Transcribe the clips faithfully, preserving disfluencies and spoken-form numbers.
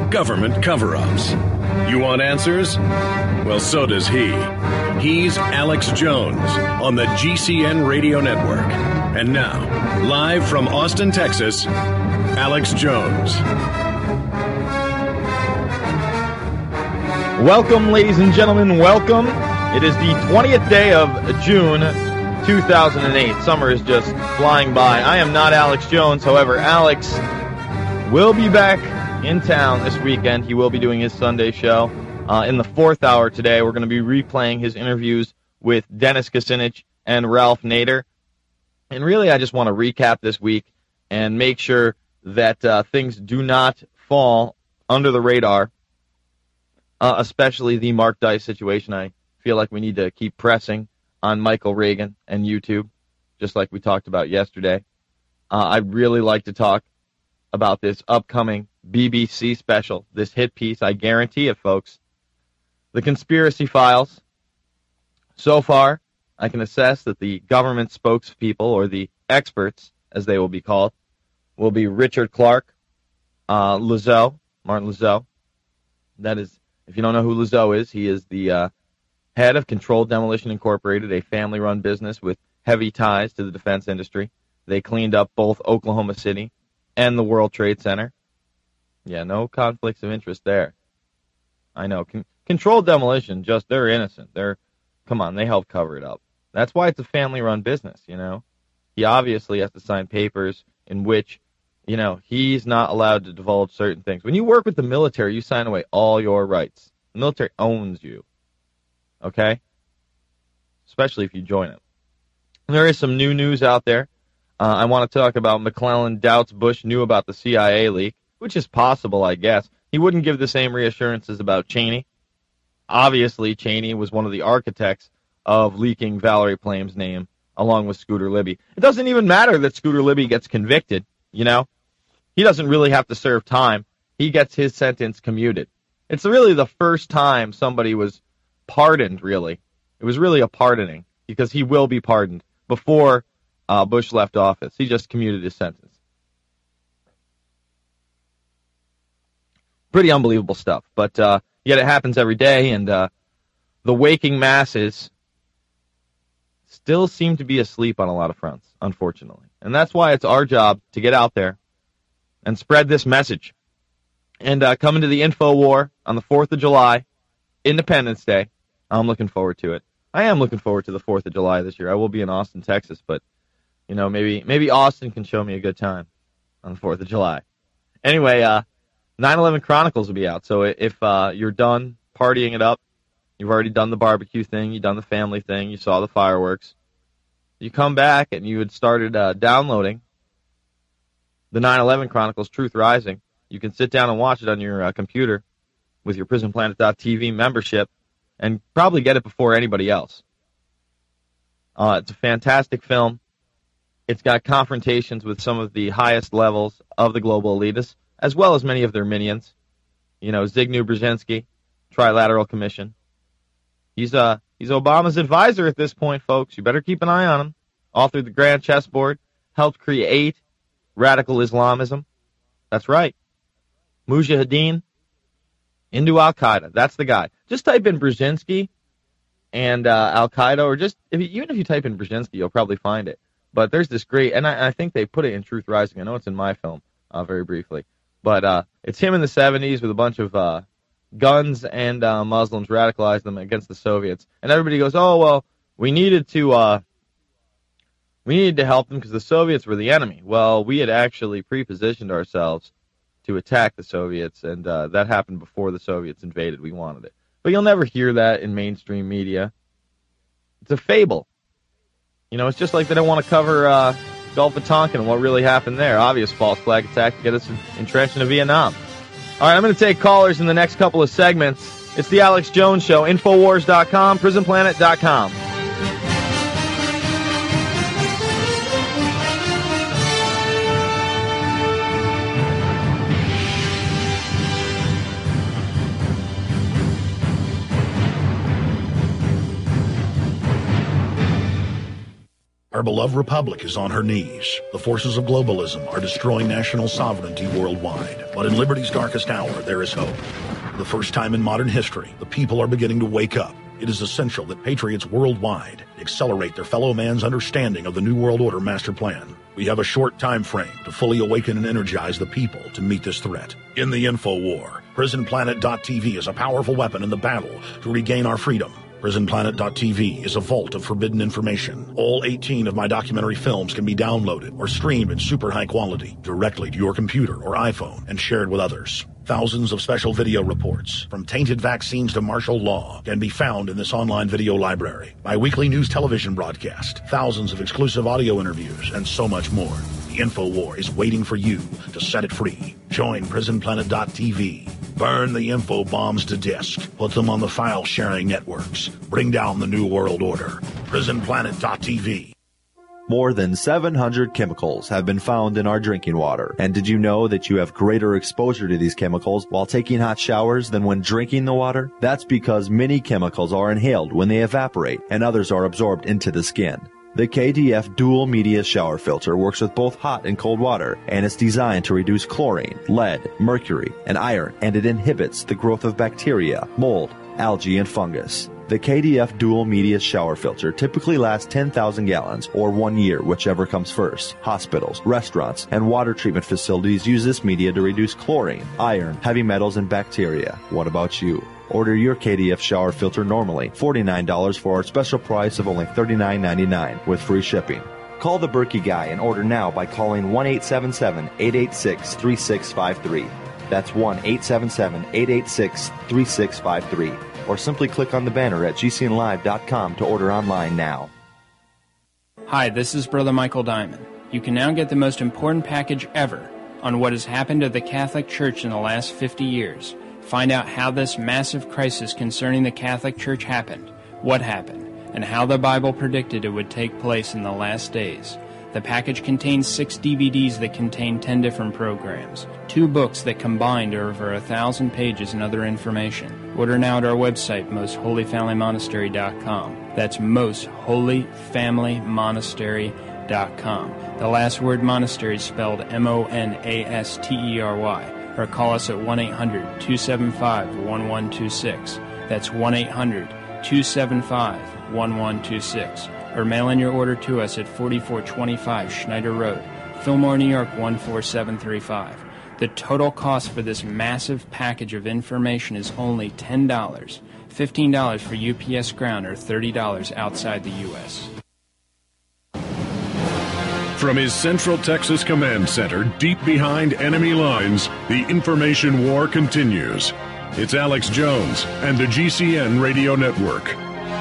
government cover-ups. You want answers? Well, so does he. He's Alex Jones on the G C N Radio Network. And now, live from Austin, Texas, Alex Jones. Welcome, ladies and gentlemen, welcome. It is the twentieth day of June, two thousand eight. Summer is just flying by. I am not Alex Jones. However, Alex will be back in town this weekend. He will be doing his Sunday show. Uh, in the fourth hour today, we're going to be replaying his interviews with Dennis Kucinich and Ralph Nader. And really, I just want to recap this week and make sure that uh, things do not fall under the radar, uh, especially the Mark Dice situation. I feel like we need to keep pressing on Michael Reagan and YouTube, just like we talked about yesterday. Uh, I'd really like to talk about this upcoming B B C special, this hit piece. I guarantee it, folks. The Conspiracy Files. So far, I can assess that the government spokespeople, or the experts, as they will be called, will be Richard Clarke, uh, Lazoe, Martin Lazoe. That is, if you don't know who Lazoe is, he is the uh, head of Controlled Demolition Incorporated, a family-run business with heavy ties to the defense industry. They cleaned up both Oklahoma City and the World Trade Center. Yeah, no conflicts of interest there. I know. Con- Controlled Demolition, just, they're innocent. They're, come on, they helped cover it up. That's why it's a family-run business, you know. He obviously has to sign papers in which, you know, he's not allowed to divulge certain things. When you work with the military, you sign away all your rights. The military owns you, okay? Especially if you join it. There is some new news out there. Uh, I want to talk about McClellan doubts Bush knew about the C I A leak, which is possible, I guess. He wouldn't give the same reassurances about Cheney. Obviously, Cheney was one of the architects of leaking Valerie Plame's name, along with Scooter Libby. It doesn't even matter that Scooter Libby gets convicted, you know? He doesn't really have to serve time. He gets his sentence commuted. It's really the first time somebody was pardoned, really. It was really a pardoning, because he will be pardoned before uh, Bush left office. He just commuted his sentence. Pretty unbelievable stuff, but uh, yet it happens every day, and uh, the waking masses still seem to be asleep on a lot of fronts, unfortunately. And that's why it's our job to get out there and spread this message. And uh, coming to the Info War on the fourth of July, Independence Day, I'm looking forward to it. I am looking forward to the fourth of July this year. I will be in Austin, Texas, but, you know, maybe maybe Austin can show me a good time on the fourth of July. Anyway, uh, nine eleven Chronicles will be out, so if uh, you're done partying it up, you've already done the barbecue thing, you've done the family thing, you saw the fireworks, you come back and you had started uh, downloading the nine eleven Chronicles Truth Rising. You can sit down and watch it on your uh, computer with your prison planet dot t v membership and probably get it before anybody else. Uh, it's a fantastic film. It's got confrontations with some of the highest levels of the global elitists, as well as many of their minions. You know, Zbigniew Brzezinski, Trilateral Commission. He's uh he's Obama's advisor at this point, folks. You better keep an eye on him. Authored the Grand Chessboard, helped create radical Islamism. That's right. Mujahideen into Al-Qaeda. That's the guy. Just type in Brzezinski and uh, Al-Qaeda, or just, if you, even if you type in Brzezinski, you'll probably find it. But there's this great, and I, I think they put it in Truth Rising. I know it's in my film, uh, very briefly. But uh, it's him in the seventies with a bunch of uh, guns and uh, Muslims, radicalized them against the Soviets. And everybody goes, oh, well, we needed to uh, we needed to help them because the Soviets were the enemy. Well, we had actually pre-positioned ourselves to attack the Soviets, and uh, that happened before the Soviets invaded. We wanted it. But you'll never hear that in mainstream media. It's a fable. You know, it's just like they don't want to cover uh, Gulf of Tonkin and what really happened there. Obvious false flag attack to get us entrenched into Vietnam. All right, I'm going to take callers in the next couple of segments. It's the Alex Jones Show, Infowars dot com, Prison Planet dot com. Our beloved republic is on her knees. The forces of globalism are destroying national sovereignty worldwide. But in liberty's darkest hour, there is hope. For the first time in modern history, the people are beginning to wake up. It is essential that patriots worldwide accelerate their fellow man's understanding of the New World Order master plan. We have a short time frame to fully awaken and energize the people to meet this threat. In the info war, prison planet dot t v is a powerful weapon in the battle to regain our freedom. prison planet dot t v is a vault of forbidden information. All eighteen of my documentary films can be downloaded or streamed in super high quality directly to your computer or iPhone and shared with others. Thousands of special video reports, from tainted vaccines to martial law, can be found in this online video library. My weekly news television broadcast, thousands of exclusive audio interviews, and so much more. The InfoWar is waiting for you to set it free. Join prison planet dot t v. Burn the info bombs to disk. Put them on the file-sharing networks. Bring down the New World Order. prison planet dot t v. More than seven hundred chemicals have been found in our drinking water. And did you know that you have greater exposure to these chemicals while taking hot showers than when drinking the water? That's because many chemicals are inhaled when they evaporate and others are absorbed into the skin. The K D F Dual Media Shower Filter works with both hot and cold water, and it's designed to reduce chlorine, lead, mercury, and iron, and it inhibits the growth of bacteria, mold, algae, and fungus. The K D F Dual Media Shower Filter typically lasts ten thousand gallons, or one year, whichever comes first. Hospitals, restaurants, and water treatment facilities use this media to reduce chlorine, iron, heavy metals, and bacteria. What about you? Order your K D F shower filter normally, forty-nine dollars for our special price of only thirty-nine ninety-nine with free shipping. Call the Berkey Guy and order now by calling one eight seven seven, eight eight six, three six five three. That's one eight seven seven, eight eight six, three six five three. Or simply click on the banner at g c n live dot com to order online now. Hi, this is Brother Michael Diamond. You can now get the most important package ever on what has happened to the Catholic Church in the last fifty years. Find out how this massive crisis concerning the Catholic Church happened, what happened, and how the Bible predicted it would take place in the last days. The package contains six D V Ds that contain ten different programs, two books that combined are over a thousand pages and other information. Order now at our website, most holy family monastery dot com. That's most holy family monastery dot com. The last word monastery is spelled M O N A S T E R Y. Or call us at one eight hundred, two seven five, one one two six. That's one eight hundred, two seven five, one one two six. Or mail in your order to us at forty-four twenty-five Schneider Road, Fillmore, New York one four seven three five. The total cost for this massive package of information is only ten dollars, fifteen dollars for U P S ground, or thirty dollars outside the U S From his Central Texas Command Center, deep behind enemy lines, the information war continues. It's Alex Jones and the G C N Radio Network.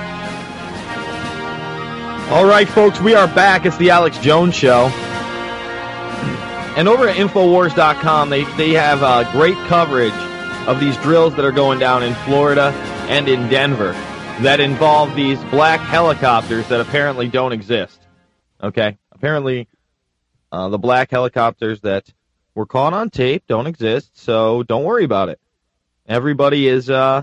All right, folks, we are back. It's the Alex Jones Show. And over at Infowars dot com, they, they have uh, great coverage of these drills that are going down in Florida and in Denver that involve these black helicopters that apparently don't exist. Okay? Apparently, uh, the black helicopters that were caught on tape don't exist, so don't worry about it. Everybody is uh,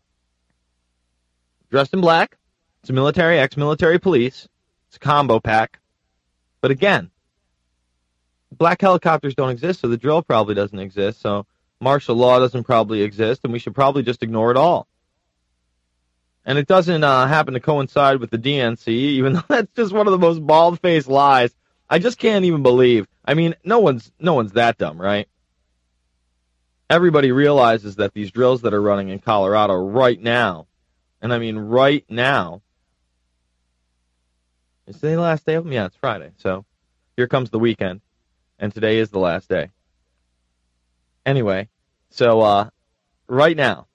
dressed in black. It's a military, ex-military police. It's a combo pack. But again, black helicopters don't exist, so the drill probably doesn't exist, so martial law doesn't probably exist, and we should probably just ignore it all. And it doesn't uh, happen to coincide with the D N C, even though that's just one of the most bald-faced lies. I just can't even believe. I mean, no one's no one's that dumb, right? Everybody realizes that these drills that are running in Colorado right now, and I mean right now, is today the last day of them? Yeah, it's Friday. So here comes the weekend, and today is the last day. Anyway, so uh, right now,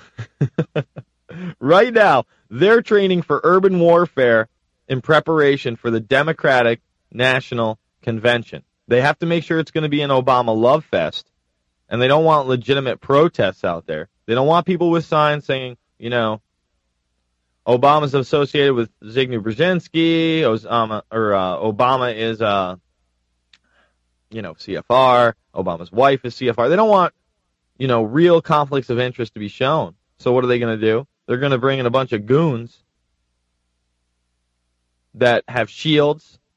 right now, they're training for urban warfare in preparation for the Democratic National Convention. They have to make sure it's going to be an Obama love fest, and they don't want legitimate protests out there. They don't want people with signs saying, you know, Obama's associated with Zbigniew Brzezinski, Osama, or uh, Obama is, uh, you know, C F R, Obama's wife is C F R. They don't want, you know, real conflicts of interest to be shown. So what are they going to do? They're going to bring in a bunch of goons that have shields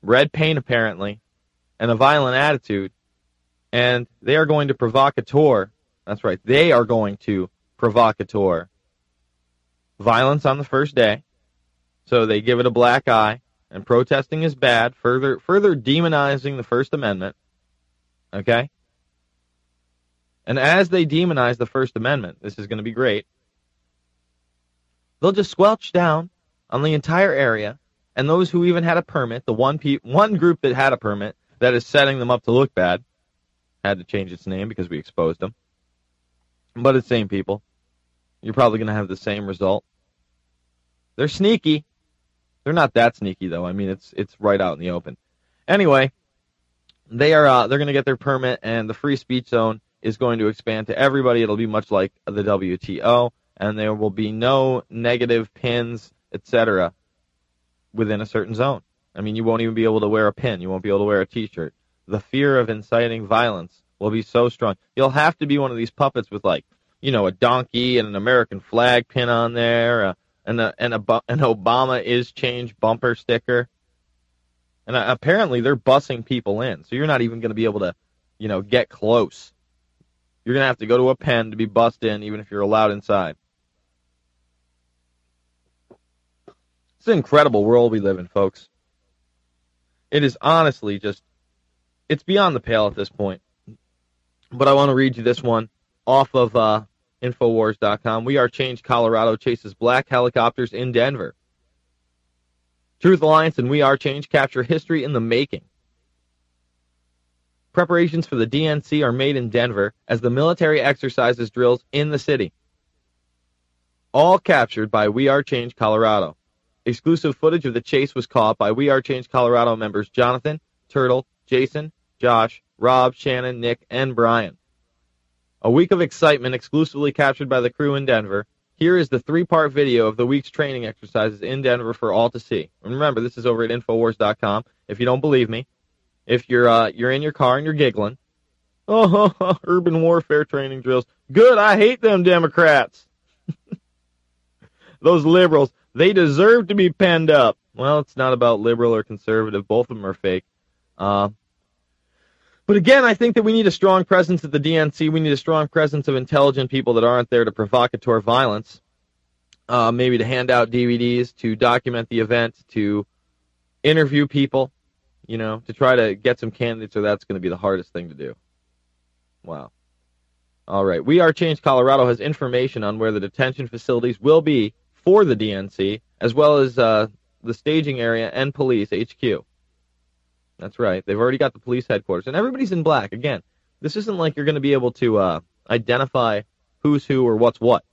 red paint apparently, and a violent attitude, and they are going to provocateur, that's right, they are going to provocateur violence on the first day, so they give it a black eye, and protesting is bad, further further demonizing the First Amendment, okay? And as they demonize the First Amendment, this is going to be great, they'll just squelch down on the entire area, and those who even had a permit, the one pe- one group that had a permit that is setting them up to look bad, had to change its name because we exposed them, but it's the same people. You're probably going to have the same result. They're sneaky. They're not that sneaky, though. I mean, it's it's right out in the open. Anyway, they are uh, they're going to get their permit, and the free speech zone is going to expand to everybody. It'll be much like the W T O, and there will be no negative pins, et cetera, within a certain zone. I mean, you won't even be able to wear a pin. You won't be able to wear a T-shirt. The fear of inciting violence will be so strong. You'll have to be one of these puppets with, like, you know, a donkey and an American flag pin on there, uh, and a, and a an Obama is change bumper sticker. And uh, apparently they're bussing people in, so you're not even going to be able to, you know, get close. You're going to have to go to a pen to be bussed in, even if you're allowed inside. It's an incredible world we live in, folks. It is honestly just, it's beyond the pale at this point. But I want to read you this one off of uh, Infowars dot com. We Are Change Colorado chases black helicopters in Denver. Truth Alliance and We Are Change capture history in the making. Preparations for the D N C are made in Denver as the military exercises drills in the city. All captured by We Are Change Colorado. Exclusive footage of the chase was caught by We Are Change Colorado members Jonathan, Turtle, Jason, Josh, Rob, Shannon, Nick, and Brian. A week of excitement exclusively captured by the crew in Denver. Here is the three-part video of the week's training exercises in Denver for all to see. And remember, this is over at Infowars dot com. If you don't believe me, if you're uh, you're in your car and you're giggling, oh, urban warfare training drills. Good, I hate them Democrats. Those liberals, they deserve to be penned up. Well, it's not about liberal or conservative. Both of them are fake. Uh, but again, I think that we need a strong presence at the D N C. We need a strong presence of intelligent people that aren't there to provocateur violence. Uh, maybe to hand out D V Ds, to document the event, to interview people, you know, to try to get some candidates, or that's going to be the hardest thing to do. Wow. All right. We Are Change Colorado has information on where the detention facilities will be for the D N C, as well as uh, the staging area and police H Q. That's right. They've already got the police headquarters, and everybody's in black. Again, this isn't like you're going to be able to uh, identify who's who or what's what.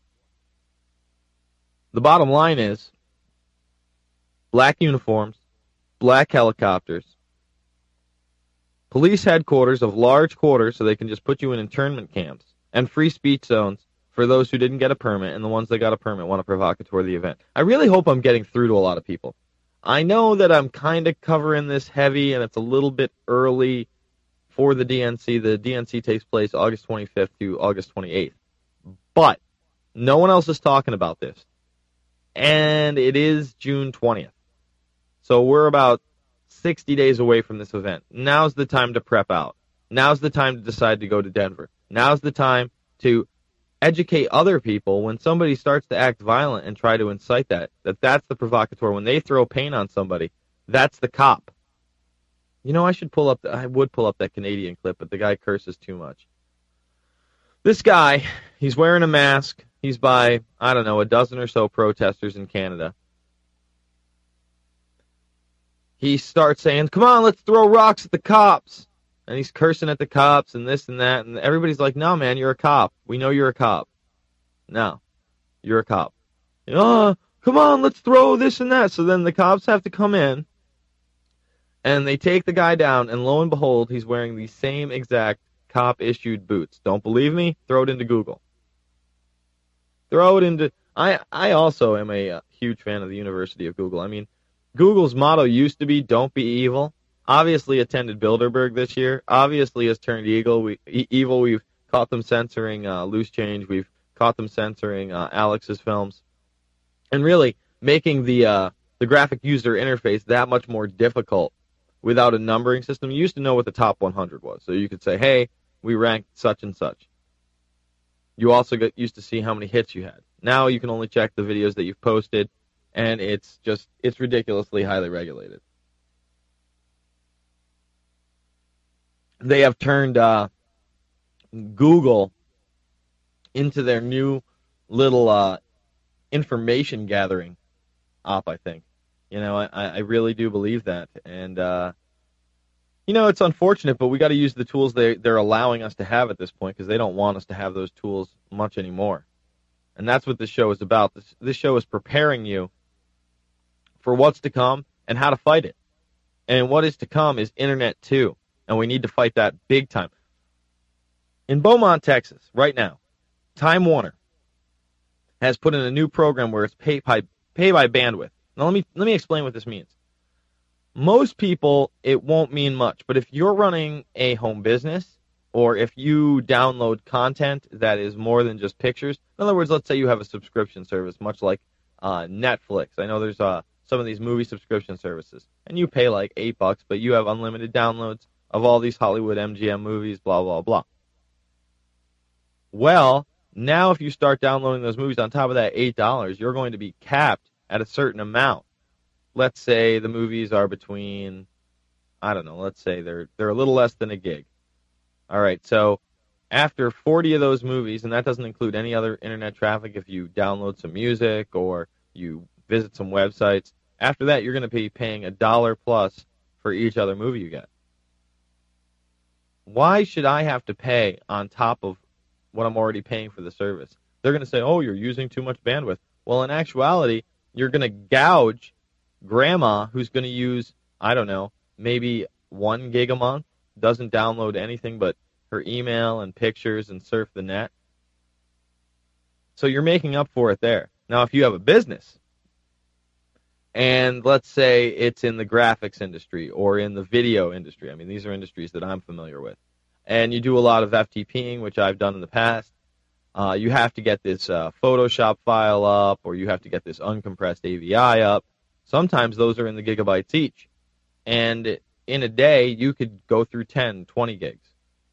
The bottom line is black uniforms, black helicopters, police headquarters of large quarters so they can just put you in internment camps, and free speech zones for those who didn't get a permit, and the ones that got a permit want to provocateur the event. I really hope I'm getting through to a lot of people. I know that I'm kind of covering this heavy, and it's a little bit early for the D N C. The D N C takes place August twenty-fifth to August twenty-eighth. But no one else is talking about this. And it is June twentieth. So we're about sixty days away from this event. Now's the time to prep out. Now's the time to decide to go to Denver. Now's the time to educate other people when somebody starts to act violent and try to incite that, that that's the provocateur. When they throw paint on somebody, that's the cop. You know, I should pull up, the, I would pull up that Canadian clip, but the guy curses too much. This guy, he's wearing a mask. He's by, I don't know, a dozen or so protesters in Canada. He starts saying, come on, let's throw rocks at the cops. And he's cursing at the cops and this and that. And everybody's like, no, man, you're a cop. We know you're a cop. No, you're a cop. Oh, come on, let's throw this and that. So then the cops have to come in. And they take the guy down. And lo and behold, he's wearing the same exact cop-issued boots. Don't believe me? Throw it into Google. Throw it into... I, I also am a uh, huge fan of the University of Google. I mean, Google's motto used to be, don't be evil. Obviously attended Bilderberg this year. Obviously has turned evil. We, e- evil. We've caught them censoring uh, Loose Change. We've caught them censoring uh, Alex's films. And really making the uh, the graphic user interface that much more difficult without a numbering system. You used to know what the top one hundred was. So you could say, hey, we ranked such and such. You also got used to see how many hits you had. Now you can only check the videos that you've posted, and it's just, it's ridiculously highly regulated. They have turned uh, Google into their new little uh, information gathering op, I think. You know, I, I really do believe that. And, uh, you know, it's unfortunate, but we got to use the tools they, they're allowing us to have at this point because they don't want us to have those tools much anymore. And that's what this show is about. This, this show is preparing you for what's to come and how to fight it. And what is to come is Internet two, and we need to fight that big time. In Beaumont, Texas, right now, Time Warner has put in a new program where it's pay by, pay by bandwidth. Now, let me let me explain what this means. Most people, it won't mean much, but if you're running a home business or if you download content that is more than just pictures, in other words, let's say you have a subscription service, much like uh, Netflix. I know there's uh, some of these movie subscription services, and you pay like eight bucks, but you have unlimited downloads of all these Hollywood M G M movies, blah, blah, blah. Well, now if you start downloading those movies on top of that eight dollars, you're going to be capped at a certain amount. Let's say the movies are between, I don't know, let's say they're they're a little less than a gig. All right, so after forty of those movies, and that doesn't include any other internet traffic if you download some music or you visit some websites, after that you're going to be paying a dollar plus for each other movie you get. Why should I have to pay on top of what I'm already paying for the service? They're going to say, oh, you're using too much bandwidth. Well, in actuality, you're going to gouge grandma who's going to use, I don't know, maybe one gig a month, doesn't download anything but her email and pictures and surf the net. So you're making up for it there. Now, if you have a business, and let's say it's in the graphics industry or in the video industry, I mean, these are industries that I'm familiar with, and you do a lot of F T P ing, which I've done in the past, Uh, you have to get this uh, Photoshop file up, or you have to get this uncompressed A V I up. Sometimes those are in the gigabytes each. And in a day, you could go through ten, twenty gigs.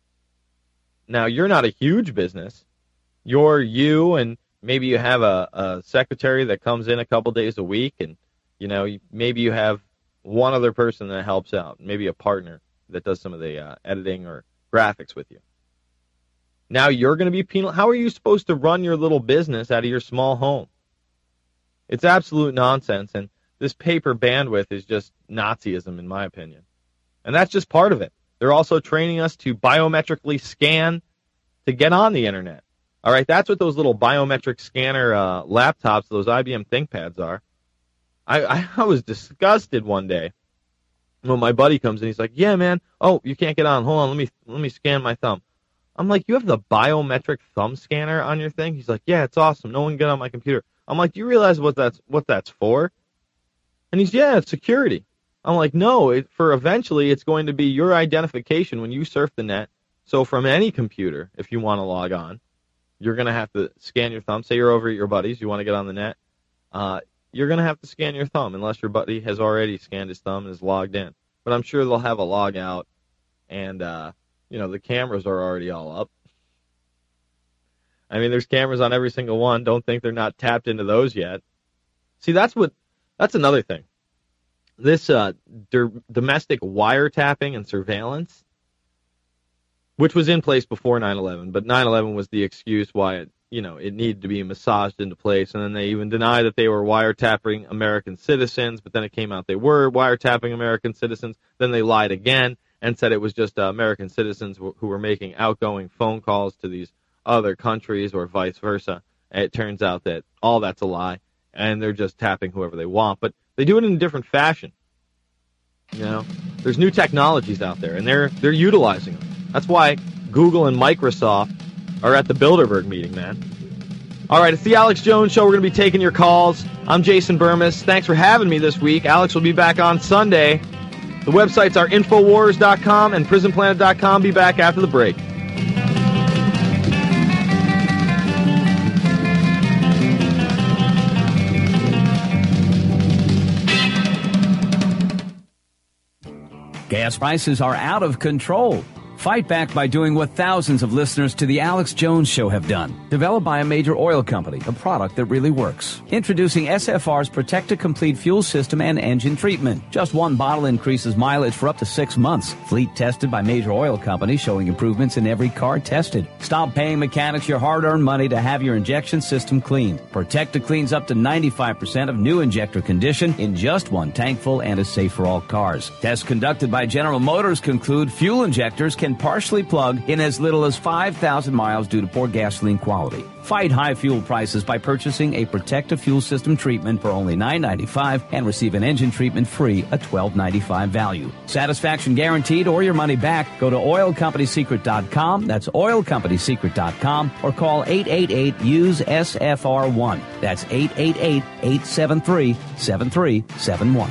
Now, you're not a huge business. You're you, and maybe you have a, a secretary that comes in a couple days a week, and, you know, maybe you have one other person that helps out, maybe a partner that does some of the uh, editing or graphics with you. Now you're going to be penal. How are you supposed to run your little business out of your small home? It's absolute nonsense, and this paper bandwidth is just Nazism, in my opinion. And that's just part of it. They're also training us to biometrically scan to get on the internet. All right, that's what those little biometric scanner uh, laptops, those I B M ThinkPads are. I, I, I was disgusted one day when my buddy comes in. He's like, yeah, man, oh, you can't get on. Hold on, let me let me scan my thumb. I'm like, you have the biometric thumb scanner on your thing? He's like, yeah, it's awesome. No one can get on my computer. I'm like, do you realize what that's what that's for? And he's, yeah, it's security. I'm like, no, it, for eventually it's going to be your identification when you surf the net. So from any computer, if you want to log on, you're going to have to scan your thumb. Say you're over at your buddy's, you want to get on the net. Uh, you're going to have to scan your thumb unless your buddy has already scanned his thumb and is logged in. But I'm sure they'll have a log out, and uh, you know, the cameras are already all up. I mean, there's cameras on every single one. Don't think they're not tapped into those yet. See, that's what, that's another thing. This uh, d- domestic wiretapping and surveillance, which was in place before nine eleven, but nine eleven was the excuse why it, you know, it needed to be massaged into place, and then they even denied that they were wiretapping American citizens, but then it came out they were wiretapping American citizens. Then they lied again and said it was just uh, American citizens who were making outgoing phone calls to these other countries or vice versa. And it turns out that all that's a lie, and they're just tapping whoever they want. But they do it in a different fashion. You know, there's new technologies out there, and they're they're utilizing them. That's why Google and Microsoft are at the Bilderberg meeting, man. All right, it's the Alex Jones Show. We're going to be taking your calls. I'm Jason Burmis. Thanks for having me this week. Alex will be back on Sunday. The websites are Infowars dot com and Prison Planet dot com. Be back after the break. Gas prices are out of control. Fight back by doing what thousands of listeners to The Alex Jones Show have done. Developed by a major oil company, a product that really works. Introducing S F R's Protect to Complete fuel system and engine treatment. Just one bottle increases mileage for up to six months. Fleet tested by major oil companies, showing improvements in every car tested. Stop paying mechanics your hard-earned money to have your injection system cleaned. Protecta cleans up to ninety-five percent of new injector condition in just one tankful and is safe for all cars. Tests conducted by General Motors conclude fuel injectors can partially plug in as little as five thousand miles due to poor gasoline quality. Fight high fuel prices by purchasing a Protecta fuel system treatment for only nine ninety-five and receive an engine treatment free, a twelve ninety-five value. Satisfaction guaranteed or your money back. Go to oil company secret dot com. That's oil company secret dot com or call eight eight eight use S F R one. That's eight eight eight, eight seven three, seven three seven one.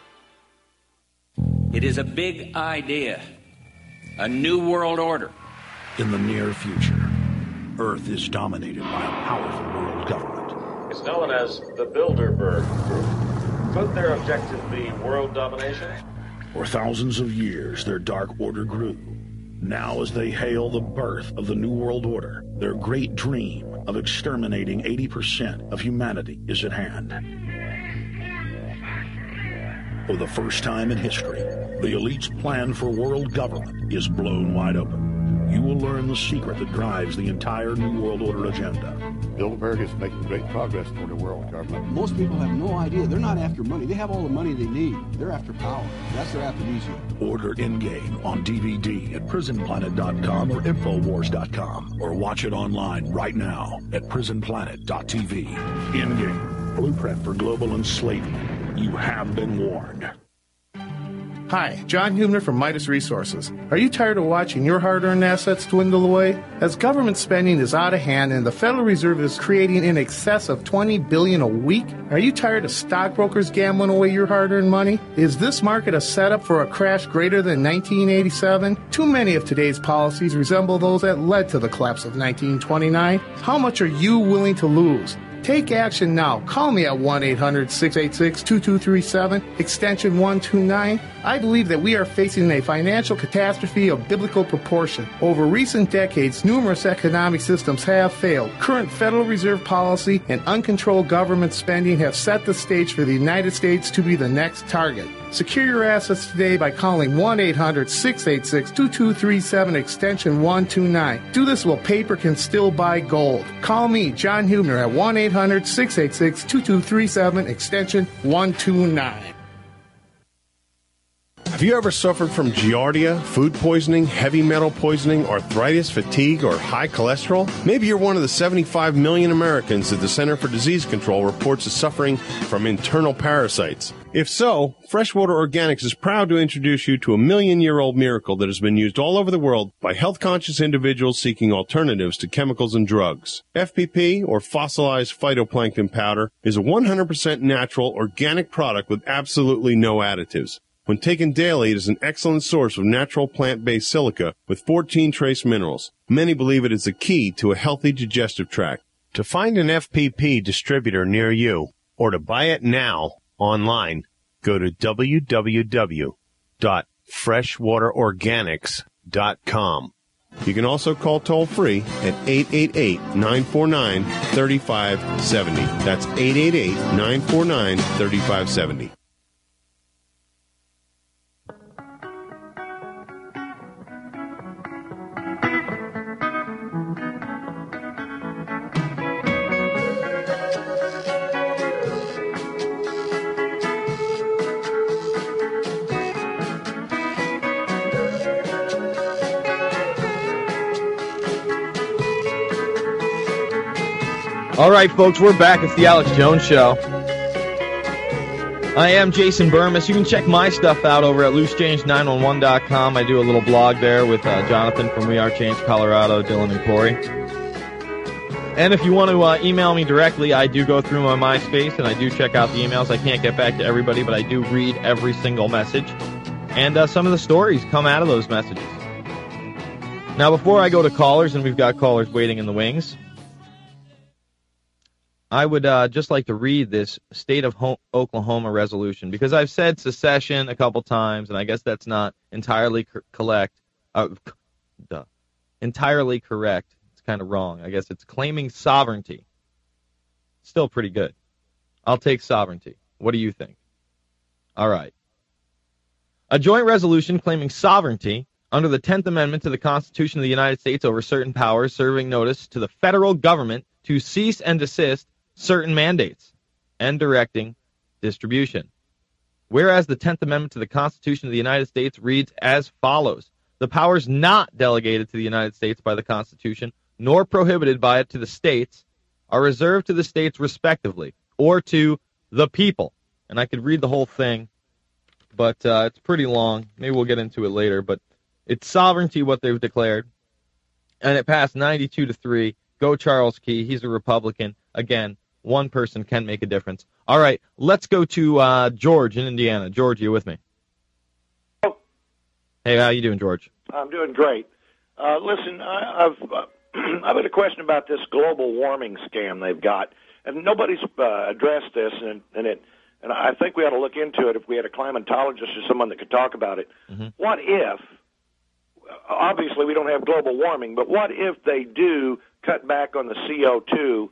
It is a big idea. A new world order. In the near future, Earth is dominated by a powerful world government. It's known as the Bilderberg Group. Could their objective be world domination? For thousands of years, their dark order grew. Now, as they hail the birth of the New World Order, their great dream of exterminating eighty percent of humanity is at hand. For the first time in history, the elite's plan for world government is blown wide open. You will learn the secret that drives the entire New World Order agenda. Bilderberg is making great progress toward a world government. Most people have no idea. They're not after money. They have all the money they need. They're after power. That's their aphrodisiac. Order Endgame on D V D at prison planet dot com or infowars dot com, or watch it online right now at prison planet dot t v. Endgame, blueprint for global enslavement. You have been warned. Hi, John Hubner from Midas Resources. Are you tired of watching your hard-earned assets dwindle away? As government spending is out of hand and the Federal Reserve is creating in excess of twenty billion dollars a week, are you tired of stockbrokers gambling away your hard-earned money? Is this market a setup for a crash greater than nineteen eighty-seven? Too many of today's policies resemble those that led to the collapse of nineteen twenty-nine. How much are you willing to lose? Take action now. Call me at one eight hundred, six eight six, two two three seven, extension one two nine. I believe that we are facing a financial catastrophe of biblical proportion. Over recent decades, numerous economic systems have failed. Current Federal Reserve policy and uncontrolled government spending have set the stage for the United States to be the next target. Secure your assets today by calling one eight hundred, six eight six, two two three seven, extension one two nine. Do this while paper can still buy gold. Call me, John Hubner, at one eight hundred, six eight six, two two three seven, extension one two nine. Have you ever suffered from giardia, food poisoning, heavy metal poisoning, arthritis, fatigue, or high cholesterol? Maybe you're one of the seventy-five million Americans that the Center for Disease Control reports is suffering from internal parasites. If so, Freshwater Organics is proud to introduce you to a million-year-old miracle that has been used all over the world by health-conscious individuals seeking alternatives to chemicals and drugs. F P P, or fossilized phytoplankton powder, is a one hundred percent natural, organic product with absolutely no additives. When taken daily, it is an excellent source of natural plant-based silica with fourteen trace minerals. Many believe it is the key to a healthy digestive tract. To find an F P P distributor near you, or to buy it now online, go to w w w dot freshwater organics dot com. You can also call toll-free at eight eight eight, nine four nine, three five seven zero. That's eight eight eight, nine four nine, three five seven zero. All right, folks, we're back. It's the Alex Jones Show. I am Jason Burmis. You can check my stuff out over at loose change nine one one dot com. I do a little blog there with uh, Jonathan from We Are Change Colorado, Dylan and Corey. And if you want to uh, email me directly, I do go through my MySpace, and I do check out the emails. I can't get back to everybody, but I do read every single message. And uh, some of the stories come out of those messages. Now, before I go to callers, and we've got callers waiting in the wings, I would uh, just like to read this State of Ho- Oklahoma resolution, because I've said secession a couple times, and I guess that's not entirely cor- correct. Uh, duh. Entirely correct. It's kind of wrong. I guess it's claiming sovereignty. Still pretty good. I'll take sovereignty. What do you think? All right. A joint resolution claiming sovereignty under the tenth Amendment to the Constitution of the United States over certain powers, serving notice to the federal government to cease and desist certain mandates and directing distribution. Whereas the tenth Amendment to the Constitution of the United States reads as follows: the powers not delegated to the United States by the Constitution, nor prohibited by it to the states, are reserved to the states respectively, or to the people. And I could read the whole thing, but uh, it's pretty long. Maybe we'll get into it later, but it's sovereignty, what they've declared. And it passed ninety-two to three. Go Charles Key. He's a Republican. Again, one person can make a difference. All right, let's go to uh, George in Indiana. George, you with me? Hey, how you doing, George? I'm doing great. Uh, listen, I, I've uh, I've got a question about this global warming scam they've got, and nobody's uh, addressed this, and, and it and I think we ought to look into it if we had a climatologist or someone that could talk about it. Mm-hmm. What if? Obviously, we don't have global warming, but what if they do cut back on the C O two?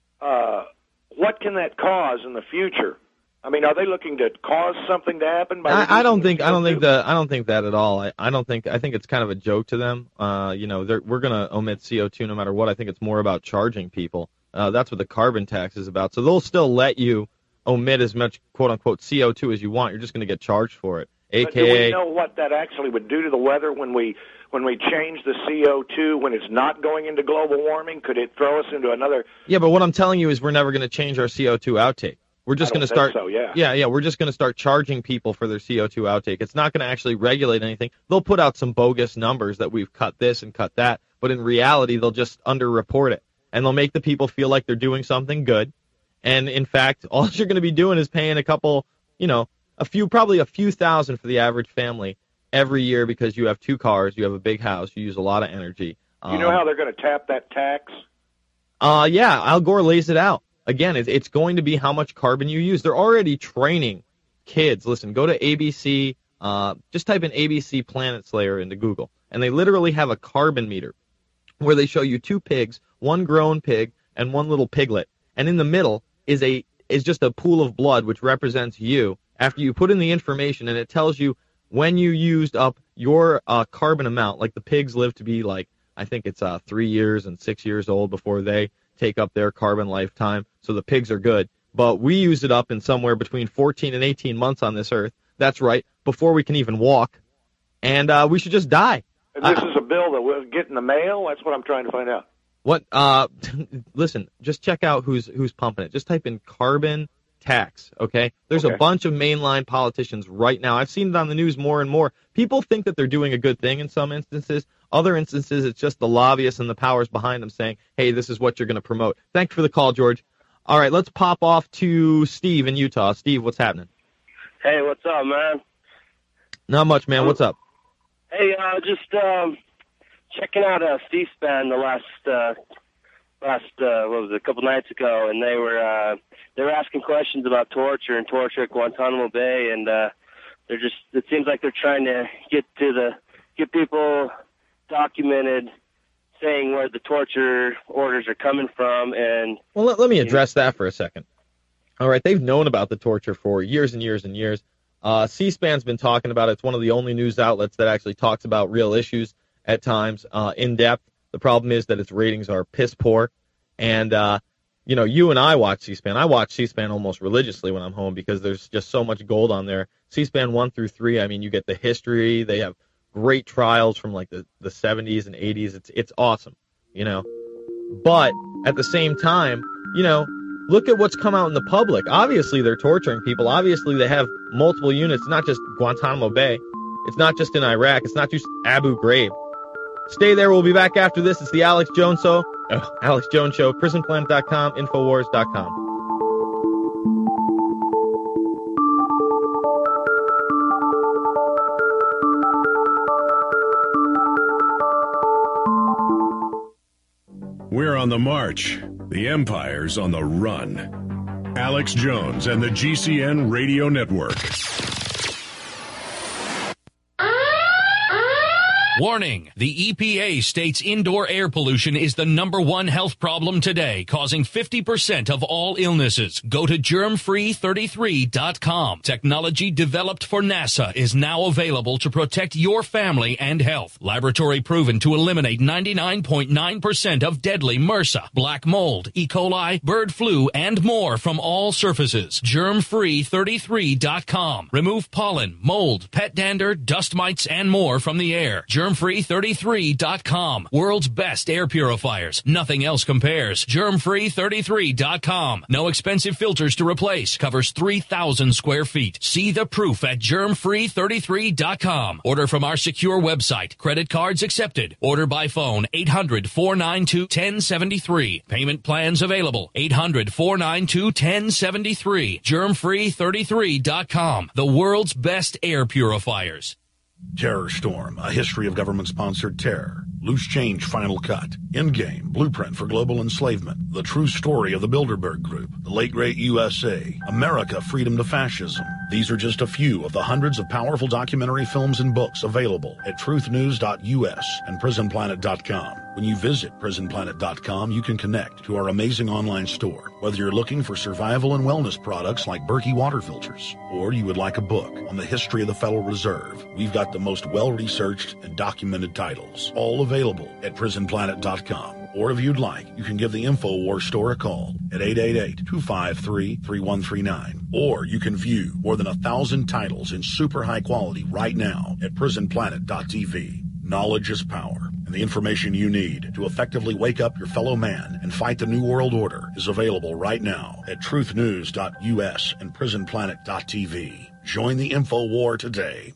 Uh, what can that cause in the future? I mean, are they looking to cause something to happen? By I, I don't think. I don't think that. I don't think that at all. I, I don't think. I think it's kind of a joke to them. Uh, you know, we're going to omit C O two no matter what. I think it's more about charging people. Uh, that's what the carbon tax is about. So they'll still let you omit as much quote unquote C O two as you want. You're just going to get charged for it. A K A. But do we know what that actually would do to the weather when we when we change the C O two when it's not going into global warming? Could it throw us into another? Yeah, but what I'm telling you is we're never going to change our C O two outtake. We're just going to start. So, yeah. yeah, yeah. We're just going to start charging people for their C O two outtake. It's not going to actually regulate anything. They'll put out some bogus numbers that we've cut this and cut that, but in reality, they'll just underreport it, and they'll make the people feel like they're doing something good. And in fact, all you're going to be doing is paying a couple, you know, a few, probably a few thousand for the average family every year because you have two cars, you have a big house, you use a lot of energy. You know um, how they're going to tap that tax? Uh, yeah, Al Gore lays it out. Again, it's going to be how much carbon you use. They're already training kids. Listen, go to A B C, uh, just type in A B C Planet Slayer into Google, and they literally have a carbon meter where they show you two pigs, one grown pig and one little piglet, and in the middle is a is just a pool of blood which represents you after you put in the information, and it tells you when you used up your uh, carbon amount. Like the pigs live to be like, I think it's uh, three years and six years old before they take up their carbon lifetime, so the pigs are good. But we use it up in somewhere between fourteen and eighteen months on this earth. That's right, before we can even walk. And uh, we should just die. And this uh, is a bill that we'll get in the mail? That's what I'm trying to find out. What? Uh, listen, just check out who's who's pumping it. Just type in carbon tax, okay? There's okay. a bunch of mainline politicians right now. I've seen it on the news more and more. People think that they're doing a good thing in some instances. Other instances, it's just the lobbyists and the powers behind them saying, hey, this is what you're going to promote. Thanks for the call, George. All right, let's pop off to Steve in Utah. Steve, what's happening? Hey, what's up, man? Not much, man. What's up? Hey, uh, just um, checking out uh, C-SPAN the last, uh, last uh, what was it, a couple nights ago, and they were uh, they were asking questions about torture and torture at Guantanamo Bay, and uh, they're just it seems like they're trying to get to the get people documented saying where the torture orders are coming from. And well, let, let me address that for a second. All right, they've known about the torture for years and years and years. Uh, C-SPAN's been talking about it. It's one of the only news outlets that actually talks about real issues at times uh, in depth. The problem is that its ratings are piss poor. And, uh, you know, you and I watch C-SPAN. I watch C-SPAN almost religiously when I'm home because there's just so much gold on there. C-SPAN one through three, I mean, you get the history. They have great trials from like the, the seventies and eighties. It's it's awesome, you know. But at the same time, you know, look at what's come out in the public. Obviously, they're torturing people. Obviously, they have multiple units. It's not just Guantanamo Bay. It's not just in Iraq. It's not just Abu Ghraib. Stay there. We'll be back after this. It's the Alex Jones Show. Oh, Alex Jones Show. prison planet dot com. Infowars dot com. We're on the march. The empire's on the run. Alex Jones and the G C N Radio Network. Warning, the E P A states indoor air pollution is the number one health problem today, causing fifty percent of all illnesses. Go to germ free thirty-three dot com. Technology developed for NASA is now available to protect your family and health. Laboratory proven to eliminate ninety-nine point nine percent of deadly MRSA, black mold, E. coli, bird flu, and more from all surfaces. germ free thirty-three dot com. Remove pollen, mold, pet dander, dust mites, and more from the air. germ free thirty-three dot com. World's best air purifiers. Nothing else compares. germ free thirty-three dot com. No expensive filters to replace. Covers three thousand square feet. See the proof at germ free thirty-three dot com. Order from our secure website. Credit cards accepted. Order by phone eight hundred, four nine two, one oh seven three. Payment plans available. eight hundred, four nine two, one oh seven three. germ free thirty-three dot com. The world's best air purifiers. Terror Storm, a history of government-sponsored terror. Loose Change Final Cut. Endgame, Blueprint for Global Enslavement. The True Story of the Bilderberg Group. The Late Great U S A. America, Freedom to Fascism. These are just a few of the hundreds of powerful documentary films and books available at truth news dot U S and prison planet dot com. When you visit prison planet dot com, you can connect to our amazing online store. Whether you're looking for survival and wellness products like Berkey water filters, or you would like a book on the history of the Federal Reserve, we've got the most well-researched and documented titles, all available at prison planet dot com. Or if you'd like, you can give the InfoWars store a call at eight eight eight, two five three, three one three nine. Or you can view more than a thousand titles in super high quality right now at prison planet dot T V. Knowledge is power, and the information you need to effectively wake up your fellow man and fight the New World Order is available right now at truth news dot U S and prison planet dot T V. Join the InfoWar today.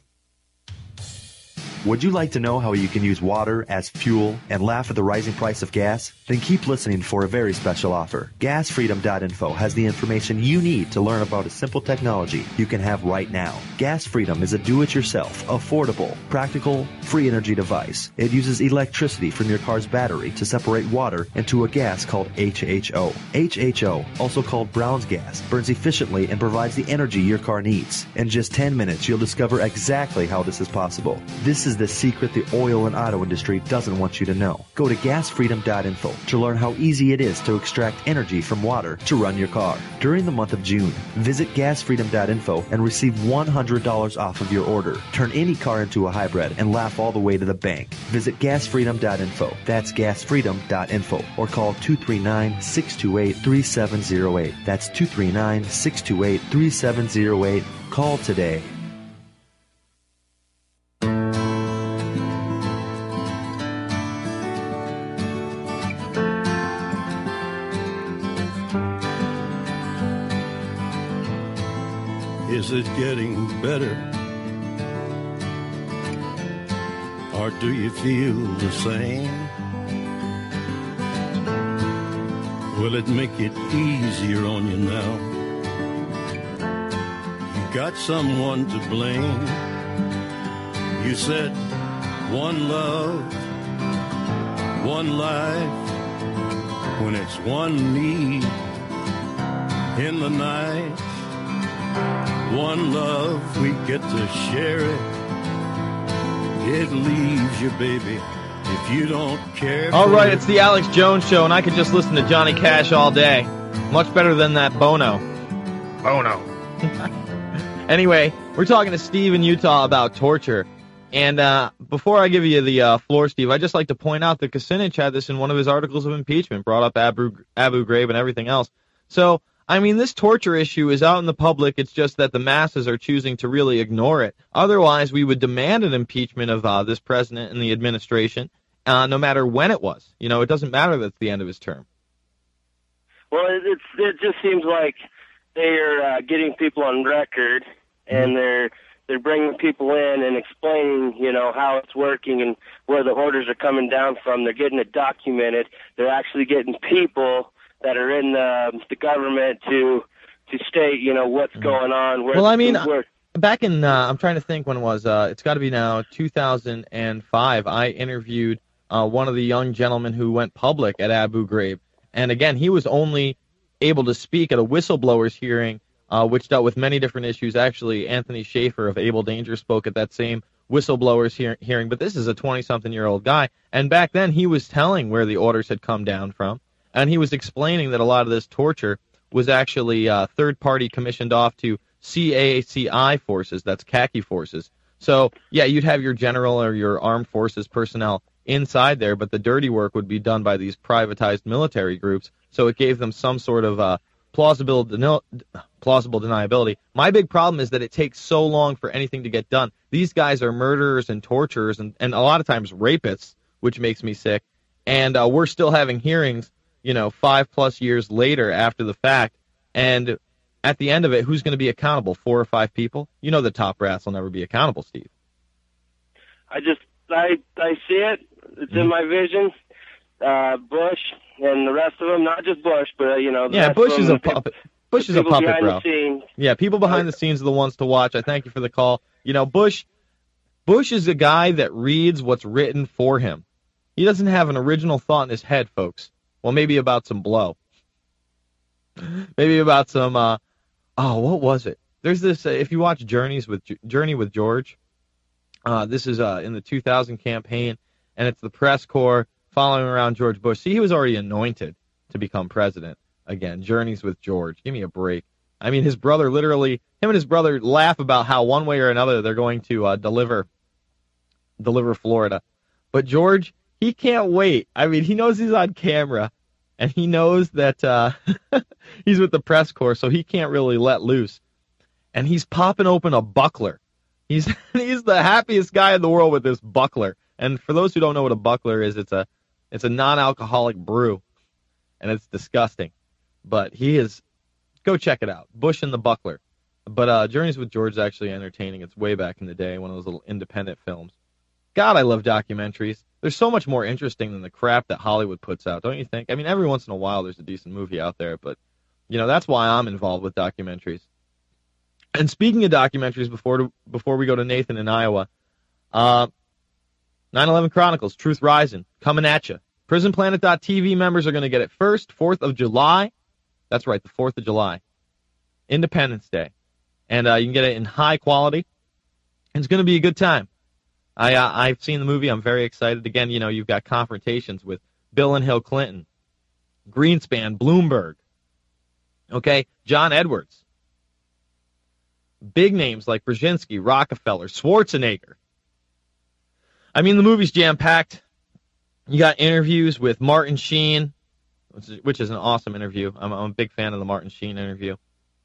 Would you like to know how you can use water as fuel and laugh at the rising price of gas? Then keep listening for a very special offer. gas freedom dot info has the information you need to learn about a simple technology you can have right now. Gas Freedom is a do-it-yourself, affordable, practical, free energy device. It uses electricity from your car's battery to separate water into a gas called H H O. H H O, also called Brown's gas, burns efficiently and provides the energy your car needs. In just ten minutes, you'll discover exactly how this is possible. This is the secret the oil and auto industry doesn't want you to know. Go to gas freedom dot info to learn how easy it is to extract energy from water to run your car. During the month of June, visit gas freedom dot info and receive one hundred dollars off of your order. Turn any car into a hybrid and laugh all the way to the bank. Visit gas freedom dot info. That's gas freedom dot info. Or call two three nine, six two eight, three seven zero eight. That's two three nine, six two eight, three seven zero eight. Call today. Is it getting better? Or do you feel the same? Will it make it easier on you now? You got someone to blame. You said one love, one life, when it's one need in the night. One love, we get to share it. It leaves you, baby, if you don't care. All right, it's the Alex Jones Show, and I could just listen to Johnny Cash all day. Much better than that Bono. Bono. Anyway, we're talking to Steve in Utah about torture. And uh, before I give you the uh, floor, Steve, I'd just like to point out that Kucinich had this in one of his articles of impeachment, brought up Abu, Abu Ghraib and everything else. So, I mean, this torture issue is out in the public. It's just that the masses are choosing to really ignore it. Otherwise, we would demand an impeachment of uh, this president and the administration, uh, no matter when it was. You know, it doesn't matter that it's the end of his term. Well, it, it's, it just seems like they're uh, getting people on record, and they're they're bringing people in and explaining, you know, how it's working and where the orders are coming down from. They're getting it documented. They're actually getting people that are in the, the government to to state, you know, what's going on. Where well, I mean, where, back in, uh, I'm trying to think when it was, uh, it's got to be now two thousand five, I interviewed uh, one of the young gentlemen who went public at Abu Ghraib, And again, he was only able to speak at a whistleblower's hearing, uh, which dealt with many different issues. Actually, Anthony Schaefer of Able Danger spoke at that same whistleblower's hear- hearing, but this is a twenty-something-year-old guy. And back then, he was telling where the orders had come down from, and he was explaining that a lot of this torture was actually uh, third-party commissioned off to C A C I forces, that's khaki forces. So, yeah, you'd have your general or your armed forces personnel inside there, but the dirty work would be done by these privatized military groups, so it gave them some sort of uh, plausible, den- plausible deniability. My big problem is that it takes so long for anything to get done. These guys are murderers and torturers and, and a lot of times rapists, which makes me sick, and uh, we're still having hearings, you know, five-plus years later after the fact, and at the end of it, who's going to be accountable? Four or five people? You know the top brass will never be accountable, Steve. I just, I, I see it. It's Mm-hmm. in my vision. Uh, Bush and the rest of them, not just Bush, but, uh, you know. The Yeah, rest Bush of is them, a puppet. Bush the is a people puppet, behind bro. the scenes. Yeah, people behind the scenes are the ones to watch. I thank you for the call. You know, Bush, Bush is a guy that reads what's written for him. He doesn't have an original thought in his head, folks. Well, maybe about some blow. Maybe about some, uh, oh, what was it? There's this, uh, if you watch Journeys with Journey with George, uh, this is uh, in the two thousand campaign, and it's the press corps following around George Bush. See, he was already anointed to become president. Again, Journeys with George. Give me a break. I mean, his brother literally, him and his brother laugh about how one way or another they're going to uh, deliver, deliver Florida. But George, he can't wait. I mean, he knows he's on camera, and he knows that uh, he's with the press corps, so he can't really let loose. And he's popping open a buckler. He's he's the happiest guy in the world with this buckler. And for those who don't know what a buckler is, it's a it's a non-alcoholic brew, and it's disgusting. But he is, go check it out, Bush and the Buckler. But uh, Journeys with George is actually entertaining. It's way back in the day, one of those little independent films. God, I love documentaries. They're so much more interesting than the crap that Hollywood puts out, don't you think? I mean, every once in a while there's a decent movie out there, but, you know, that's why I'm involved with documentaries. And speaking of documentaries, before to, before we go to Nathan in Iowa, uh, nine eleven Chronicles, Truth Rising, coming at you. Prison Planet dot T V members are going to get it first, fourth of July. That's right, the fourth of July. Independence Day. And uh, you can get it in high quality. And it's going to be a good time. I, uh, I've seen the movie. I'm very excited. Again, you know, you've got confrontations with Bill and Hill Clinton, Greenspan, Bloomberg, okay, John Edwards. Big names like Brzezinski, Rockefeller, Schwarzenegger. I mean, the movie's jam-packed. You got interviews with Martin Sheen, which is, which is an awesome interview. I'm, I'm a big fan of the Martin Sheen interview.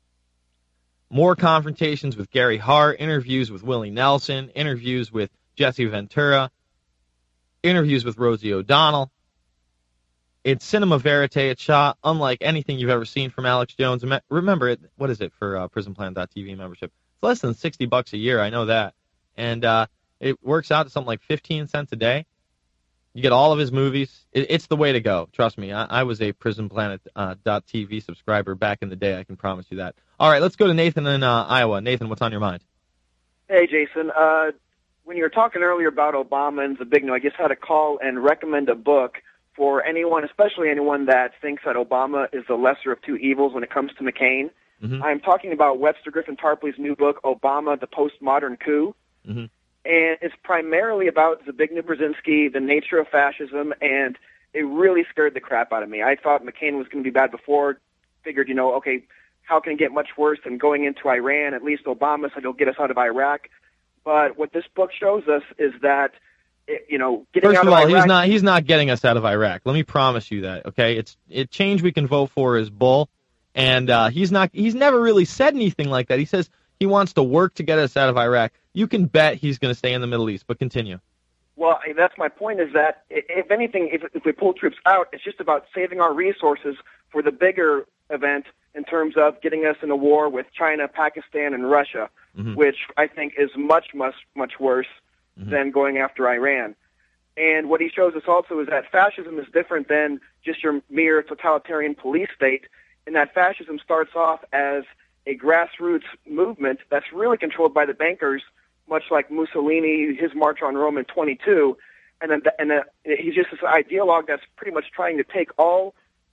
More confrontations with Gary Hart, interviews with Willie Nelson, interviews with Jesse Ventura, interviews with Rosie O'Donnell. It's cinema verite. It's shot unlike anything you've ever seen from Alex Jones. Remember, it, what is it for uh, Prison Planet dot T V membership? It's less than sixty bucks a year. I know that. And uh, it works out to something like fifteen cents a day. You get all of his movies. It, it's the way to go. Trust me. I, I was a Prison Planet dot T V subscriber back in the day. I can promise you that. All right, let's go to Nathan in uh, Iowa. Nathan, what's on your mind? Hey, Jason. Uh, when you were talking earlier about Obama and Zbigniew, I just had to call and recommend a book for anyone, especially anyone that thinks that Obama is the lesser of two evils when it comes to McCain. Mm-hmm. I'm talking about Webster Griffin Tarpley's new book, Obama, the Postmodern Coup. Mm-hmm. And it's primarily about Zbigniew Brzezinski, the nature of fascism, and it really scared the crap out of me. I thought McCain was going to be bad before, figured, you know, okay, how can it get much worse than going into Iran? At least Obama said he'll get us out of Iraq. But what this book shows us is that, it, you know, getting First out of of all, Iraq... he's not he's not getting us out of Iraq. Let me promise you that, okay? It's it change we can vote for is bull, and uh, he's not he's never really said anything like that. He says he wants to work to get us out of Iraq. You can bet he's going to stay in the Middle East, but continue. Well, that's my point, is that if anything, if, if we pull troops out, it's just about saving our resources for the bigger event in terms of getting us in a war with China, Pakistan, and Russia, mm-hmm. which I think is much, much, much worse mm-hmm. than going after Iran. And what he shows us also is that fascism is different than just your mere totalitarian police state, in that fascism starts off as a grassroots movement that's really controlled by the bankers, much like Mussolini, his March on Rome in twenty-two, and then the, and the, he's just this ideologue that's pretty much trying to take all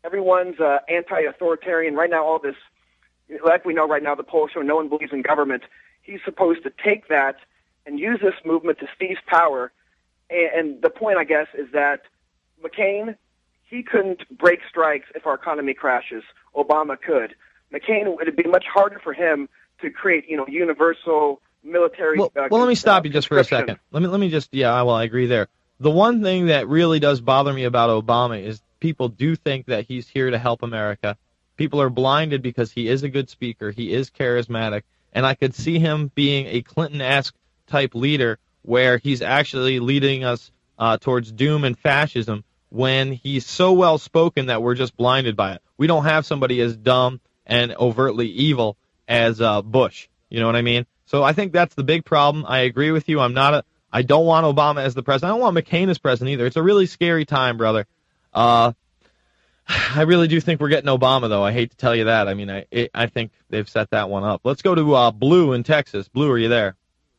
everyone's uh, anti-authoritarian. Right now, all this, like we know right now, the polls show no one believes in government. He's supposed to take that and use this movement to seize power. And, and the point, I guess, is that McCain, he couldn't break strikes if our economy crashes. Obama could. McCain, it'd be much harder for him to create, you know, universal military. Well, uh, well let me stop uh, you just for a second. Let me let me just yeah, well, I agree there. The one thing that really does bother me about Obama is people do think that he's here to help America. People are blinded because he is a good speaker, he is charismatic, and I could see him being a Clinton-esque type leader where he's actually leading us uh, towards doom and fascism when he's so well spoken that we're just blinded by it. We don't have somebody as dumb and overtly evil as uh, Bush. You know what I mean? So I think that's the big problem. I agree with you. I'm not a. I don't want Obama as the president. I don't want McCain as president either. It's a really scary time, brother. Uh, I really do think we're getting Obama, though. I hate to tell you that. I mean, I it, I think they've set that one up. Let's go to uh, Blue in Texas. Blue, are you there?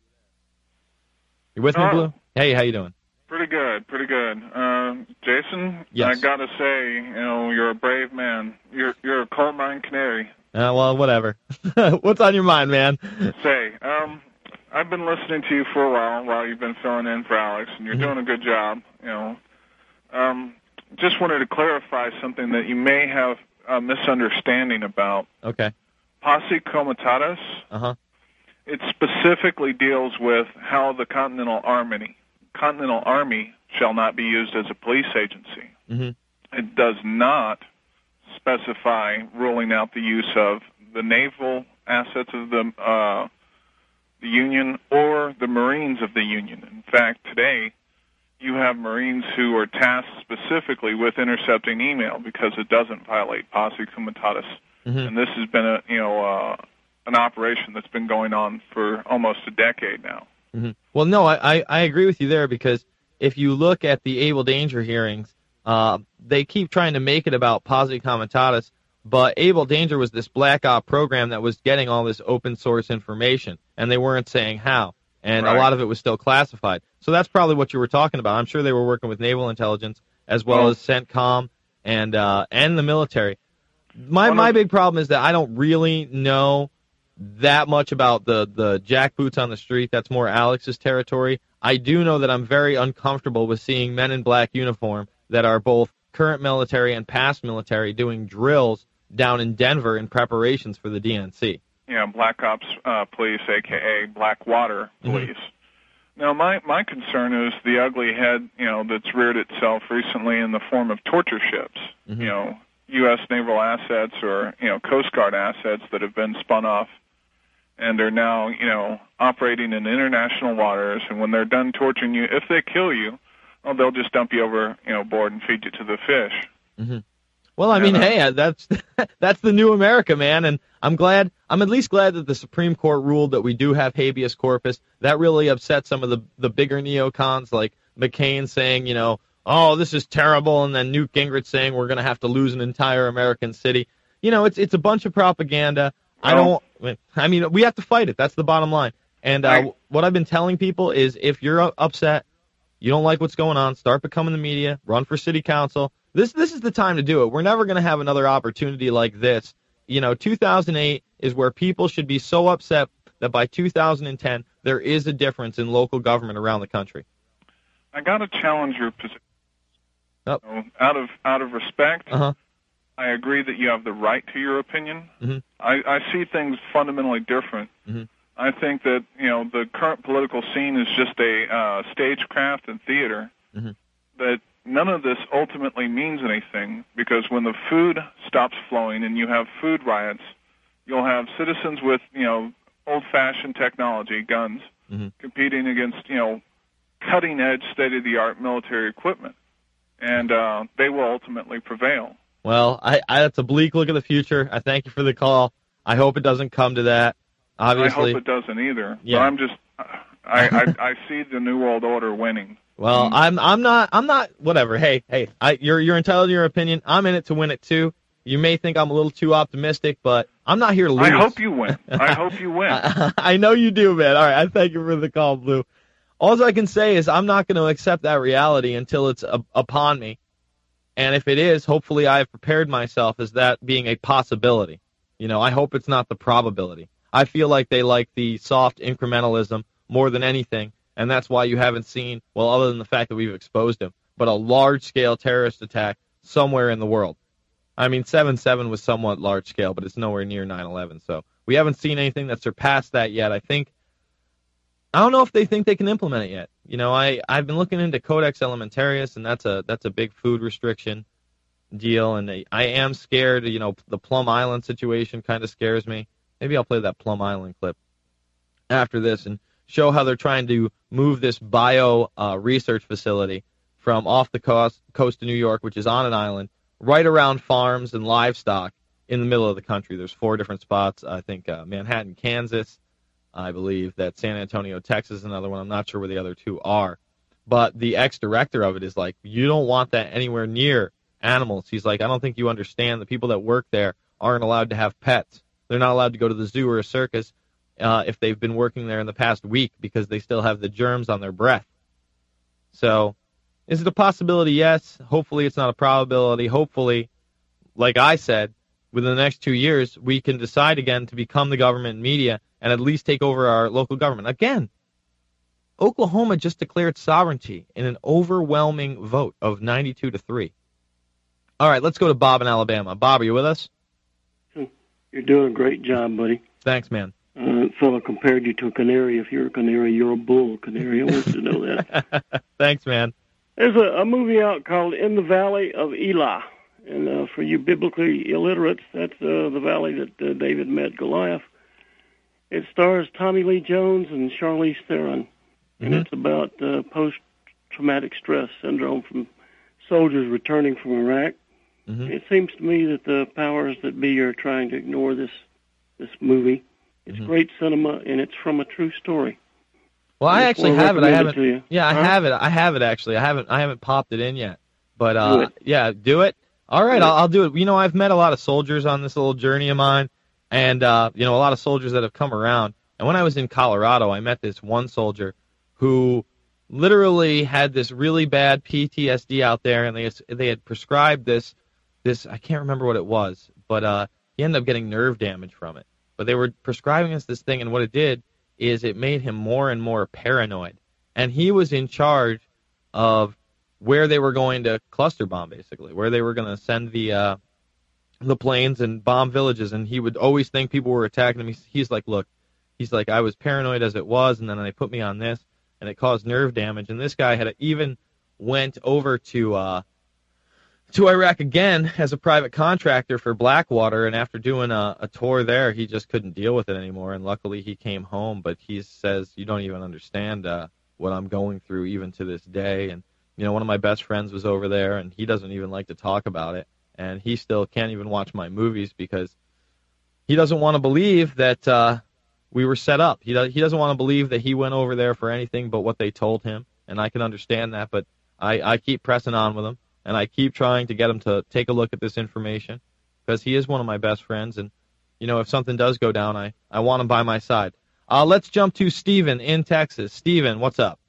You with me, Hello. Blue? Hey, how you doing? Pretty good, pretty good. Uh, Jason, Yes. I gotta say, you know, you're a brave man. You're you're a coal mine canary. Uh, well, whatever. What's on your mind, man? Say, um, I've been listening to you for a while while you've been filling in for Alex, and you're Mm-hmm. doing a good job. You know, um, just wanted to clarify something that you may have a misunderstanding about. Okay. Posse Comitatus. Uh-huh. It specifically deals with how the Continental Army, Continental Army shall not be used as a police agency. Mm-hmm. It does not specify ruling out the use of the naval assets of the uh, the Union or the Marines of the Union. In fact, today you have Marines who are tasked specifically with intercepting email because it doesn't violate Posse Comitatus. Mm-hmm. And this has been a you know uh, an operation that's been going on for almost a decade now. Mm-hmm. Well, no, I, I, I agree with you there because if you look at the Able Danger hearings, uh, they keep trying to make it about Posse Comitatus, but Able Danger was this black op program that was getting all this open source information, and they weren't saying how, and Right. a lot of it was still classified. So that's probably what you were talking about. I'm sure they were working with naval intelligence as well Well- as CENTCOM and uh, and the military. My my big problem is that I don't really know that much about the, the jackboots on the street. That's more Alex's territory. I do know that I'm very uncomfortable with seeing men in black uniform that are both current military and past military doing drills down in Denver in preparations for the D N C. Yeah, Black Ops uh, Police, a k a. Blackwater Police. Mm-hmm. Now, my, my concern is the ugly head, you know, that's reared itself recently in the form of torture ships. Mm-hmm. You know, U S naval assets or, you know, Coast Guard assets that have been spun off and are now, you know, operating in international waters. And when they're done torturing you, if they kill you, well, they'll just dump you over, you know, board and feed you to the fish. Mm-hmm. Well, I mean, hey, that's that's the new America, man, and I'm glad. I'm at least glad that the Supreme Court ruled that we do have habeas corpus. That really upset some of the the bigger neocons, like McCain saying, you know, oh, this is terrible, and then Newt Gingrich saying we're going to have to lose an entire American city. You know, it's it's a bunch of propaganda. I don't. I mean, we have to fight it. That's the bottom line. And uh, Right. what I've been telling people is, if you're upset, you don't like what's going on, start becoming the media, run for city council. This this is the time to do it. We're never going to have another opportunity like this. You know, two thousand eight is where people should be so upset that by two thousand ten there is a difference in local government around the country. I got to challenge your position. Oh. You know, out of out of respect, Uh-huh. I agree that you have the right to your opinion. Mhm. I, I see things fundamentally different. Mhm. I think that, you know, the current political scene is just a uh, stagecraft and theater. Mhm. That none of this ultimately means anything, because when the food stops flowing and you have food riots, you'll have citizens with, you know, old-fashioned technology, guns, Mhm. competing against, you know, cutting-edge, state-of-the-art military equipment. And uh, they will ultimately prevail. Well, I, I that's a bleak look at the future. I thank you for the call. I hope it doesn't come to that. Obviously. I hope it doesn't either. Yeah. But I'm just, I, I, I see the New World Order winning. Well, I'm I'm not I'm not whatever. Hey, hey, I you're you're entitled to your opinion. I'm in it to win it too. You may think I'm a little too optimistic, but I'm not here to lose. I hope you win. I hope you win. I, I know you do, man. All right, I thank you for the call, Blue. All I can say is I'm not going to accept that reality until it's up, upon me. And if it is, hopefully I've prepared myself as that being a possibility. You know, I hope it's not the probability. I feel like they like the soft incrementalism more than anything, and that's why you haven't seen, well, other than the fact that we've exposed him, but a large-scale terrorist attack somewhere in the world. I mean, seven seven was somewhat large-scale, but it's nowhere near nine eleven, so we haven't seen anything that surpassed that yet. I think, I don't know if they think they can implement it yet. You know, I, I've been looking into Codex Alimentarius, and that's a that's a big food restriction deal, and they, I am scared. You know, the Plum Island situation kind of scares me. Maybe I'll play that Plum Island clip after this and show how they're trying to move this bio uh, research facility from off the coast, coast of New York, which is on an island, right around farms and livestock in the middle of the country. There's four different spots. I think uh, Manhattan, Kansas, I believe that San Antonio, Texas is another one. I'm not sure where the other two are. But the ex-director of it is like, you don't want that anywhere near animals. He's like, I don't think you understand. The people that work there aren't allowed to have pets. They're not allowed to go to the zoo or a circus uh, if they've been working there in the past week because they still have the germs on their breath. So, is it a possibility? Yes. Hopefully it's not a probability. Hopefully, like I said, within the next two years, we can decide again to become the government and media and at least take over our local government. Again, Oklahoma just declared sovereignty in an overwhelming vote of ninety-two to three. All right, let's go to Bob in Alabama. Bob, are you with us? You're doing a great job, buddy. Thanks, man. Uh, fellow compared you to a canary. If you're a canary, you're a bull canary. I want you to know that. Thanks, man. There's a, a movie out called In the Valley of Elah. And uh, for you biblically illiterates, that's uh, the valley that uh, David met Goliath. It stars Tommy Lee Jones and Charlize Theron. Mm-hmm. And it's about uh, post-traumatic stress syndrome from soldiers returning from Iraq. Mm-hmm. It seems to me that the powers that be are trying to ignore this this movie. It's mm-hmm. great cinema, and it's from a true story. Well, I, I actually have it. I haven't. It yeah, I huh? have it. I have it actually. I haven't. I haven't popped it in yet. But uh, do yeah, do it. All right, I'll, I'll do it. You know, I've met a lot of soldiers on this little journey of mine, and uh, you know, a lot of soldiers that have come around. And when I was in Colorado, I met this one soldier who literally had this really bad P T S D out there, and they they had prescribed this. This I can't remember what it was, but uh, he ended up getting nerve damage from it. But they were prescribing us this thing, and what it did is it made him more and more paranoid. And he was in charge of where they were going to cluster bomb, basically, where they were going to send the uh, the planes and bomb villages. And he would always think people were attacking him. He's, he's like, look, he's like, I was paranoid as it was, and then they put me on this, and it caused nerve damage. And this guy had even went over to uh, to Iraq again as a private contractor for Blackwater, and after doing a, a tour there, he just couldn't deal with it anymore, and luckily he came home. But he says, you don't even understand uh, what I'm going through even to this day. And you know, one of my best friends was over there, and he doesn't even like to talk about it, and he still can't even watch my movies because he doesn't want to believe that uh, we were set up. He, does, he doesn't want to believe that he went over there for anything but what they told him, and I can understand that, but I, I keep pressing on with him. And I keep trying to get him to take a look at this information because he is one of my best friends. And, you know, if something does go down, I, I want him by my side. Uh, let's jump to Steven in Texas. Steven, what's up?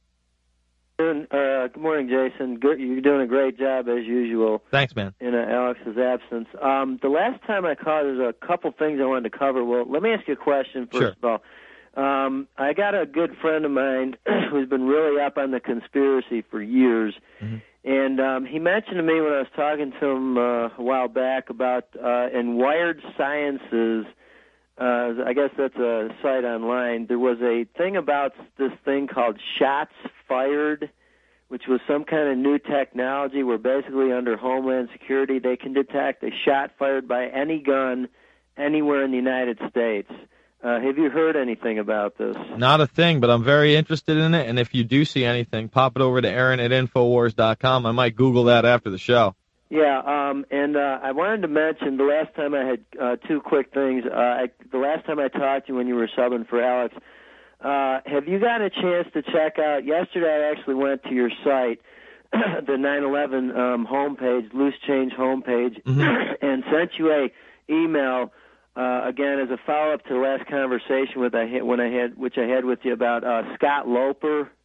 Uh, good morning, Jason. Good, you're doing a great job, as usual. Thanks, man. In uh, Alex's absence. Um, the last time I called, there's a couple things I wanted to cover. Well, let me ask you a question first sure. of all. Um, I got a good friend of mine who's been really up on the conspiracy for years. Mm-hmm. And um, he mentioned to me when I was talking to him uh, a while back about uh, in Wired Sciences, uh, I guess that's a site online, there was a thing about this thing called shots fired, which was some kind of new technology where basically under Homeland Security they can detect a shot fired by any gun anywhere in the United States. Uh, have you heard anything about this? Not a thing, but I'm very interested in it, and if you do see anything, pop it over to Aaron at Infowars dot com. I might Google that after the show. Yeah, um, and uh, I wanted to mention the last time I had uh, two quick things. Uh, I, the last time I talked to you when you were subbing for Alex, uh, have you got a chance to check out, yesterday I actually went to your site, the nine eleven um, homepage, Loose Change homepage, mm-hmm. and sent you a email Uh, again, as a follow-up to the last conversation with I had, when I had, which I had with you about uh, Scott Loper,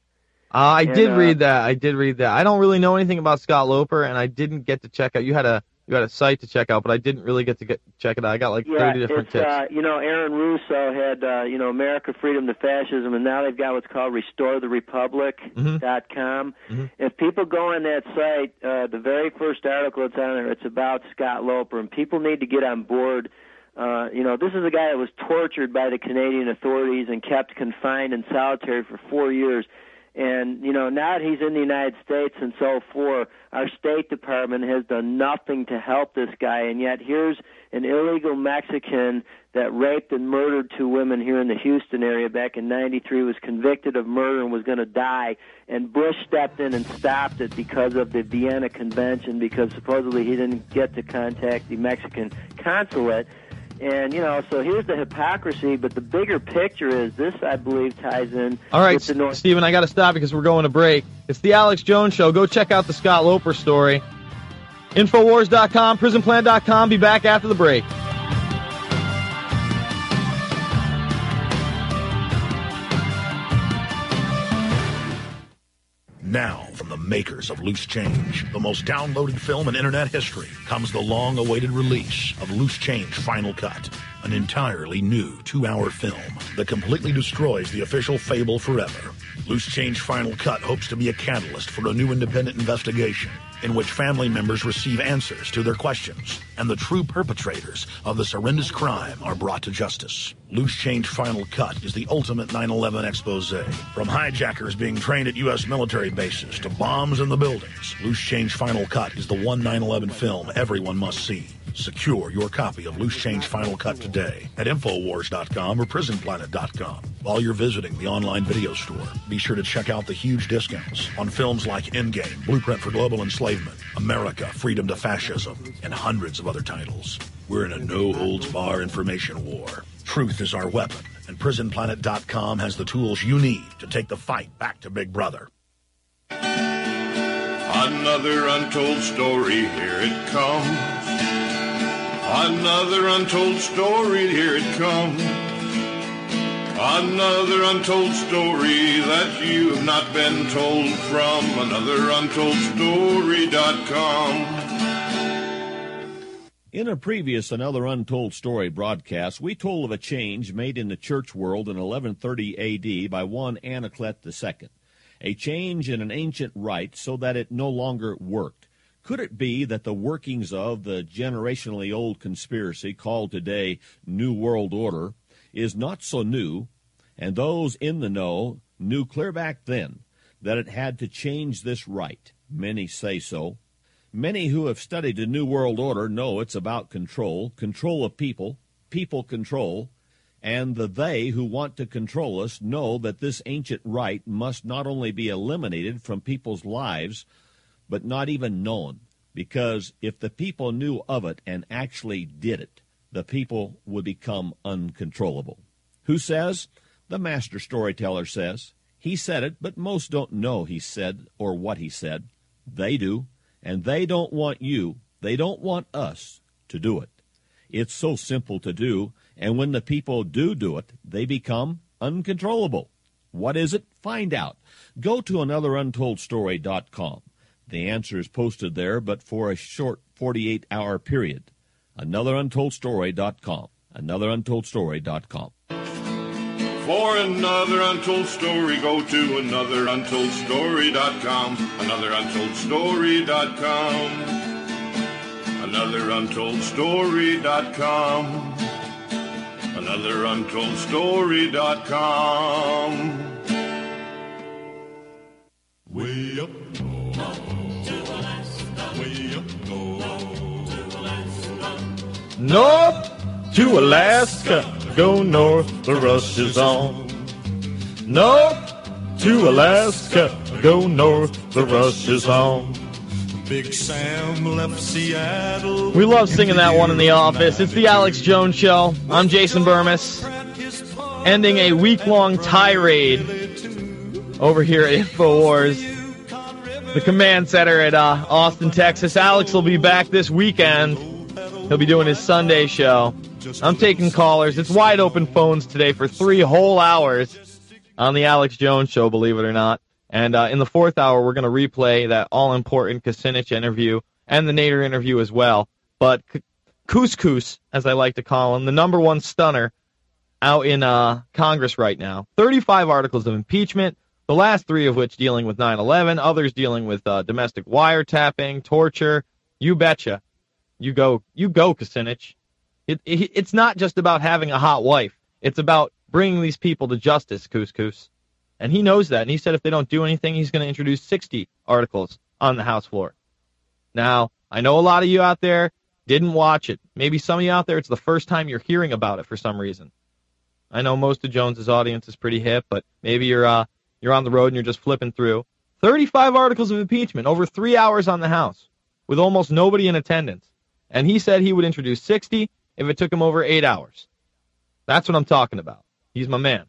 Uh, I And, did uh, read that. I did read that. I don't really know anything about Scott Loper, and I didn't get to check out. You had a you had a site to check out, but I didn't really get to get check it out. I got like Yeah, thirty different it's, tips. uh, you know, Aaron Russo had, uh, you know, America, Freedom to Fascism, and now they've got what's called restore the republic dot com. Mm-hmm. If people go on that site, uh, the very first article that's on there, it's about Scott Loper, and people need to get on board. Uh, you know, this is a guy that was tortured by the Canadian authorities and kept confined in solitary for four years. And, you know, now that he's in the United States and so forth, our State Department has done nothing to help this guy. And yet here's an illegal Mexican that raped and murdered two women here in the Houston area back in ninety-three, was convicted of murder and was going to die. And Bush stepped in and stopped it because of the Vienna Convention, because supposedly he didn't get to contact the Mexican consulate. And, you know, so here's the hypocrisy, but the bigger picture is this, I believe, ties in All right, with the North. Stephen, I got to stop because we're going to break. It's the Alex Jones Show. Go check out the Scott Loper story. Infowars dot com, prison plan dot com. Be back after the break. Now, from the makers of Loose Change, the most downloaded film in internet history, comes the long-awaited release of Loose Change Final Cut, an entirely new two-hour film that completely destroys the official fable forever. Loose Change Final Cut hopes to be a catalyst for a new independent investigation in which family members receive answers to their questions and the true perpetrators of this horrendous crime are brought to justice. Loose Change Final Cut is the ultimate nine eleven expose. From hijackers being trained at U S military bases to bombs in the buildings, Loose Change Final Cut is the one nine eleven film everyone must see. Secure your copy of Loose Change Final Cut today at Infowars dot com or Prison Planet dot com. While you're visiting the online video store, be sure to check out the huge discounts on films like Endgame, Blueprint for Global Enslavement, America, Freedom to Fascism, and hundreds of other titles. We're in a no-holds-bar information war. Truth is our weapon, and Prison Planet dot com has the tools you need to take the fight back to Big Brother. Another untold story, here it comes. Another untold story, here it comes. Another untold story that you have not been told from another untold story dot com. In a previous Another Untold Story broadcast, we told of a change made in the church world in eleven thirty A D by one Anaclet the Second, a change in an ancient rite so that it no longer worked. Could it be that the workings of the generationally old conspiracy called today New World Order is not so new, and those in the know knew clear back then that it had to change this rite? Many say so. Many who have studied the New World Order know it's about control, control of people, people control, and the they who want to control us know that this ancient rite must not only be eliminated from people's lives, but not even known, because if the people knew of it and actually did it, the people would become uncontrollable. Who says? The master storyteller says. He said it, but most don't know he said or what he said. They do, and they don't want you, they don't want us to do it. It's so simple to do, and when the people do do it, they become uncontrollable. What is it? Find out. Go to another untold story dot com. The answer is posted there, but for a short forty-eight hour period. another untold story dot com. another untold story dot com. For another untold story, go to another untold story dot com. another untold story dot com. another untold story dot com. another untold story dot com. Way up north, to Alaska. Way up north, to Alaska. North to Alaska. Go north, the rush is on. North to Alaska. Go north, the rush is on. Big Sam left Seattle. We love singing that one in the office. It's the Alex Jones Show. I'm Jason Burmis, ending a week-long tirade over here at InfoWars, the command center at uh, Austin, Texas. Alex will be back this weekend. He'll be doing his Sunday show. I'm taking callers. It's wide open phones today for three whole hours on the Alex Jones Show, believe it or not. And uh, in the fourth hour, we're going to replay that all-important Kucinich interview and the Nader interview as well. But Couscous, as I like to call him, the number one stunner out in uh, Congress right now. thirty-five articles of impeachment, the last three of which dealing with nine eleven, others dealing with uh, domestic wiretapping, torture. You betcha. You go, you go, Kucinich. It, it, it's not just about having a hot wife. It's about bringing these people to justice, Couscous. And he knows that. And he said if they don't do anything, he's going to introduce sixty articles on the House floor. Now, I know a lot of you out there didn't watch it. Maybe some of you out there, it's the first time you're hearing about it for some reason. I know most of Jones's audience is pretty hip, but maybe you're uh, you're on the road and you're just flipping through. thirty-five articles of impeachment, over three hours on the House, with almost nobody in attendance. And he said he would introduce sixty if it took him over eight hours. That's what I'm talking about. He's my man.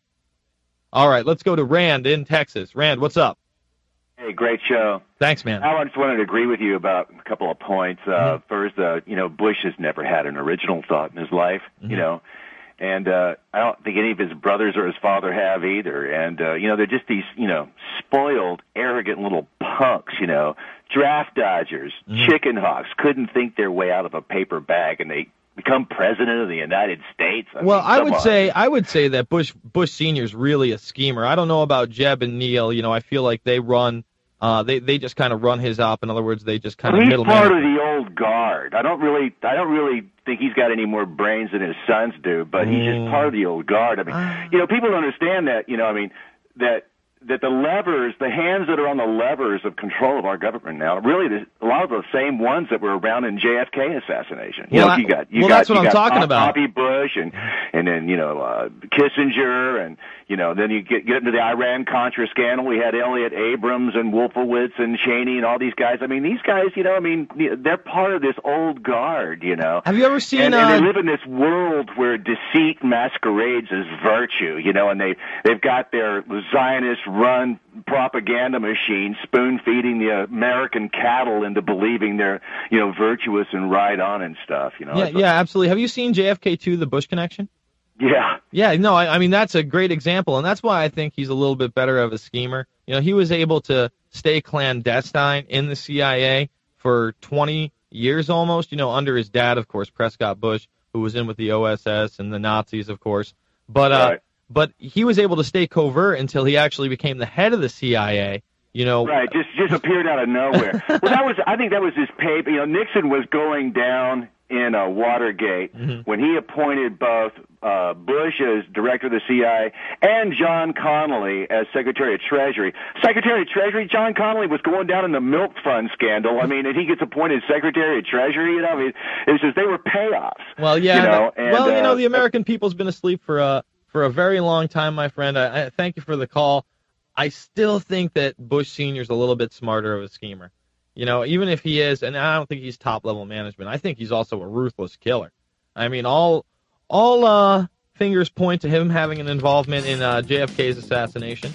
All right, let's go to Rand in Texas. Rand, what's up? Hey, great show. Thanks, man. I just wanted to agree with you about a couple of points. Uh, mm-hmm. First, uh, you know, Bush has never had an original thought in his life, mm-hmm. you know. And uh, I don't think any of his brothers or his father have either. And, uh, you know, they're just these, you know, spoiled, arrogant little punks, you know, draft dodgers, Mm-hmm. chicken hawks, couldn't think their way out of a paper bag, and they become president of the United States. I well, mean, I come would on. say I would say that Bush Bush Senior's really a schemer. I don't know about Jeb and Neil. You know, I feel like they run, uh, they they just kind of run his op. In other words, they just kind Well, of he's middle part manage. of the old guard. I don't really, I don't really think he's got any more brains than his sons do, but he's Mm. just part of the old guard. I mean, you know, people don't understand that. You know, I mean, that that the levers, the hands that are on the levers of control of our government now, really, the, a lot of the same ones that were around in J F K assassination. You Well, know, I- you got, you well, got, that's what you I'm got talking Pop- about. Bobby Bush, and and then you know uh, Kissinger, and you know, then you get get into the Iran Contra scandal. We had Elliot Abrams and Wolfowitz and Cheney and all these guys. I mean, these guys, you know, I mean, they're part of this old guard. You know, Have you ever seen? and, uh, and they live in this world where deceit masquerades as virtue, you know, and they, they've got their Zionist-run propaganda machine spoon-feeding the American cattle into believing they're, you know, virtuous and right on and stuff, you know. yeah, It's- yeah, absolutely. Have you seen J F K two, The Bush Connection? Yeah. Yeah, no, I, I mean, that's a great example, and that's why I think he's a little bit better of a schemer. You know, he was able to stay clandestine in the C I A for twenty years almost, you know, under his dad, of course, Prescott Bush, who was in with the O S S and the Nazis, of course. But uh, Right. but he was able to stay covert until he actually became the head of the C I A. You know, Right, just just appeared out of nowhere. Well, that was, I think that was his paper. You know, Nixon was going down in uh, Watergate Mm-hmm. when he appointed both uh, Bush as director of the C I A and John Connally as Secretary of Treasury. Secretary of Treasury, John Connally was going down in the milk fund scandal. I mean, and he gets appointed Secretary of Treasury. You know, I mean, it's just they were payoffs. Well, yeah. You know, but- and, well, you know, uh, the American people's been asleep for a for a very long time, my friend. I, I thank you for the call. I still think that Bush Senior's a little bit smarter of a schemer. You know, even if he is, and I don't think he's top level management. I think he's also a ruthless killer. I mean, all all uh, fingers point to him having an involvement in uh, J F K's assassination,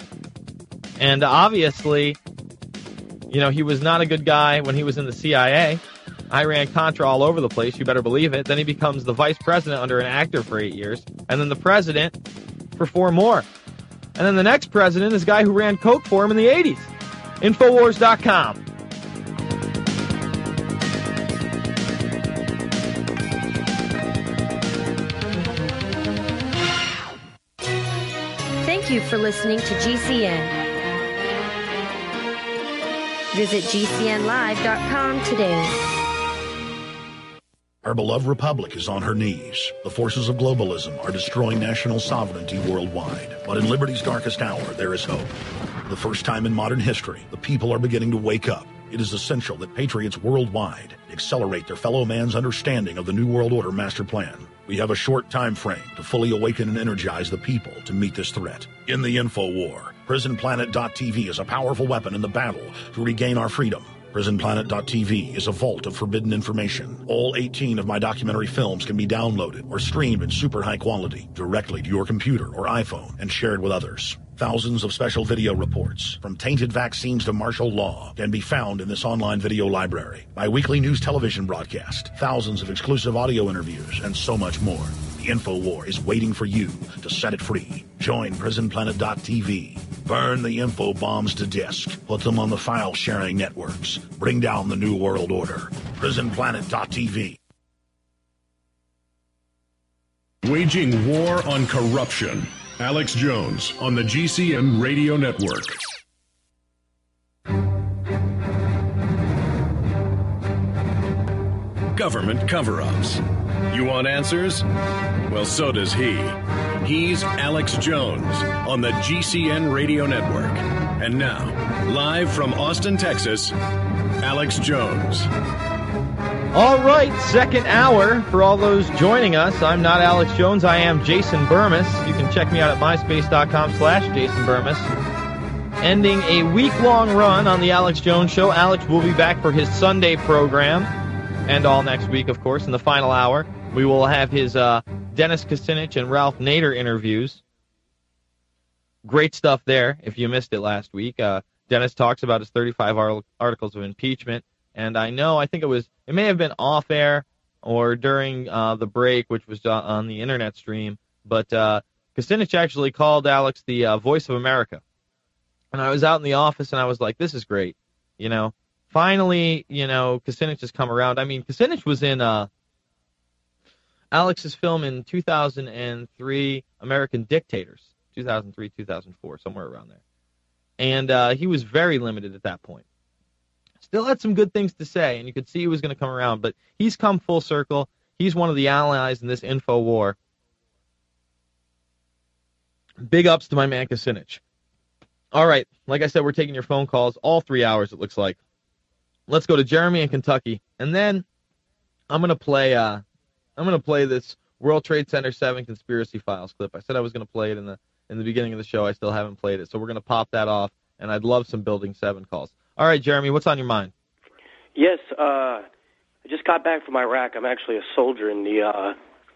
and obviously, you know, he was not a good guy when he was in the C I A. Iran Contra all over the place, you better believe it. Then he becomes the vice president under an actor for eight years, and then the president for four more. And then the next president is a guy who ran Coke for him in the eighties. Infowars dot com. Thank you for listening to G C N. Visit G C N live dot com today. Our beloved republic is on her knees. The forces of globalism are destroying national sovereignty worldwide. But in liberty's darkest hour, there is hope. For the first time in modern history, the people are beginning to wake up. It is essential that patriots worldwide accelerate their fellow man's understanding of the New World Order master plan. We have a short time frame to fully awaken and energize the people to meet this threat. In the info war, prison planet dot t v is a powerful weapon in the battle to regain our freedom. prison planet dot t v is a vault of forbidden information. All eighteen of my documentary films can be downloaded or streamed in super high quality directly to your computer or iPhone and shared with others. Thousands of special video reports, from tainted vaccines to martial law, can be found in this online video library. My weekly news television broadcast, thousands of exclusive audio interviews, and so much more. The InfoWar is waiting for you to set it free. Join prison planet dot t v. Burn the info bombs to disk. Put them on the file-sharing networks. Bring down the New World Order. prison planet dot t v. Waging war on corruption. Alex Jones on the G C N Radio Network. Government cover-ups. You want answers? Well, so does he. He's Alex Jones on the G C N Radio Network. And now, live from Austin, Texas, Alex Jones. All right, second hour for all those joining us. I'm not Alex Jones. I am Jason Burmis. You can check me out at myspace.com slash Jason Burmis. Ending a week-long run on the Alex Jones Show. Alex will be back for his Sunday program and all next week, of course. In the final hour, we will have his uh, Dennis Kucinich and Ralph Nader interviews. Great stuff there, if you missed it last week. Uh, Dennis talks about his thirty-five articles of impeachment. And I know, I think it was, it may have been off air or during uh, the break, which was uh, on the internet stream, but uh, Kucinich actually called Alex the uh, voice of America. And I was out in the office and I was like, this is great. You know, finally, you know, Kucinich has come around. I mean, Kucinich was in uh, Alex's film in two thousand three, American Dictators, two thousand three, two thousand four, somewhere around there. And uh, he was very limited at that point. Still had some good things to say, and you could see he was going to come around, but he's come full circle. He's one of the allies in this info war. Big ups to my man Kucinich. All right, like I said, we're taking your phone calls all three hours, it looks like. Let's go to Jeremy in Kentucky, and then I'm going to play uh, I'm going to play this World Trade Center seven Conspiracy Files clip. I said I was going to play it in the in the beginning of the show. I still haven't played it, so we're going to pop that off, and I'd love some Building seven calls. All right, Jeremy, what's on your mind? Yes, uh, I just got back from Iraq. I'm actually a soldier in the uh,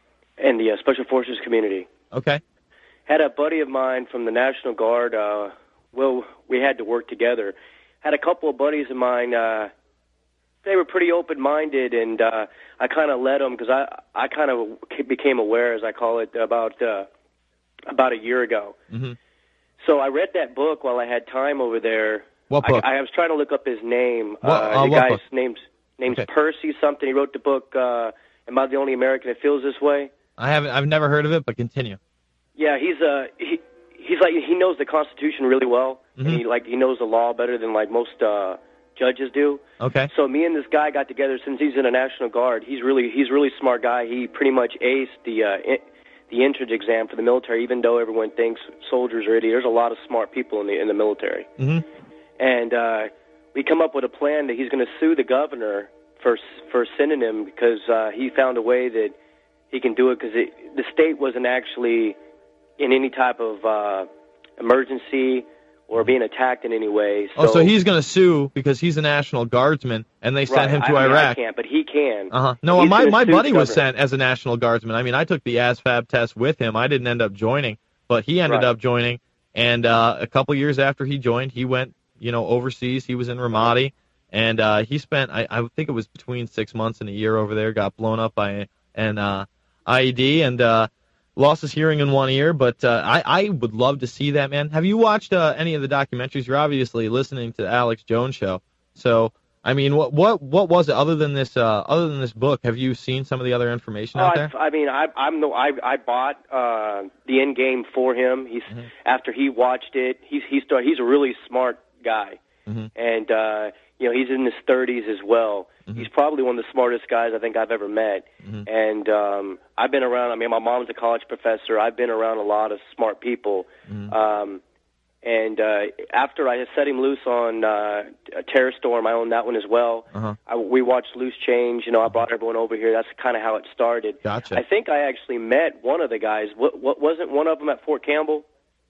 in the uh, Special Forces community. Okay. Had a buddy of mine from the National Guard. Uh, well, we had to work together. Had a couple of buddies of mine. Uh, they were pretty open-minded, and uh, I kind of led them because I I kind of became aware, as I call it, about uh, about a year ago. Mm-hmm. So I read that book while I had time over there. What book? I, I was trying to look up his name. What, uh, uh, the what guy's book? name's name's Okay. Percy something. He wrote the book uh, "Am I the Only American That Feels This Way?" I haven't. I've never heard of it, but continue. Yeah, he's uh he he's like he knows the Constitution really well. Mhm. And he like he knows the law better than like most uh, judges do. Okay. So me and this guy got together since he's in the National Guard. He's really he's a really smart guy. He pretty much aced the uh, in, the entrance exam for the military. Even though everyone thinks soldiers are idiots, there's a lot of smart people in the in the military. Mm-hmm. And uh, we come up with a plan that he's going to sue the governor for for sending him because uh, he found a way that he can do it because the state wasn't actually in any type of uh, emergency or being attacked in any way. So, oh, so he's going to sue because he's a National Guardsman, and they sent right, him to I mean, Iraq. I can't, but he can. Uh-huh. No, He's my, gonna my sue buddy the was governor. sent as a National Guardsman. I mean, I took the ASVAB test with him. I didn't end up joining, but he ended Right. up joining. And uh, a couple years after he joined, he went, you know, overseas. He was in Ramadi, and uh, he spent, I, I think it was between six months and a year over there, got blown up by an uh, I E D, and uh, lost his hearing in one ear. But uh, I, I would love to see that, man. Have you watched uh, any of the documentaries? You're obviously listening to the Alex Jones Show. So, I mean, what what what was it other than this uh, other than this book? Have you seen some of the other information Oh, out there? I, I mean, I, I'm the I, I bought uh, the end game for him. He's Mm-hmm. after he watched it. He's he's start, he's a really smart guy, Mm-hmm. and uh, you know he's in his thirties as well. Mm-hmm. He's probably one of the smartest guys I think I've ever met. Mm-hmm. And um, I've been around. I mean, my mom's a college professor. I've been around a lot of smart people. Mm-hmm. Um, and uh, after I set him loose on uh, Terror Storm, I own that one as well. Uh-huh. I, we watched Loose Change. You know, I brought everyone over here. That's kind of how it started. Gotcha. I think I actually met one of the guys. What, what wasn't one of them at Fort Campbell?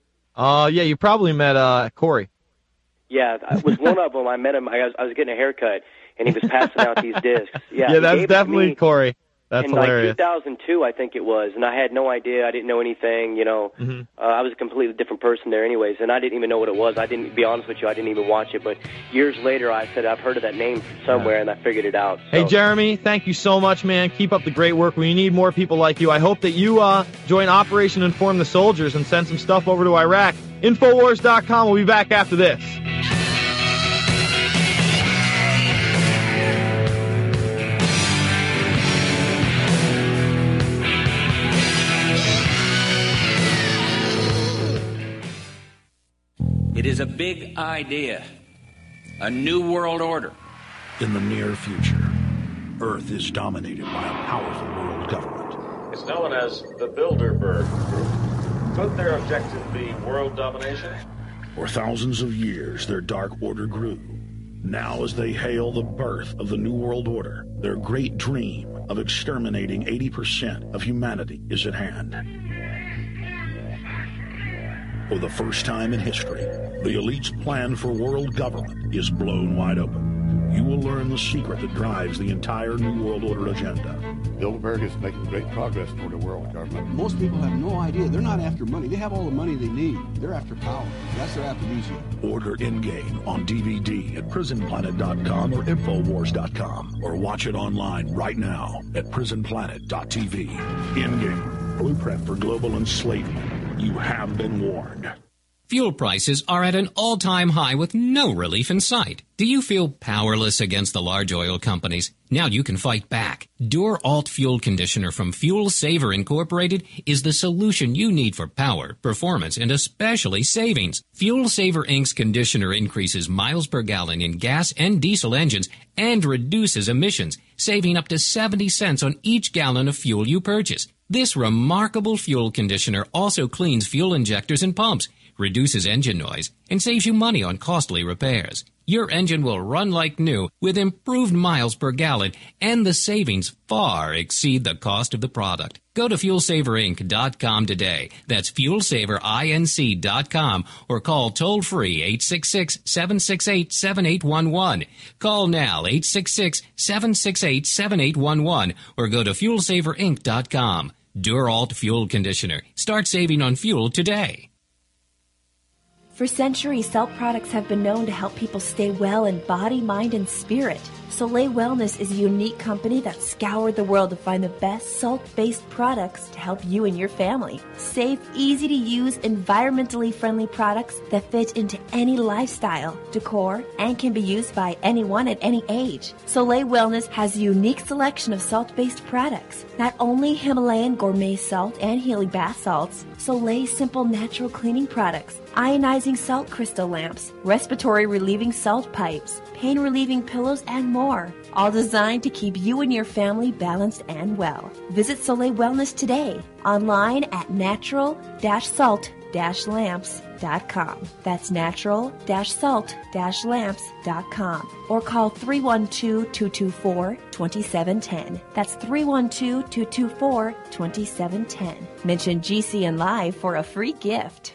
Uh, yeah, you probably met uh, Corey. Yeah, it was one of them. I met him. I was, I was getting a haircut, and he was passing out these discs. Yeah, Yeah, he that's gave it to definitely me. Corey. That's in hilarious. like two thousand two, I think it was, and I had no idea. I didn't know anything. You know, Mhm. uh, I was a completely different person there, anyways, and I didn't even know what it was. I didn't, to be honest with you, I didn't even watch it. But years later, I said I've heard of that name somewhere, and I figured it out. Hey, Jeremy, thank you so much, man. Keep up the great work. We need more people like you. I hope that you uh, join Operation Inform the Soldiers and send some stuff over to Iraq. Infowars dot com. We'll be back after this. It is a big idea, a new world order. In the near future, Earth is dominated by a powerful world government. It's known as the Bilderberg Group. Could their objective be world domination? For thousands of years, their dark order grew. Now, as they hail the birth of the New World Order, their great dream of exterminating eighty percent of humanity is at hand. For the first time in history, the elite's plan for world government is blown wide open. You will learn the secret that drives the entire New World Order agenda. Bilderberg is making great progress toward a world government. Most people have no idea. They're not after money. They have all the money they need. They're after power. That's their aphrodisiac. Order Endgame on D V D at prison planet dot com or infowars dot com, or watch it online right now at prison planet dot t v. Endgame, blueprint for global enslavement. You have been warned. Fuel prices are at an all-time high with no relief in sight. Do you feel powerless against the large oil companies? Now you can fight back. Dur-Alt Fuel Conditioner from Fuel Saver Incorporated is the solution you need for power, performance, and especially savings. Fuel Saver Incorporated's conditioner increases miles per gallon in gas and diesel engines and reduces emissions, saving up to seventy cents on each gallon of fuel you purchase. This remarkable fuel conditioner also cleans fuel injectors and pumps, reduces engine noise, and saves you money on costly repairs. Your engine will run like new with improved miles per gallon, and the savings far exceed the cost of the product. Go to fuel saver inc dot com today. That's fuel saver inc dot com, or call toll-free eight six six, seven six eight, seven eight one one. Call now eight six six, seven six eight, seven eight one one, or go to fuel saver inc dot com. Dur-Alt Fuel Conditioner. Start saving on fuel today. For centuries, Salt products have been known to help people stay well in body, mind, and spirit. Soleil Wellness is a unique company that scoured the world to find the best salt-based products to help you and your family. Safe, easy-to-use, environmentally friendly products that fit into any lifestyle, decor, and can be used by anyone at any age. Soleil Wellness has a unique selection of salt-based products. Not only Himalayan gourmet salt and Healy bath salts, Soleil simple natural cleaning products, ionizing salt crystal lamps, respiratory relieving salt pipes, pain relieving pillows, and more. All designed to keep you and your family balanced and well. Visit Soleil Wellness today, online at natural salt lamps dot com. That's natural salt lamps dot com. Or call three one two, two two four, two seven one zero. That's three one two, two two four, two seven one zero. Mention G C N Live for a free gift.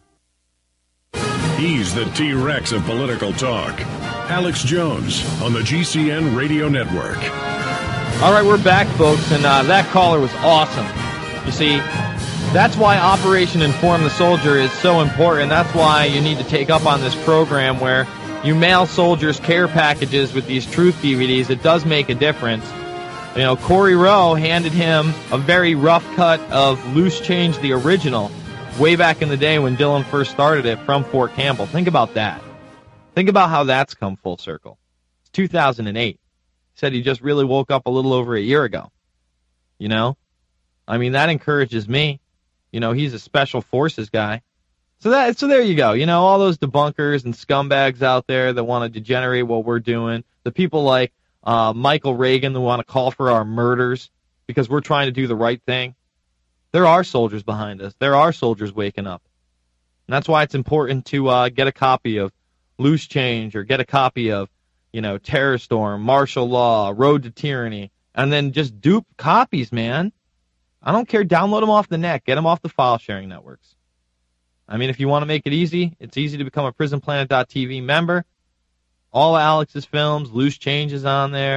He's the T-Rex of political talk. Alex Jones on the G C N Radio Network. All right, we're back, folks, and uh, that caller was awesome. You see, that's why Operation Inform the Soldier is so important. That's why you need to take up on this program where you mail soldiers care packages with these truth D V Ds. It does make a difference. You know, Corey Rowe handed him a very rough cut of Loose Change, the original, way back in the day when Dylan first started it from Fort Campbell. Think about that. Think about how that's come full circle. It's two thousand eight. He said he just really woke up a little over a year ago. You know? I mean, that encourages me. You know, he's a special forces guy. So that, so there you go. You know, all those debunkers and scumbags out there that want to degenerate what we're doing. The people like uh, Michael Reagan that want to call for our murders because we're trying to do the right thing. There are soldiers behind us. There are soldiers waking up. And that's why it's important to uh, get a copy of Loose Change or get a copy of, you know, Terror Storm, Martial Law, Road to Tyranny, and then just dupe copies, man. I don't care. Download them off the net. Get them off the file sharing networks. I mean, if you want to make it easy, it's easy to become a prison planet dot t v member. All Alex's films, Loose Change is on there.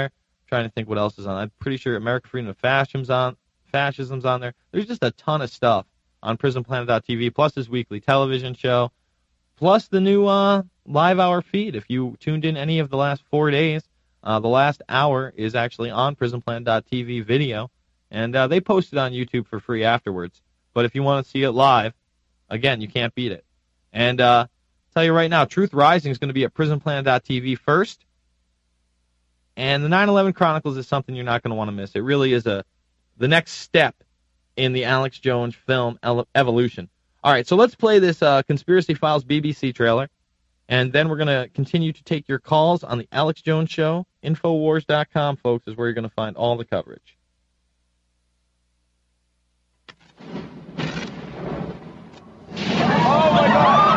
trying to think what else is on. I'm pretty sure American Freedom of Fascism's on, Fascism's on there. There's just a ton of stuff on prison planet dot t v, plus his weekly television show, plus the new uh, live hour feed. If you tuned in any of the last four days, uh, the last hour is actually on prison planet dot t v video, and uh, they post it on YouTube for free afterwards. But if you want to see it live, again, you can't beat it. And uh, I'll tell you right now, Truth Rising is going to be at prison planet dot t v first. And the nine eleven Chronicles is something you're not going to want to miss. It really is a the next step in the Alex Jones film evolution. All right, so let's play this uh, Conspiracy Files B B C trailer, and then we're going to continue to take your calls on the Alex Jones Show. Infowars dot com, folks, is where you're going to find all the coverage. Oh, my God!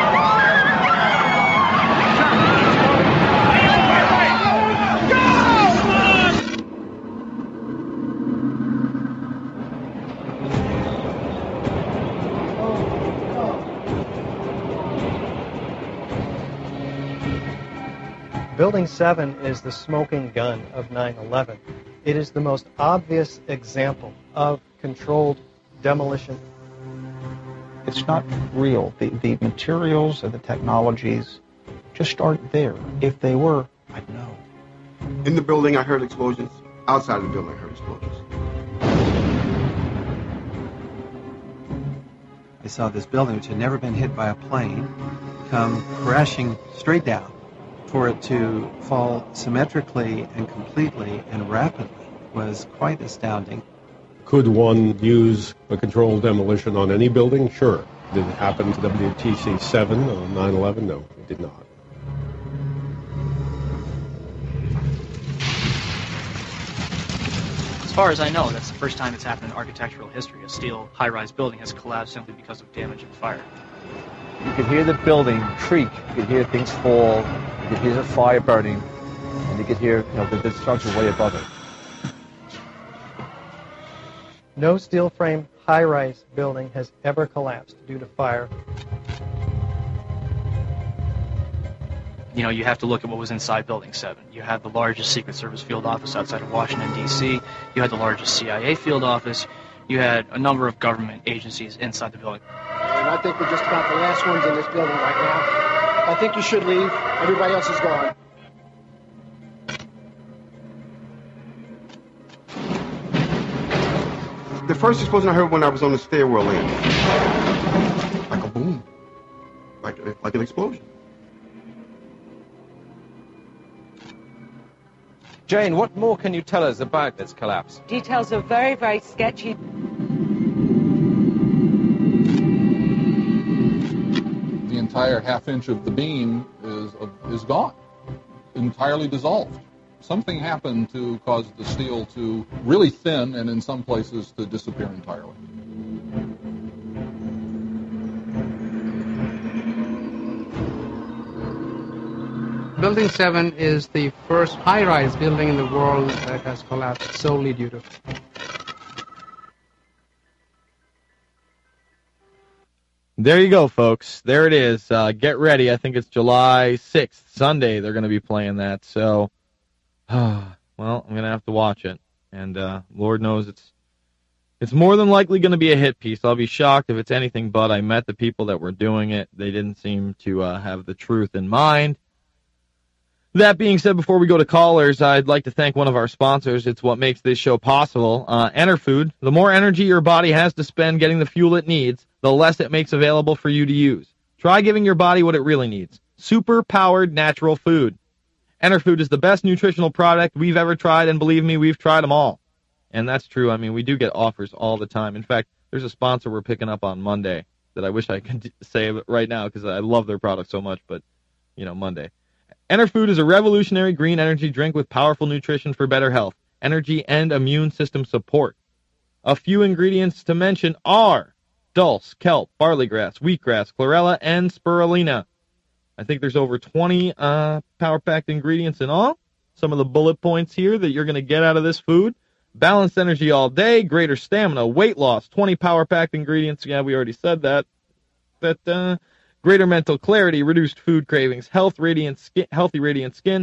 Building seven is the smoking gun of nine eleven. It is the most obvious example of controlled demolition. It's not real. The, the materials and the technologies just aren't there. If they were, I'd know. In the building, I heard explosions. Outside of the building, I heard explosions. I saw this building, which had never been hit by a plane, come crashing straight down. For it to fall symmetrically and completely and rapidly was quite astounding. Could one use a controlled demolition on any building? Sure. Did it happen to W T C seven on nine eleven? No, it did not. As far as I know, that's the first time it's happened in architectural history. A steel high-rise building has collapsed simply because of damage and fire. You could hear the building creak, you could hear things fall, you could hear the fire burning, and you could hear, you know, the destruction way above it. No steel frame high-rise building has ever collapsed due to fire. You know, you have to look at what was inside Building seven. You had the largest Secret Service field office outside of Washington, D C You had the largest C I A field office. You had a number of government agencies inside the building. And I think we're just about the last ones in this building right now. I think you should leave. Everybody else is gone. The first explosion I heard when I was on the stairwell in. Like a boom. Like, like an explosion. Jane, what more can you tell us about this collapse? Details are very, very sketchy. The entire half inch of the beam is is gone, entirely dissolved. Something happened to cause the steel to really thin and in some places to disappear entirely. Building seven is the first high-rise building in the world that has collapsed solely due to... There you go, folks. There it is. Uh, get ready. I think it's July sixth, Sunday, they're going to be playing that. So, uh, well, I'm going to have to watch it. And uh, Lord knows it's it's more than likely going to be a hit piece. I'll be shocked if it's anything but. I met the people that were doing it. They didn't seem to uh, have the truth in mind. That being said, before we go to callers, I'd like to thank one of our sponsors. It's what makes this show possible. Uh, Enerfood. The more energy your body has to spend getting the fuel it needs, the less it makes available for you to use. Try giving your body what it really needs. Super-powered natural food. Enerfood is the best nutritional product we've ever tried, and believe me, we've tried them all. And that's true. I mean, we do get offers all the time. In fact, there's a sponsor we're picking up on Monday that I wish I could say right now because I love their product so much, but, you know, Monday. Enerfood is a revolutionary green energy drink with powerful nutrition for better health, energy, and immune system support. A few ingredients to mention are dulse, kelp, barley grass, wheatgrass, chlorella, and spirulina. I think there's over twenty uh, power-packed ingredients in all. Some of the bullet points here that you're going to get out of this food. Balanced energy all day, greater stamina, weight loss, twenty power-packed ingredients. Yeah, we already said that. That, uh... Greater mental clarity, reduced food cravings, health, radiant skin, healthy, radiant skin,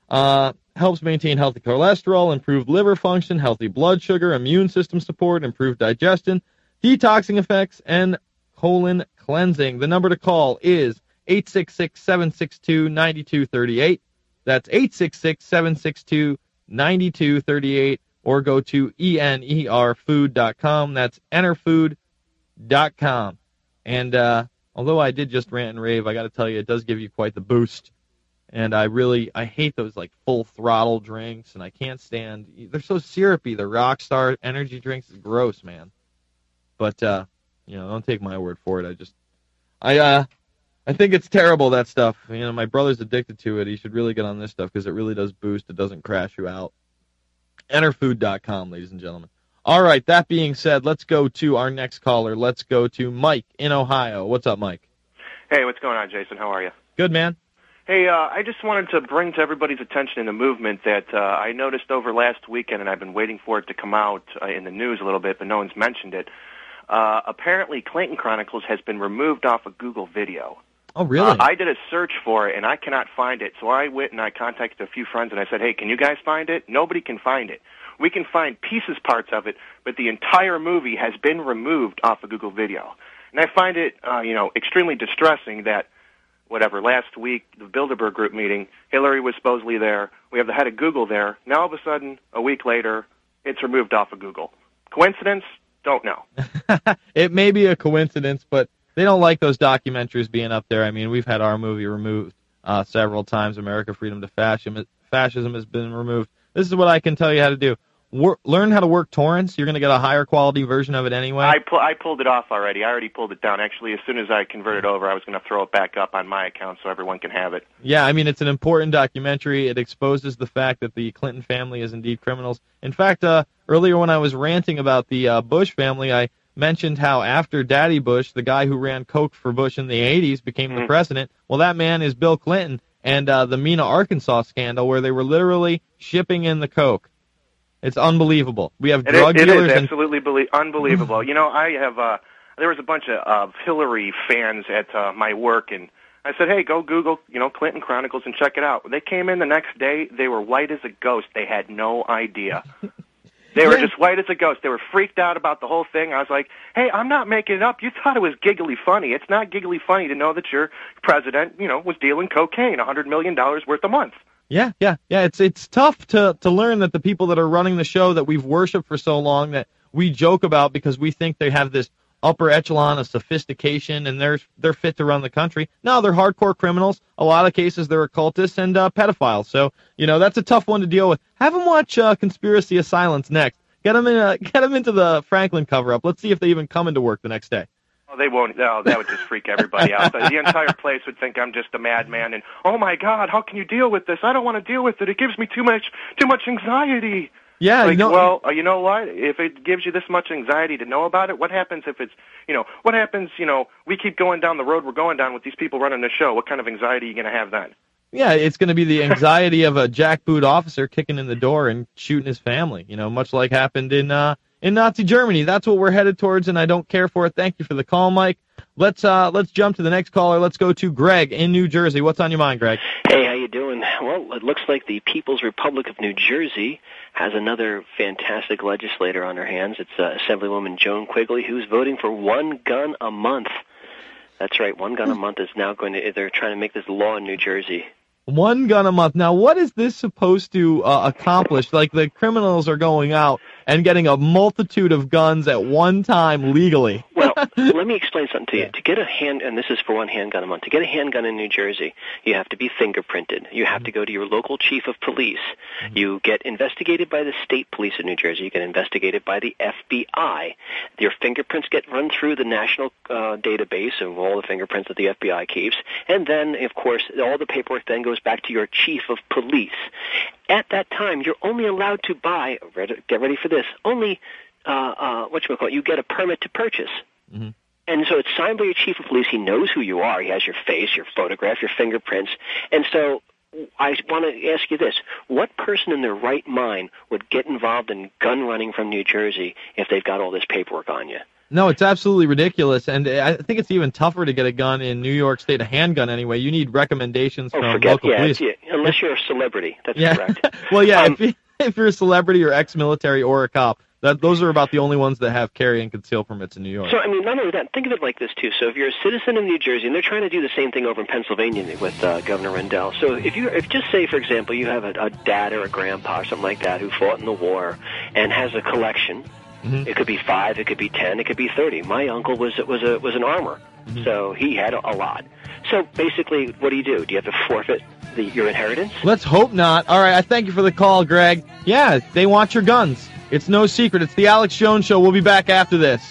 Uh, helps maintain healthy cholesterol, improved liver function, healthy blood sugar, immune system support, improved digestion, detoxing effects, and colon cleansing. The number to call is eight six six, seven six two, nine two three eight. That's eight six six, seven six two, nine two three eight, or go to E N E R food dot com. That's enerfood dot com. And uh, although I did just rant and rave, I got to tell you, it does give you quite the boost. And I really, I hate those like full throttle drinks, and I can't stand, they're so syrupy. The Rockstar energy drinks is gross, man. But, uh, you know, don't take my word for it. I just, I, uh, I think it's terrible, that stuff. You know, my brother's addicted to it. He should really get on this stuff because it really does boost. It doesn't crash you out. enerfood dot com, ladies and gentlemen. All right, that being said, let's go to our next caller. Let's go to Mike in Ohio. What's up, Mike? Hey, what's going on, Jason? How are you? Good, man. Hey, uh, I just wanted to bring to everybody's attention in the movement that uh, I noticed over last weekend, and I've been waiting for it to come out uh, in the news a little bit, but no one's mentioned it. Uh, apparently, Clinton Chronicles has been removed off of Google Video. Oh, really? Uh, I did a search for it, and I cannot find it. So I went and I contacted a few friends, and I said, hey, can you guys find it? Nobody can find it. We can find pieces, parts of it, but the entire movie has been removed off of Google Video. And I find it, uh, you know, extremely distressing that, whatever, last week, the Bilderberg Group meeting, Hillary was supposedly there. We have the head of Google there. Now, all of a sudden, a week later, it's removed off of Google. Coincidence? Don't know. It may be a coincidence, but they don't like those documentaries being up there. I mean, we've had our movie removed uh, several times. America, Freedom to Fascism, Fascism has been removed. This is what I can tell you how to do. Wor- learn how to work torrents. You're going to get a higher quality version of it anyway. I, pu- I pulled it off already. I already pulled it down. Actually, as soon as I converted over, I was going to throw it back up on my account so everyone can have it. Yeah, I mean, it's an important documentary. It exposes the fact that the Clinton family is indeed criminals. In fact, uh, earlier when I was ranting about the uh, Bush family, I mentioned how after Daddy Bush, the guy who ran Coke for Bush in the eighties, became mm-hmm. the president. Well, that man is Bill Clinton, and uh, the Mena, Arkansas scandal where they were literally shipping in the Coke. It's unbelievable. We have drug it, it dealers. It is and... absolutely belie- unbelievable. You know, I have, uh, there was a bunch of uh, Hillary fans at uh, my work, and I said, hey, go Google, you know, Clinton Chronicles and check it out. They came in the next day. They were white as a ghost. They had no idea. They were just white as a ghost. They were freaked out about the whole thing. I was like, hey, I'm not making it up. You thought it was giggly funny. It's not giggly funny to know that your president, you know, was dealing cocaine, one hundred million dollars worth a month. Yeah, yeah, yeah. It's it's tough to, to learn that the people that are running the show that we've worshipped for so long, that we joke about because we think they have this upper echelon of sophistication and they're they're fit to run the country. No, they're hardcore criminals. A lot of cases they're occultists and uh, pedophiles. So, you know, that's a tough one to deal with. Have them watch uh, Conspiracy of Silence next. Get them in, uh, get them into the Franklin cover-up. Let's see if they even come into work the next day. Oh, they won't. No, that would just freak everybody out. The entire place would think I'm just a madman. And oh my God, how can you deal with this? I don't want to deal with it. It gives me too much, too much anxiety. Yeah, like, you know, well, uh, you know what? If it gives you this much anxiety to know about it, what happens if it's, you know, what happens? You know, we keep going down the road we're going down with these people running the show. What kind of anxiety are you going to have then? Yeah, it's going to be the anxiety of a jackboot officer kicking in the door and shooting his family. You know, much like happened in uh, in Nazi Germany. That's what we're headed towards, and I don't care for it. Thank you for the call, Mike. Let's uh, let's jump to the next caller. Let's go to Greg in New Jersey. What's on your mind, Greg? Hey, how you doing? Well, it looks like the People's Republic of New Jersey has another fantastic legislator on her hands. It's uh, Assemblywoman Joan Quigley, who's voting for one gun a month. That's right, one gun a month is now going to, they're trying to make this law in New Jersey. One gun a month. Now, what is this supposed to uh, accomplish? Like, the criminals are going out and getting a multitude of guns at one time legally. Well, let me explain something to you. To get a hand, and this is for one handgun a month, to get a handgun in New Jersey, you have to be fingerprinted. You have to go to your local chief of police. Mm-hmm. You get investigated by the state police of New Jersey. You get investigated by the F B I. Your fingerprints get run through the national uh, database of all the fingerprints that the F B I keeps. And then, of course, all the paperwork then goes back to your chief of police. At that time, you're only allowed to buy, get ready for this, only, uh, uh, whatchamacallit, you get a permit to purchase. Mm-hmm. And so it's signed by your chief of police. He knows who you are. He has your face, your photograph, your fingerprints. And so I want to ask you this. What person in their right mind would get involved in gun running from New Jersey if they've got all this paperwork on you? No, it's absolutely ridiculous, and I think it's even tougher to get a gun in New York State, a handgun anyway. You need recommendations Oh, from forget, local yeah, police. it's- yeah, unless you're a celebrity. That's Yeah. correct. Well, yeah, Um, if, you, if you're a celebrity or ex-military or a cop, that those are about the only ones that have carry and conceal permits in New York. So, I mean, not only that, think of it like this, too. So if you're a citizen of New Jersey, and they're trying to do the same thing over in Pennsylvania with uh, Governor Rendell. So if you, if just say, for example, you have a, a dad or a grandpa or something like that who fought in the war and has a collection. Mm-hmm. It could be five, it could be ten, it could be thirty. My uncle was was a was an armor, Mm-hmm. so he had a, a lot. So basically, what do you do? Do you have to forfeit the, your inheritance? Let's hope not. All right, I thank you for the call, Greg. Yeah, they want your guns. It's no secret. It's the Alex Jones Show. We'll be back after this.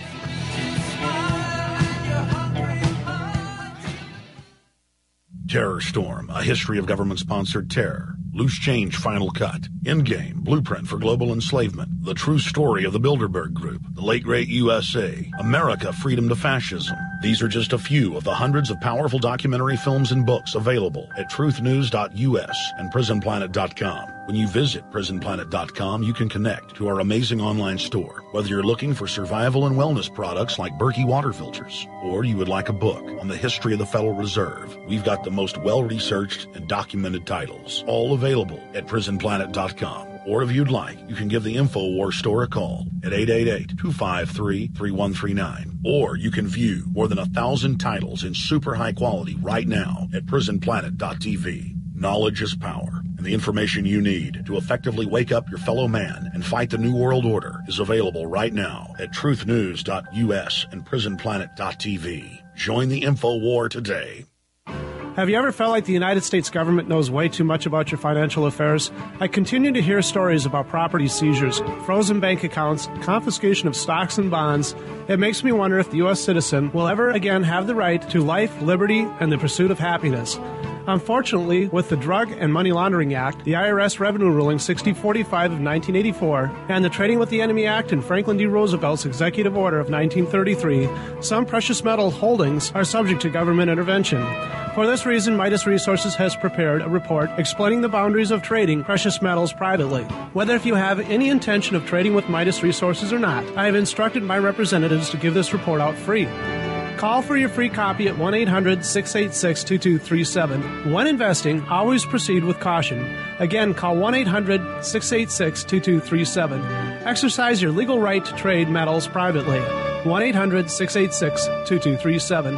Terror Storm, a history of government-sponsored terror. Loose Change Final Cut. Endgame, Blueprint for Global Enslavement. The True Story of the Bilderberg Group. The Late Great U S A. America, Freedom to Fascism. These are just a few of the hundreds of powerful documentary films and books available at truth news dot U S and prison planet dot com. When you visit prison planet dot com, you can connect to our amazing online store. Whether you're looking for survival and wellness products like Berkey water filters, or you would like a book on the history of the Federal Reserve, we've got the most well-researched and documented titles, all available at prison planet dot com. Or if you'd like, you can give the InfoWars store a call at eight eight eight, two five three, three one three nine. Or you can view more than a thousand titles in super high quality right now at prison planet dot T V. Knowledge is power, and the information you need to effectively wake up your fellow man and fight the New World Order is available right now at truth news dot U S and prison planet dot T V. Join the InfoWar today. Have you ever felt like the United States government knows way too much about your financial affairs? I continue to hear stories about property seizures, frozen bank accounts, confiscation of stocks and bonds. It makes me wonder if the U S citizen will ever again have the right to life, liberty, and the pursuit of happiness. Unfortunately, with the Drug and Money Laundering Act, the I R S Revenue Ruling sixty forty-five of nineteen eighty-four, and the Trading with the Enemy Act and Franklin D. Roosevelt's Executive Order of nineteen thirty-three, some precious metal holdings are subject to government intervention. For this reason, Midas Resources has prepared a report explaining the boundaries of trading precious metals privately. Whether if you have any intention of trading with Midas Resources or not, I have instructed my representatives to give this report out free. Call for your free copy at one eight hundred, six eight six, two two three seven. When investing, always proceed with caution. Again, call one eight hundred, six eight six, two two three seven. Exercise your legal right to trade metals privately. one eight hundred, six eight six, two two three seven.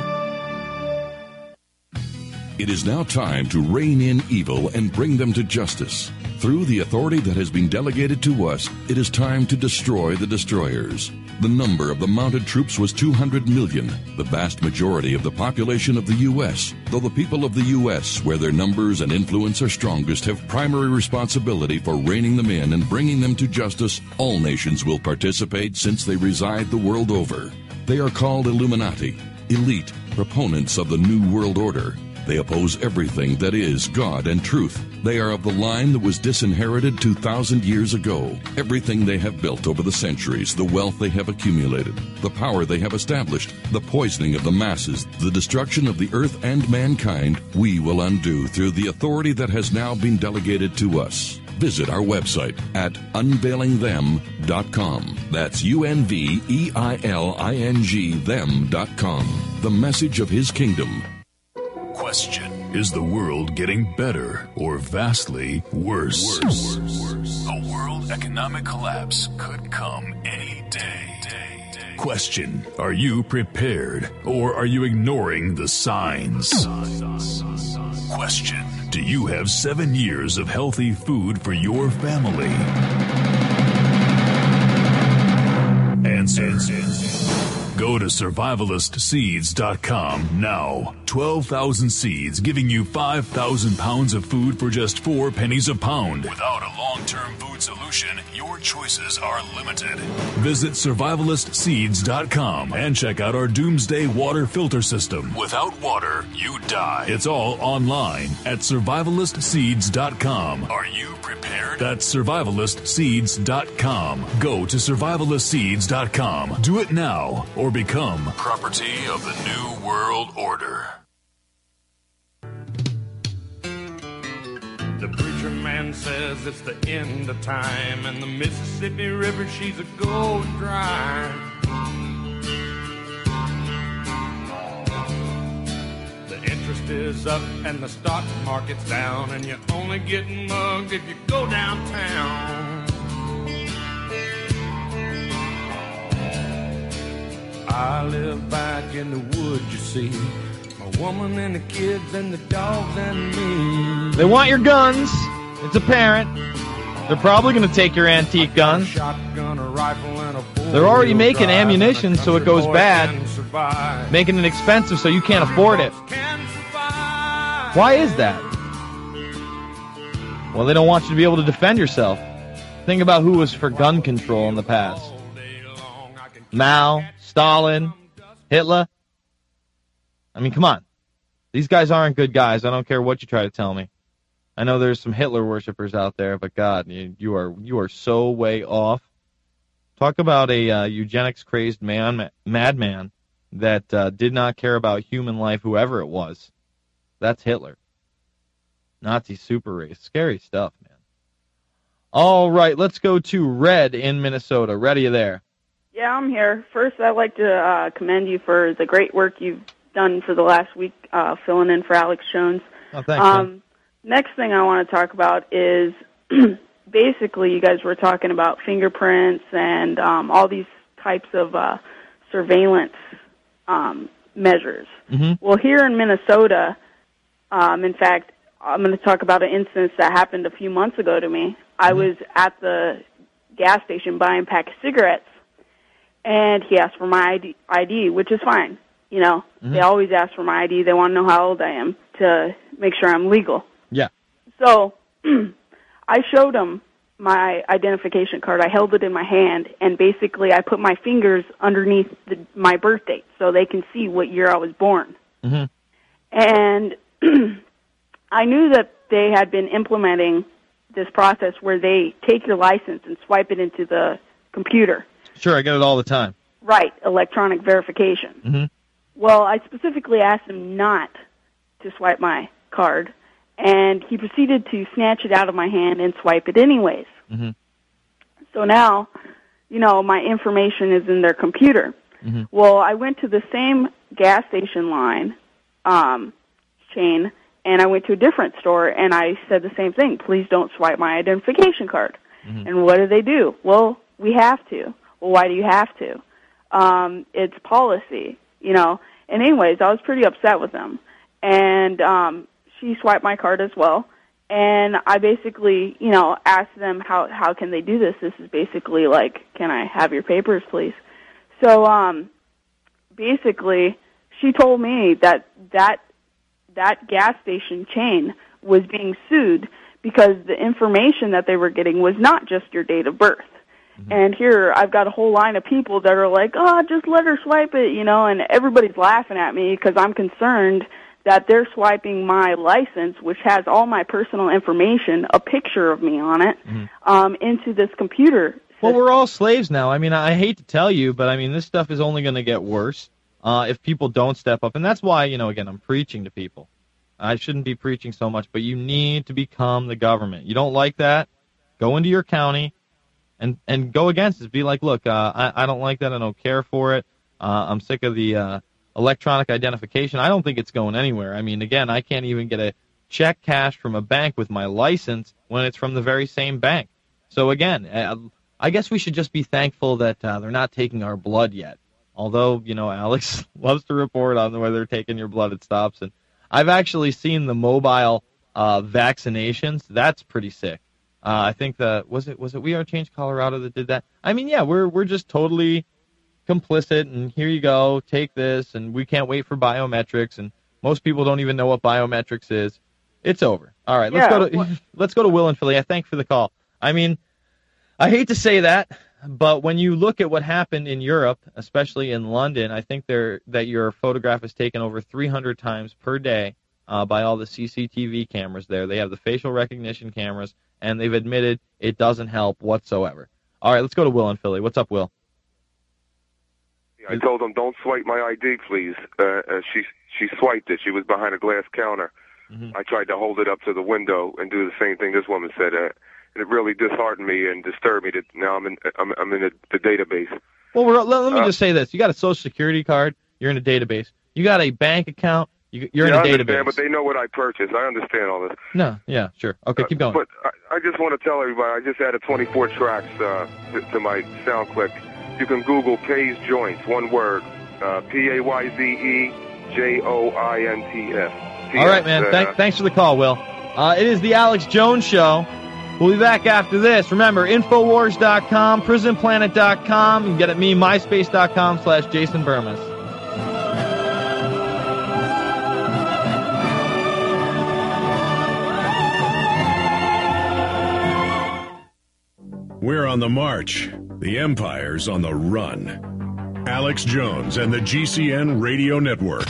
It is now time to rein in evil and bring them to justice. Through the authority that has been delegated to us, it is time to destroy the destroyers. The number of the mounted troops was two hundred million, the vast majority of the population of the U S, though the people of the U S, where their numbers and influence are strongest, have primary responsibility for reining them in and bringing them to justice. All nations will participate since they reside the world over. They are called Illuminati, elite, proponents of the New World Order. They oppose everything that is God and truth. They are of the line that was disinherited two thousand years ago. Everything they have built over the centuries, the wealth they have accumulated, the power they have established, the poisoning of the masses, the destruction of the earth and mankind, we will undo through the authority that has now been delegated to us. Visit our website at unveiling them dot com. That's U N V E I L I N G them dot com. The message of His kingdom. Question: is the world getting better or vastly worse? Worse. Worse. A world economic collapse could come any day. Question: are you prepared or are you ignoring the signs? Question: do you have seven years of healthy food for your family? Answer. Go to survivalist seeds dot com now. twelve thousand seeds giving you five thousand pounds of food for just four pennies a pound. Without a long-term food solution, your choices are limited. Visit survivalist seeds dot com and check out our Doomsday Water Filter System. Without water, you die. It's all online at survivalist seeds dot com. Are you prepared? That's survivalist seeds dot com. Go to survivalist seeds dot com. Do it now or become property of the New World Order. The preacher man says it's the end of time, and the Mississippi River, she's a going dry. is up and the stock market's down, and you're only getting mugged if you go downtown. I live back in the woods, you see. My woman and the kids and the dogs and me. They want your guns. It's apparent. They're probably going to take your antique guns. Shotgun, a rifle, and a They're already making ammunition so it goes bad, making it expensive so you can't afford it. Why is that? Well, they don't want you to be able to defend yourself. Think about who was for gun control in the past. Mao, Stalin, Hitler. I mean, come on. These guys aren't good guys. I don't care what you try to tell me. I know there's some Hitler worshippers out there, but God, you, you are you are so way off. Talk about a uh, eugenics-crazed man, ma- madman that uh, did not care about human life, whoever it was. That's Hitler. Nazi super race. Scary stuff, man. All right, let's go to Red in Minnesota. Red, are you there? Yeah, I'm here. First, I'd like to uh, commend you for the great work you've done for the last week, uh, filling in for Alex Jones. Oh, thanks, um, man. Next thing I want to talk about is basically you guys were talking about fingerprints and um, all these types of uh, surveillance um, measures. Mm-hmm. Well, here in Minnesota, um, in fact, I'm going to talk about an instance that happened a few months ago to me. I Mm-hmm. was at the gas station buying a pack of cigarettes, and he asked for my I D, I D, which is fine. You know, Mm-hmm. they always ask for my I D. They want to know how old I am to make sure I'm legal. Yeah. So I showed him my identification card. I held it in my hand, and basically I put my fingers underneath the, my birth date so they can see what year I was born. Mm-hmm. And I knew that they had been implementing this process where they take your license and swipe it into the computer. Sure, I get it all the time. Right, electronic verification. Mm-hmm. Well, I specifically asked him not to swipe my card, and he proceeded to snatch it out of my hand and swipe it anyways. Mm-hmm. So now, you know, my information is in their computer. Mm-hmm. Well, I went to the same gas station line um, chain, and I went to a different store, and I said the same thing. Please don't swipe my identification card. Mm-hmm. And what do they do? Well, we have to. Well, why do you have to? Um, it's policy, you know. And anyways, I was pretty upset with them. And um, she swiped my card as well. And I basically, you know, asked them how how can they do this? This is basically like, can I have your papers, please? So um, basically, she told me that that that gas station chain was being sued because the information that they were getting was not just your date of birth. Mm-hmm. And here I've got a whole line of people that are like, oh, just let her swipe it, you know, and everybody's laughing at me because I'm concerned that they're swiping my license, which has all my personal information, a picture of me on it, mm-hmm. um, into this computer. Well, we're all slaves now. I mean, I hate to tell you, but I mean, this stuff is only going to get worse uh, if people don't step up. And that's why, you know, again, I'm preaching to people. I shouldn't be preaching so much, but you need to become the government. You don't like that? Go into your county and, and go against it. Be like, look, uh, I, I don't like that. I don't care for it. Uh, I'm sick of the uh, electronic identification. I don't think it's going anywhere. I mean, again, I can't even get a check cashed from a bank with my license when it's from the very same bank. So, again, uh, I guess we should just be thankful that uh, they're not taking our blood yet. Although, you know, Alex loves to report on whether they're taking your blood at stops. And I've actually seen the mobile uh, vaccinations. That's pretty sick. Uh, I think the was it was it We Are Change Colorado that did that. I mean, yeah, we're we're just totally complicit. And here you go, take this, and we can't wait for biometrics. And most people don't even know what biometrics is. It's over. All right, let's Yeah, go to what- let's go to Will in Philly. I thank you for the call. I mean, I hate to say that, but when you look at what happened in Europe, especially in London, I think there that your photograph is taken over three hundred times per day uh, by all the C C T V cameras there. They have the facial recognition cameras, and they've admitted it doesn't help whatsoever. All right, let's go to Will in Philly. What's up, Will? I told him, don't swipe my I D, please. Uh, uh, she she swiped it. She was behind a glass counter. Mm-hmm. I tried to hold it up to the window and do the same thing this woman said. Uh, and it really disheartened me and disturbed me that now I'm in I'm, I'm in the, the database. Well, we're, let, let me Uh, just say this. You got a Social Security card. You're in a database. You got a bank account. You, you're yeah, in a I understand, database. but they know what I purchased. I understand all this. No, yeah, sure. Okay, keep going. But I, I just want to tell everybody, I just added twenty-four tracks uh, to, to my SoundClick. You can Google Pay's Joints, one word, uh, P A Y Z E J O I N T S. All right, man. Uh, Thank, thanks for the call, Will. Uh, it is the Alex Jones Show. We'll be back after this. Remember, Infowars dot com, Prison Planet dot com. You can get at me, MySpace dot com slash Jason Burmis. We're on the march. The Empire's on the run. Alex Jones and the G C N Radio Network.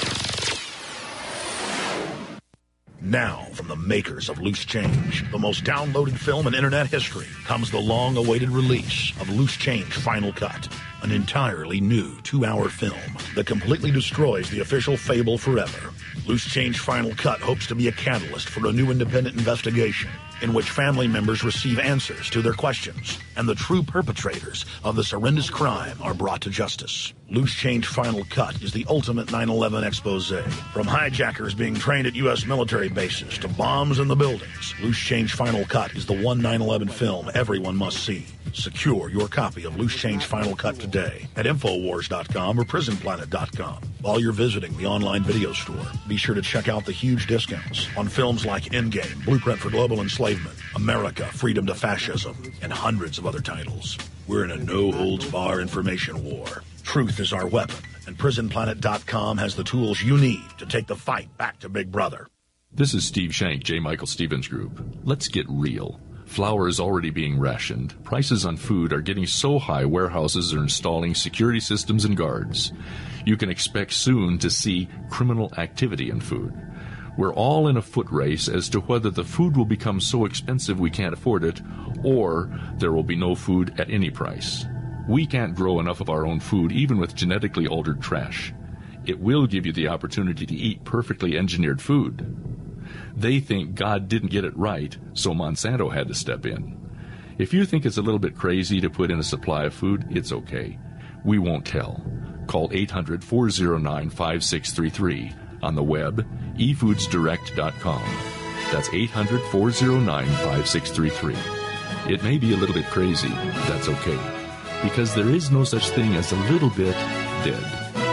Now, from the makers of Loose Change, the most downloaded film in internet history, comes the long-awaited release of Loose Change Final Cut, an entirely new two-hour film that completely destroys the official fable forever. Loose Change Final Cut hopes to be a catalyst for a new independent investigation in which family members receive answers to their questions and the true perpetrators of this horrendous crime are brought to justice. Loose Change Final Cut is the ultimate nine eleven expose. From hijackers being trained at U S military bases to bombs in the buildings, Loose Change Final Cut is the one nine eleven film everyone must see. Secure your copy of Loose Change Final Cut today at Infowars dot com or Prison Planet dot com. While you're visiting the online video store, be sure to check out the huge discounts on films like Endgame, Blueprint for Global Enslavement, America, Freedom to Fascism, and hundreds of other titles. We're in a no-holds-bar information war. Truth is our weapon, and Prison Planet dot com has the tools you need to take the fight back to Big Brother. This is Steve Shank, J. Michael Stevens Group. Let's get real. Flour is already being rationed. Prices on food are getting so high warehouses are installing security systems and guards. You can expect soon to see criminal activity in food. We're all in a foot race as to whether the food will become so expensive we can't afford it, or there will be no food at any price. We can't grow enough of our own food, even with genetically altered trash. It will give you the opportunity to eat perfectly engineered food. They think God didn't get it right, so Monsanto had to step in. If you think it's a little bit crazy to put in a supply of food, it's okay. We won't tell. Call eight hundred, four oh nine, five six three three. On the web, e foods direct dot com. That's eight hundred, four oh nine, five six three three. It may be a little bit crazy. That's okay. Because there is no such thing as a little bit dead.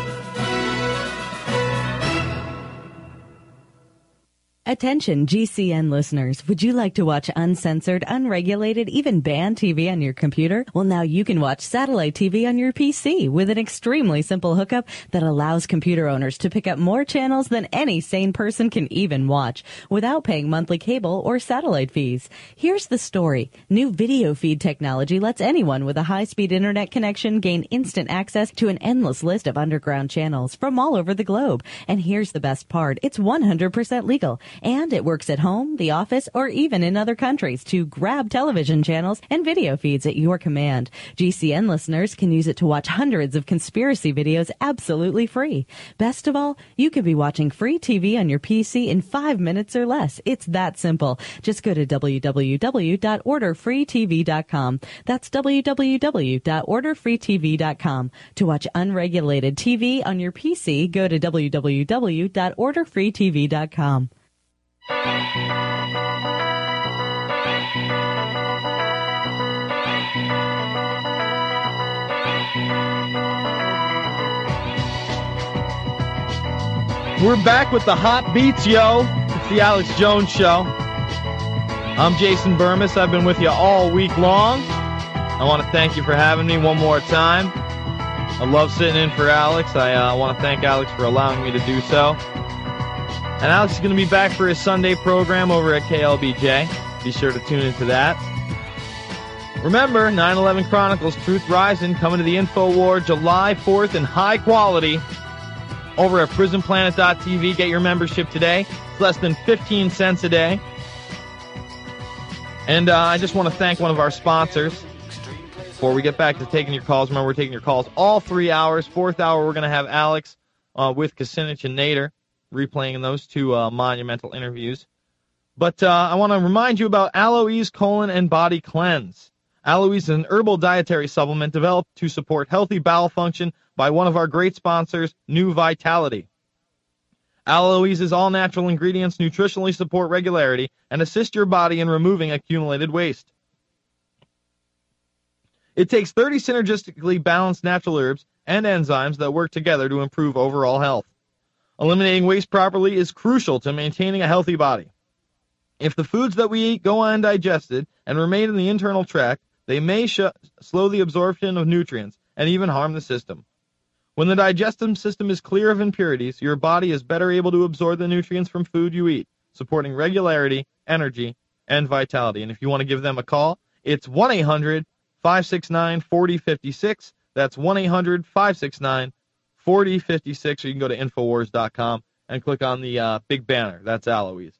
Attention G C N listeners, would you like to watch uncensored, unregulated, even banned T V on your computer? Well, now you can watch satellite T V on your P C with an extremely simple hookup that allows computer owners to pick up more channels than any sane person can even watch without paying monthly cable or satellite fees. Here's the story. New video feed technology lets anyone with a high-speed internet connection gain instant access to an endless list of underground channels from all over the globe. And here's the best part. It's one hundred percent legal. And it works at home, the office, or even in other countries to grab television channels and video feeds at your command. G C N listeners can use it to watch hundreds of conspiracy videos absolutely free. Best of all, you could be watching free T V on your P C in five minutes or less. It's that simple. Just go to w w w dot order free t v dot com. That's w w w dot order free t v dot com. To watch unregulated T V on your P C, go to w w w dot order free t v dot com. We're back with the hot beats, yo. It's the Alex Jones Show. I'm Jason Burmis. I've been with you all week long. I want to thank you for having me one more time. I love sitting in for Alex. I uh, want to thank Alex for allowing me to do so. And Alex is going to be back for his Sunday program over at K L B J. Be sure to tune into that. Remember, nine eleven Chronicles Truth Rising coming to the InfoWar July fourth in high quality over at prison planet dot t v. Get your membership today. It's less than fifteen cents a day. And uh, I just want to thank one of our sponsors. Before we get back to taking your calls, remember we're taking your calls all three hours. Fourth hour, we're going to have Alex uh, with Kucinich and Nader, replaying those two uh, monumental interviews. But uh, I want to remind you about Aloe's Colon and Body Cleanse. Aloe's is an herbal dietary supplement developed to support healthy bowel function by one of our great sponsors, New Vitality. Aloese's all-natural ingredients nutritionally support regularity and assist your body in removing accumulated waste. It takes thirty synergistically balanced natural herbs and enzymes that work together to improve overall health. Eliminating waste properly is crucial to maintaining a healthy body. If the foods that we eat go undigested and remain in the internal tract, they may sh- slow the absorption of nutrients and even harm the system. When the digestive system is clear of impurities, your body is better able to absorb the nutrients from food you eat, supporting regularity, energy, and vitality. And if you want to give them a call, it's one eight hundred five six nine four zero five six. That's one eight hundred five six nine four zero five six, or you can go to infowars dot com and click on the uh, big banner. That's Aloese.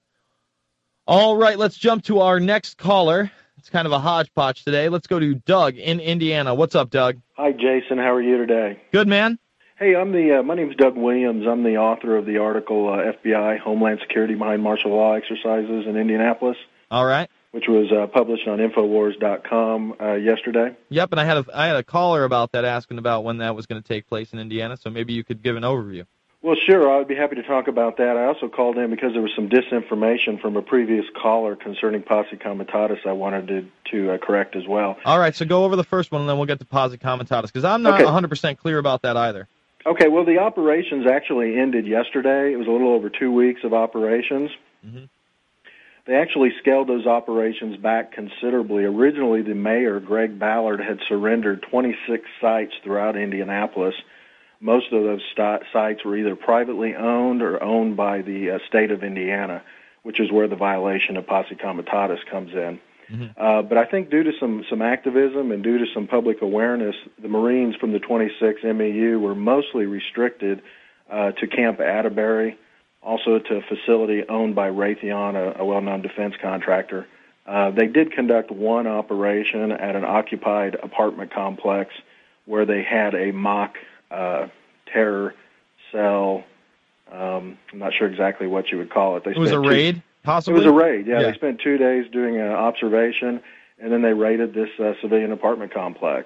All right, let's jump to our next caller. It's kind of a hodgepodge today. Let's go to Doug in Indiana. What's up, Doug? Hi, Jason. How are you today? Good, man. Hey, I'm the. Uh, my name's Doug Williams. I'm the author of the article uh, F B I Homeland Security Behind Martial Law Exercises in Indianapolis. All right. Which was uh, published on infowars dot com uh, yesterday. Yep, and I had a I had a caller about that asking about when that was going to take place in Indiana. So maybe you could give an overview. Well, sure. I would be happy to talk about that. I also called in because there was some disinformation from a previous caller concerning posse comitatus I wanted to, to uh, correct as well. All right, so go over the first one, and then we'll get to posse comitatus, because I'm not Okay. one hundred percent clear about that either. Okay, well, the operations actually ended yesterday. It was a little over two weeks of operations. Mhm. They actually scaled those operations back considerably. Originally, the mayor, Greg Ballard, had surrendered twenty-six sites throughout Indianapolis. Most of those st- sites were either privately owned or owned by the uh, state of Indiana, which is where the violation of posse comitatus comes in. Uh, but I think due to some, some activism and due to some public awareness, the Marines from the twenty-six M E U were mostly restricted uh, to Camp Atterbury, also to a facility owned by Raytheon, a, a well-known defense contractor. Uh, they did conduct one operation at an occupied apartment complex where they had a mock uh, terror cell. Um, I'm not sure exactly what you would call it. They It was a spent two- raid, possibly? It was a raid, yeah. Yeah. They spent two days doing an observation, and then they raided this uh, civilian apartment complex.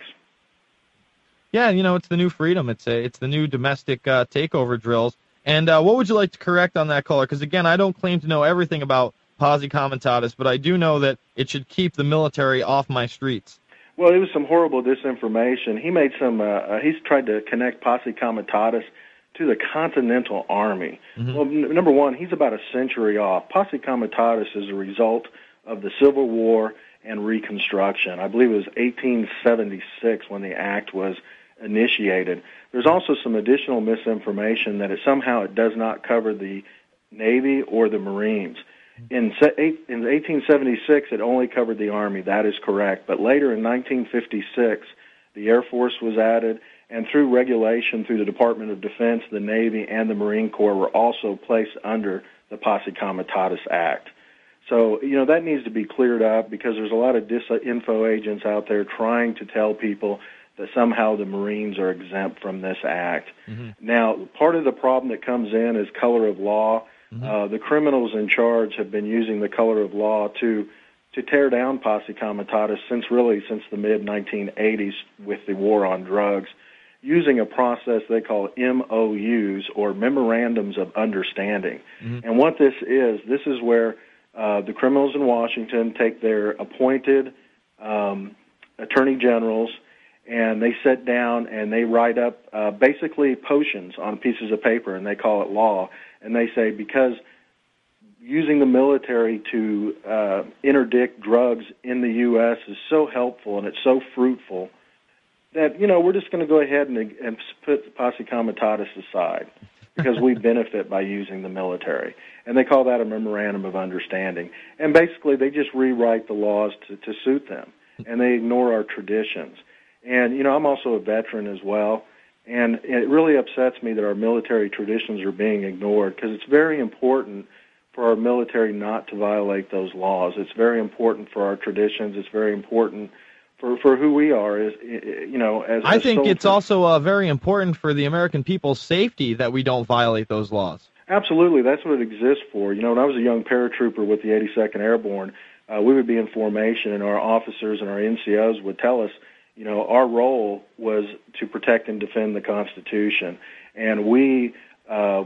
Yeah, you know, it's the new freedom. It's a, it's the new domestic uh, takeover drills. And uh, what would you like to correct on that caller? Because, again, I don't claim to know everything about posse comitatus, but I do know that it should keep the military off my streets. Well, it was some horrible disinformation. He made some, uh, uh, he's tried to connect posse comitatus to the Continental Army. Well, n- number one, he's about a century off. Posse comitatus is a result of the Civil War and Reconstruction. I believe it was eighteen seventy-six when the act was initiated. There's also some additional misinformation that it somehow it does not cover the Navy or the Marines. In, se- eight, in eighteen seventy-six, it only covered the Army. That is correct. But later in nineteen fifty-six, the Air Force was added, and through regulation through the Department of Defense, the Navy, and the Marine Corps were also placed under the Posse Comitatus Act. So, you know, that needs to be cleared up because there's a lot of disinfo agents out there trying to tell people that somehow the Marines are exempt from this act. Now, part of the problem that comes in is color of law. Uh, the criminals in charge have been using the color of law to to tear down posse comitatus since really since the mid nineteen eighties with the war on drugs, using a process they call M O Us or memorandums of understanding. And what this is, this is where uh, the criminals in Washington take their appointed um, attorney generals and they sit down and they write up uh, basically potions on pieces of paper, and they call it law. And they say because using the military to uh, interdict drugs in the U S is so helpful and it's so fruitful that, you know, we're just going to go ahead and, and put posse comitatus aside because we benefit by using the military. And they call that a memorandum of understanding. And basically they just rewrite the laws to, to suit them, and they ignore our traditions. And, you know, I'm also a veteran as well, and it really upsets me that our military traditions are being ignored because it's very important for our military not to violate those laws. It's very important for our traditions. It's very important for, for who we are, as, you know, as I as think soldiers. it's also uh, very important for the American people's safety that we don't violate those laws. Absolutely. That's what it exists for. You know, when I was a young paratrooper with the eighty-second Airborne, uh, we would be in formation, and our officers and our N C Os would tell us, you know, our role was to protect and defend the Constitution. And we uh,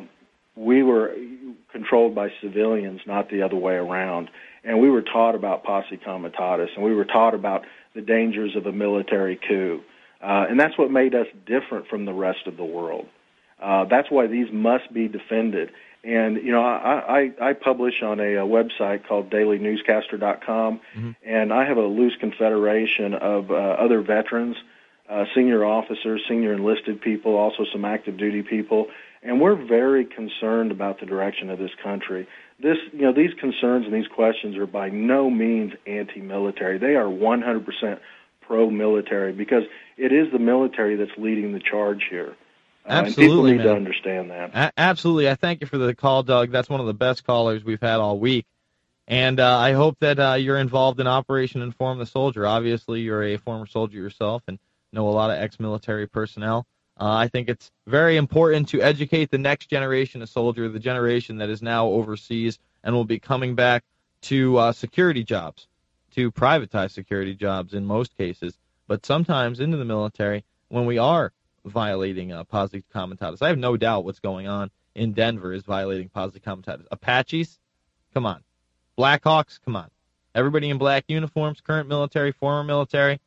we were controlled by civilians, not the other way around. And we were taught about posse comitatus, and we were taught about the dangers of a military coup. Uh, and that's what made us different from the rest of the world. Uh, that's why these must be defended. And, you know, I, I, I publish on a, a website called daily newscaster dot com, mm-hmm. and I have a loose confederation of uh, other veterans, uh, senior officers, senior enlisted people, also some active duty people, and we're very concerned about the direction of this country. This, you know, these concerns and these questions are by no means anti-military. They are one hundred percent pro-military because it is the military that's leading the charge here. Uh, Absolutely, and people need man. to understand that. A- absolutely. I thank you for the call, Doug. That's one of the best callers we've had all week. And uh, I hope that uh, you're involved in Operation Inform the Soldier. Obviously, you're a former soldier yourself and know a lot of ex-military personnel. Uh, I think it's very important to educate the next generation of soldier, the generation that is now overseas and will be coming back to uh, security jobs, to privatized security jobs in most cases, but sometimes into the military when we are violating uh, posse comitatus. I have no doubt what's going on in Denver is violating posse comitatus. Apaches, come on. Blackhawks, come on. Everybody in black uniforms, current military, former military.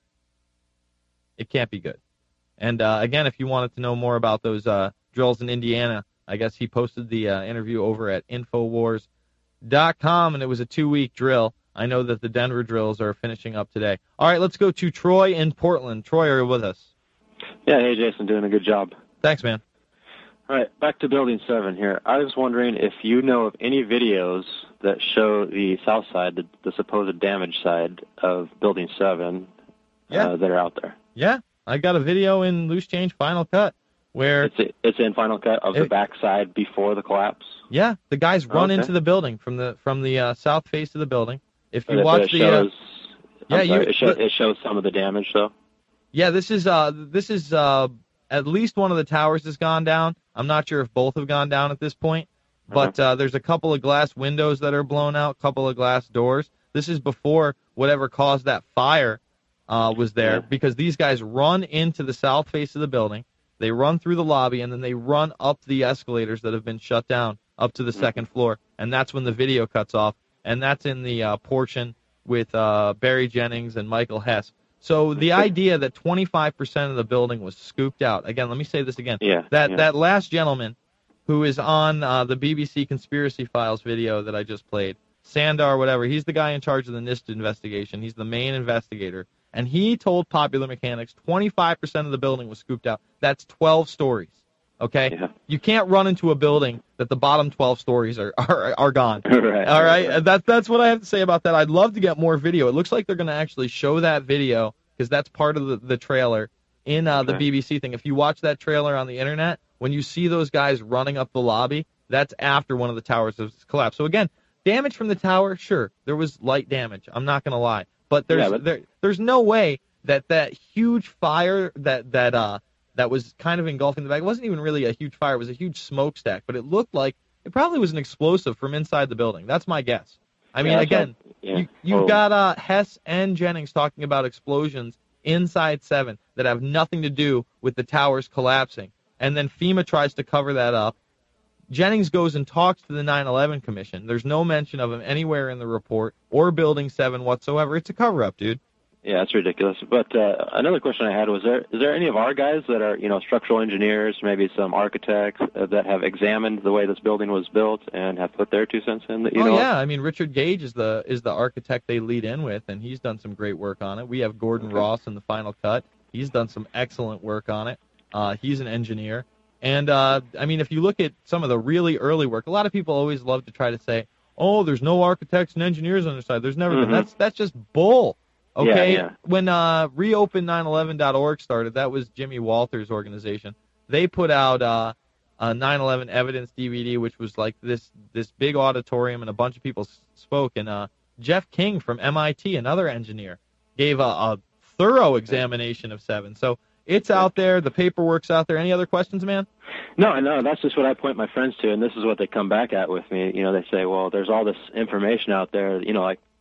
It can't be good. And uh, again, if you wanted to know more about those uh, drills in Indiana, I guess he posted the uh, interview over at infowars dot com, and it was a two-week drill. I know that the Denver drills are finishing up today. All right, let's go to Troy in Portland. Troy, are you with us? Yeah, hey, Jason, doing a good job. Thanks, man. All right, back to Building seven here. I was wondering if you know of any videos that show the south side, the, the supposed damage side of Building seven Yeah. uh, that are out there. Yeah, I got a video in Loose Change Final Cut where... It's, it's in Final Cut of it, the back side before the collapse? Yeah, the guys run okay. into the building from the from the uh, south face of the building. If you But watch it the... shows, uh, yeah, I'm sorry, you, it, shows, it shows some of the damage, though? Yeah, this is uh this is uh at least one of the towers has gone down. I'm not sure if both have gone down at this point, but uh, there's a couple of glass windows that are blown out, couple of glass doors. This is before whatever caused that fire uh, was there, yeah. because these guys run into the south face of the building, they run through the lobby, and then they run up the escalators that have been shut down up to the second floor, and that's when the video cuts off, and that's in the uh, portion with uh, Barry Jennings and Michael Hess. So the idea that twenty-five percent of the building was scooped out, again, let me say this again. Yeah, that yeah. that last gentleman who is on uh, the B B C Conspiracy Files video that I just played, Sandar, whatever, he's the guy in charge of the NIST investigation. He's the main investigator. And he told Popular Mechanics twenty-five percent of the building was scooped out. That's twelve stories, okay? Yeah. You can't run into a building that the bottom twelve stories are are, are gone. Right. All right? That, that's what I have to say about that. I'd love to get more video. It looks like they're going to actually show that video because that's part of the, the trailer in uh, the Okay. B B C thing. If you watch that trailer on the internet, when you see those guys running up the lobby, that's after one of the towers has collapsed. So, again, damage from the tower, sure, there was light damage. I'm not going to lie. But there's Yeah, but- there, there's no way that that huge fire that that uh that was kind of engulfing the back, it wasn't even really a huge fire. It was a huge smokestack, but it looked like it probably was an explosive from inside the building. That's my guess. I mean, Yeah, again, so- yeah. you, you've Oh. got uh, Hess and Jennings talking about explosions inside seven that have nothing to do with the towers collapsing. And then FEMA tries to cover that up. Jennings goes and talks to the nine eleven Commission. There's no mention of him anywhere in the report or Building seven whatsoever. It's a cover-up, dude. Yeah, that's ridiculous. But uh, another question I had was: there is there any of our guys that are, you know, structural engineers, maybe some architects uh, that have examined the way this building was built and have put their two cents in? That you oh know? yeah, I mean Richard Gage is the is the architect they lead in with, and he's done some great work on it. We have Gordon Okay. Ross in the Final Cut. He's done some excellent work on it. Uh, he's an engineer, and uh, I mean if you look at some of the really early work, a lot of people always love to try to say, oh, there's no architects and engineers on their side. There's never Mhm. been. That's that's just bull. Okay, Yeah, yeah. when uh, reopen nine eleven dot org started, that was Jimmy Walters' organization. They put out uh, a nine eleven evidence D V D, which was like this this big auditorium, and a bunch of people s- spoke. And uh, Jeff King from M I T, another engineer, gave a, a thorough examination of seven. So it's out there. The paperwork's out there. Any other questions, man? No, no, that's just what I point my friends to, and this is what they come back at with me. You know, they say, well, there's all this information out there, you know, like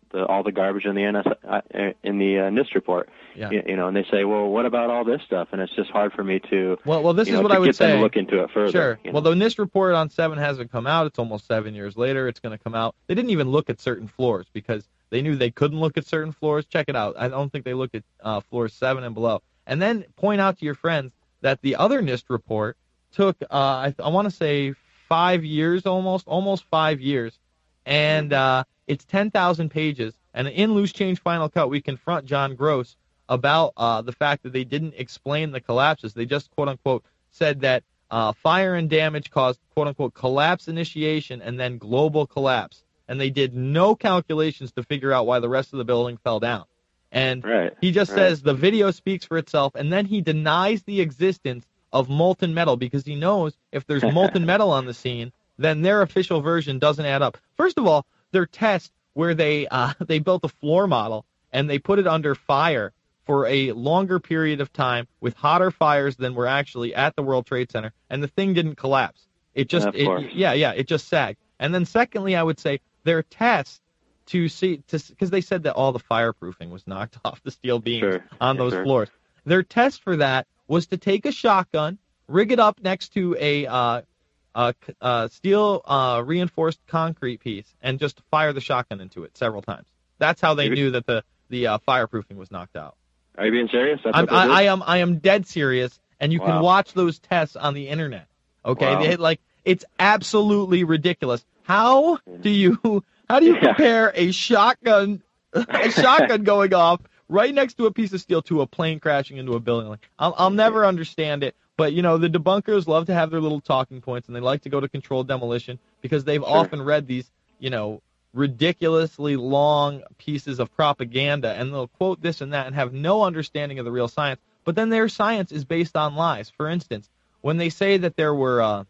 the, all the garbage in the N S, uh, in the uh, NIST report. Yeah. You, you know, and they say, well, what about all this stuff? And it's just hard for me to. Well, well, this you is know, what to I would get them say. to look into it further. Sure. you know. Well, the NIST report on seven hasn't come out. It's almost seven years later. It's going to come out. They didn't even look at certain floors because they knew they couldn't look at certain floors. Check it out. I don't think they looked at uh, floors seven and below. And then point out to your friends that the other NIST report took, uh, I, I want to say, five years almost, almost five years. And uh, it's ten thousand pages. And in Loose Change Final Cut, we confront John Gross about uh, the fact that they didn't explain the collapses. They just, quote-unquote, said that uh, fire and damage caused, quote-unquote, collapse initiation and then global collapse. And they did no calculations to figure out why the rest of the building fell down. And right, he just right. says the video speaks for itself, and then he denies the existence of molten metal because he knows if there's molten metal on the scene, then their official version doesn't add up. First of all, their test where they uh, they built a floor model and they put it under fire for a longer period of time with hotter fires than were actually at the World Trade Center, and the thing didn't collapse. It just, Of it, course. yeah, yeah, it just sagged. And then secondly, I would say their test to see, to because they said that all the fireproofing was knocked off the steel beams Sure. on Yes, those sir. floors. Their test for that was to take a shotgun, rig it up next to a uh, uh, c- uh, steel uh, reinforced concrete piece, and just fire the shotgun into it several times. That's how they Maybe- knew that the the uh, fireproofing was knocked out. Are you being serious? That's I'm, what they I, did? I am I am dead serious, and you can Wow. watch those tests on the internet. Okay, Wow. They- like it's absolutely ridiculous. How do you how do you Yeah. compare a shotgun a shotgun going off right next to a piece of steel to a plane crashing into a building? Like, I'll, I'll never understand it. But you know, the debunkers love to have their little talking points, and they like to go to controlled demolition because they've Sure. often read these, you know, ridiculously long pieces of propaganda, and they'll quote this and that and have no understanding of the real science. But then their science is based on lies. For instance, when they say that there were uh,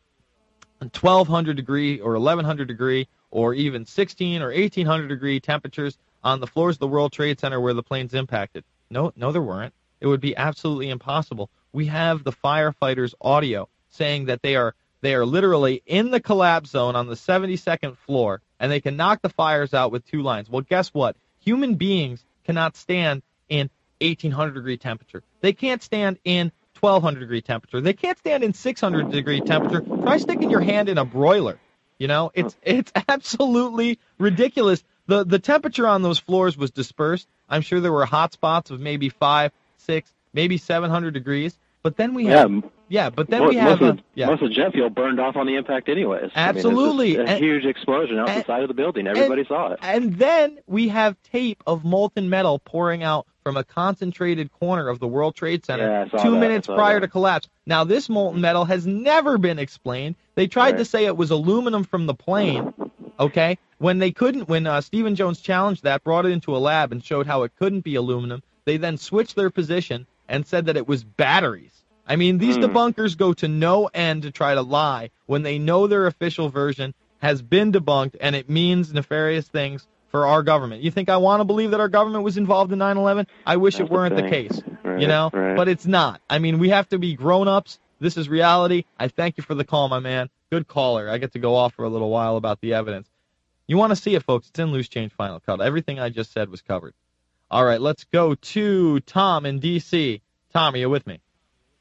twelve hundred degree or eleven hundred degree or even sixteen or eighteen hundred degree temperatures on the floors of the World Trade Center where the planes impacted. No, no, there weren't. It would be absolutely impossible. We have the firefighters' audio saying that they are they are literally in the collapse zone on the seventy-second floor, and they can knock the fires out with two lines. Well, guess what? Human beings cannot stand in eighteen hundred degree temperature. They can't stand in twelve hundred degree temperature. They can't stand in six hundred degree temperature. Try sticking your hand in a broiler. You know, it's it's absolutely ridiculous. The the temperature on those floors was dispersed. I'm sure there were hot spots of maybe five, six, maybe seven hundred degrees. But then we have Yeah. yeah. But then most, we have most, of, uh, yeah. most of the jet fuel burned off on the impact anyways. Absolutely. I mean, it's just a And- huge explosion out and- the side of the building. Everybody and, saw it. And then we have tape of molten metal pouring out from a concentrated corner of the World Trade Center Yeah, I saw two that. minutes I saw prior that. to collapse. Now, this molten metal has never been explained. They tried to Right. say it was aluminum from the plane, okay? When they couldn't, when uh, Stephen Jones challenged that, brought it into a lab and showed how it couldn't be aluminum, they then switched their position and said that it was batteries. I mean, these Hmm. debunkers go to no end to try to lie when they know their official version has been debunked and it means nefarious things for our government. You think I want to believe that our government was involved in nine eleven? I wish That's it weren't the the thing. case, Right, you know? right. But it's not. I mean, we have to be grown-ups. This is reality. I thank you for the call, my man. Good caller. I get to go off for a little while about the evidence. You want to see it, folks. It's in Loose Change Final Cut. Everything I just said was covered. All right, let's go to Tom in D C Tom, are you with me?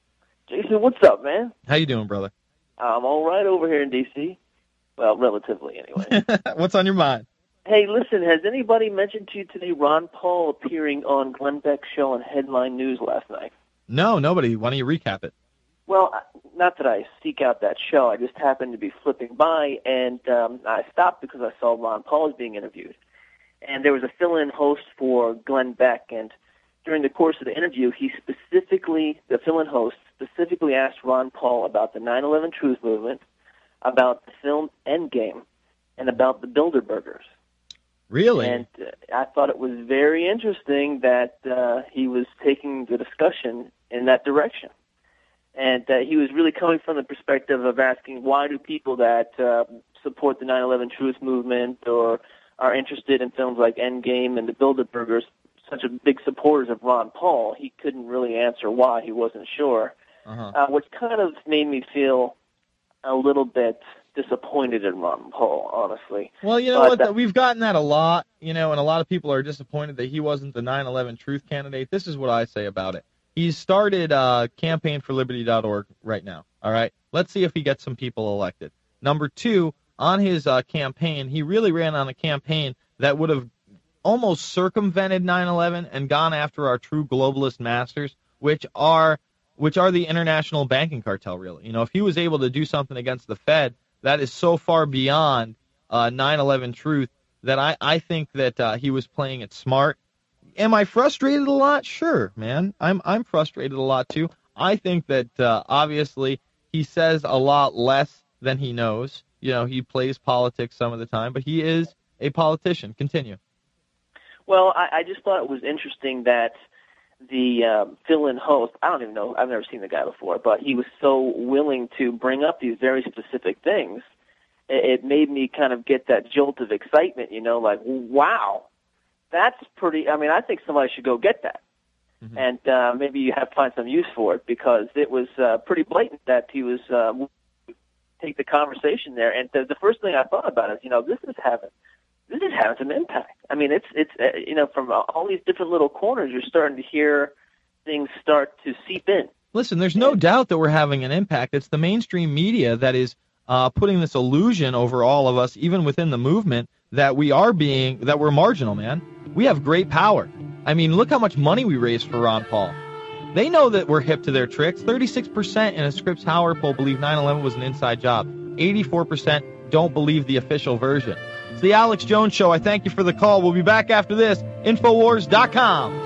Jason, what's up, man? How you doing, brother? I'm all right over here in D C Well, relatively, anyway. What's on your mind? Hey, listen, has anybody mentioned to you today Ron Paul appearing on Glenn Beck's show on Headline News last night? No, nobody. Why don't you recap it? Well, not that I seek out that show. I just happened to be flipping by, and um, I stopped because I saw Ron Paul was being interviewed. And there was a fill-in host for Glenn Beck, and during the course of the interview, he specifically, the fill-in host, specifically asked Ron Paul about the nine eleven Truth Movement, about the film Endgame, and about the Bilderbergers. Really? And uh, I thought it was very interesting that uh, he was taking the discussion in that direction. And that he was really coming from the perspective of asking, why do people that uh, support the nine eleven Truth Movement or are interested in films like Endgame and the Bilderbergers such a big supporters of Ron Paul? He couldn't really answer why. He wasn't sure. Uh-huh. Uh, which kind of made me feel a little bit disappointed in Ron Paul, honestly. Well, you know but what? That, We've gotten that a lot, you know, and a lot of people are disappointed that he wasn't the nine eleven truth candidate. This is what I say about it. He's started uh, campaign for liberty dot org right now, all right? Let's see if he gets some people elected. Number two, on his uh, campaign, he really ran on a campaign that would have almost circumvented nine eleven and gone after our true globalist masters, which are which are the international banking cartel, really. You know, if he was able to do something against the Fed, that is so far beyond uh, nine eleven truth that I, I think that uh, he was playing it smart. Am I frustrated a lot? Sure, man. I'm I'm frustrated a lot, too. I think that, uh, obviously, he says a lot less than he knows. You know, he plays politics some of the time, but he is a politician. Continue. Well, I, I just thought it was interesting that the um, fill-in host, I don't even know, I've never seen the guy before, but he was so willing to bring up these very specific things. It, it made me kind of get that jolt of excitement, you know, like, wow, that's pretty, I mean, I think somebody should go get that. Mm-hmm. And uh, maybe you have to find some use for it, because it was uh, pretty blatant that he was uh, take the conversation there. And the, the first thing I thought about is, you know, this is having this is having some impact. I mean, it's it's uh, you know, from all these different little corners, you're starting to hear things start to seep in. Listen, there's no doubt that we're having an impact. It's the mainstream media that is uh, putting this illusion over all of us, even within the movement, that we are being that we're marginal, man. We have great power. I mean, look how much money we raised for Ron Paul. They know that we're hip to their tricks. thirty-six percent in a Scripps Howard poll believe nine eleven was an inside job. eighty-four percent don't believe the official version. It's the Alex Jones Show. I thank you for the call. We'll be back after this. Infowars dot com.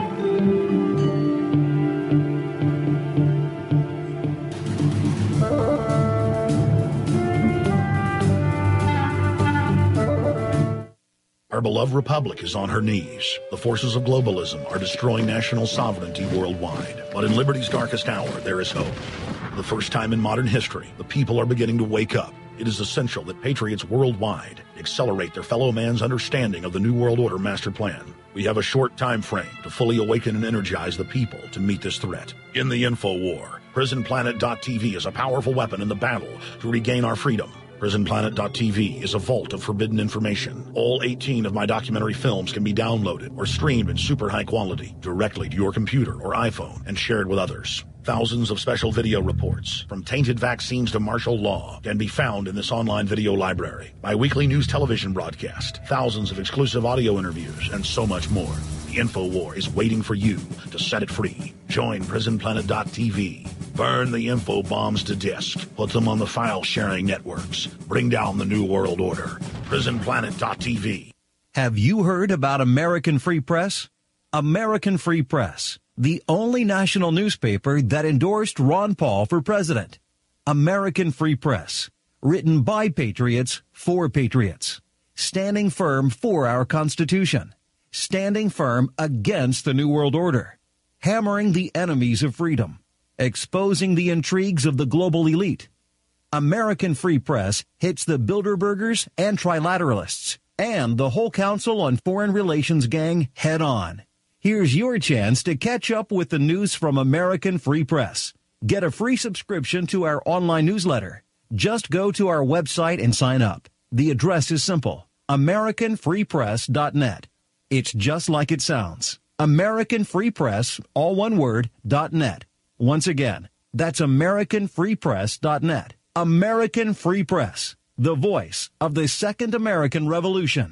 Our beloved republic is on her knees. The forces of globalism are destroying national sovereignty worldwide. But in liberty's darkest hour, there is hope. For the first time in modern history, the people are beginning to wake up. It is essential that patriots worldwide accelerate their fellow man's understanding of the New World Order master plan. We have a short time frame to fully awaken and energize the people to meet this threat. In the info war, prison planet dot t v is a powerful weapon in the battle to regain our freedom. prison planet dot t v is a vault of forbidden information. All eighteen of my documentary films can be downloaded or streamed in super high quality directly to your computer or iPhone and shared with others. Thousands of special video reports, from tainted vaccines to martial law, can be found in this online video library. My weekly news television broadcast, thousands of exclusive audio interviews, and so much more. The InfoWar is waiting for you to set it free. Join prison planet dot t v. Burn the info bombs to disk. Put them on the file-sharing networks. Bring down the New World Order. prison planet dot t v. Have you heard about American Free Press? American Free Press, the only national newspaper that endorsed Ron Paul for president. American Free Press, written by patriots for patriots. Standing firm for our Constitution. Standing firm against the New World Order. Hammering the enemies of freedom. Exposing the intrigues of the global elite. American Free Press hits the Bilderbergers and Trilateralists and the whole Council on Foreign Relations gang head on. Here's your chance to catch up with the news from American Free Press. Get a free subscription to our online newsletter. Just go to our website and sign up. The address is simple, american free press dot net. It's just like it sounds. American Free Press, all one word, .net. Once again, that's american free press dot net. American Free Press, the voice of the Second American Revolution.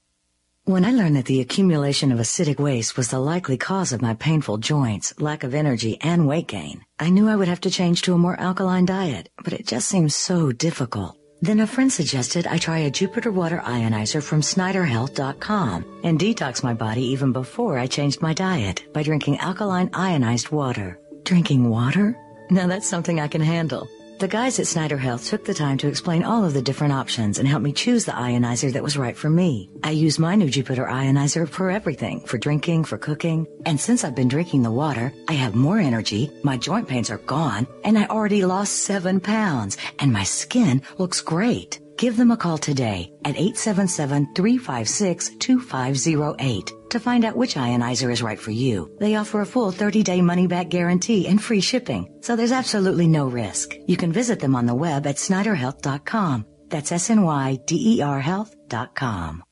When I learned that the accumulation of acidic waste was the likely cause of my painful joints, lack of energy, and weight gain, I knew I would have to change to a more alkaline diet, but it just seemed so difficult. Then a friend suggested I try a Jupiter Water Ionizer from Snyder Health dot com and detox my body even before I changed my diet by drinking alkaline ionized water. Drinking water? Now that's something I can handle. The guys at Snyder Health took the time to explain all of the different options and help me choose the ionizer that was right for me. I use my new Jupiter Ionizer for everything, for drinking, for cooking. And since I've been drinking the water, I have more energy, my joint pains are gone, and I already lost seven pounds, and my skin looks great. Give them a call today at eight seven seven, three five six, two five zero eight to find out which ionizer is right for you. They offer a full thirty-day money-back guarantee and free shipping, so there's absolutely no risk. You can visit them on the web at snyder health dot com. That's S N Y D E R health dot com.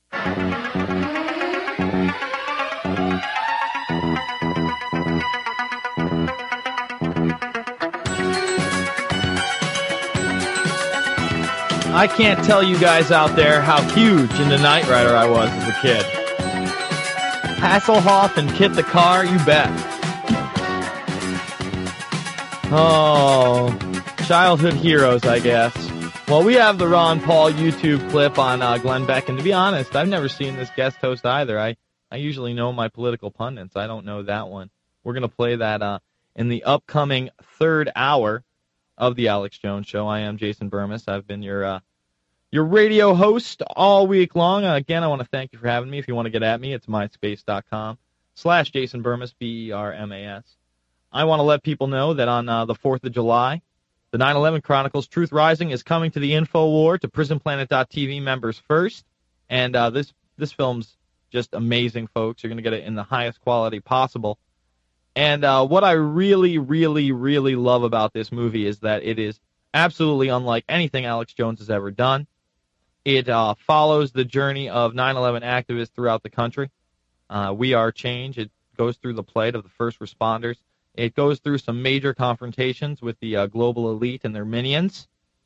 I can't tell you guys out there how huge into Knight Rider I was as a kid. Hasselhoff and Kit the Car, you bet. Oh, childhood heroes, I guess. Well, we have the Ron Paul YouTube clip on uh, Glenn Beck, and to be honest, I've never seen this guest host either. I, I usually know my political pundits. I don't know that one. We're going to play that uh, in the upcoming third hour of the Alex Jones Show. I am Jason Burmis. I've been your uh, your radio host all week long. Uh, again, I want to thank you for having me. If you want to get at me, it's myspace.com slash Jason Burmis, B E R M A S. I want to let people know that on uh, the fourth of July, the nine eleven Chronicles Truth Rising is coming to the InfoWar, to prison planet dot T V members first. And uh, this, this film's just amazing, folks. You're going to get it in the highest quality possible. And uh, what I really, really, really love about this movie is that it is absolutely unlike anything Alex Jones has ever done. It uh, follows the journey of nine eleven activists throughout the country. Uh, We Are Change. It goes through the plight of the first responders. It goes through some major confrontations with the uh, global elite and their minions,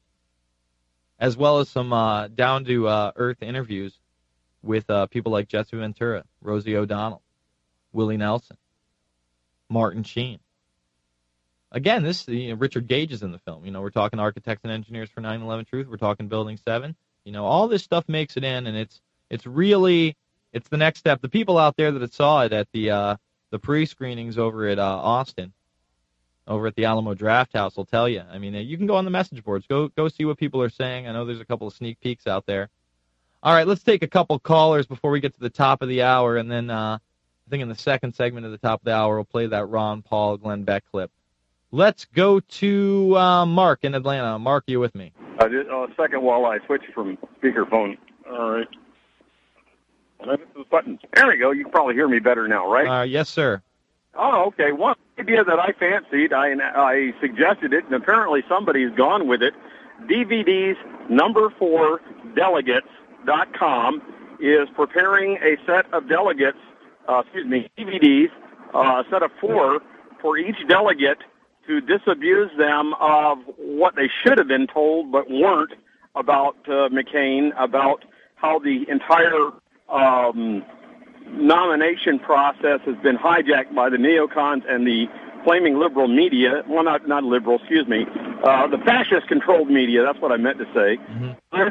as well as some uh, down-to-earth interviews with uh, people like Jesse Ventura, Rosie O'Donnell, Willie Nelson, Martin Sheen. Again, this you know, Richard Gage is in the film. You know, we're talking architects and engineers for nine eleven Truth. We're talking Building seven. You know, all this stuff makes it in, and it's it's really it's the next step. The people out there that saw it at the uh, the pre-screenings over at uh, Austin, over at the Alamo Draft House, will tell you. I mean, you can go on the message boards. Go go see what people are saying. I know there's a couple of sneak peeks out there. All right, let's take a couple callers before we get to the top of the hour, and then uh, I think in the second segment of the top of the hour, we'll play that Ron Paul, Glenn Beck clip. Let's go to uh, Mark in Atlanta. Mark, you with me? Uh, just, uh, second while I switch from speakerphone. All right. And I hit those buttons. There we go. You can probably hear me better now, right? Uh, yes, sir. Oh, okay. One idea that I fancied, I, I suggested it, and apparently somebody's gone with it. D V Ds number four delegates dot com is preparing a set of delegates, uh, excuse me, D V Ds, uh, a set of four for each delegate to disabuse them of what they should have been told but weren't about uh, McCain, about how the entire um, nomination process has been hijacked by the neocons and the flaming liberal media. Well, not not liberal, excuse me. Uh, the fascist-controlled media, that's what I meant to say. Mm-hmm.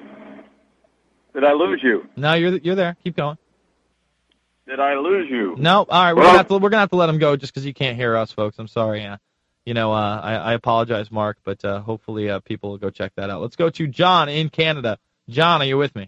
Did I lose you? No, you're you're there. Keep going. Did I lose you? No. All right, we're well, gonna have to we're gonna have to let him go just because you can't hear us, folks. I'm sorry. Uh, you know, uh, I, I apologize, Mark, but uh, hopefully uh, people will go check that out. Let's go to John in Canada. John, are you with me?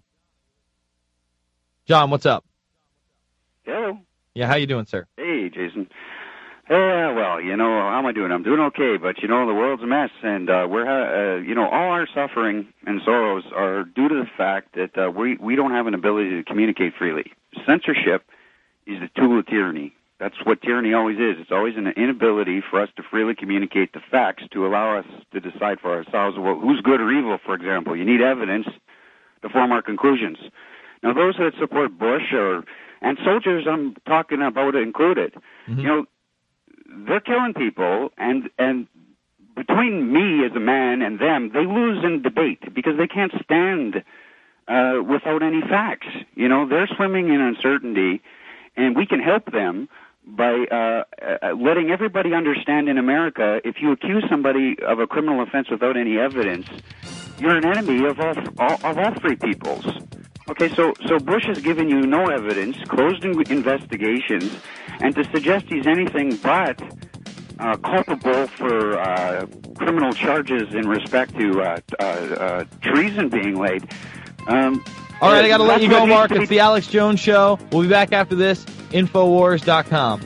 John, what's up? Hello. Yeah, how you doing, sir? Hey, Jason. Uh, well, you know, how am I doing? I'm doing okay, but, you know, the world's a mess, and uh, we're, uh, you know, all our suffering and sorrows are due to the fact that uh, we, we don't have an ability to communicate freely. Censorship is the tool of tyranny. That's what tyranny always is. It's always an inability for us to freely communicate the facts to allow us to decide for ourselves well, who's good or evil, for example. You need evidence to form our conclusions. Now, those that support Bush or and soldiers I'm talking about included, mm-hmm. you know, they're killing people, and and between me as a man and them, they lose in debate because they can't stand uh, without any facts. You know, they're swimming in uncertainty, and we can help them by uh, uh, letting everybody understand in America, if you accuse somebody of a criminal offense without any evidence, you're an enemy of all, all, of all free peoples. Okay, so, so Bush has given you no evidence, closed in- investigations, and to suggest he's anything but uh, culpable for uh, criminal charges in respect to uh, uh, uh, treason being laid. Um, All right, I got to let you go, Mark. It's the Alex Jones Show. We'll be back after this. Infowars dot com.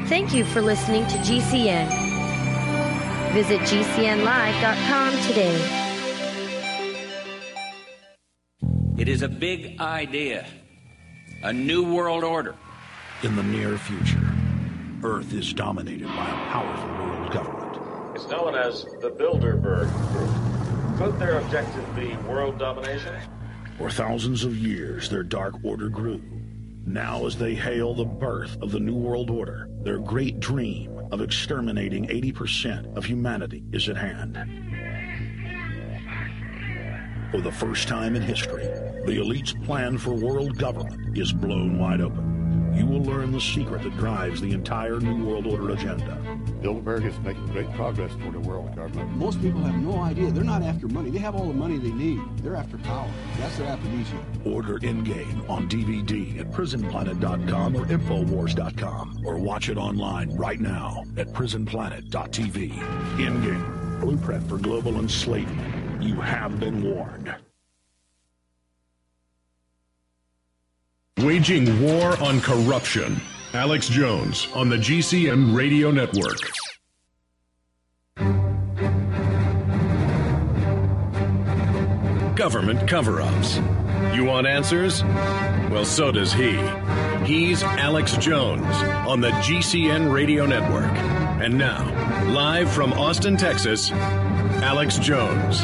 Thank you for listening to G C N. Visit G C N live dot com today. It is a big idea, a new world order. In the near future, Earth is dominated by a powerful world government. It's known as the Bilderberg Group. Could their objective be world domination? For thousands of years, their dark order grew. Now, as they hail the birth of the New World Order, their great dream of exterminating eighty percent of humanity is at hand. For the first time in history, the elite's plan for world government is blown wide open. You will learn the secret that drives the entire New World Order agenda. Bilderberg is making great progress toward a world government. Most people have no idea. They're not after money. They have all the money they need. They're after power. That's their aphrodisiac. Order Endgame on D V D at prison planet dot com or infowars dot com, or watch it online right now at prison planet dot t v. Endgame, blueprint for global enslavement. You have been warned. Waging war on corruption. Alex Jones on the G C N Radio Network. Government cover-ups. You want answers? Well, so does he. He's Alex Jones on the G C N Radio Network. And now, live from Austin, Texas, Alex Jones.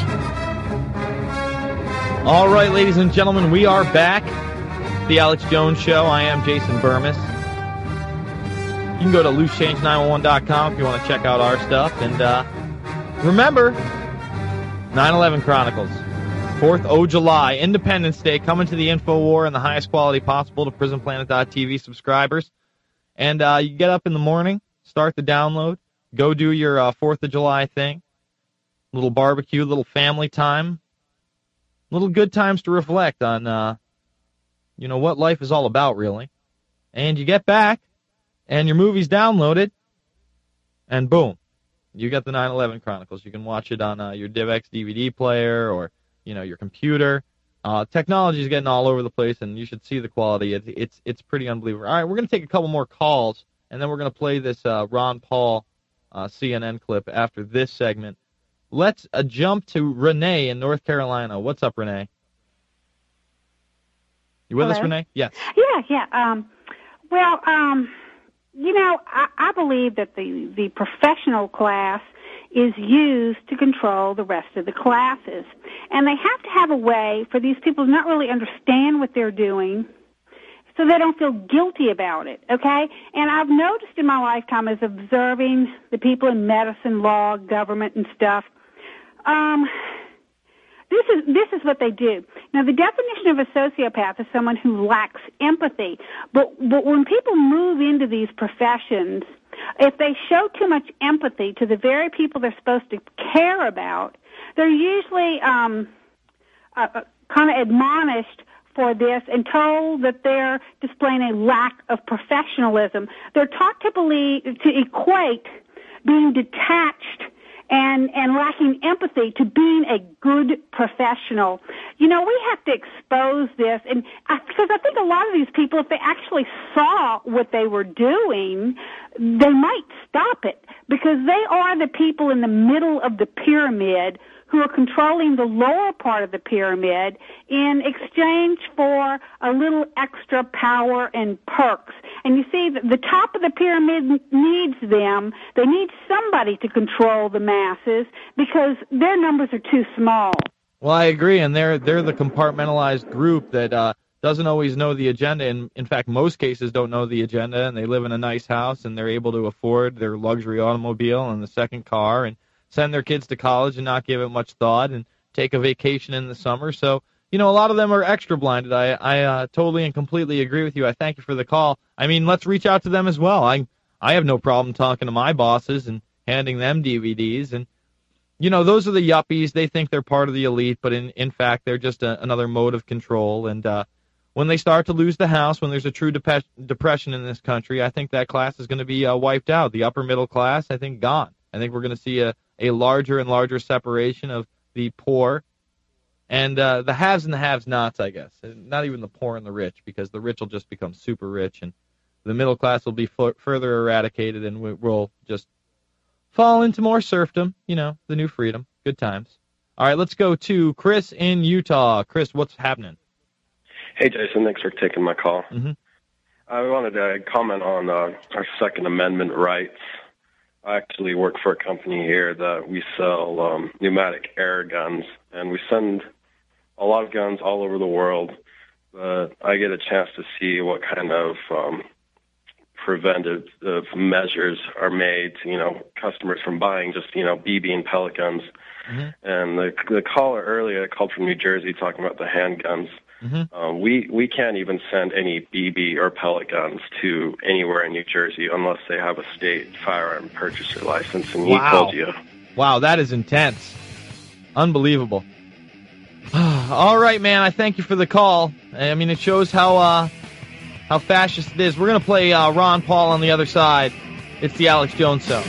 All right, ladies and gentlemen, we are back. The Alex Jones Show. I am Jason Burmis. You can go to loose change nine one one dot com if you want to check out our stuff. And uh, remember, nine eleven Chronicles, fourth of July, Independence Day, coming to the InfoWar in the highest quality possible to prison planet dot t v subscribers. And uh, you get up in the morning, start the download, go do your uh, fourth of July thing, little barbecue, little family time, little good times to reflect on uh, you know, what life is all about, really. And you get back, and your movie's downloaded, and boom, you got the nine eleven Chronicles. You can watch it on uh, your DivX D V D player or, you know, your computer. Uh, technology is getting all over the place, and you should see the quality. It, it's it's pretty unbelievable. All right, we're going to take a couple more calls, and then we're going to play this uh, Ron Paul uh, C N N clip after this segment. Let's uh, jump to Renee in North Carolina. What's up, Renee? You with Hello? us, Renee? Yes. Yeah, yeah. Um, well, um, you know, I, I believe that the, the professional class is used to control the rest of the classes. And they have to have a way for these people to not really understand what they're doing so they don't feel guilty about it, okay? And I've noticed in my lifetime as observing the people in medicine, law, government, and stuff, um... This is this is what they do. Now, the definition of a sociopath is someone who lacks empathy. But but when people move into these professions, if they show too much empathy to the very people they're supposed to care about, they're usually um, uh, kind of admonished for this and told that they're displaying a lack of professionalism. They're taught to believe to equate being detached and and lacking empathy to being a good professional. You know, we have to expose this, and I, because I think a lot of these people, if they actually saw what they were doing, they might stop it, because they are the people in the middle of the pyramid who are controlling the lower part of the pyramid in exchange for a little extra power and perks. And you see, the top of the pyramid needs them. They need somebody to control the masses because their numbers are too small. Well, I agree, and they're they're the compartmentalized group that uh, doesn't always know the agenda, and in fact, most cases don't know the agenda, and they live in a nice house, and they're able to afford their luxury automobile and the second car, and send their kids to college and not give it much thought, and take a vacation in the summer. So, you know, a lot of them are extra blinded. I, I uh, totally and completely agree with you. I thank you for the call. I mean, let's reach out to them as well. I I have no problem talking to my bosses and handing them D V Ds. And, you know, those are the yuppies. They think they're part of the elite, but in, in fact, they're just a, another mode of control. And uh, when they start to lose the house, when there's a true dep- depression in this country, I think that class is going to be uh, wiped out. The upper middle class, I think, gone. I think we're going to see a, a larger and larger separation of the poor and uh, the haves and the have-nots, I guess. Not even the poor and the rich, because the rich will just become super rich, and the middle class will be f- further eradicated, and we- we'll just fall into more serfdom, you know, the new freedom. Good times. All right, let's go to Chris in Utah. Chris, what's happening? Hey, Jason, thanks for taking my call. Mm-hmm. I wanted to comment on uh, our Second Amendment rights. I actually work for a company here that we sell um, pneumatic air guns, and we send a lot of guns all over the world. But I get a chance to see what kind of um, preventive uh, measures are made to, you know, customers from buying just, you know, B B and pellet guns. Mm-hmm. And the, the caller earlier called from New Jersey talking about the handguns. Mm-hmm. Um, we, we can't even send any B B or pellet guns to anywhere in New Jersey unless they have a state firearm purchaser license, and he Wow. told you. Wow, that is intense. Unbelievable. All right, man, I thank you for the call. I mean, it shows how uh, how fascist it is. We're going to play uh, Ron Paul on the other side. It's the Alex Jones Show.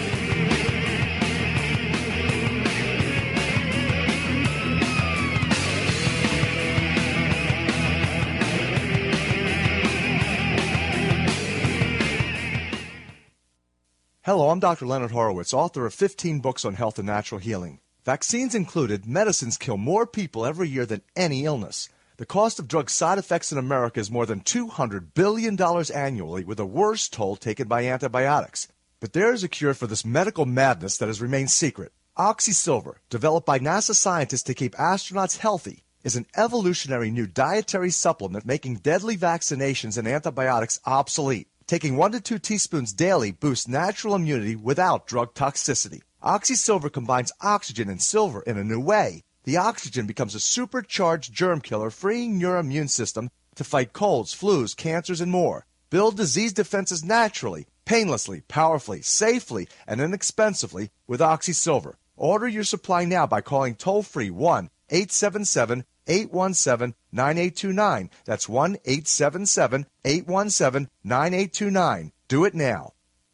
Hello, I'm Doctor Leonard Horowitz, author of fifteen books on health and natural healing. Vaccines included, medicines kill more people every year than any illness. The cost of drug side effects in America is more than two hundred billion dollars annually, with a worse toll taken by antibiotics. But there is a cure for this medical madness that has remained secret. OxySilver, developed by NASA scientists to keep astronauts healthy, is an evolutionary new dietary supplement making deadly vaccinations and antibiotics obsolete. Taking one to two teaspoons daily boosts natural immunity without drug toxicity. OxySilver combines oxygen and silver in a new way. The oxygen becomes a supercharged germ killer, freeing your immune system to fight colds, flus, cancers, and more. Build disease defenses naturally, painlessly, powerfully, safely, and inexpensively with OxySilver. Order your supply now by calling toll-free one eight seven seven, eight one seven, nine eight two nine. That's one eight seven seven, eight one seven, nine eight two nine. Do it now.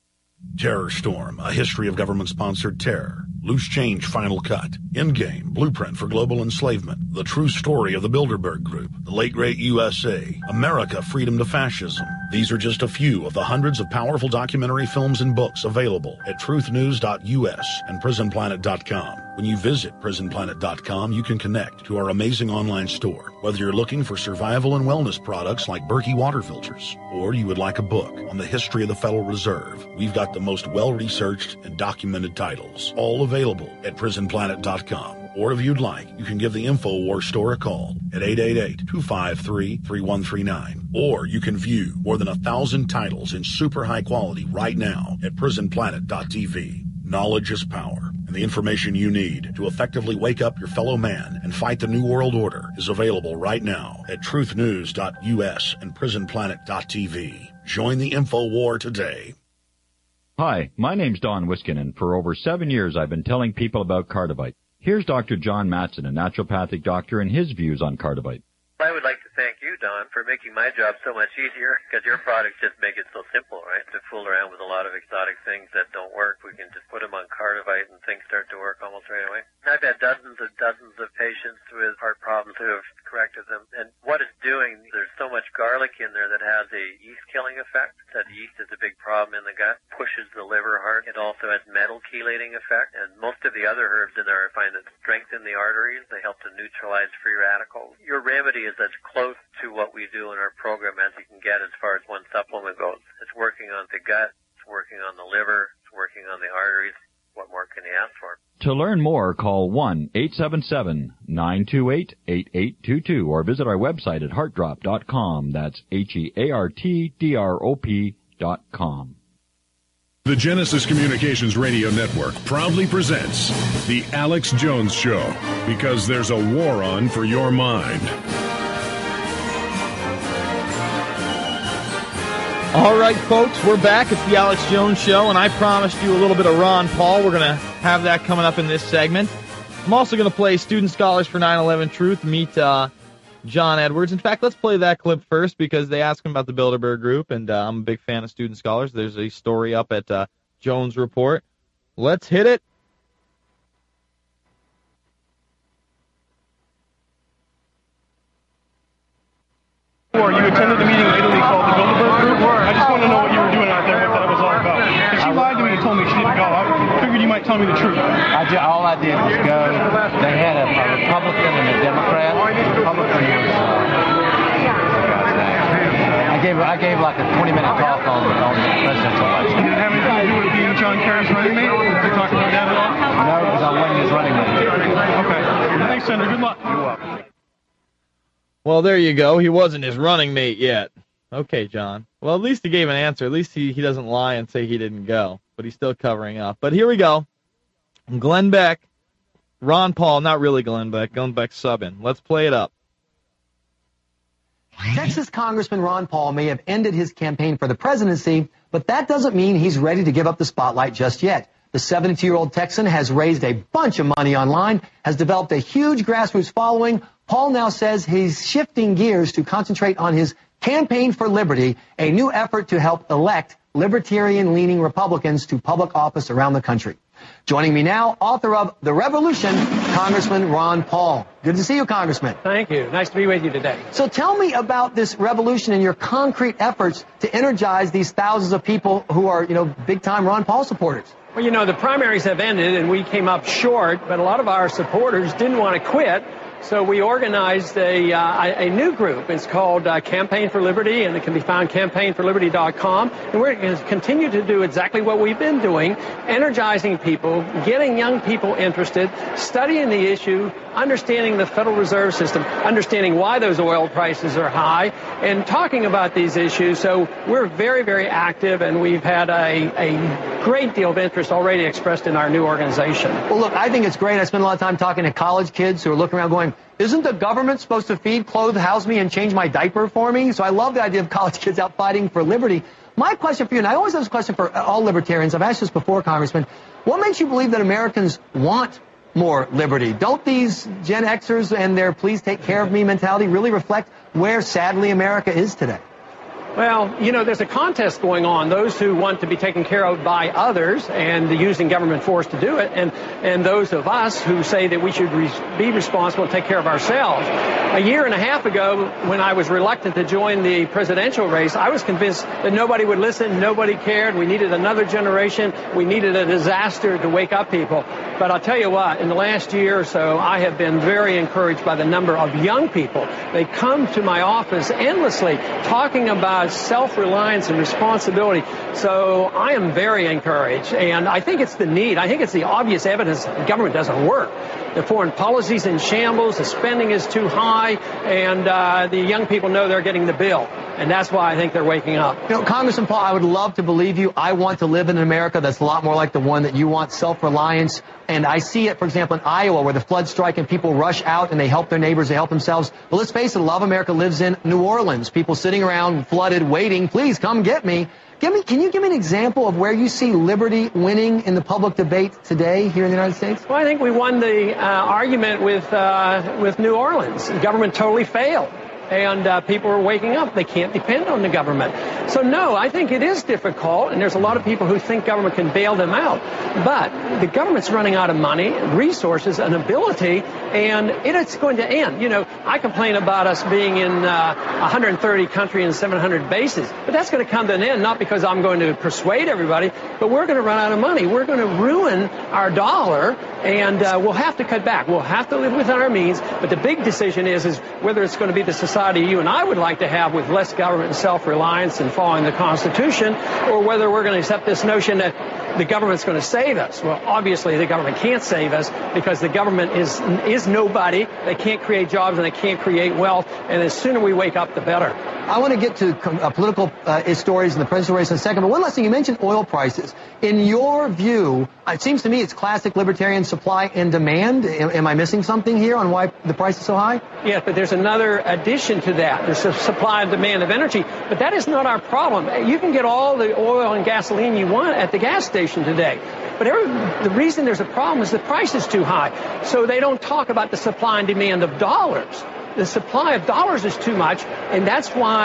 Terror Storm, a history of government-sponsored terror. Loose Change Final Cut. Endgame, Blueprint for Global Enslavement. The True Story of the Bilderberg Group. The Late Great U S A. America, Freedom to Fascism. These are just a few of the hundreds of powerful documentary films and books available at truth news dot U S and prison planet dot com. When you visit prison planet dot com, you can connect to our amazing online store. Whether you're looking for survival and wellness products like Berkey water filters, or you would like a book on the history of the Federal Reserve, we've got the most well-researched and documented titles, all available at prison planet dot com. Or if you'd like, you can give the InfoWars store a call at eight eight eight, two five three, three one three nine. Or you can view more than a thousand titles in super high quality right now at prison planet dot T V. Knowledge is power, and the information you need to effectively wake up your fellow man and fight the New World Order is available right now at truth news dot U S and prison planet dot T V. Join the InfoWar today. Hi, my name's Don Wiskin, and for over seven years I've been telling people about Cardivite. Here's Doctor John Matson, a naturopathic doctor, and his views on Cardivite. I would like to thank you, Don, for making my job so much easier, because your products just make it so simple, right? To fool around with a lot of exotic things that don't work, we can just put them on Cardivite and things start to work almost right away. I've had dozens and dozens of patients with heart problems who have corrected them, and what it's doing, there's so much garlic in there that has a yeast-killing effect. That yeast is a big problem in the gut, pushes the liver hard. It also has metal chelating effect, and most of the other herbs in there I find that strengthen the arteries. They help to neutralize free radicals. Your remedy is as close to what we do in our program as you can get as far as one supplement goes. It's working on the gut, it's working on the liver, it's working on the arteries. What more can you ask for? To learn more, call one eight seven seven, nine two eight, eight eight two two or visit our website at heart drop dot com. That's H E A R T D R O P dot com. The Genesis Communications Radio Network proudly presents The Alex Jones Show, because there's a war on for your mind. All right, folks, we're back. It's the Alex Jones Show, and I promised you a little bit of Ron Paul. We're going to have that coming up in this segment. I'm also going to play Student Scholars for nine eleven Truth, meet uh, John Edwards. In fact, let's play that clip first because they asked him about the Bilderberg Group, and uh, I'm a big fan of Student Scholars. There's a story up at uh, Jones Report. Let's hit it. You attended the meeting in Italy called the Bilderberg Group. I just want to know what you tell me the truth? I ju- all I did was go. They had a, a Republican and a Democrat. The Republican was. Uh, I gave I gave like a twenty minute talk on the on the presidential election. Did it have anything to do with being John Kerry's running mate? Did you talk about that at all? No, because I'm winning his running mate. Okay. Thanks, Senator. Good luck. You're welcome. Well, there you go. He wasn't his running mate yet. Okay, John. Well, at least he gave an answer. At least he, he doesn't lie and say he didn't go. But he's still covering up. But here we go. Glenn Beck, Ron Paul, not really Glenn Beck, Glenn Beck sub-in. Let's play it up. Texas Congressman Ron Paul may have ended his campaign for the presidency, but that doesn't mean he's ready to give up the spotlight just yet. The seventy-two-year-old Texan has raised a bunch of money online, has developed a huge grassroots following. Paul now says he's shifting gears to concentrate on his Campaign for Liberty, a new effort to help elect libertarian-leaning Republicans to public office around the country. Joining me now, author of The Revolution, Congressman Ron Paul. Good to see you, Congressman. Thank you. Nice to be with you today. So tell me about this revolution and your concrete efforts to energize these thousands of people who are, you know, big-time Ron Paul supporters. Well, you know, the primaries have ended and we came up short, but a lot of our supporters didn't want to quit. So we organized a, uh, a new group. It's called uh, Campaign for Liberty, and it can be found campaign for liberty dot com. And we're going to continue to do exactly what we've been doing, energizing people, getting young people interested, studying the issue, understanding the Federal Reserve System, understanding why those oil prices are high, and talking about these issues. So we're very, very active, and we've had a, a great deal of interest already expressed in our new organization. Well, look, I think it's great. I spend a lot of time talking to college kids who are looking around going, isn't the government supposed to feed, clothe, house me, and change my diaper for me? So I love the idea of college kids out fighting for liberty. My question for you, and I always have this question for all libertarians, I've asked this before, Congressman, what makes you believe that Americans want more liberty? Don't these Gen Xers and their please take care of me mentality really reflect where, sadly, America is today? Well, you know, there's a contest going on. Those who want to be taken care of by others and using government force to do it, and, and those of us who say that we should re- be responsible and take care of ourselves. A year and a half ago, when I was reluctant to join the presidential race, I was convinced that nobody would listen, nobody cared. We needed another generation. We needed a disaster to wake up people. But I'll tell you what, in the last year or so, I have been very encouraged by the number of young people. They come to my office endlessly talking about self-reliance and responsibility. So I am very encouraged, and I think it's the need. I think it's the obvious evidence that government doesn't work. The foreign policy's in shambles, the spending is too high, and uh, the young people know they're getting the bill. And that's why I think they're waking up. You know, Congressman Paul, I would love to believe you. I want to live in an America that's a lot more like the one that you want, self-reliance. And I see it, for example, in Iowa, where the floods strike and people rush out and they help their neighbors, they help themselves. But let's face it, a lot of America lives in New Orleans. People sitting around flooded, waiting, please come get me. Give me, can you give me an example of where you see liberty winning in the public debate today here in the United States? Well, I think we won the uh, argument with uh, with New Orleans. The government totally failed. And uh, people are waking up. They can't depend on the government. So, no, I think it is difficult, and there's a lot of people who think government can bail them out. But the government's running out of money, resources, and ability, and it's going to end. You know, I complain about us being in uh, one hundred thirty countries and seven hundred bases, but that's going to come to an end, not because I'm going to persuade everybody, but we're going to run out of money. We're going to ruin our dollar, and uh, we'll have to cut back. We'll have to live within our means, but the big decision is, is whether it's going to be the society you and I would like to have with less government and self-reliance and following the Constitution, or whether we're going to accept this notion that the government's going to save us. Well, obviously the government can't save us because the government is is nobody. They can't create jobs and they can't create wealth, and the sooner we wake up, the better. I want to get to uh, political uh, stories in the presidential race in a second, but one last thing. You mentioned oil prices. In your view, it seems to me it's classic libertarian supply and demand. Am, am I missing something here on why the price is so high? Yeah, but there's another addition to that. There's a supply and demand of energy, but that is not our problem. You can get all the oil and gasoline you want at the gas station today. But every, the reason there's a problem is the price is too high. So they don't talk about the supply and demand of dollars. The supply of dollars is too much, and that's why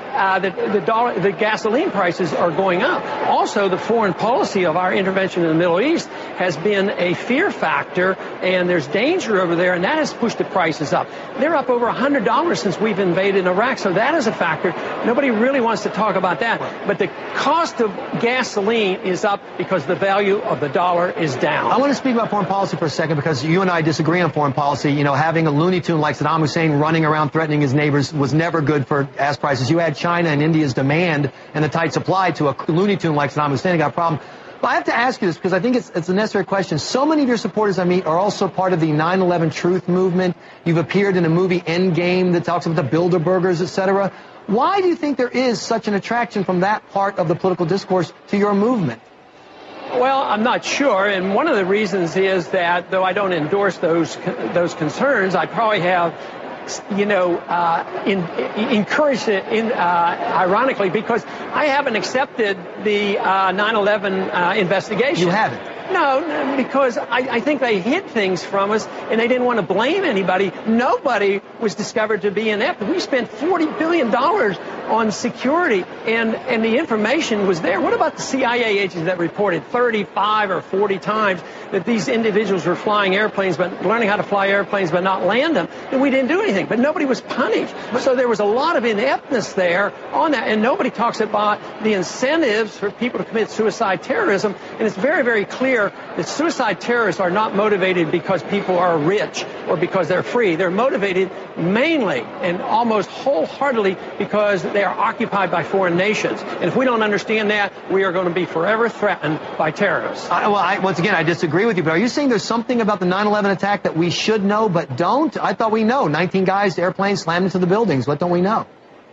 uh, the, the dollar, the gasoline prices are going up. Also, the foreign policy of our intervention in the Middle East has been a fear factor, and there's danger over there, and that has pushed the prices up. They're up over one hundred dollars since we've invaded Iraq, so that is a factor. Nobody really wants to talk about that. But the cost of gasoline is up because the value of the dollar is down. I want to speak about foreign policy for a second because you and I disagree on foreign policy. You know, having a Looney Tune like Saddam Hussein running around threatening his neighbors was never good for gas prices. You add China and India's demand and the tight supply to a Looney Tune like Saddam Hussein, you got a problem. But I have to ask you this because I think it's, it's a necessary question. So many of your supporters I meet are also part of the nine eleven Truth movement. You've appeared in a movie, Endgame, that talks about the Bilderbergers, et cetera. Why do you think there is such an attraction from that part of the political discourse to your movement? Well, I'm not sure, and one of the reasons is that, though I don't endorse those those concerns, I probably have, you know, uh, in, in, encouraged it, in, uh, ironically, because I haven't accepted the uh, nine eleven uh, investigation. You haven't? No, because I, I think they hid things from us, and they didn't want to blame anybody. Nobody was discovered to be inept. We spent forty billion dollars on security, and, and the information was there. What about the C I A agents that reported thirty-five or forty times that these individuals were flying airplanes, but learning how to fly airplanes but not land them, and we didn't do anything, but nobody was punished. So there was a lot of ineptness there on that, and nobody talks about the incentives for people to commit suicide terrorism, and it's very, very clear that suicide terrorists are not motivated because people are rich or because they're free. They're motivated mainly and almost wholeheartedly because they are occupied by foreign nations. And if we don't understand that, we are going to be forever threatened by terrorists. I, well, I, once again, I disagree with you, but are you saying there's something about the nine eleven attack that we should know but don't? I thought we know. nineteen guys, airplanes slammed into the buildings. What don't we know?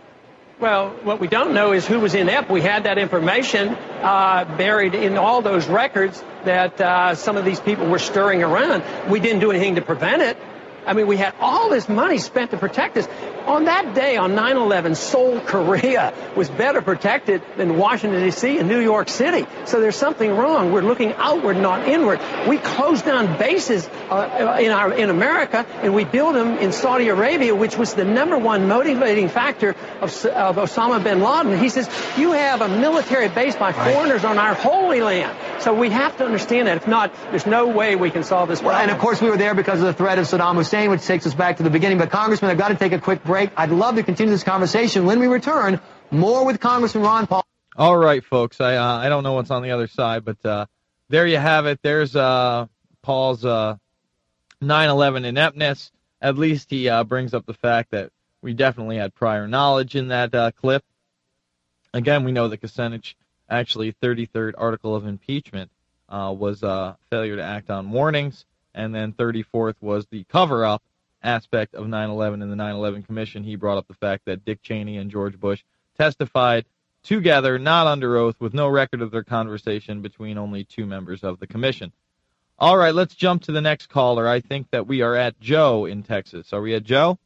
Well, what we don't know is who was inept. We had that information uh, buried in all those records that uh, some of these people were stirring around. We didn't do anything to prevent it. I mean, we had all this money spent to protect us. On that day, on nine eleven, Seoul, Korea was better protected than Washington, D C and New York City. So there's something wrong. We're looking outward, not inward. We closed down bases uh, in, our, in America, and we built them in Saudi Arabia, which was the number one motivating factor of, of Osama bin Laden. He says, you have a military base by foreigners on our holy land. So we have to understand that. If not, there's no way we can solve this problem. Well, and, of course, we were there because of the threat of Saddam Hussein, which takes us back to the beginning. But, Congressman, I've got to take a quick break. I'd love to continue this conversation when we return. More with Congressman Ron Paul. All right, folks. I uh, I don't know what's on the other side, but uh, there you have it. There's uh, Paul's uh, nine eleven ineptness. At least he uh, brings up the fact that we definitely had prior knowledge in that uh, clip. Again, we know that Kucinich, actually, thirty-third article of impeachment uh, was uh, failure to act on warnings, and then thirty-fourth was the cover-up aspect of nine eleven in the nine eleven Commission. He brought up the fact that Dick Cheney and George Bush testified together, not under oath, with no record of their conversation between only two members of the Commission. All right, let's jump to the next caller. I think that we are at Joe in Texas. Are we at Joe?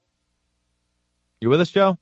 You with us, Joe?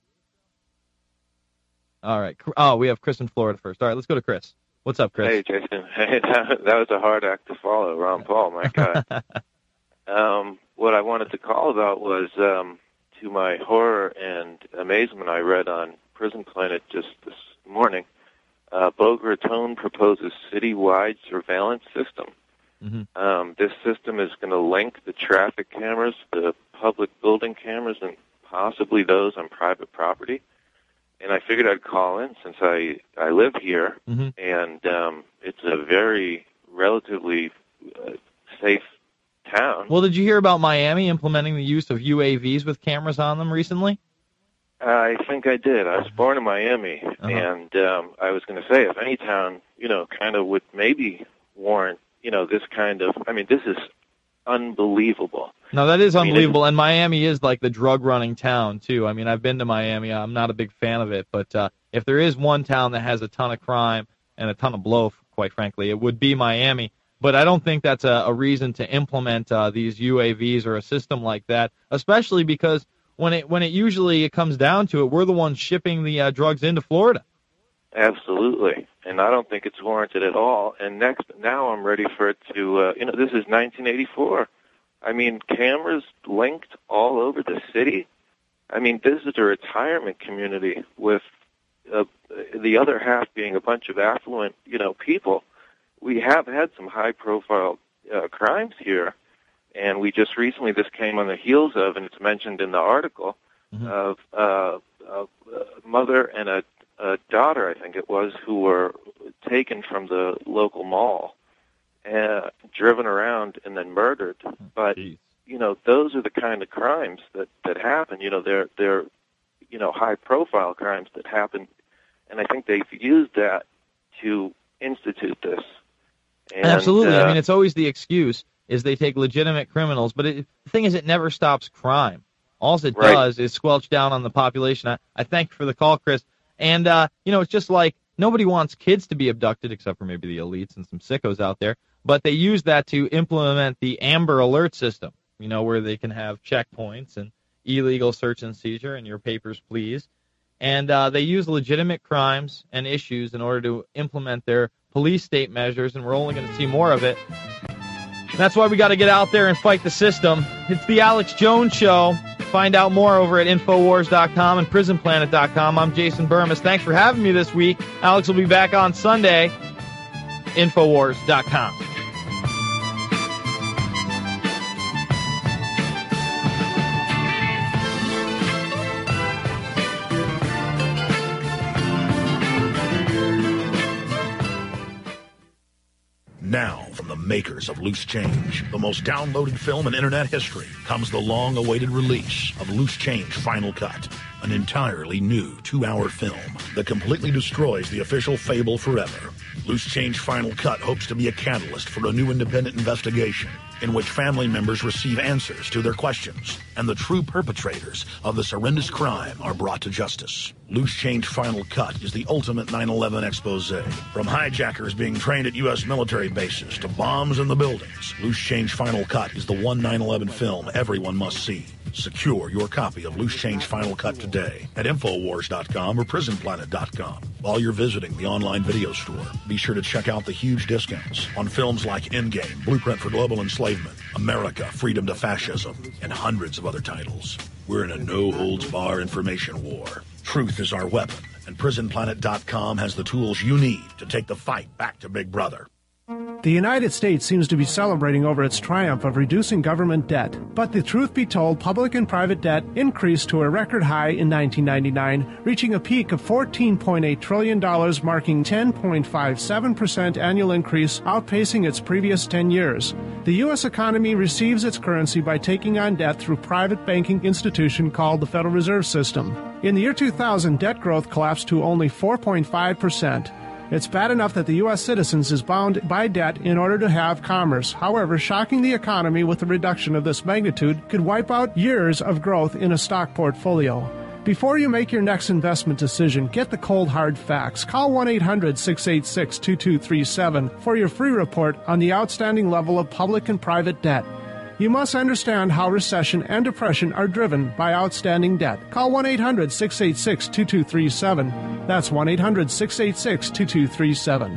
All right. Oh, we have Chris in Florida first. All right, let's go to Chris. What's up, Chris? Hey, Jason. Hey, that, that was a hard act to follow, Ron Paul, my God. um, what I wanted to call about was, um, to my horror and amazement, I read on Prison Planet just this morning, uh, Boca Raton proposes citywide surveillance system. Mm-hmm. Um, this system is going to link the traffic cameras, the public building cameras, and possibly those on private property. And I figured I'd call in since I, I live here, mm-hmm. and um, it's a very relatively uh, safe town. Well, did you hear about Miami implementing the use of U A Vs with cameras on them recently? I think I did. I was born in Miami, uh-huh. and um, I was going to say, if any town, you know, kind of would maybe warrant, you know, this kind of, I mean, this is unbelievable. No, that is I mean, unbelievable, and Miami is like the drug-running town, too. I mean, I've been to Miami. I'm not a big fan of it, but uh, if there is one town that has a ton of crime and a ton of blow, quite frankly, it would be Miami. But I don't think that's a, a reason to implement uh, these U A Vs or a system like that, especially because when it when it usually it comes down to it, we're the ones shipping the uh, drugs into Florida. Absolutely, and I don't think it's warranted at all. And next, now I'm ready for it to, uh, you know, this is nineteen eighty-four. I mean, cameras linked all over the city. I mean, this is a retirement community with uh, the other half being a bunch of affluent, you know, people. We have had some high-profile uh, crimes here, and we just recently, this came on the heels of, and it's mentioned in the article, mm-hmm. of uh, a mother and a, a daughter, I think it was, who were taken from the local mall, uh, driven around, and then murdered. But Jeez. you know, those are the kind of crimes that, that happen. You know, they're they're you know high-profile crimes that happen, and I think they've used that to institute this. And, Absolutely. Uh, I mean, it's always the excuse is they take legitimate criminals, but it, the thing is, it never stops crime. All it right. does is squelch down on the population. I, I thank you for the call, Chris. And, uh, you know, it's just like nobody wants kids to be abducted except for maybe the elites and some sickos out there. But they use that to implement the Amber Alert system, you know, where they can have checkpoints and illegal search and seizure and your papers, please. And uh, they use legitimate crimes and issues in order to implement their police state measures, and we're only going to see more of it. That's why we got to get out there and fight the system. It's the Alex Jones Show. Find out more over at Infowars dot com and Prison Planet dot com. I'm Jason Burmis. Thanks for having me this week. Alex will be back on Sunday. Infowars dot com. Now, from the makers of Loose Change, the most downloaded film in internet history, comes the long-awaited release of Loose Change Final Cut, an entirely new two-hour film that completely destroys the official fable forever. Loose Change Final Cut hopes to be a catalyst for a new independent investigation in which family members receive answers to their questions and the true perpetrators of this horrendous crime are brought to justice. Loose Change Final Cut is the ultimate nine eleven expose. From hijackers being trained at U S military bases to bombs in the buildings, Loose Change Final Cut is the one nine eleven film everyone must see. Secure your copy of Loose Change Final Cut today at Infowars dot com or Prison Planet dot com. While you're visiting the online video store, be sure to check out the huge discounts on films like Endgame, Blueprint for Global Enslavement, America, Freedom to Fascism, and hundreds of other titles. We're in a no-holds-bar information war. Truth is our weapon, and Prison Planet dot com has the tools you need to take the fight back to Big Brother. The United States seems to be celebrating over its triumph of reducing government debt. But the truth be told, public and private debt increased to a record high in nineteen ninety-nine, reaching a peak of fourteen point eight trillion dollars, marking ten point five seven percent annual increase, outpacing its previous ten years. The U S economy receives its currency by taking on debt through private banking institution called the Federal Reserve System. In the year two thousand, debt growth collapsed to only four point five percent. It's bad enough that the U S citizens is bound by debt in order to have commerce. However, shocking the economy with a reduction of this magnitude could wipe out years of growth in a stock portfolio. Before you make your next investment decision, get the cold hard facts. Call one eight hundred six eight six two two three seven for your free report on the outstanding level of public and private debt. You must understand how recession and depression are driven by outstanding debt. Call one eight hundred six eight six two two three seven. That's one eight hundred six eight six two two three seven.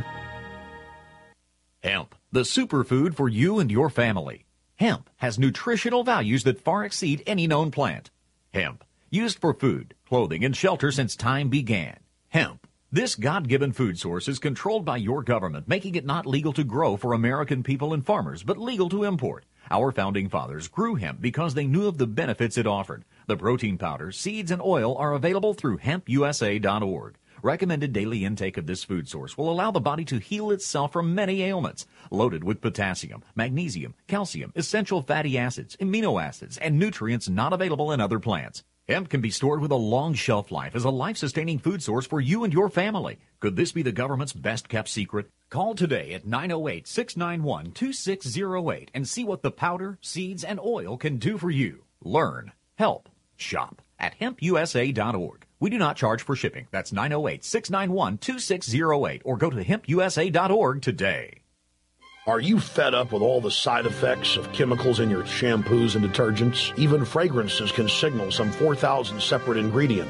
Hemp, the superfood for you and your family. Hemp has nutritional values that far exceed any known plant. Hemp, used for food, clothing, and shelter since time began. Hemp. This God-given food source is controlled by your government, making it not legal to grow for American people and farmers, but legal to import. Our founding fathers grew hemp because they knew of the benefits it offered. The protein powder, seeds, and oil are available through hemp U S A dot org. Recommended daily intake of this food source will allow the body to heal itself from many ailments. Loaded with potassium, magnesium, calcium, essential fatty acids, amino acids, and nutrients not available in other plants. Hemp can be stored with a long shelf life as a life-sustaining food source for you and your family. Could this be the government's best-kept secret? Call today at nine oh eight, six nine one, two six oh eight and see what the powder, seeds, and oil can do for you. Learn, help, shop at hemp U S A dot org. We do not charge for shipping. That's nine oh eight, six nine one, two six oh eight or go to hemp U S A dot org today. Are you fed up with all the side effects of chemicals in your shampoos and detergents? Even fragrances can signal some four thousand separate ingredients.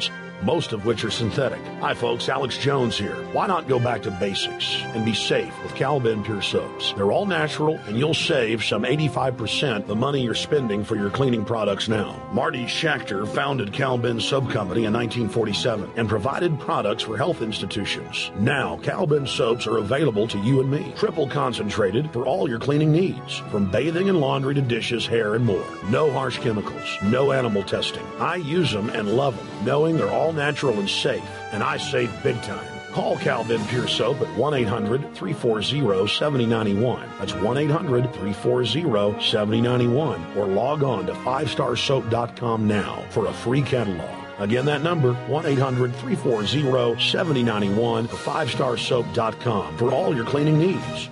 most of which are synthetic. Hi folks, Alex Jones here. Why not go back to basics and be safe with Cal-Ben Pure Soaps? They're all natural, and you'll save some eighty-five percent the money you're spending for your cleaning products now. Marty Schachter founded Cal-Ben Soap Company in nineteen forty-seven and provided products for health institutions. Now, Cal-Ben soaps are available to you and me. Triple concentrated for all your cleaning needs, from bathing and laundry to dishes, hair, and more. No harsh chemicals, no animal testing. I use them and love them, knowing they're all natural and safe, and I save big time. Call Cal-Ben Pure Soap at one eight hundred, three four zero, seven zero nine one. That's one eight hundred, three four zero, seven zero nine one. Or log on to five star soap dot com now for a free catalog. Again, that number, one eight hundred, three four zero, seven zero nine one, or five star soap dot com for all your cleaning needs.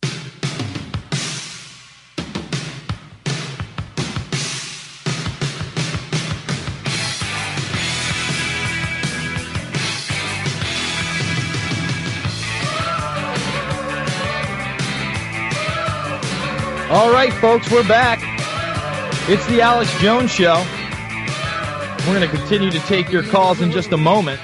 All right, folks, we're back. It's the Alex Jones Show. We're going to continue to take your calls in just a moment.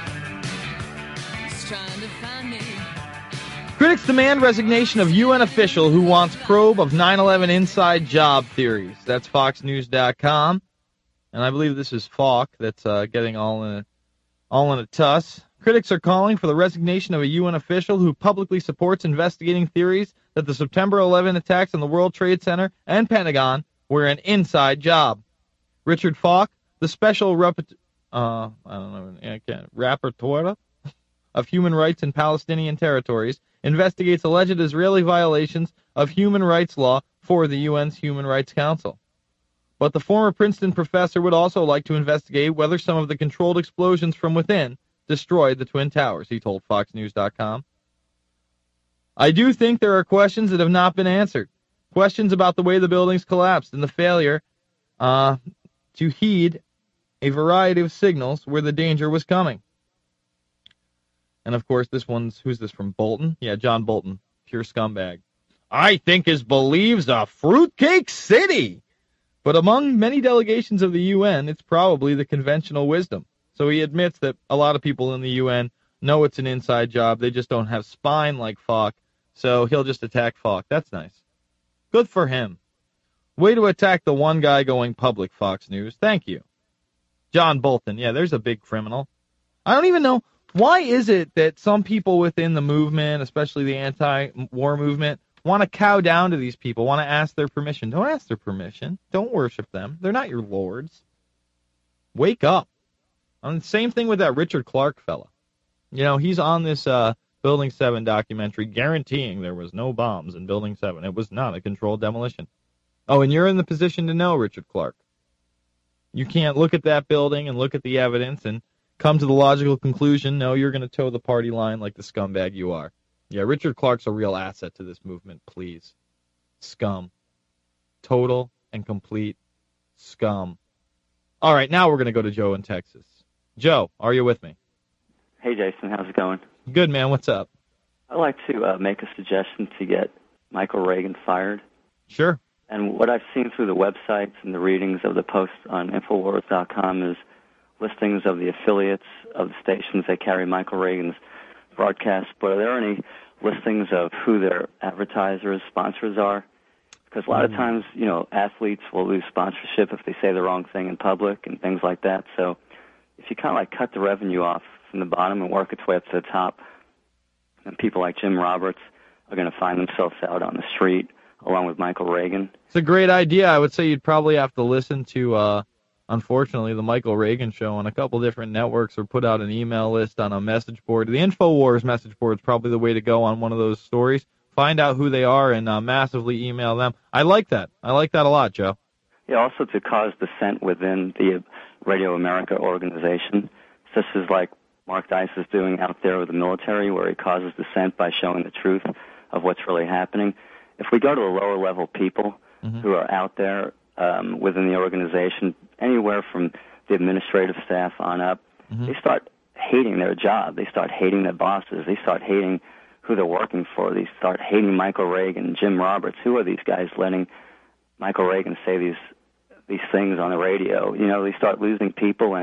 Critics demand resignation of U N official who wants probe of nine eleven inside job theories. That's Fox News dot com. And I believe this is Falk that's uh, getting all in, a, all in a tuss. Critics are calling for the resignation of a U N official who publicly supports investigating theories that the September eleventh attacks on the World Trade Center and Pentagon were an inside job. Richard Falk, the special rep- uh, I don't know, I can't, rapporteur of human rights in Palestinian territories, investigates alleged Israeli violations of human rights law for the U N's Human Rights Council. But the former Princeton professor would also like to investigate whether some of the controlled explosions from within destroyed the Twin Towers, he told Fox News dot com. I do think there are questions that have not been answered. Questions about the way the buildings collapsed and the failure uh, to heed a variety of signals where the danger was coming. And, of course, this one's, who's this from, Bolton? Yeah, John Bolton, pure scumbag. I think is believes a fruitcake city. But among many delegations of the U N, it's probably the conventional wisdom. So he admits that a lot of people in the U N know it's an inside job. They just don't have spine like Falk. So he'll just attack Falk. That's nice. Good for him. Way to attack the one guy going public, Fox News. Thank you. John Bolton. Yeah, there's a big criminal. I don't even know. Why is it that some people within the movement, especially the anti-war movement, want to cow down to these people, want to ask their permission? Don't ask their permission. Don't worship them. They're not your lords. Wake up. And same thing with that Richard Clark fella. You know, he's on this uh, Building seven documentary guaranteeing there was no bombs in Building seven. It was not a controlled demolition. Oh, and you're in the position to know, Richard Clark. You can't look at that building and look at the evidence and come to the logical conclusion, no, you're going to toe the party line like the scumbag you are. Yeah, Richard Clark's a real asset to this movement, please. Scum. Total and complete scum. All right, now we're going to go to Joe in Texas. Joe, are you with me? Hey, Jason, how's it going? Good, man. What's up? I'd like to uh, make a suggestion to get Michael Reagan fired. Sure. And what I've seen through the websites and the readings of the posts on Infowars dot com is listings of the affiliates of the stations that carry Michael Reagan's broadcasts. But are there any listings of who their advertisers, sponsors are? Because a lot of times, you know, athletes will lose sponsorship if they say the wrong thing in public and things like that. So if you kind of like cut the revenue off from the bottom and work its way up to the top, and people like Jim Roberts are going to find themselves out on the street along with Michael Reagan. It's a great idea. I would say you'd probably have to listen to, uh, unfortunately, the Michael Reagan Show on a couple different networks or put out an email list on a message board. The InfoWars message board is probably the way to go on one of those stories. Find out who they are and uh, massively email them. I like that. I like that a lot, Joe. Yeah, also to cause dissent within the Radio America organization, such as like Mark Dice is doing out there with the military, where he causes dissent by showing the truth of what's really happening. If we go to the lower level people mm-hmm. who are out there um, within the organization, anywhere from the administrative staff on up, mm-hmm. they start hating their job. They start hating their bosses. They start hating who they're working for. They start hating Michael Reagan, Jim Roberts. Who are these guys letting Michael Reagan say these these things on the radio? You know, they start losing people, and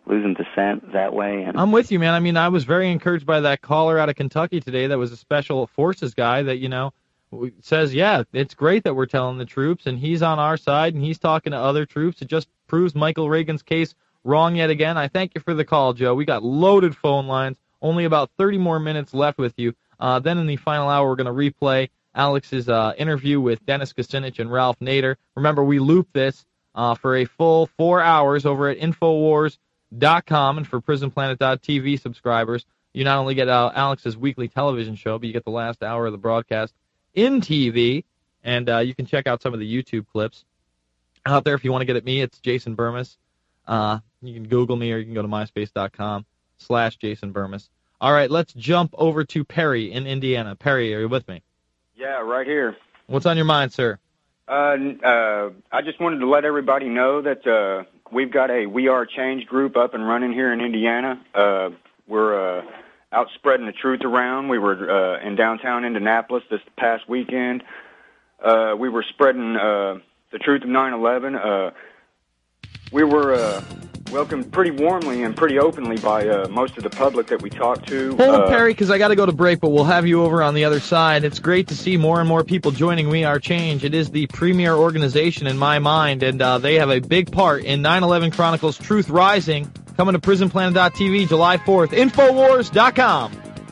losing dissent that way. And I'm with you, man. I mean, I was very encouraged by that caller out of Kentucky today that was a special forces guy that, you know, says, yeah, it's great that we're telling the troops, and he's on our side, and he's talking to other troops. It just proves Michael Reagan's case wrong yet again. I thank you for the call, Joe. We got loaded phone lines, only about thirty more minutes left with you. Uh, then in the final hour, we're going to replay Alex's uh, interview with Dennis Kucinich and Ralph Nader. Remember, we loop this uh, for a full four hours over at Infowars dot com, and for Prison Planet dot T V subscribers, you not only get uh, Alex's weekly television show, but you get the last hour of the broadcast in T V, and uh, you can check out some of the YouTube clips out there. If you want to get at me, it's Jason Burmis. Uh, you can Google me, or you can go to myspace dot com slash Jason Burmis. All right, let's jump over to Perry in Indiana. Perry, are you with me? Yeah, right here. What's on your mind, sir? Uh, uh, I just wanted to let everybody know that uh, we've got a We Are Change group up and running here in Indiana. Uh, we're uh, out spreading the truth around. We were uh, in downtown Indianapolis this past weekend. Uh, we were spreading uh, the truth of nine eleven. Uh, we were uh, welcomed pretty warmly and pretty openly by uh, most of the public that we talked to. Hold uh, Perry, because I got to go to break, but we'll have you over on the other side. It's great to see more and more people joining We Are Change. It is the premier organization in my mind, and uh, they have a big part in nine eleven Chronicles Truth Rising, coming to Prison Planet dot T V July fourth. Infowars dot com.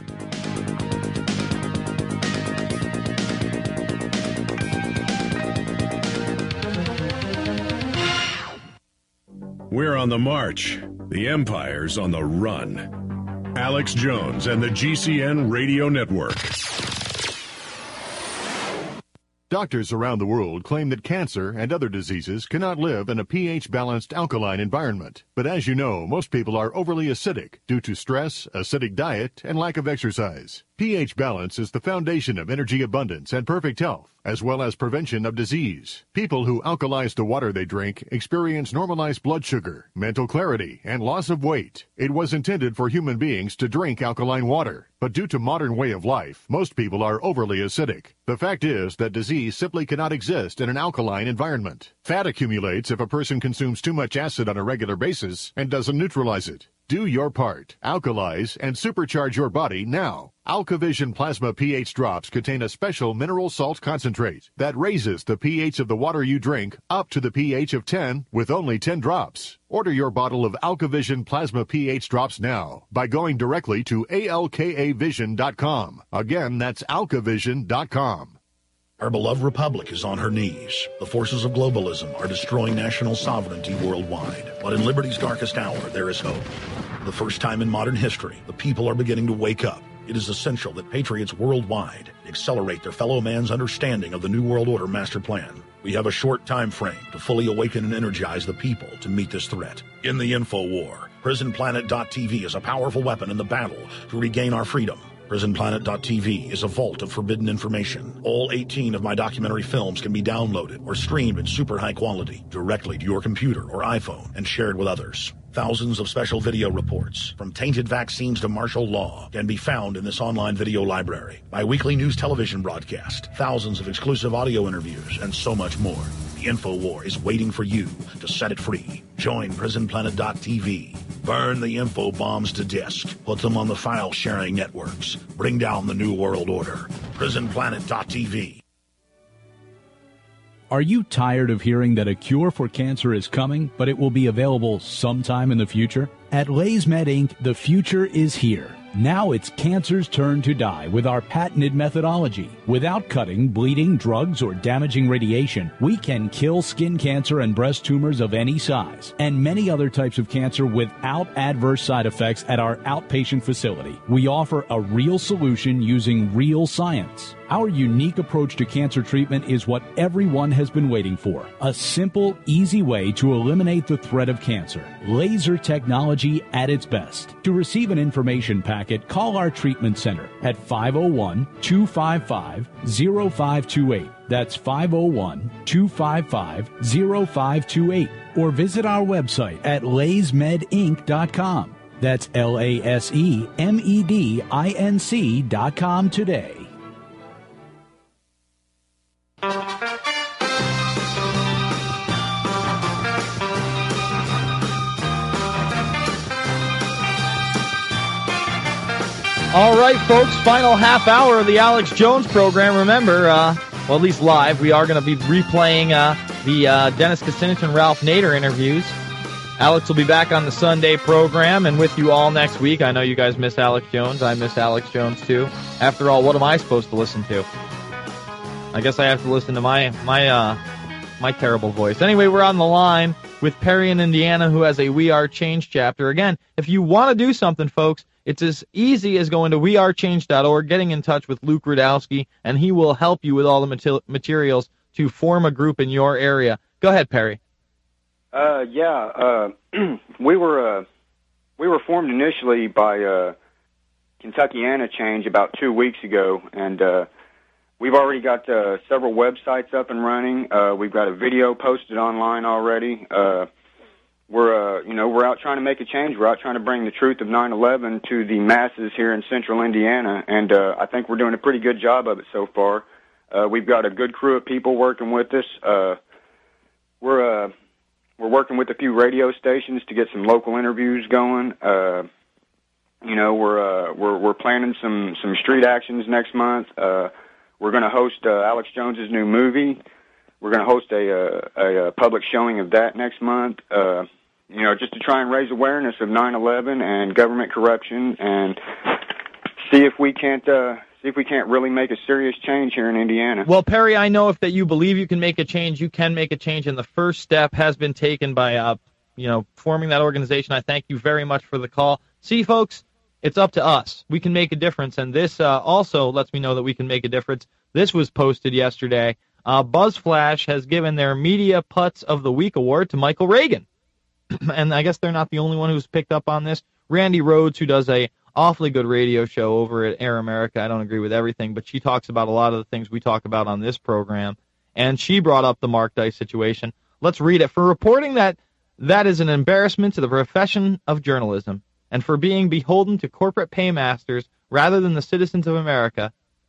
We're on the march. The Empire's on the run. Alex Jones and the G C N Radio Network. Doctors around the world claim that cancer and other diseases cannot live in a pH-balanced alkaline environment. But as you know, most people are overly acidic due to stress, acidic diet, and lack of exercise. pH balance is the foundation of energy abundance and perfect health, as well as prevention of disease. People who alkalize the water they drink experience normalized blood sugar, mental clarity, and loss of weight. It was intended for human beings to drink alkaline water, but due to modern way of life, most people are overly acidic. The fact is that disease simply cannot exist in an alkaline environment. Fat accumulates if a person consumes too much acid on a regular basis and doesn't neutralize it. Do your part. Alkalize and supercharge your body now. AlkaVision Plasma pH drops contain a special mineral salt concentrate that raises the pH of the water you drink up to the pH of ten with only ten drops. Order your bottle of AlkaVision Plasma pH drops now by going directly to alka vision dot com. Again, that's alka vision dot com. Our beloved republic is on her knees. The forces of globalism are destroying national sovereignty worldwide. But in liberty's darkest hour, there is hope. For the first time in modern history, the people are beginning to wake up. It is essential that patriots worldwide accelerate their fellow man's understanding of the New World Order master plan. We have a short time frame to fully awaken and energize the people to meet this threat. In the info war, Prison Planet dot T V is a powerful weapon in the battle to regain our freedom. Prison Planet dot T V is a vault of forbidden information. All eighteen of my documentary films can be downloaded or streamed in super high quality directly to your computer or iPhone and shared with others. Thousands of special video reports, from tainted vaccines to martial law, can be found in this online video library. My weekly news television broadcast, thousands of exclusive audio interviews, and so much more. The info war is waiting for you to set it free. Join Prison Planet dot T V. Burn the info bombs to disk. Put them on the file sharing networks. Bring down the New World Order. Prison Planet dot T V. Are you tired of hearing that a cure for cancer is coming, but it will be available sometime in the future? At LaysMed Incorporated, the future is here. Now it's cancer's turn to die with our patented methodology. Without cutting, bleeding, drugs, or damaging radiation, we can kill skin cancer and breast tumors of any size, and many other types of cancer without adverse side effects at our outpatient facility. We offer a real solution using real science. Our unique approach to cancer treatment is what everyone has been waiting for. A simple, easy way to eliminate the threat of cancer. Laser technology at its best. To receive an information packet, call our treatment center at five oh one, two five five, oh five two eight. That's five oh one, two five five, oh five two eight. Or visit our website at lays med inc dot com. That's L A S E M E D I N C dot com today. All right, folks, final half hour of the Alex Jones program. Remember, uh, well, at least live, we are going to be replaying uh, the uh, Dennis Kucinich and Ralph Nader interviews. Alex will be back on the Sunday program and with you all next week. I know you guys miss Alex Jones. I miss Alex Jones, too. After all, what am I supposed to listen to? I guess I have to listen to my my uh, my terrible voice. Anyway, we're on the line with Perry in Indiana, who has a We Are Change chapter. Again, if you want to do something, folks, it's as easy as going to we are change dot org, getting in touch with Luke Rudowski, and he will help you with all the mater- materials to form a group in your area. Go ahead, Perry. Uh, yeah, uh, we were uh, we were formed initially by uh, Kentuckiana Change about two weeks ago, and uh, we've already got uh, several websites up and running. Uh, we've got a video posted online already. Uh, we're uh, you know we're out trying to make a change. We're out trying to bring the truth of nine eleven to the masses here in Central Indiana, and uh, I think we're doing a pretty good job of it so far. Uh, we've got a good crew of people working with us. Uh, we're uh, We're working with a few radio stations to get some local interviews going. Uh, you know, we're uh, we're we're planning some some street actions next month. Uh, we're going to host uh, Alex Jones's new movie. We're going to host a, a a public showing of that next month. Uh, you know, just to try and raise awareness of nine eleven and government corruption, and see if we can't. Uh, See if we can't really make a serious change here in Indiana. Well, Perry, I know if that you believe you can make a change, you can make a change, and the first step has been taken by, uh, you know, forming that organization. I thank you very much for the call. See, folks, it's up to us. We can make a difference, and this uh, also lets me know that we can make a difference. This was posted yesterday. Uh, BuzzFlash has given their Media Putz of the Week award to Michael Reagan, and I guess they're not the only one who's picked up on this. Randy Rhodes, who does a awfully good radio show over at Air America. I don't agree with everything, but she talks about a lot of the things we talk about on this program, and she brought up the Mark Dice situation. Let's read it. For reporting that that is an embarrassment to the profession of journalism, and for being beholden to corporate paymasters rather than the citizens of America.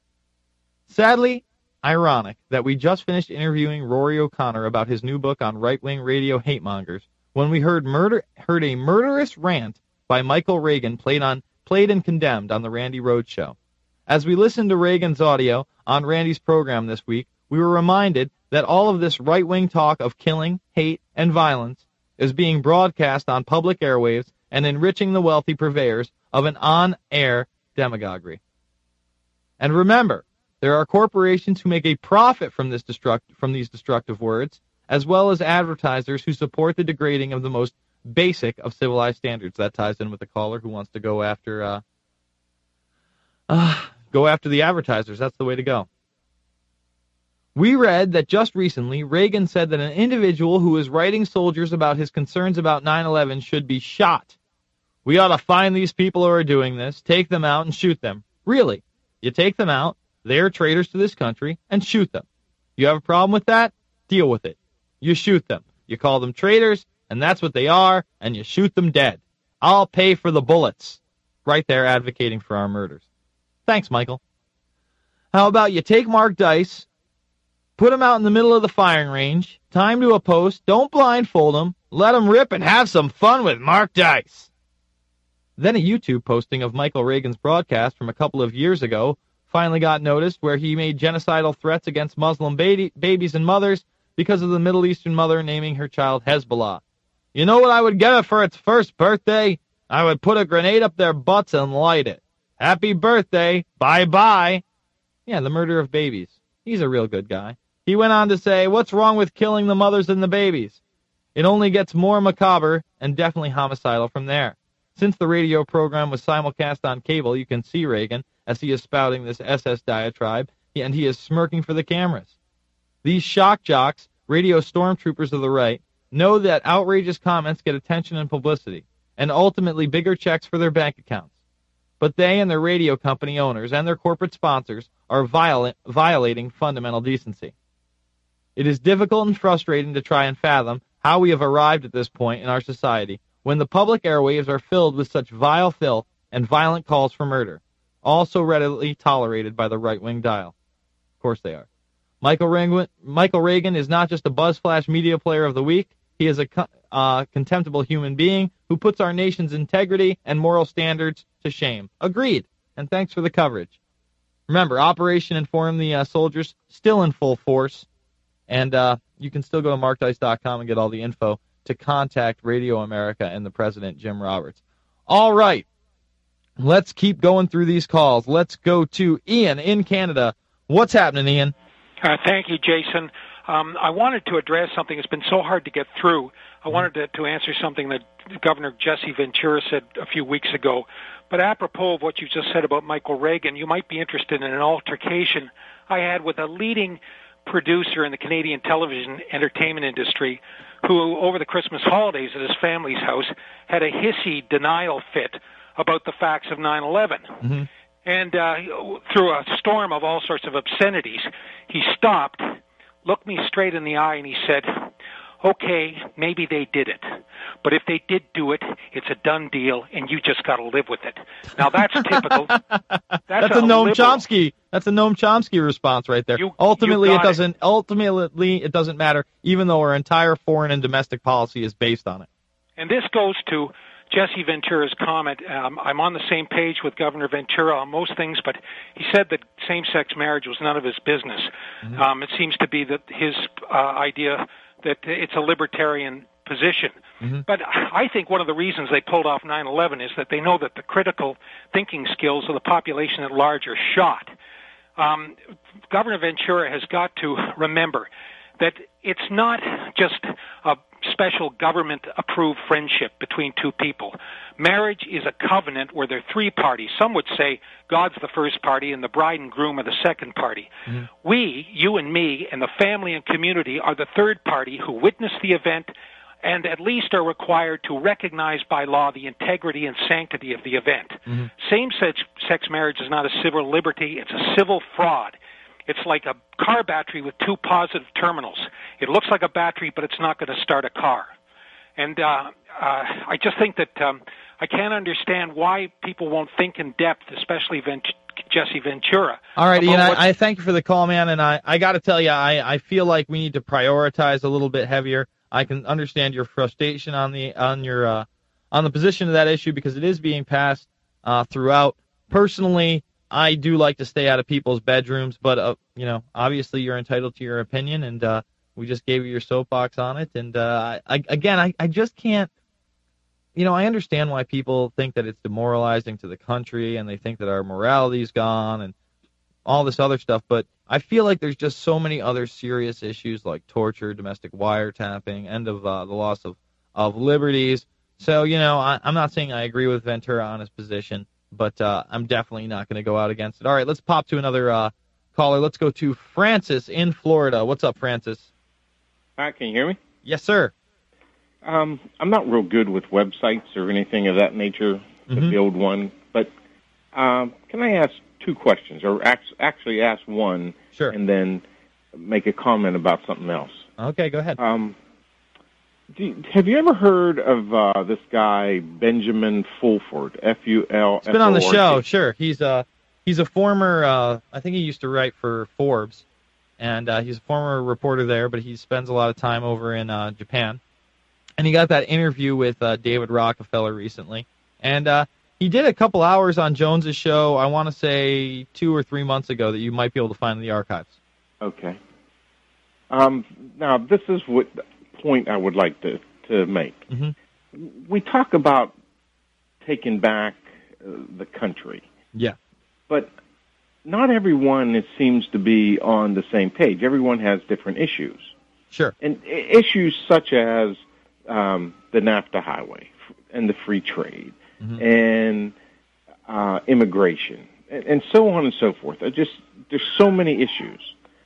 Sadly, ironic that we just finished interviewing Rory O'Connor about his new book on right-wing radio hate mongers when we heard murder heard a murderous rant by Michael Reagan played on played and condemned on the Randy Rhodes Show. As we listened to Reagan's audio on Randy's program this week, we were reminded that all of this right-wing talk of killing, hate, and violence is being broadcast on public airwaves and enriching the wealthy purveyors of an on-air demagoguery. And remember, there are corporations who make a profit from this destruct from these destructive words, as well as advertisers who support the degrading of the most basic of civilized standards. That ties in with the caller who wants to go after uh, uh, go after the advertisers. That's the way to go. We read that just recently, Reagan said that an individual who is writing soldiers about his concerns about nine eleven should be shot. We ought to find these people who are doing this, take them out, and shoot them. Really, you take them out, they are traitors to this country, and shoot them. You have a problem with that? Deal with it. You shoot them. You call them traitors, and that's what they are, and you shoot them dead. I'll pay for the bullets. Right there advocating for our murders. Thanks, Michael. How about you take Mark Dice, put him out in the middle of the firing range, tie him to a post, don't blindfold him, let him rip and have some fun with Mark Dice. Then a YouTube posting of Michael Reagan's broadcast from a couple of years ago finally got noticed, where he made genocidal threats against Muslim baby, babies and mothers because of the Middle Eastern mother naming her child Hezbollah. You know what I would get it for its first birthday? I would put a grenade up their butts and light it. Happy birthday. Bye-bye. Yeah, the murder of babies. He's a real good guy. He went on to say, what's wrong with killing the mothers and the babies? It only gets more macabre and definitely homicidal from there. Since the radio program was simulcast on cable, you can see Reagan as he is spouting this S S diatribe, and he is smirking for the cameras. These shock jocks, radio stormtroopers of the right, know that outrageous comments get attention and publicity, and ultimately bigger checks for their bank accounts. But they and their radio company owners and their corporate sponsors are violent, violating fundamental decency. It is difficult and frustrating to try and fathom how we have arrived at this point in our society when the public airwaves are filled with such vile filth and violent calls for murder, all so readily tolerated by the right-wing dial. Of course they are. Michael Reagan, Michael Reagan is not just a BuzzFlash Media Player of the Week. He is a uh, contemptible human being who puts our nation's integrity and moral standards to shame. Agreed. and thanks for the coverage. Remember, Operation Inform the uh, Soldiers, still in full force, and uh, you can still go to mark dice dot com and get all the info to contact Radio America and the President, Jim Roberts. All right, let's keep going through these calls. Let's go to Ian in Canada. What's happening, Ian? Uh, thank you, Jason. Um, I wanted to address something that's been so hard to get through. I wanted to, to answer something that Governor Jesse Ventura said a few weeks ago. But apropos of what you just said about Michael Reagan, you might be interested in an altercation I had with a leading producer in the Canadian television entertainment industry who, over the Christmas holidays at his family's house, had a hissy denial fit about the facts of nine eleven. Mm-hmm. And uh, through a storm of all sorts of obscenities, he stopped, looked me straight in the eye, and he said, okay, maybe they did it. But if they did do it, it's a done deal, and you just got to live with it. Now, that's typical. That's, That's a, a Noam liberal. Chomsky. That's a Noam Chomsky response right there. You- ultimately, you it got it. doesn't. Ultimately, it doesn't matter, even though our entire foreign and domestic policy is based on it. And this goes to Jesse Ventura's comment. Um, I'm on the same page with Governor Ventura on most things, but he said that same-sex marriage was none of his business. Mm-hmm. Um, it seems to be that his uh, idea that it's a libertarian position. Mm-hmm. But I think one of the reasons they pulled off nine eleven is that they know that the critical thinking skills of the population at large are shot. Um, Governor Ventura has got to remember that it's not just a special government-approved friendship between two people. Marriage is a covenant where there are three parties. Some would say God's the first party and the bride and groom are the second party. Mm-hmm. We, you and me, and the family and community are the third party who witnessed the event and at least are required to recognize by law the integrity and sanctity of the event. Mm-hmm. Same-sex sex marriage is not a civil liberty, it's a civil fraud. It's like a car battery with two positive terminals. It looks like a battery, but it's not going to start a car. And uh, uh, I just think that um, I can't understand why people won't think in depth, especially Vent- Jesse Ventura. All right, Ian, what- I, I thank you for the call, man, and I, I got to tell you, I, I feel like we need to prioritize a little bit heavier. I can understand your frustration on the on your uh, on the position of that issue because it is being passed uh, throughout. Personally, I do like to stay out of people's bedrooms, but, uh, you know, obviously you're entitled to your opinion, and uh, we just gave you your soapbox on it. And, uh, I, again, I, I just can't, you know, I understand why people think that it's demoralizing to the country, and they think that our morality's gone and all this other stuff, but I feel like there's just so many other serious issues like torture, domestic wiretapping, end of uh, the loss of, of liberties. So, you know, I, I'm not saying I agree with Ventura on his position, but uh, I'm definitely not going to go out against it. All right, let's pop to another uh, caller. Let's go to Francis in Florida. What's up, Francis? Hi, can you hear me? Yes, sir. Um, I'm not real good with websites or anything of that nature to Mhm. build one, but um, can I ask two questions, or act- actually ask one, sure, and then make a comment about something else? Okay, go ahead. Um, do you, have you ever heard of uh, this guy, Benjamin Fulford, F U L F O R D? He's been on the show, sure. He's a, he's a former, uh, I think he used to write for Forbes, and uh, he's a former reporter there, but he spends a lot of time over in uh, Japan. And he got that interview with uh, David Rockefeller recently. And uh, he did a couple hours on Jones's show, I want to say two or three months ago, that you might be able to find in the archives. Okay. Um, now, this is what point I would like to, to make. Mm-hmm. We talk about taking back uh, the country. Yeah. But not everyone it seems to be on the same page. Everyone has different issues. Sure. And I- issues such as um, the NAFTA highway and the free trade Mhm. and uh, immigration and, and so on and so forth. I just there's so many issues,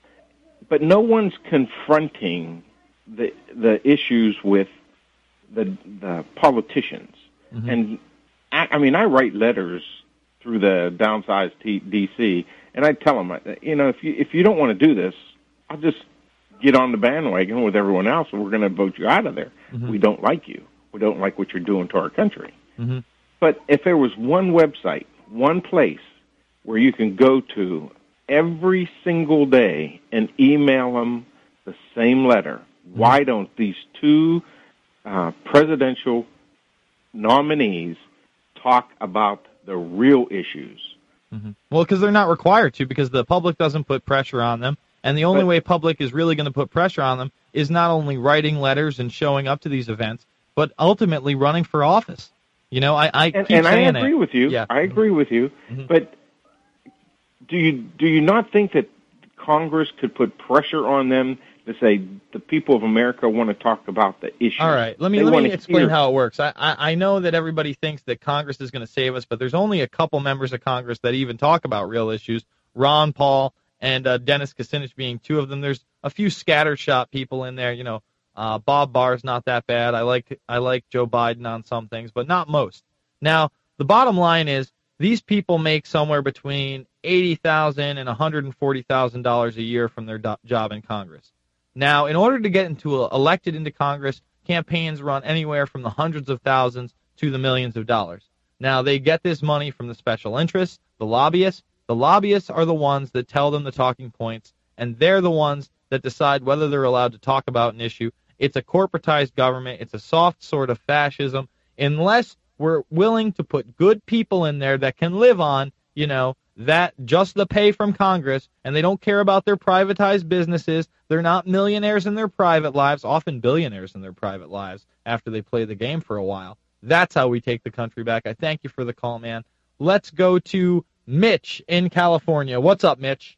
but no one's confronting the the issues with the the politicians. Mhm. And I, I mean, I write letters through the downsized T- D C, and I tell them, you know, if you if you don't want to do this, I'll just get on the bandwagon with everyone else, and we're going to vote you out of there. Mhm. We don't like you. We don't like what you're doing to our country. Mm-hmm. But if there was one website, one place where you can go to every single day and email them the same letter, Mm-hmm. why don't these two uh, presidential nominees talk about the real issues? Mm-hmm. Well, because they're not required to, because the public doesn't put pressure on them. And the only But- way public is really going to put pressure on them is not only writing letters and showing up to these events, but ultimately running for office. You know, I, I and, keep and I saying agree it. with you. Yeah. I agree with you. Mhm. But do you do you not think that Congress could put pressure on them to say the people of America want to talk about the issue? All right, let me They let wanna me explain hear- how it works. I, I I know that everybody thinks that Congress is going to save us, but there's only a couple members of Congress that even talk about real issues. Ron Paul and uh, Dennis Kucinich being two of them. There's a few scattershot people in there. You know, uh, Bob Barr's not that bad. I like I like Joe Biden on some things, but not most. Now, the bottom line is these people make somewhere between eighty thousand dollars and one hundred forty thousand dollars a year from their do- job in Congress. Now, in order to get into a, elected into Congress, campaigns run anywhere from the hundreds of thousands to the millions of dollars. Now, they get this money from the special interests, the lobbyists. The lobbyists are the ones that tell them the talking points, and they're the ones that decide whether they're allowed to talk about an issue. It's a corporatized government. It's a soft sort of fascism. Unless we're willing to put good people in there that can live on, you know, that just the pay from Congress, and they don't care about their privatized businesses. They're not millionaires in their private lives, often billionaires in their private lives after they play the game for a while. That's how we take the country back. I thank you for the call, man. Let's go to Mitch in California. What's up, Mitch?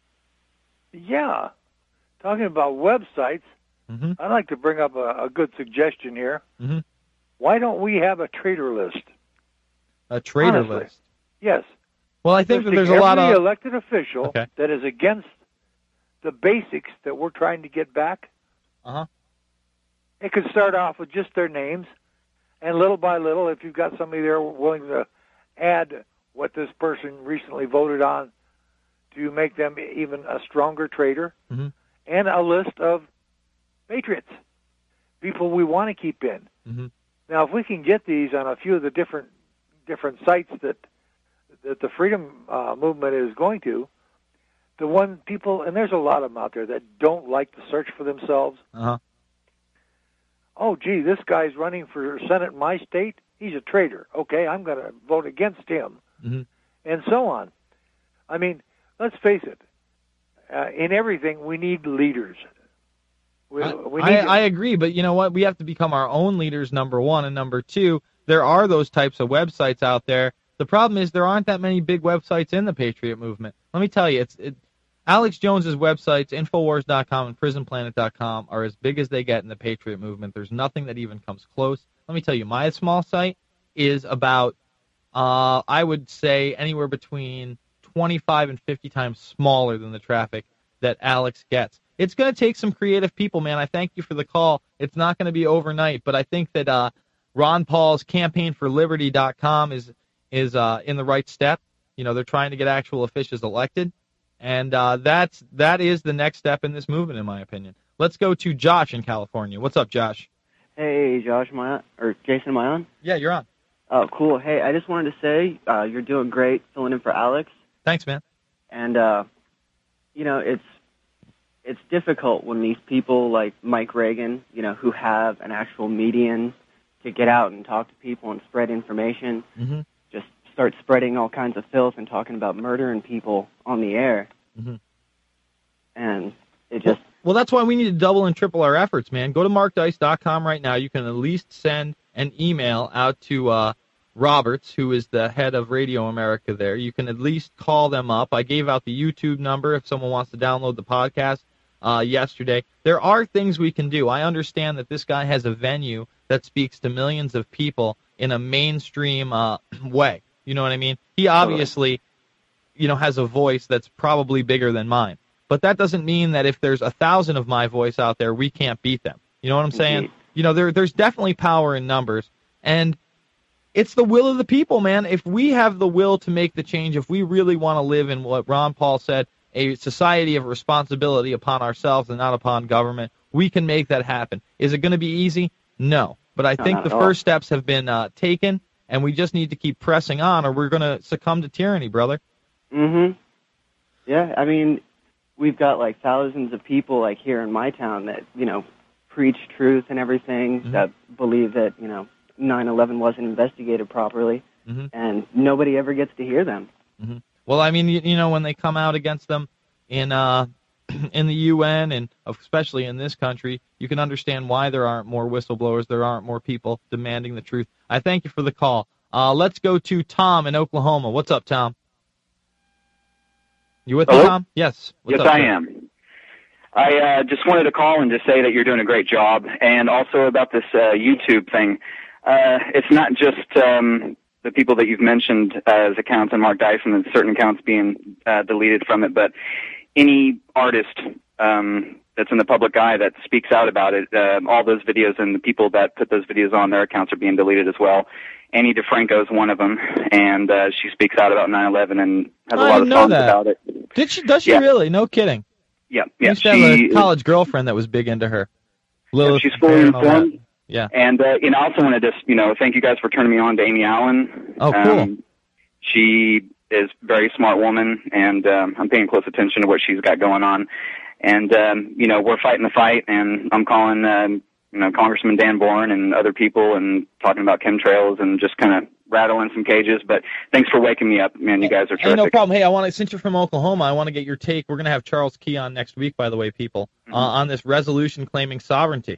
Yeah. Talking about websites, mm-hmm. I'd like to bring up a, a good suggestion here. Mm-hmm. Why don't we have a trader list? A trader Honestly. list? Yes. Well, I think Just that there's take a lot every of... elected official Okay. that is against the basics that we're trying to get back. Uh-huh. It could start off with just their names, and little by little, if you've got somebody there willing to add what this person recently voted on to make them even a stronger trader, mm-hmm. and a list of patriots, people we want to keep in. Mm-hmm. Now, if we can get these on a few of the different different sites that that the freedom uh, movement is going to, the one people, and there's a lot of them out there that don't like to search for themselves. Uh-huh. Oh, gee, this guy's running for Senate in my state. He's a traitor. Okay, I'm going to vote against him, mm-hmm. and so on. I mean, let's face it. Uh, in everything, we need leaders. We, I, we I, need I agree, but you know what? We have to become our own leaders, number one, and number two, there are those types of websites out there. The problem is there aren't that many big websites in the Patriot movement. Let me tell you, it's it, Alex Jones's websites, Infowars dot com and Prison Planet dot com, are as big as they get in the Patriot movement. There's nothing that even comes close. Let me tell you, my small site is about, uh, I would say, anywhere between twenty-five and fifty times smaller than the traffic that Alex gets. It's going to take some creative people, man. I thank you for the call. It's not going to be overnight, but I think that uh, Ron Paul's campaign for liberty dot com is is uh, in the right step. You know, they're trying to get actual officials elected, and uh, that's that is the next step in this movement, in my opinion. Let's go to Josh in California. What's up, Josh? Hey, Josh, am I on? Or Jason, am I on? Yeah, you're on. Oh, cool. Hey, I just wanted to say uh, you're doing great filling in for Alex. Thanks, man. And, uh, you know, it's it's difficult when these people like Mike Reagan, you know, who have an actual median to get out and talk to people and spread information, mm-hmm. just start spreading all kinds of filth and talking about murdering people on the air. Mm-hmm. And it just... Well, that's why we need to double and triple our efforts, man. Go to mark dice dot com right now. You can at least send an email out to uh, Roberts, who is the head of Radio America there. You can at least call them up. I gave out the YouTube number if someone wants to download the podcast uh, yesterday. There are things we can do. I understand that this guy has a venue that speaks to millions of people in a mainstream uh, way. You know what I mean? He obviously, you know, has a voice that's probably bigger than mine. But that doesn't mean that if there's a thousand of my voice out there, we can't beat them. You know what I'm saying? Indeed. You know, there there's definitely power in numbers. And it's the will of the people, man. If we have the will to make the change, if we really want to live in what Ron Paul said, a society of responsibility upon ourselves and not upon government, we can make that happen. Is it going to be easy? No. But I No, think not the at all. first steps have been uh, taken, and we just need to keep pressing on, or we're going to succumb to tyranny, brother. Mm-hmm. Yeah, I mean, we've got like thousands of people like here in my town that, you know, preach truth and everything, Mm-hmm. that believe that, you know, nine eleven wasn't investigated properly, Mhm. and nobody ever gets to hear them. Mm-hmm. Well, I mean, you, you know, when they come out against them in uh, in the U N and especially in this country, you can understand why there aren't more whistleblowers, there aren't more people demanding the truth. I thank you for the call. Uh, let's go to Tom in Oklahoma. What's up, Tom? You with Hello? me, Tom? Yes. What's yes, up, I sir? am. I uh, just wanted to call and just say that you're doing a great job, and also about this uh, YouTube thing. Uh, it's not just um, the people that you've mentioned as accounts and Mark Dyson and certain accounts being uh, deleted from it, but any artist um, that's in the public eye that speaks out about it, uh, all those videos and the people that put those videos on, their accounts are being deleted as well. Annie DeFranco is one of them, and uh, she speaks out about nine eleven and has a I lot didn't of know songs that. about it. Did she? Does she Yeah. really? No kidding. Yeah, I yeah. used to have She, a college girlfriend that was big into her. Lilith she's fully Fair and all that. informed. Yeah. And uh, you know, I also want to just you know thank you guys for turning me on to Amy Allen. Oh, cool. Um, she is a very smart woman, and um, I'm paying close attention to what she's got going on. And um, you know, we're fighting the fight, and I'm calling um, you know Congressman Dan Boren and other people, and talking about chemtrails and just kind of rattling some cages. But thanks for waking me up, man. You guys are terrific. Hey, no problem. Hey, I want to, since you're from Oklahoma, I want to get your take. We're going to have Charles Key on next week, by the way, people, Mm-hmm. uh, on this resolution claiming sovereignty.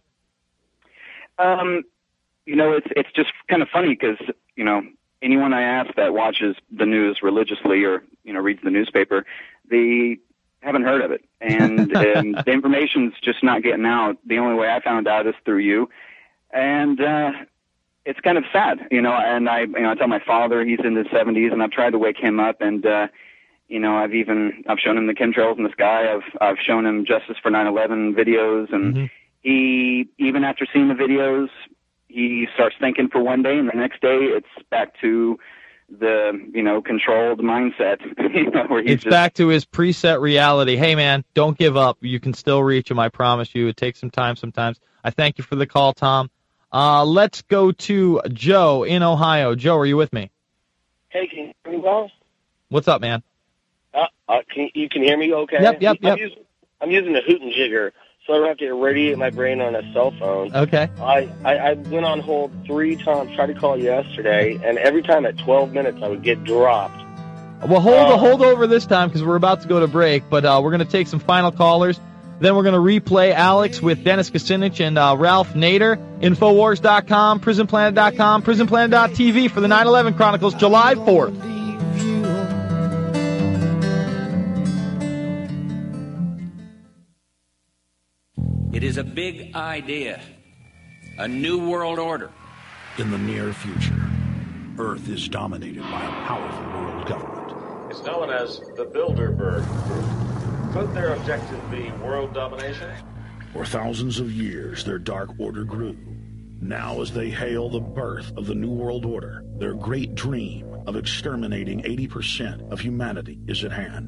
Um, you know, it's it's just kind of funny because you know anyone I ask that watches the news religiously or you know reads the newspaper, they haven't heard of it, and, and the information's just not getting out. The only way I found out is through you, and uh, it's kind of sad, you know. And I, you know, I tell my father, he's in his seventies, and I've tried to wake him up, and uh, you know, I've even I've shown him the chemtrails in the sky. I've I've shown him Justice for nine eleven videos, and Mm-hmm. he even after seeing the videos, he starts thinking for one day, and the next day it's back to the you know controlled mindset. you know, where he's It's just, back to his preset reality. Hey, man, don't give up. You can still reach him, I promise you. It takes some time sometimes. I thank you for the call, Tom. Uh, let's go to Joe in Ohio. Joe, are you with me? Hey, can you hear me well? What's up, man? Uh, uh, can, you can hear me okay? Yep, yep, I'm yep. Using, I'm using a hoot and jigger, so I don't have to irradiate my brain on a cell phone. Okay. I, I, I went on hold three times, tried to call yesterday, and every time at twelve minutes I would get dropped. Well, hold Uh, hold over this time because we're about to go to break, but uh, we're going to take some final callers. Then we're going to replay Alex with Dennis Kucinich and uh, Ralph Nader. Infowars dot com, Prison Planet dot com, Prison Planet dot T V for the nine eleven Chronicles, July fourth. It is a big idea, a new world order. In the near future, Earth is dominated by a powerful world government. It's known as the Bilderberg Group. Could their objective be world domination? For thousands of years, their dark order grew. Now, as they hail the birth of the New World Order, their great dream of exterminating eighty percent of humanity is at hand.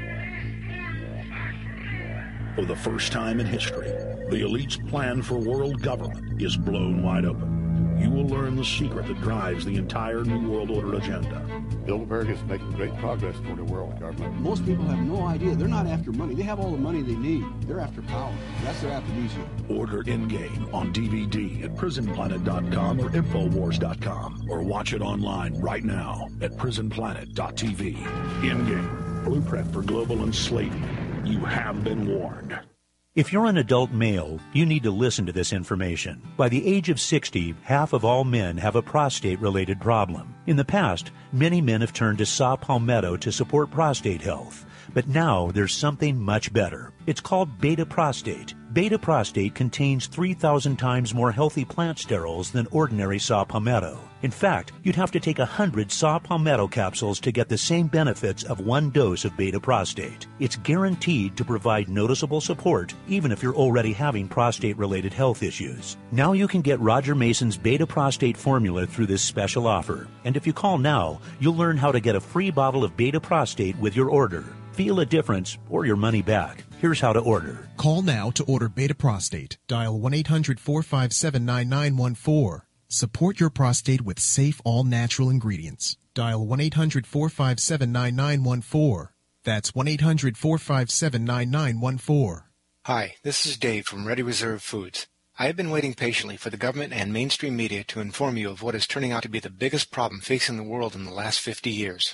For the first time in history, the elite's plan for world government is blown wide open. You will learn the secret that drives the entire New World Order agenda. Bilderberg is making great progress toward a world government. Most people have no idea. They're not after money. They have all the money they need. They're after power. That's their aphrodisiac. Order in-game on D V D at prison planet dot com or infowars dot com, or watch it online right now at prison planet dot t v. In-game, blueprint for global enslavement. You have been warned. If you're an adult male, you need to listen to this information. By the age of sixty, half of all men have a prostate-related problem. In the past, many men have turned to saw palmetto to support prostate health. But now there's something much better. It's called beta prostate. Beta prostate contains three thousand times more healthy plant sterols than ordinary saw palmetto. In fact, you'd have to take one hundred saw palmetto capsules to get the same benefits of one dose of beta prostate. It's guaranteed to provide noticeable support even if you're already having prostate-related health issues. Now you can get Roger Mason's beta prostate formula through this special offer. And if you call now, you'll learn how to get a free bottle of beta prostate with your order. Feel a difference or your money back. Here's how to order. Call now to order Beta Prostate. Dial one eight hundred four five seven nine nine one four. Support your prostate with safe, all-natural ingredients. Dial one eight hundred four five seven nine nine one four. That's one eight hundred four five seven nine nine one four. Hi, this is Dave from Ready Reserve Foods. I have been waiting patiently for the government and mainstream media to inform you of what is turning out to be the biggest problem facing the world in the last fifty years.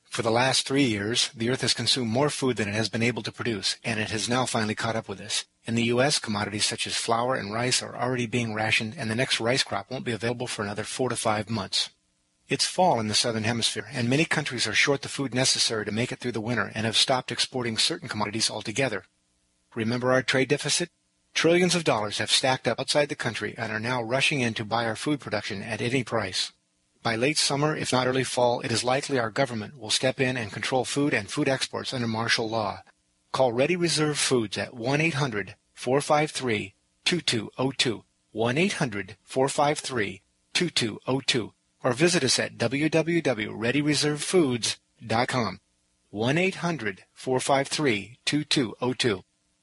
For the last three years, the Earth has consumed more food than it has been able to produce, and it has now finally caught up with us. In the U S, commodities such as flour and rice are already being rationed, and the next rice crop won't be available for another four to five months. It's fall in the southern hemisphere, and many countries are short the food necessary to make it through the winter and have stopped exporting certain commodities altogether. Remember our trade deficit? Trillions of dollars have stacked up outside the country and are now rushing in to buy our food production at any price. By late summer, if not early fall, it is likely our government will step in and control food and food exports under martial law. Call Ready Reserve Foods at one eight hundred, four five three, two two zero two, one eight hundred, four five three, two two zero two, or visit us at w w w dot ready reserve foods dot com. one eight hundred, four five three, two two zero two.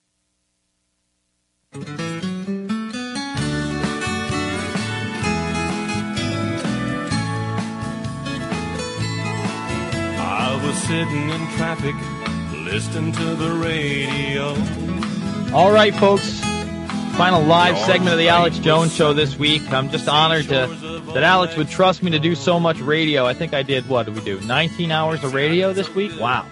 I was sitting in traffic, listening to the radio. All right, folks. Final live segment of the Alex Jones Show this week. I'm just honored to, that Alex would trust me to do so much radio. I think I did, what did we do, nineteen hours of radio this week? Wow.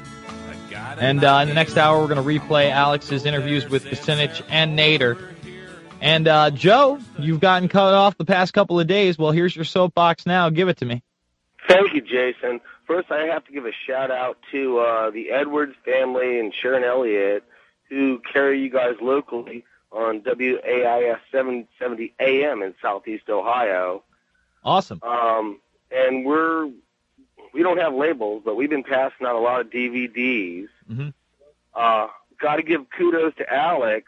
And uh, in the next hour, we're going to replay Alex's interviews with Kucinich and Nader. And, uh, Joe, you've gotten cut off the past couple of days. Well, here's your soapbox now. Give it to me. Thank you, Jason. First, I have to give a shout-out to uh, the Edwards family and Sharon Elliott, who carry you guys locally on W A I S seven seventy A M in Southeast Ohio. Awesome. Um, and we're, we don't have labels, but we've been passing out a lot of D V Ds. Mm-hmm. Uh, got to give kudos to Alex,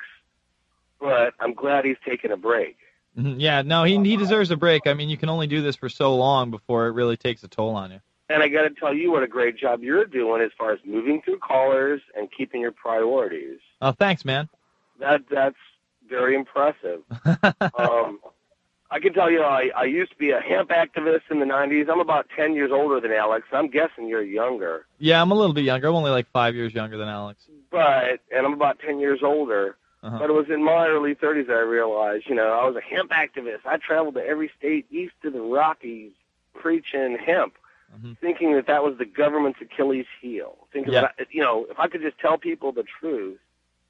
but I'm glad he's taking a break. Mm-hmm. Yeah, no, he he deserves a break. I mean, you can only do this for so long before it really takes a toll on you. And I got to tell you what a great job you're doing as far as moving through callers and keeping your priorities. Oh, thanks, man. That that's very impressive. um, I can tell you, I, I used to be a hemp activist in the nineties. I'm about ten years older than Alex. I'm guessing you're younger. Yeah, I'm a little bit younger. I'm only like five years younger than Alex. But, and I'm about ten years older. Uh-huh. But it was in my early thirties I realized, you know, I was a hemp activist. I traveled to every state east of the Rockies preaching hemp, mm-hmm. thinking that that was the government's Achilles heel. Thinking yeah. that, you know, if I could just tell people the truth,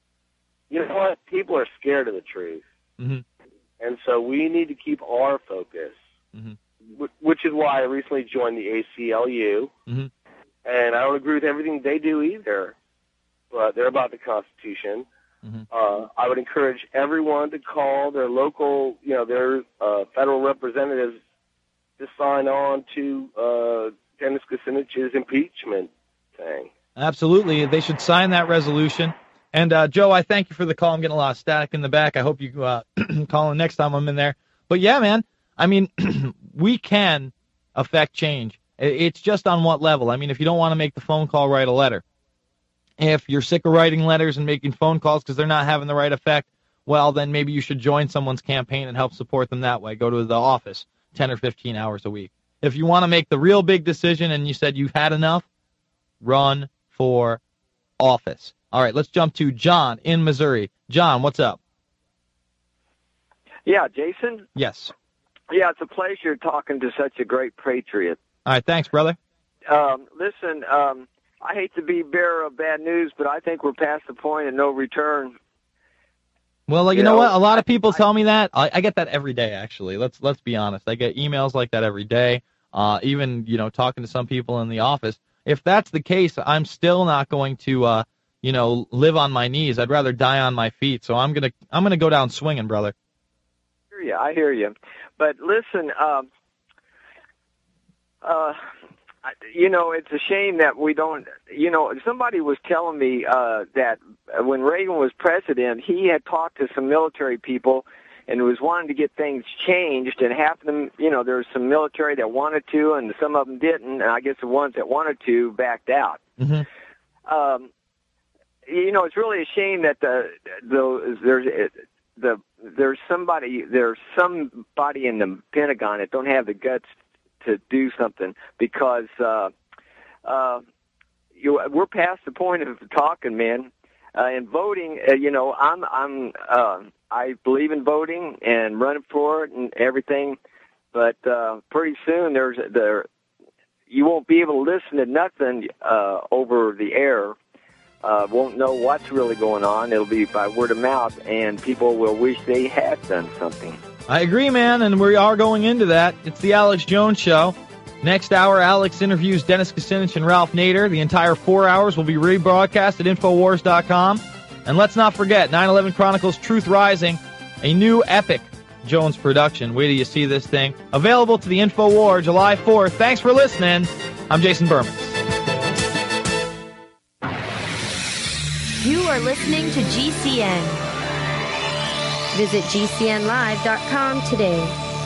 you know what? People are scared of the truth. Mm-hmm. And so we need to keep our focus, mm-hmm. which is why I recently joined the A C L U. Mm-hmm. And I don't agree with everything they do either, but they're about the Constitution. Mm-hmm. Uh, I would encourage everyone to call their local, you know, their uh, federal representatives to sign on to uh, Dennis Kucinich's impeachment thing. Absolutely. They should sign that resolution. And, uh, Joe, I thank you for the call. I'm getting a lot of static in the back. I hope you uh, call in next time I'm in there. But, yeah, man, I mean, we can affect change. It's just on what level. I mean, if you don't want to make the phone call, write a letter. If you're sick of writing letters and making phone calls because they're not having the right effect, well, then maybe you should join someone's campaign and help support them that way. Go to the office ten or fifteen hours a week. If you want to make the real big decision and you said you've had enough, run for office. All right, let's jump to John in Missouri. John, what's up? Yeah, Jason? Yes. Yeah, it's a pleasure talking to such a great patriot. All right, thanks, brother. Um, listen, um, I hate to be bearer of bad news, but I think we're past the point of no return. Well, you, you know, know what? A lot of people I, tell me that. I, I get that every day, actually. Let's let's be honest. I get emails like that every day. Uh, even you know, talking to some people in the office. If that's the case, I'm still not going to, uh, you know, live on my knees. I'd rather die on my feet. So I'm gonna I'm gonna go down swinging, brother. I hear you. I hear you. But listen, um, uh, you know, it's a shame that we don't, you know, somebody was telling me uh, that when Reagan was president, he had talked to some military people and was wanting to get things changed, and half of them, you know, there was some military that wanted to, and some of them didn't, and I guess the ones that wanted to backed out. Mm-hmm. Um, you know, it's really a shame that the, the there's the there's somebody there's somebody in the Pentagon that don't have the guts to do something, because uh, uh, you, we're past the point of talking, man. Uh, and voting, uh, you know, I'm I'm uh, I believe in voting and running for it and everything, but uh, pretty soon there's there, you won't be able to listen to nothing uh, over the air. Uh, won't know what's really going on. It'll be by word of mouth, and people will wish they had done something. I agree, man, and we are going into that. It's the Alex Jones Show. Next hour, Alex interviews Dennis Kucinich and Ralph Nader. The entire four hours will be rebroadcast at Infowars dot com. And let's not forget, nine eleven Chronicles Truth Rising, a new epic Jones production. Wait till you see this thing. Available to the InfoWar July fourth. Thanks for listening. I'm Jason Berman. You are listening to G C N. Visit G C N live dot com today.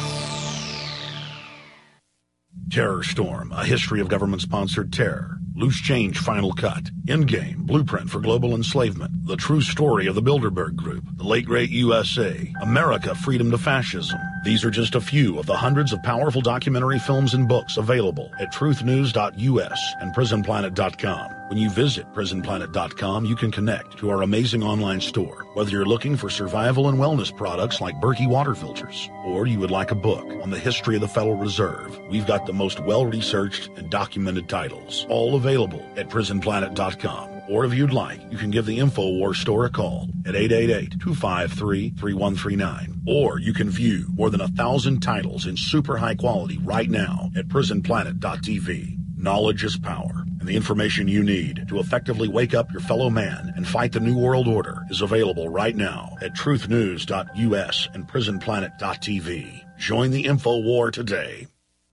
Terror Storm, a history of government-sponsored terror. Loose Change Final Cut. Endgame, Blueprint for Global Enslavement. The True Story of the Bilderberg Group. The Late Great U S A. America, Freedom to Fascism. These are just a few of the hundreds of powerful documentary films and books available at truth news dot U S and prison planet dot com. When you visit prison planet dot com, you can connect to our amazing online store. Whether you're looking for survival and wellness products like Berkey water filters, or you would like a book on the history of the Federal Reserve, we've got the most well-researched and documented titles, all available at prison planet dot com. Or if you'd like, you can give the InfoWars store a call at eight eight eight, two five three, three one three nine. Or you can view more than a thousand titles in super high quality right now at prison planet dot T V. Knowledge is power, and the information you need to effectively wake up your fellow man and fight the New World Order is available right now at truth news dot U S and prison planet dot T V. Join the InfoWar today.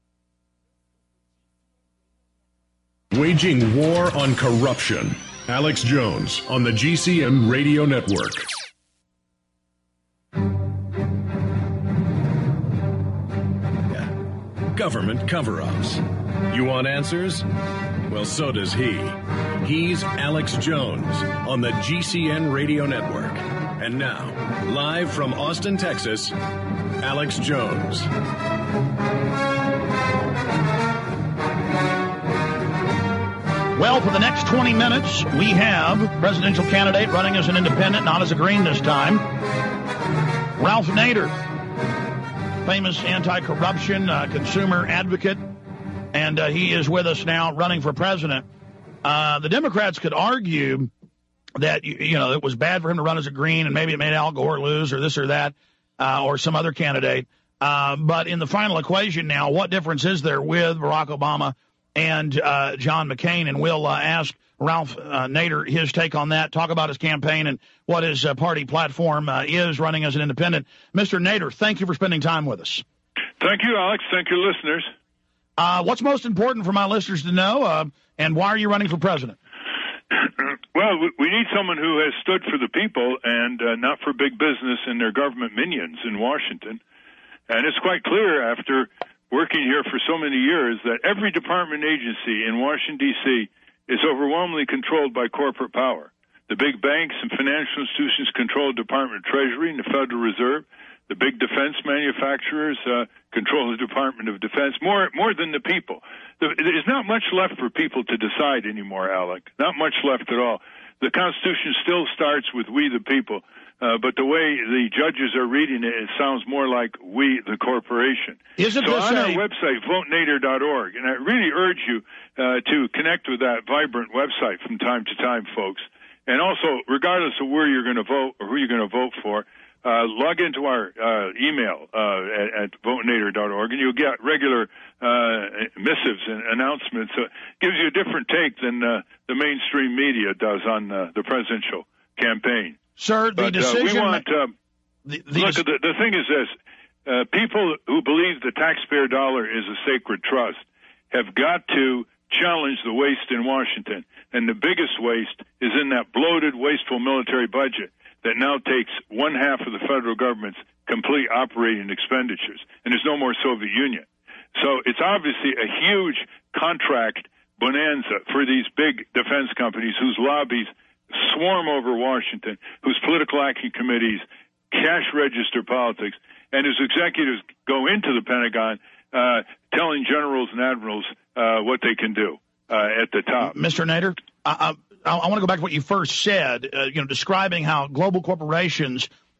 Waging war on corruption. Alex Jones on the G C N Radio Network. Government cover-ups. You want answers? Well, so does he. He's Alex Jones on the G C N Radio Network. And now, live from Austin, Texas, Alex Jones. Well, for the next twenty minutes, we have presidential candidate running as an independent, not as a green this time, Ralph Nader, famous anti-corruption uh, consumer advocate, and uh, he is with us now running for president. Uh, the Democrats could argue that, you, you know, it was bad for him to run as a green and maybe it made Al Gore lose or this or that uh, or some other candidate. Uh, but in the final equation now, what difference is there with Barack Obama and uh, John McCain? And we'll uh, ask Ralph uh, Nader his take on that, talk about his campaign and what his uh, party platform uh, is running as an independent. Mister Nader, thank you for spending time with us. Thank you, Alex. Thank you, listeners. Uh, what's most important for my listeners to know, uh, and why are you running for president? Well, we need someone who has stood for the people and uh, not for big business and their government minions in Washington. And it's quite clear after working here for so many years that every department agency in Washington, D C is overwhelmingly controlled by corporate power. The big banks and financial institutions control the Department of Treasury and the Federal Reserve. The big defense manufacturers uh, control the Department of Defense, more more than the people. There's not much left for people to decide anymore, Alec. Not much left at all. The Constitution still starts with we the people, uh, but the way the judges are reading it, it sounds more like we the corporation. Isn't so this on a... our website, vote nader dot org, and I really urge you uh, to connect with that vibrant website from time to time, folks. And also, regardless of where you're going to vote or who you're going to vote for, Uh, log into our uh, email uh, at, at vote nader dot org, and you'll get regular uh, missives and announcements. So it gives you a different take than uh, the mainstream media does on uh, the presidential campaign. Sir, the but, decision... Uh, we want, uh, the, the, look, the, the thing is this. Uh, people who believe the taxpayer dollar is a sacred trust have got to challenge the waste in Washington. And the biggest waste is in that bloated, wasteful military budget that now takes one half of the federal government's complete operating expenditures. And there's no more Soviet Union. So it's obviously a huge contract bonanza for these big defense companies whose lobbies swarm over Washington, whose political action committees cash register politics, and whose executives go into the Pentagon uh, telling generals and admirals uh, what they can do uh, at the top. Mister Nader, I, I, I want to go back to what you first said, uh, you know, describing how global corporations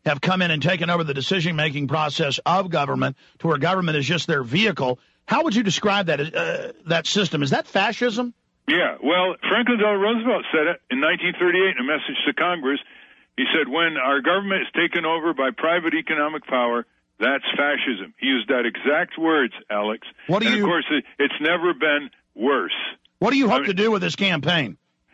have come in and taken over the decision-making process of government to where government is just their vehicle. How would you describe that uh, that system? Is that fascism? Yeah, well, Franklin Delano Roosevelt said it in nineteen thirty-eight in a message to Congress. He said, when our government is taken over by private economic power, that's fascism. He used that exact words, Alex. What do and, you, of course, it, it's never been worse. What do you hope I mean, to do with this campaign?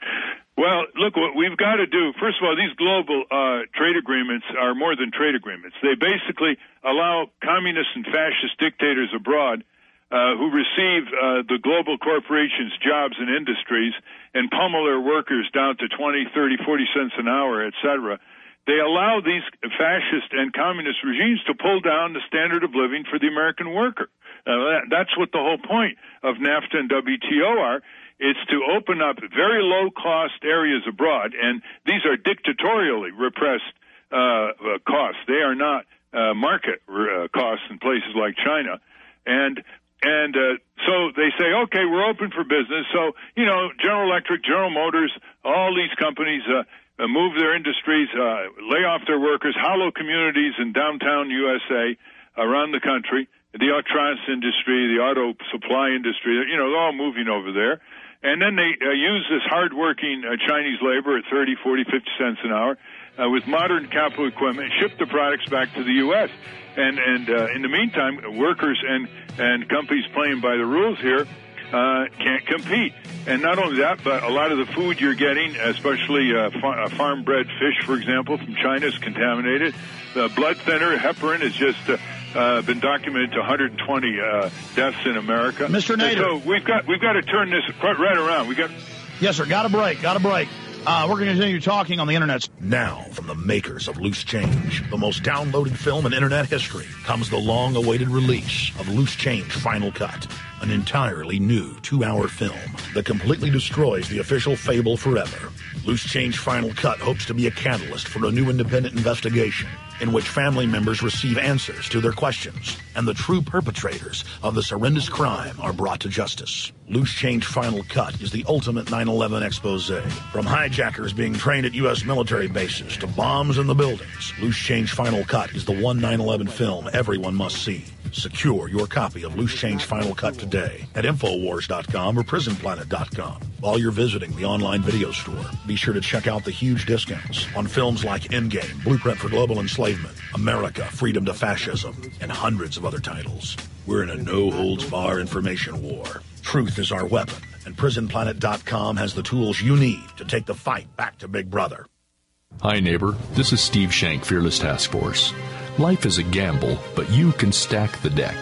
Well, look, what we've got to do, first of all, these global uh, trade agreements are more than trade agreements. They basically allow communist and fascist dictators abroad uh, who receive uh, the global corporations' jobs and industries and pummel their workers down to twenty, thirty, forty cents an hour, et cetera. They allow these fascist and communist regimes to pull down the standard of living for the American worker. Uh, that, that's what the whole point of NAFTA and W T O are. It's to open up very low-cost areas abroad, and these are dictatorially repressed uh, uh, costs. They are not uh, market uh, costs in places like China. And and uh, so they say, okay, we're open for business. So, you know, General Electric, General Motors, all these companies uh, uh, move their industries, uh, lay off their workers, hollow communities in downtown U S A, around the country, the electronics industry, the auto supply industry, you know, they're all moving over there. And then they uh, use this hard-working uh, Chinese labor at thirty, forty, fifty cents an hour uh, with modern capital equipment, ship the products back to the U S And and uh, in the meantime, workers and, and companies playing by the rules here uh, can't compete. And not only that, but a lot of the food you're getting, especially uh, fa- farm-bred fish, for example, from China, is contaminated. The blood thinner, heparin, is just... Uh, Uh, been documented to one hundred twenty uh, deaths in America. Mister Nader. So we've got we've got to turn this right around. We got. Yes, sir. Got a break. Got a break. Uh, we're going to continue talking on the internet. Now, from the makers of Loose Change, the most downloaded film in internet history, comes the long-awaited release of Loose Change Final Cut, an entirely new two-hour film that completely destroys the official fable forever. Loose Change Final Cut hopes to be a catalyst for a new independent investigation in which family members receive answers to their questions and the true perpetrators of this horrendous crime are brought to justice. Loose Change Final Cut is the ultimate nine eleven expose. From hijackers being trained at U S military bases to bombs in the buildings, Loose Change Final Cut is the one nine eleven film everyone must see. Secure your copy of Loose Change Final Cut today at Infowars dot com or Prison Planet dot com. While you're visiting the online video store, be sure to check out the huge discounts on films like Endgame, Blueprint for Global Enslavement, America, Freedom to Fascism, and hundreds of other titles. We're in a no-holds-barred information war. Truth is our weapon, and Prison Planet dot com has the tools you need to take the fight back to Big Brother. Hi, neighbor. This is Steve Shank, Fearless Task Force. Life is a gamble, but you can stack the deck.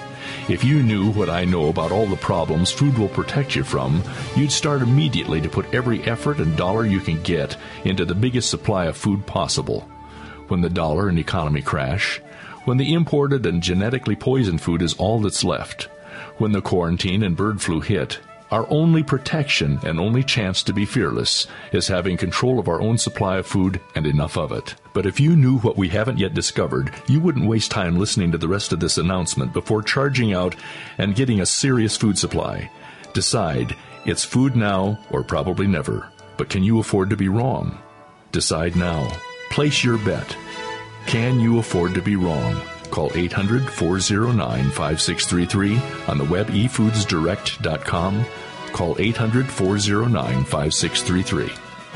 If you knew what I know about all the problems food will protect you from, you'd start immediately to put every effort and dollar you can get into the biggest supply of food possible. When the dollar and economy crash, when the imported and genetically poisoned food is all that's left, when the quarantine and bird flu hit, our only protection and only chance to be fearless is having control of our own supply of food and enough of it. But if you knew what we haven't yet discovered, you wouldn't waste time listening to the rest of this announcement before charging out and getting a serious food supply. Decide, it's food now or probably never. But can you afford to be wrong? Decide now. Place your bet. Can you afford to be wrong? Call eight hundred, four oh nine, five six three three on the web e foods direct dot com. Call eight hundred, four oh nine, five six three three.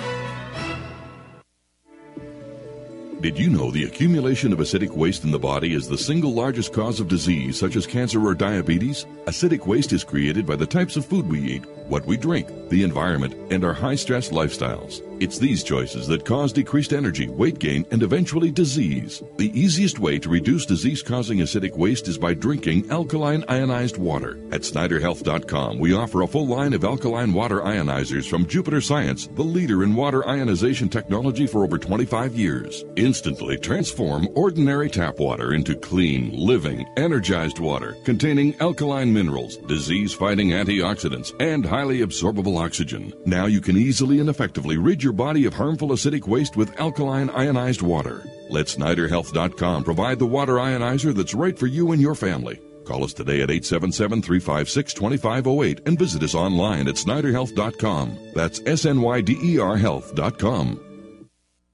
Did you know the accumulation of acidic waste in the body is the single largest cause of disease such as cancer or diabetes? Acidic waste is created by the types of food we eat, what we drink, the environment, and our high-stress lifestyles. It's these choices that cause decreased energy, weight gain, and eventually disease. The easiest way to reduce disease-causing acidic waste is by drinking alkaline ionized water. At Snyder Health dot com, we offer a full line of alkaline water ionizers from Jupiter Science, the leader in water ionization technology for over twenty-five years. Instantly transform ordinary tap water into clean, living, energized water containing alkaline minerals, disease-fighting antioxidants, and highly absorbable oxygen. Now you can easily and effectively rid your body of harmful acidic waste with alkaline ionized water. Let Snyder Health dot com provide the water ionizer that's right for you and your family. Call us today at eight seven seven, three five six, two five zero eight and visit us online at Snyder Health dot com. That's S N Y D E R Health dot com.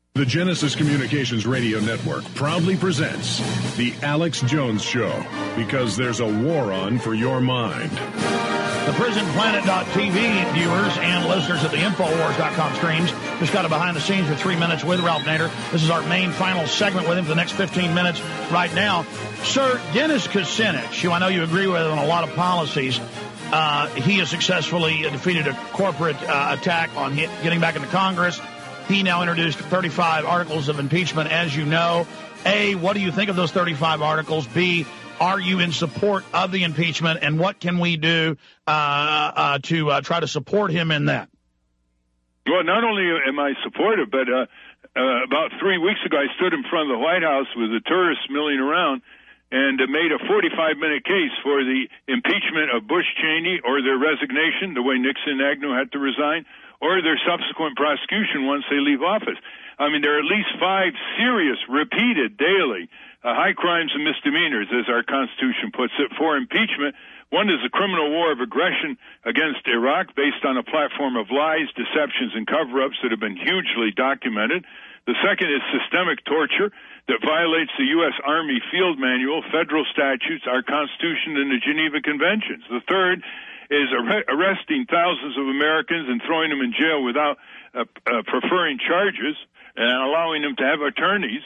The Genesis Communications Radio Network proudly presents The Alex Jones Show, because there's a war on for your mind. The Prison Planet dot T V viewers and listeners at the Infowars dot com streams just got a behind the scenes for three minutes with Ralph Nader. This is our main final segment with him for the next fifteen minutes right now. Sir, Dennis Kucinich, who I know you agree with on a lot of policies, uh, he has successfully defeated a corporate uh, attack on hit, getting back into Congress. He now introduced thirty-five articles of impeachment, as you know. A, what do you think of those thirty-five articles? B, are you in support of the impeachment, and what can we do uh, uh, to uh, try to support him in that? Well, not only am I supportive, but uh, uh, about three weeks ago, I stood in front of the White House with the tourists milling around and uh, made a forty-five minute case for the impeachment of Bush Cheney, or their resignation, the way Nixon and Agnew had to resign, or their subsequent prosecution once they leave office. I mean, there are at least five serious, repeated, daily, uh, high crimes and misdemeanors, as our Constitution puts it, for impeachment. One is a criminal war of aggression against Iraq based on a platform of lies, deceptions, and cover-ups that have been hugely documented. The second is systemic torture that violates the U S Army Field Manual, federal statutes, our Constitution, and the Geneva Conventions. The third is ar- arresting thousands of Americans and throwing them in jail without uh, uh, preferring charges and allowing them to have attorneys.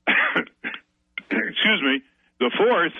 Excuse me. The fourth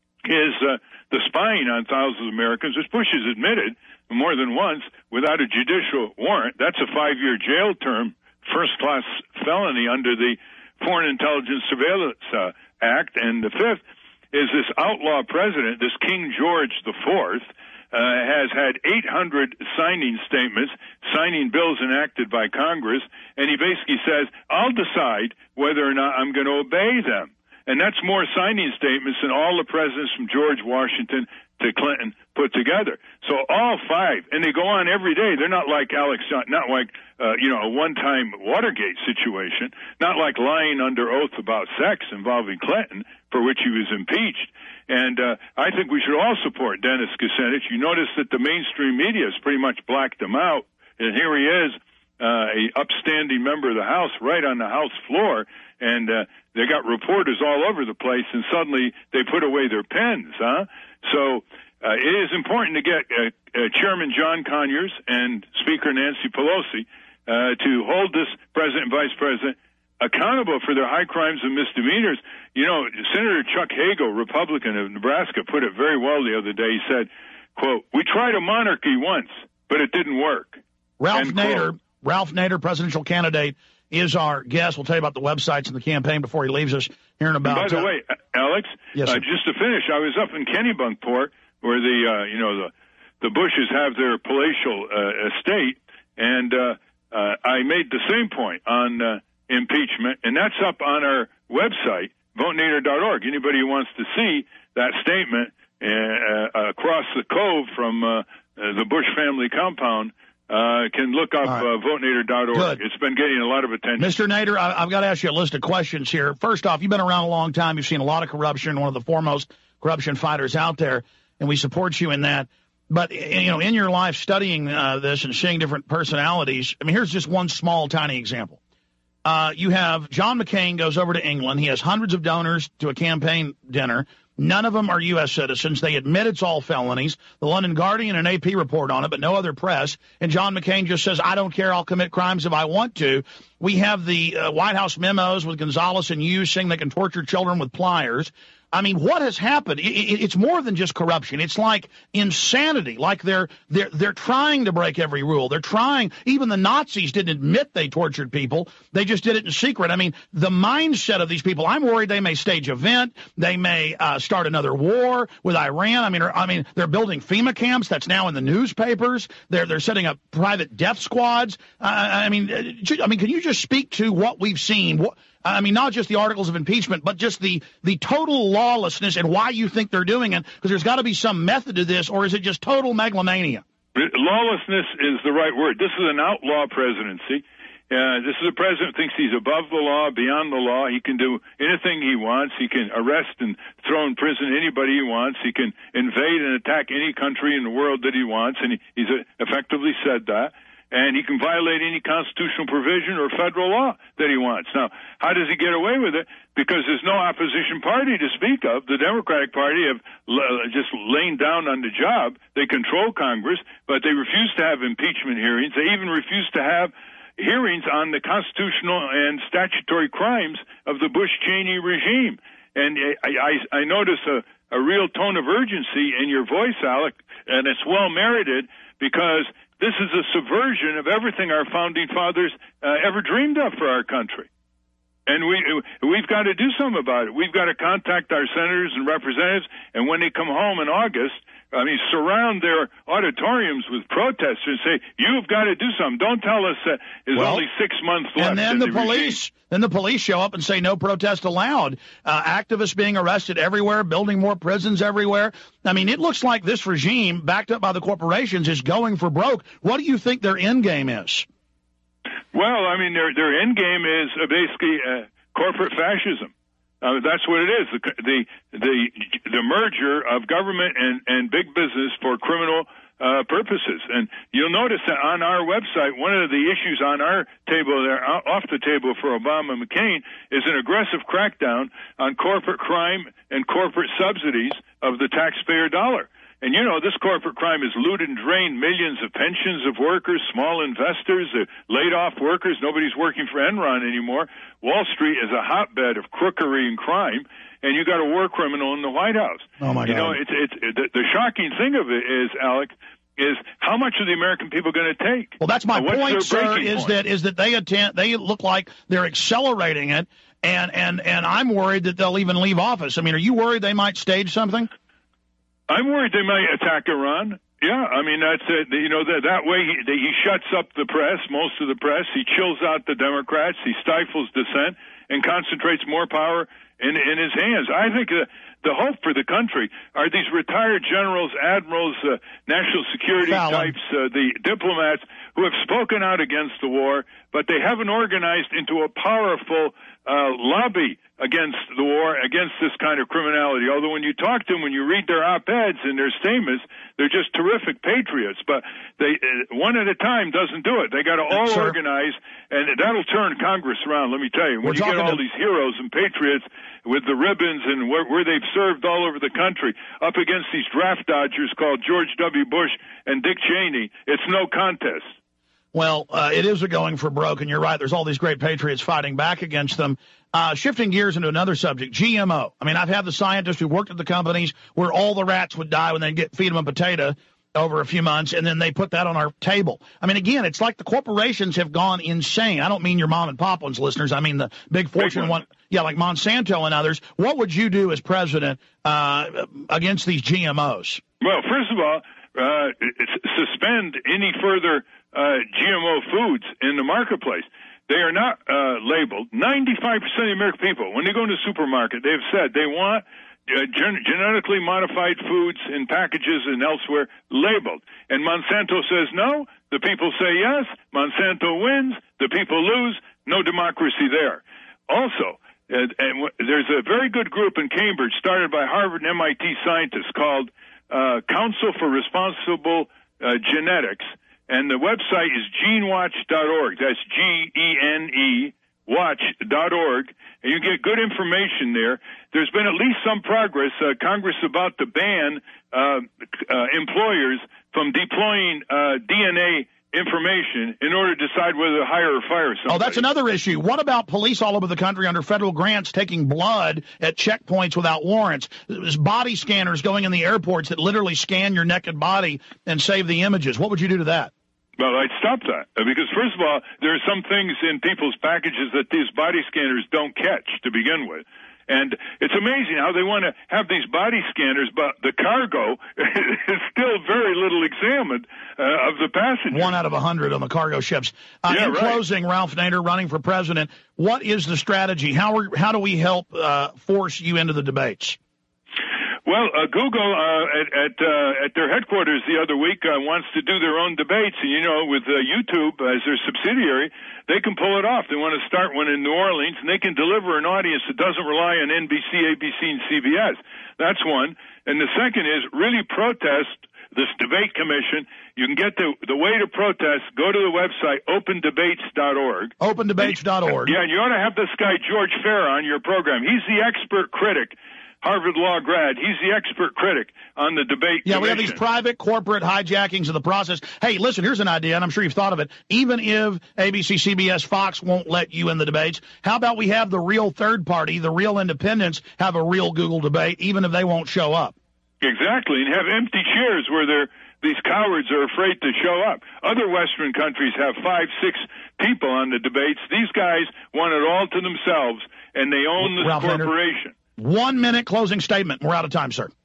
is uh, the spying on thousands of Americans, which Bush has admitted more than once, without a judicial warrant. That's a five-year jail term, first-class felony under the Foreign Intelligence Surveillance uh, Act. And the fifth is this outlaw president, this King George the Fourth, Uh, has had eight hundred signing statements, signing bills enacted by Congress, and he basically says, I'll decide whether or not I'm going to obey them. And that's more signing statements than all the presidents from George Washington to Clinton put together. So all five, and they go on every day. They're not like Alex, not like, uh, you know, a one-time Watergate situation, not like lying under oath about sex involving Clinton, for which he was impeached. And uh, I think we should all support Dennis Kucinich. You notice that the mainstream media has pretty much blacked him out. And here he is, uh, a upstanding member of the House, right on the House floor. And uh, they got reporters all over the place, and suddenly they put away their pens, huh? So uh, it is important to get uh, uh, Chairman John Conyers and Speaker Nancy Pelosi uh, to hold this president and vice president accountable for their high crimes and misdemeanors. You know, Senator Chuck Hagel, Republican of Nebraska, put it very well the other day. He said, quote, we tried a monarchy once, but it didn't work. Ralph End Nader, quote. Ralph Nader, presidential candidate, is our guest. We'll tell you about the websites and the campaign before he leaves us here in about. And by the uh, way, Alex, yes, uh, just to finish, I was up in Kennebunkport where the, uh, you know, the, the Bushes have their palatial uh, estate, and uh, uh, I made the same point on uh, impeachment, and that's up on our website, vote nader dot org. Anybody who wants to see that statement uh, uh, across the cove from uh, uh, the Bush family compound uh, can look up right. uh, vote nader dot org. Good. It's been getting a lot of attention. Mister Nader, I, I've got to ask you a list of questions here. First off, you've been around a long time. You've seen a lot of corruption, one of the foremost corruption fighters out there, and we support you in that. But, you know, in your life studying uh, this and seeing different personalities, I mean, here's just one small, tiny example. Uh, you have John McCain goes over to England. He has hundreds of donors to a campaign dinner. None of them are U S citizens. They admit it's all felonies. The London Guardian and A P report on it, but no other press. And John McCain just says, I don't care. I'll commit crimes if I want to. We have the uh, White House memos with Gonzales and Hughes saying they can torture children with pliers. I mean, what has happened? It, it, it's more than just corruption. It's like insanity. Like they're they're they're trying to break every rule. They're trying. Even the Nazis didn't admit they tortured people. They just did it in secret. I mean, the mindset of these people. I'm worried they may stage a event. They may uh, start another war with Iran. I mean, or, I mean, they're building FEMA camps. That's now in the newspapers. They're they're setting up private death squads. Uh, I mean, I mean, can you just speak to what we've seen? What, I mean, not just the articles of impeachment, but just the, the total lawlessness and why you think they're doing it, because there's got to be some method to this, or is it just total megalomania? Lawlessness is the right word. This is an outlaw presidency. Uh, this is a president who thinks he's above the law, beyond the law. He can do anything he wants. He can arrest and throw in prison anybody he wants. He can invade and attack any country in the world that he wants, and he, he's effectively said that. and he can violate any constitutional provision or federal law that he wants. Now, how does he get away with it? Because there's no opposition party to speak of. The Democratic Party have l- just lain down on the job. They control Congress, but they refuse to have impeachment hearings. They even refuse to have hearings on the constitutional and statutory crimes of the Bush-Cheney regime. And I, I, I notice a, a real tone of urgency in your voice, Alec, and it's well merited, because this is a subversion of everything our founding fathers uh, ever dreamed of for our country. And we, we've got to do something about it. We've got to contact our senators and representatives, and when they come home in August, I mean, surround their auditoriums with protesters and say, you've got to do something. Don't tell us that there's Well, only six months left. And then in the, the police, regime. then the police show up and say no protest allowed. Uh, activists being arrested everywhere, building more prisons everywhere. I mean, it looks like this regime, backed up by the corporations, is going for broke. What do you think their end game is? Well, I mean, their their end game is uh, basically uh, corporate fascism. Uh, that's what it is. The, the the the merger of government and, and big business for criminal uh, purposes. And you'll notice that on our website, one of the issues on our table there, off the table for Obama and McCain, is an aggressive crackdown on corporate crime and corporate subsidies of the taxpayer dollar. And, you know, this corporate crime has looted and drained millions of pensions of workers, small investors, uh, laid-off workers. Nobody's working for Enron anymore. Wall Street is a hotbed of crookery and crime, and you got a war criminal in the White House. Oh, my God. You know, it's, it's, the, the shocking thing of it is, Alec, is how much are the American people going to take? Well, that's my uh, point, sir, breaking is point? that is that they attend, they look like they're accelerating it, and, and, and I'm worried that they'll even leave office. I mean, are you worried they might stage something? I'm worried they might attack Iran. Yeah, I mean, that's it. You know, that, that way he, he shuts up the press, most of the press. He chills out the Democrats. He stifles dissent and concentrates more power in, in his hands. I think the, the hope for the country are these retired generals, admirals, uh, national security Fallon. types, uh, the diplomats who have spoken out against the war, but they haven't organized into a powerful uh, lobby against the war, against this kind of criminality. Although when you talk to them, when you read their op-eds and their statements, they're just terrific patriots. But they uh, one at a time doesn't do it. They got to all Sir. organize, and that'll turn Congress around, let me tell you. When We're you get talking all to- these heroes and patriots with the ribbons and where, where they've served all over the country up against these draft dodgers called George W. Bush and Dick Cheney, it's no contest. Well, uh, it is a going for broke, and you're right. There's all these great patriots fighting back against them. Uh, shifting gears into another subject, G M O. I mean, I've had the scientists who worked at the companies where all the rats would die when they get feed them a potato over a few months, and then they put that on our table. I mean, again, it's like the corporations have gone insane. I don't mean your mom and pop ones, listeners. I mean the big fortune one, yeah, like Monsanto and others. What would you do as president uh, against these G M Os? Well, first of all, uh, suspend any further uh, G M O foods in the marketplace. They are not uh, labeled. ninety-five percent of the American people, when they go into the supermarket, they've said they want uh, gen- genetically modified foods in packages and elsewhere labeled. And Monsanto says no. The people say yes. Monsanto wins. The people lose. No democracy there. Also, uh, and w- there's a very good group in Cambridge started by Harvard and M I T scientists called uh, Council for Responsible uh, Genetics. And the website is gene watch dot org. That's G E N E watch dot org. And you get good information there. There's been at least some progress. Uh, Congress is about to ban uh, uh, employers from deploying uh, D N A information in order to decide whether to hire or fire somebody. Oh, that's another issue. What about police all over the country under federal grants taking blood at checkpoints without warrants? There's body scanners going in the airports that literally scan your naked body and save the images. What would you do to that? Well, I'd stop that because, first of all, there are some things in people's packages that these body scanners don't catch to begin with. And it's amazing how they want to have these body scanners, but the cargo is still very little examined uh, of the passengers. One out of a hundred on the cargo ships. Uh, Yeah, in right. closing, Ralph Nader running for president, what is the strategy? How are, how do we help uh, force you into the debates? Well, uh, Google uh, at at, uh, at their headquarters the other week uh, wants to do their own debates, and you know, with uh, YouTube as their subsidiary, they can pull it off. They want to start one in New Orleans, and they can deliver an audience that doesn't rely on N B C, A B C, and C B S. That's one. And the second is really protest this debate commission. You can get the, the way to protest. Go to the website, open debates dot org. open debates dot org. Yeah, and you ought to have this guy, George Fair, on your program. He's the expert critic, Harvard Law grad. He's the expert critic on the debate Yeah, commission. we have these private corporate hijackings of the process. Hey, listen, here's an idea, and I'm sure you've thought of it. Even if A B C, C B S, Fox won't let you in the debates, how about we have the real third party, the real independents, have a real Google debate, even if they won't show up? Exactly, and have empty chairs where they're these cowards are afraid to show up. Other Western countries have five, six people on the debates. These guys want it all to themselves, and they own this Ralph corporation. Nader, one minute closing statement. We're out of time, sir.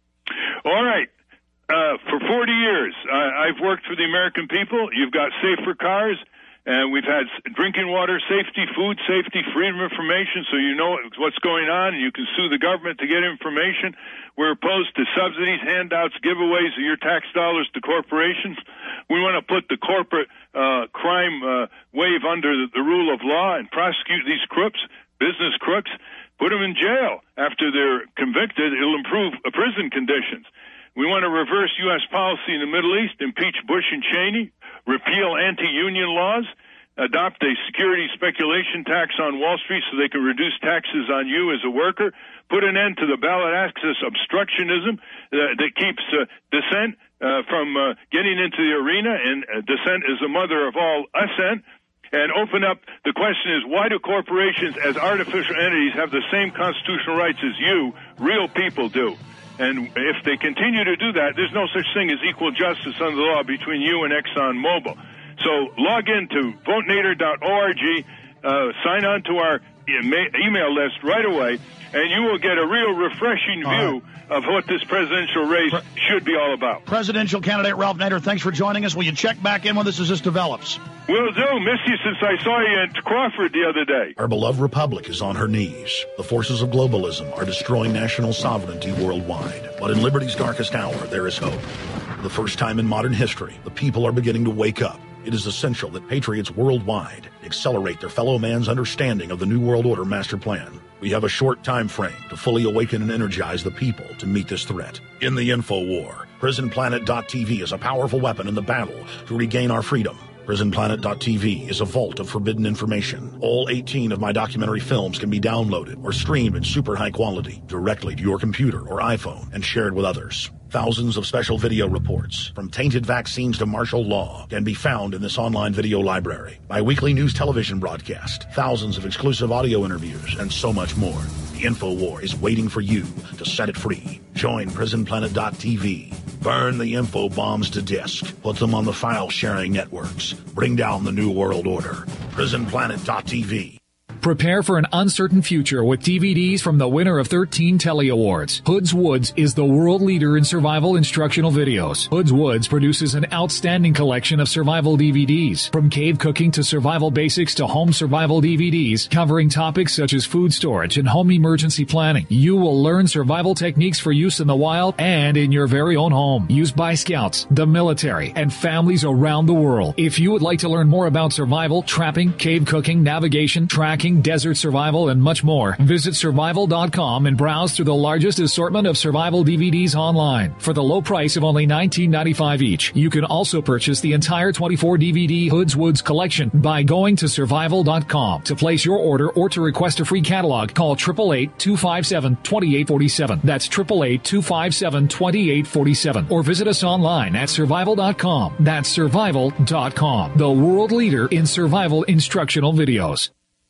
All right. Uh, for forty years, uh, I've worked for the American people. You've got safer cars, and we've had drinking water safety, food safety, freedom of information, so you know what's going on, and you can sue the government to get information. We're opposed to subsidies, handouts, giveaways of your tax dollars to corporations. We want to put the corporate uh, crime uh, wave under the, the rule of law and prosecute these crooks, business crooks, put them in jail after they're convicted. It'll improve uh, prison conditions. We want to reverse U S policy in the Middle East, impeach Bush and Cheney, repeal anti-union laws, adopt a security speculation tax on Wall Street so they can reduce taxes on you as a worker, put an end to the ballot access obstructionism uh, that keeps uh, dissent uh, from uh, getting into the arena, and uh, dissent is the mother of all assent, and open up. The question is, why do corporations as artificial entities have the same constitutional rights as you, real people, do? And if they continue to do that, there's no such thing as equal justice under the law between you and ExxonMobil. So log in to vote nader dot org, uh, sign on to our email list right away, and you will get a real refreshing view uh, of what this presidential race Pre- should be all about. Presidential candidate Ralph Nader, thanks for joining us. Will you check back in when this as this develops? Will do. Missed you since I saw you at Crawford the other day. Our beloved republic is on her knees. The forces of globalism are destroying national sovereignty worldwide. But in liberty's darkest hour, there is hope. For the first time in modern history, the people are beginning to wake up. It is essential that patriots worldwide accelerate their fellow man's understanding of the New World Order master plan. We have a short time frame to fully awaken and energize the people to meet this threat. In the info war, prison planet dot t v is a powerful weapon in the battle to regain our freedom. prison planet dot t v is a vault of forbidden information. All eighteen of my documentary films can be downloaded or streamed in super high quality directly to your computer or iPhone and shared with others. Thousands of special video reports, from tainted vaccines to martial law, can be found in this online video library. My weekly news television broadcast, thousands of exclusive audio interviews, and so much more. The InfoWar is waiting for you to set it free. Join prison planet dot t v. Burn the info bombs to disk. Put them on the file-sharing networks. Bring down the New World Order. prison planet dot t v. Prepare for an uncertain future with D V Ds from the winner of thirteen Telly Awards. Hoods Woods is the world leader in survival instructional videos. Hoods Woods produces an outstanding collection of survival D V Ds. From cave cooking to survival basics to home survival D V Ds, covering topics such as food storage and home emergency planning. You will learn survival techniques for use in the wild and in your very own home. Used by scouts, the military, and families around the world. If you would like to learn more about survival, trapping, cave cooking, navigation, tracking, desert survival, and much more, visit survival dot com and browse through the largest assortment of survival D V Ds online. For the low price of only nineteen ninety-five each, you can also purchase the entire twenty-four D V D Hoods Woods collection by going to survival dot com. To place your order or to request a free catalog, call eight eight eight, two five seven, two eight four seven. That's eight eight eight, two five seven, two eight four seven. Or visit us online at survival dot com. That's survival dot com, the world leader in survival instructional videos.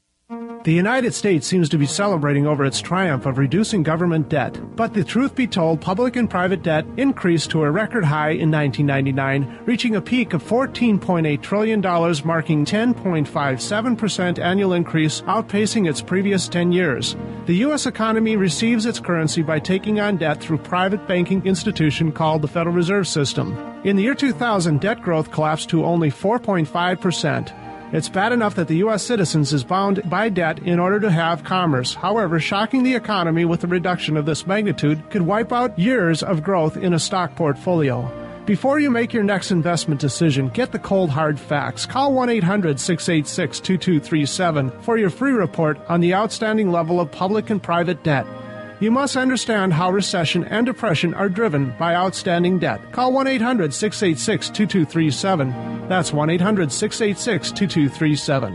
The United States seems to be celebrating over its triumph of reducing government debt. But the truth be told, public and private debt increased to a record high in nineteen ninety-nine, reaching a peak of fourteen point eight trillion dollars, marking ten point five seven percent annual increase, outpacing its previous ten years. The U S economy receives its currency by taking on debt through private banking institution called the Federal Reserve System. In the year two thousand, debt growth collapsed to only four point five percent. It's bad enough that the U S citizens is bound by debt in order to have commerce. However, shocking the economy with a reduction of this magnitude could wipe out years of growth in a stock portfolio. Before you make your next investment decision, get the cold hard facts. Call one eight hundred, six eight six, two two three seven for your free report on the outstanding level of public and private debt. You must understand how recession and depression are driven by outstanding debt. Call one eight hundred six eight six two two three seven. That's one eight hundred six eight six two two three seven.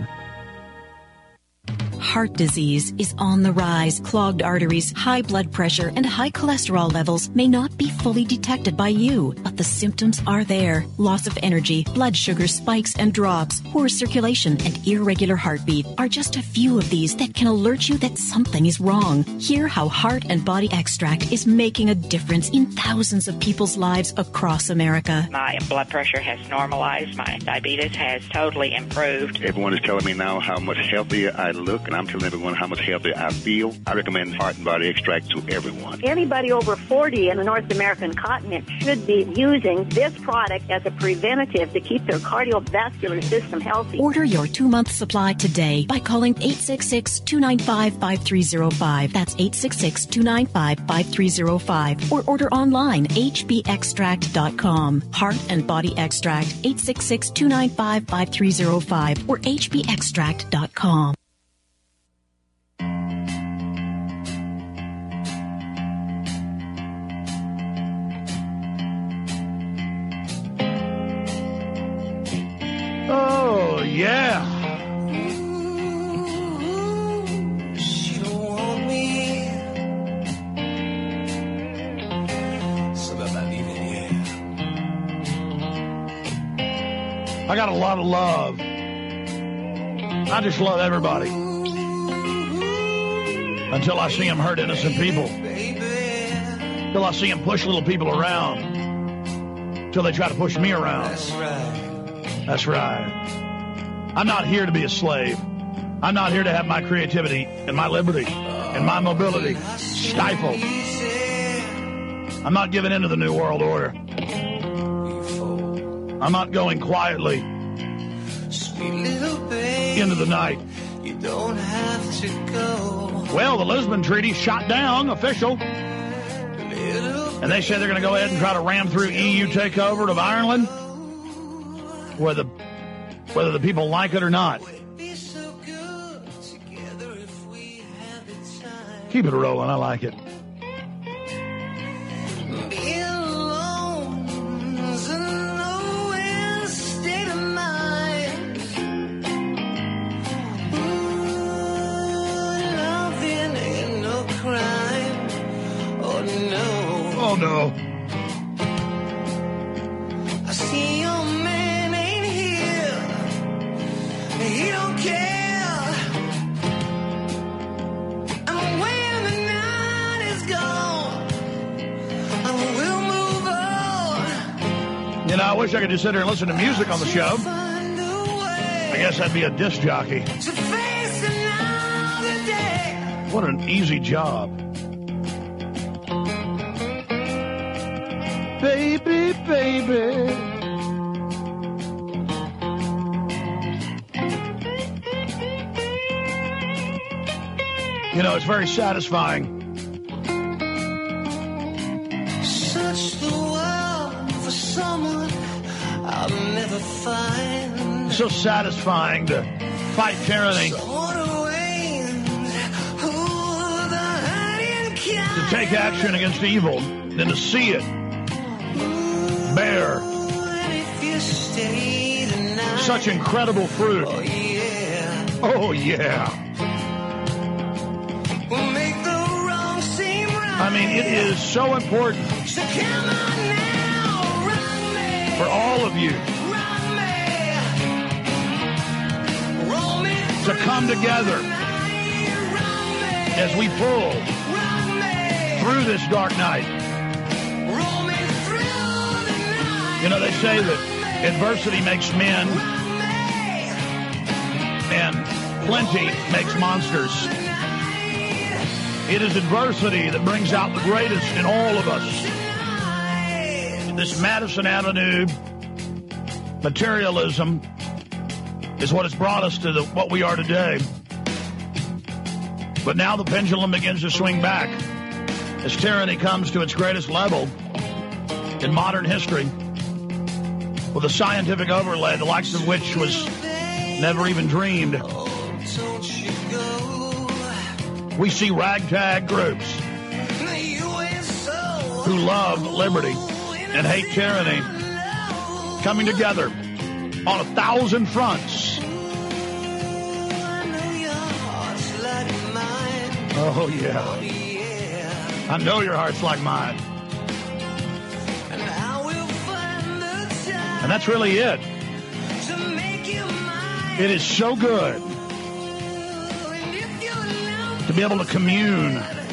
Heart disease is on the rise. Clogged arteries, high blood pressure, and high cholesterol levels may not be fully detected by you, but the symptoms are there. Loss of energy, blood sugar spikes and drops, poor circulation, and irregular heartbeat are just a few of these that can alert you that something is wrong. Hear how Heart and Body Extract is making a difference in thousands of people's lives across America. My blood pressure has normalized. My diabetes has totally improved. Everyone is telling me now how much healthier I look, and I'm telling everyone how much healthier I feel. I recommend Heart and Body Extract to everyone. Anybody over forty in the North American continent should be using this product as a preventative to keep their cardiovascular system healthy. Order your two-month supply today by calling eight six six, two nine five, five three zero five. That's eight six six, two nine five, five three zero five. Or order online, h b extract dot com. Heart and Body Extract, eight six six, two nine five, five three zero five or h b extract dot com. Oh, yeah. She don't want me, so I'm not leaving here. I got a lot of love. I just love everybody. Until I see them hurt innocent people. Until I see them push little people around. Until they try to push me around. That's right. That's right. I'm not here to be a slave. I'm not here to have my creativity and my liberty and my mobility stifled. I'm not giving in to the New World Order. I'm not going quietly into the night. You don't have to go. Well, the Lisbon Treaty shot down, official. And they say they're going to go ahead and try to ram through E U takeover of Ireland. Whether, whether the people like it or not. Keep it rolling. I like it. Being alone is a nowhere state of mind. Ooh, nothing ain't no crime. Oh no. Oh no. I see your man ain't here. He don't care. And when the night is gone, I will move on. You know, I wish I could just sit here and listen to music on the show. I guess that'd be a disc jockey. To face another day. What an easy job. Baby, baby. You know, it's very satisfying. Search the world for someone I'll never find. So satisfying to fight tyranny. To take action against evil, then to see it bear such incredible fruit. Oh yeah. Oh yeah. We'll make the wrong seem right. I mean, it is so important So come on now, run me, for all of you run me, roll me to come together as we pull through this dark night. roll me through the night. You know, they say that adversity makes men and plenty makes monsters. It is adversity that brings out the greatest in all of us. This Madison Avenue materialism is what has brought us to the, what we are today. But now the pendulum begins to swing back as tyranny comes to its greatest level in modern history, with a scientific overlay, the likes of which was never even dreamed. We see ragtag groups who love liberty and hate tyranny coming together on a thousand fronts. Oh, yeah. I know your heart's like mine. And that's really it. It is so good to be able to commune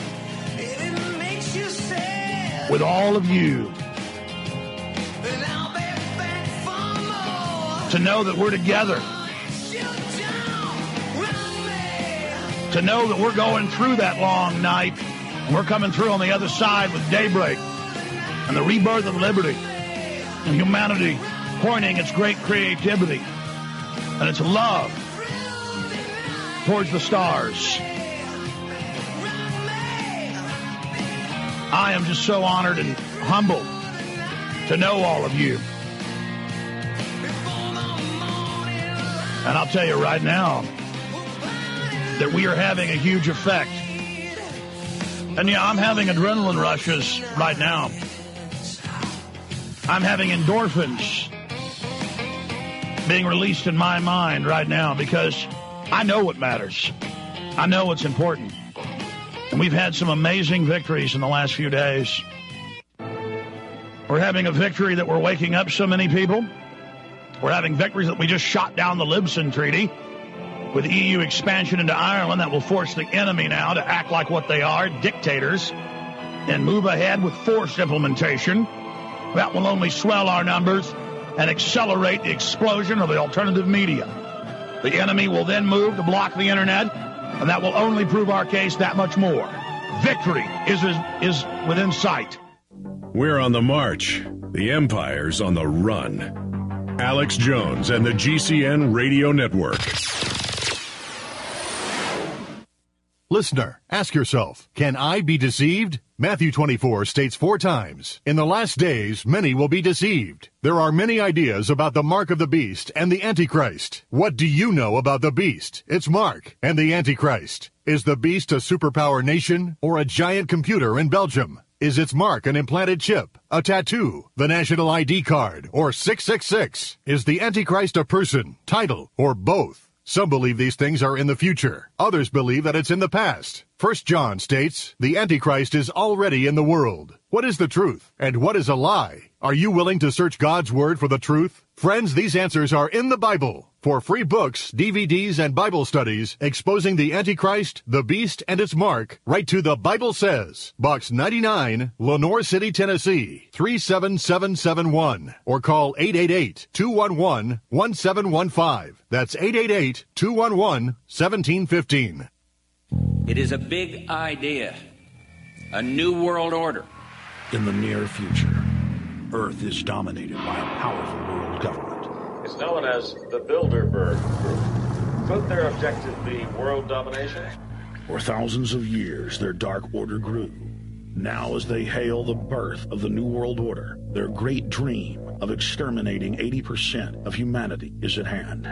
with all of you. To know that we're together. To know that we're going through that long night. And we're coming through on the other side with daybreak. And the rebirth of liberty. And humanity pointing its great creativity. And its love towards the stars. I am just so honored and humbled to know all of you. And I'll tell you right now that we are having a huge effect. And yeah, I'm having adrenaline rushes right now. I'm having endorphins being released in my mind right now because I know what matters. I know what's important. And we've had some amazing victories in the last few days. We're having a victory that we're waking up so many people. We're having victories that we just shot down the Lisbon Treaty with E U expansion into Ireland that will force the enemy now to act like what they are, dictators, and move ahead with forced implementation. That will only swell our numbers and accelerate the explosion of the alternative media. The enemy will then move to block the internet, and that will only prove our case that much more. Victory is, is, is within sight. We're on the march. The empire's on the run. Alex Jones and the G C N Radio Network. Listener, ask yourself, can I be deceived? Matthew twenty-four states four times, in the last days, many will be deceived. There are many ideas about the mark of the beast and the Antichrist. What do you know about the beast, its mark, and the Antichrist? Is the beast a superpower nation or a giant computer in Belgium? Is its mark an implanted chip, a tattoo, the national I D card, or six six six? Is the Antichrist a person, title, or both? Some believe these things are in the future. Others believe that it's in the past. First John states, the Antichrist is already in the world. What is the truth? And what is a lie? Are you willing to search God's Word for the truth? Friends, these answers are in the Bible. For free books, D V Ds, and Bible studies exposing the Antichrist, the Beast, and its mark, write to The Bible Says, Box ninety-nine, Lenore City, Tennessee, three seven seven seven one, or call eight eight eight, two one one, one seven one five. That's eight eight eight, two one one, one seven one five. It is a big idea, a new world order. In the near future, Earth is dominated by a powerful world government. It's known as the Bilderberg Group. Could their objective be world domination? For thousands of years, their dark order grew. Now, as they hail the birth of the New World Order, their great dream of exterminating eighty percent of humanity is at hand.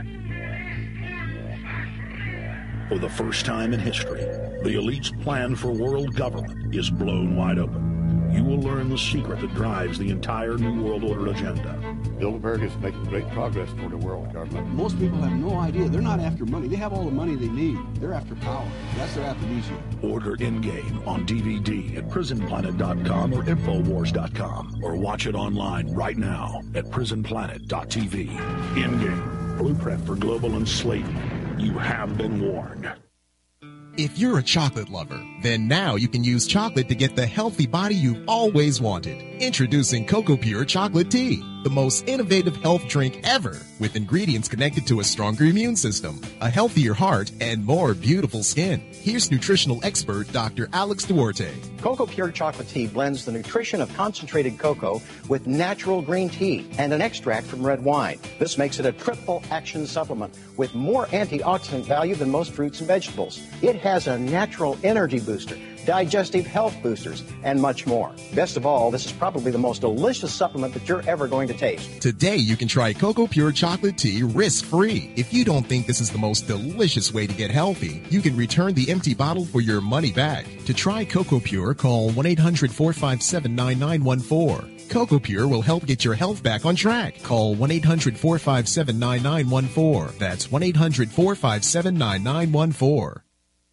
For the first time in history, the elite's plan for world government is blown wide open. You will learn the secret that drives the entire New World Order agenda. Bilderberg is making great progress toward a world government. Most people have no idea. They're not after money. They have all the money they need. They're after power. That's their aphrodisiac. Order Endgame on D V D at prison planet dot com or infowars dot com, or watch it online right now at prison planet dot t v. Endgame, blueprint for global enslavement. You have been warned. If you're a chocolate lover, then now you can use chocolate to get the healthy body you've always wanted. Introducing Cocoa Pure Chocolate Tea, the most innovative health drink ever, with ingredients connected to a stronger immune system, a healthier heart, and more beautiful skin. Here's nutritional expert Doctor Alex Duarte. Cocoa Pure Chocolate Tea blends the nutrition of concentrated cocoa with natural green tea and an extract from red wine. This makes it a triple action supplement with more antioxidant value than most fruits and vegetables. It has a natural energy booster digestive health boosters, and much more. Best of all, this is probably the most delicious supplement that you're ever going to taste. Today, you can try Cocoa Pure Chocolate Tea risk-free. If you don't think this is the most delicious way to get healthy, you can return the empty bottle for your money back. To try Cocoa Pure, call one eight hundred four five seven nine nine one four. Cocoa Pure will help get your health back on track. Call one eight hundred four five seven nine nine one four. That's one eight hundred four five seven nine nine one four.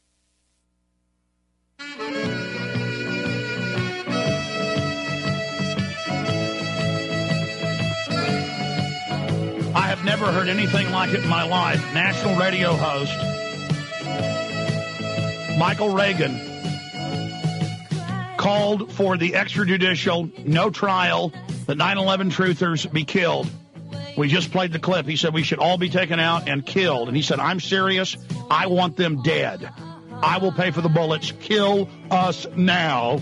I have never heard anything like it in my life. National radio host Michael Reagan called for the extrajudicial, no trial, the nine eleven truthers be killed. We just played the clip. He said we should all be taken out and killed. And he said, I'm serious. I want them dead. I will pay for the bullets. Kill us now.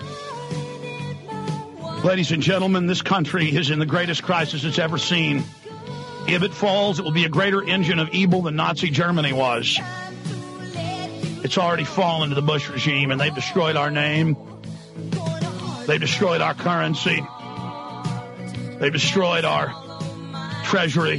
Ladies and gentlemen, this country is in the greatest crisis it's ever seen. If it falls, it will be a greater engine of evil than Nazi Germany was. It's already fallen to the Bush regime, and they've destroyed our name. They've destroyed our currency. They've destroyed our treasury.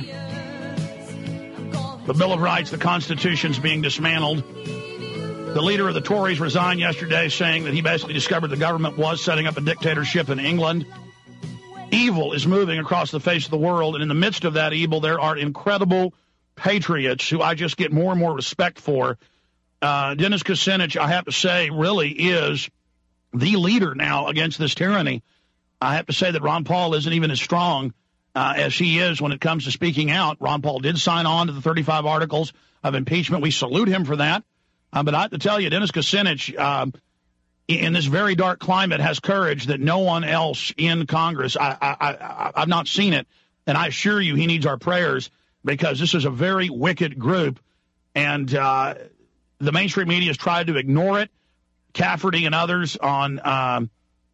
The Bill of Rights, the Constitution's being dismantled. The leader of the Tories resigned yesterday, saying that he basically discovered the government was setting up a dictatorship in England. Evil is moving across the face of the world, and in the midst of that evil, there are incredible patriots who I just get more and more respect for. Uh, Dennis Kucinich, I have to say, really is the leader now against this tyranny. I have to say that Ron Paul isn't even as strong uh, as he is when it comes to speaking out. Ron Paul did sign on to the thirty-five articles of impeachment. We salute him for that. Uh, but I have to tell you, Dennis Kucinich, uh, in this very dark climate, has courage that no one else in Congress, I, I, I, I've not seen it, and I assure you he needs our prayers, because this is a very wicked group, and uh, the mainstream media has tried to ignore it. Cafferty and others on um,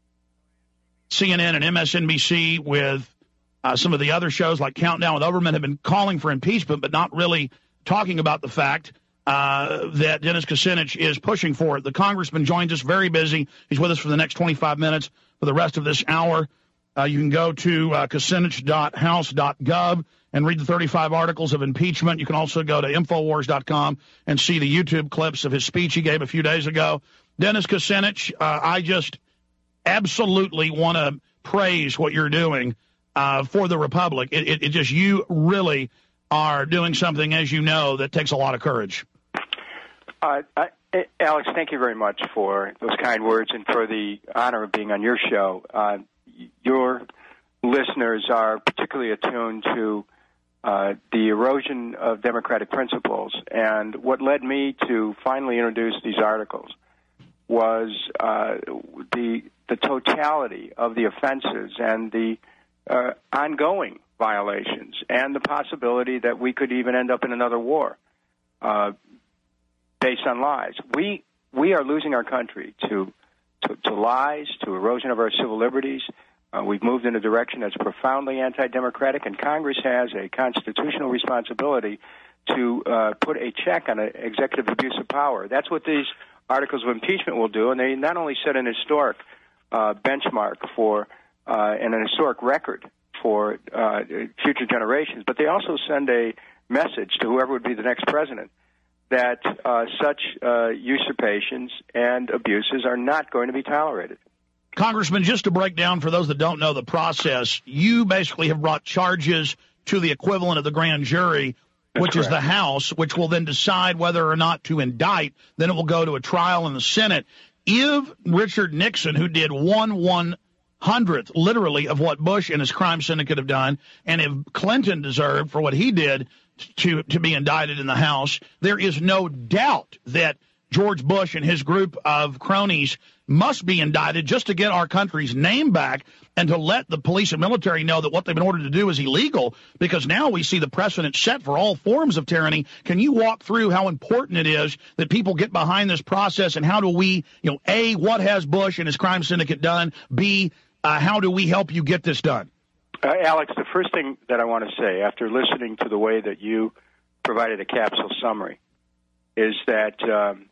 C N N and M S N B C with uh, some of the other shows like Countdown with Overman have been calling for impeachment, but not really talking about the fact uh, that Dennis Kucinich is pushing for it. The congressman joins us, very busy. He's with us for the next twenty-five minutes. For the rest of this hour, uh, you can go to uh, kucinich dot house dot gov and read the thirty-five articles of impeachment. You can also go to infowars dot com and see the YouTube clips of his speech he gave a few days ago. Dennis Kucinich, uh, I just absolutely want to praise what you're doing uh, for the Republic. It, it, it just, you really are doing something, as you know, that takes a lot of courage. Uh, I, Alex, thank you very much for those kind words and for the honor of being on your show. Uh, your listeners are particularly attuned to uh, the erosion of democratic principles, and what led me to finally introduce these articles was uh, the the totality of the offenses and the uh, ongoing violations, and the possibility that we could even end up in another war uh, based on lies. We we are losing our country to to, to lies, to erosion of our civil liberties. Uh, we've moved in a direction that's profoundly anti-democratic, and Congress has a constitutional responsibility to uh, put a check on an executive abuse of power. That's what these articles of impeachment will do, and they not only set an historic uh, benchmark for uh, and an historic record for uh, future generations, but they also send a message to whoever would be the next president that uh, such uh, usurpations and abuses are not going to be tolerated. Congressman, just to break down for those that don't know the process, you basically have brought charges to the equivalent of the grand jury, That's which correct. is the House, which will then decide whether or not to indict. Then it will go to a trial in the Senate. If Richard Nixon, who did one one hundredth, literally, of what Bush and his crime syndicate have done, and if Clinton deserved for what he did to, to be indicted in the House, there is no doubt that George Bush and his group of cronies must be indicted just to get our country's name back and to let the police and military know that what they've been ordered to do is illegal, because now we see the precedent set for all forms of tyranny. Can you walk through how important it is that people get behind this process, and how do we, you know, A, what has Bush and his crime syndicate done? B, uh, how do we help you get this done? Uh, Alex, the first thing that I want to say, after listening to the way that you provided a capsule summary, is that um,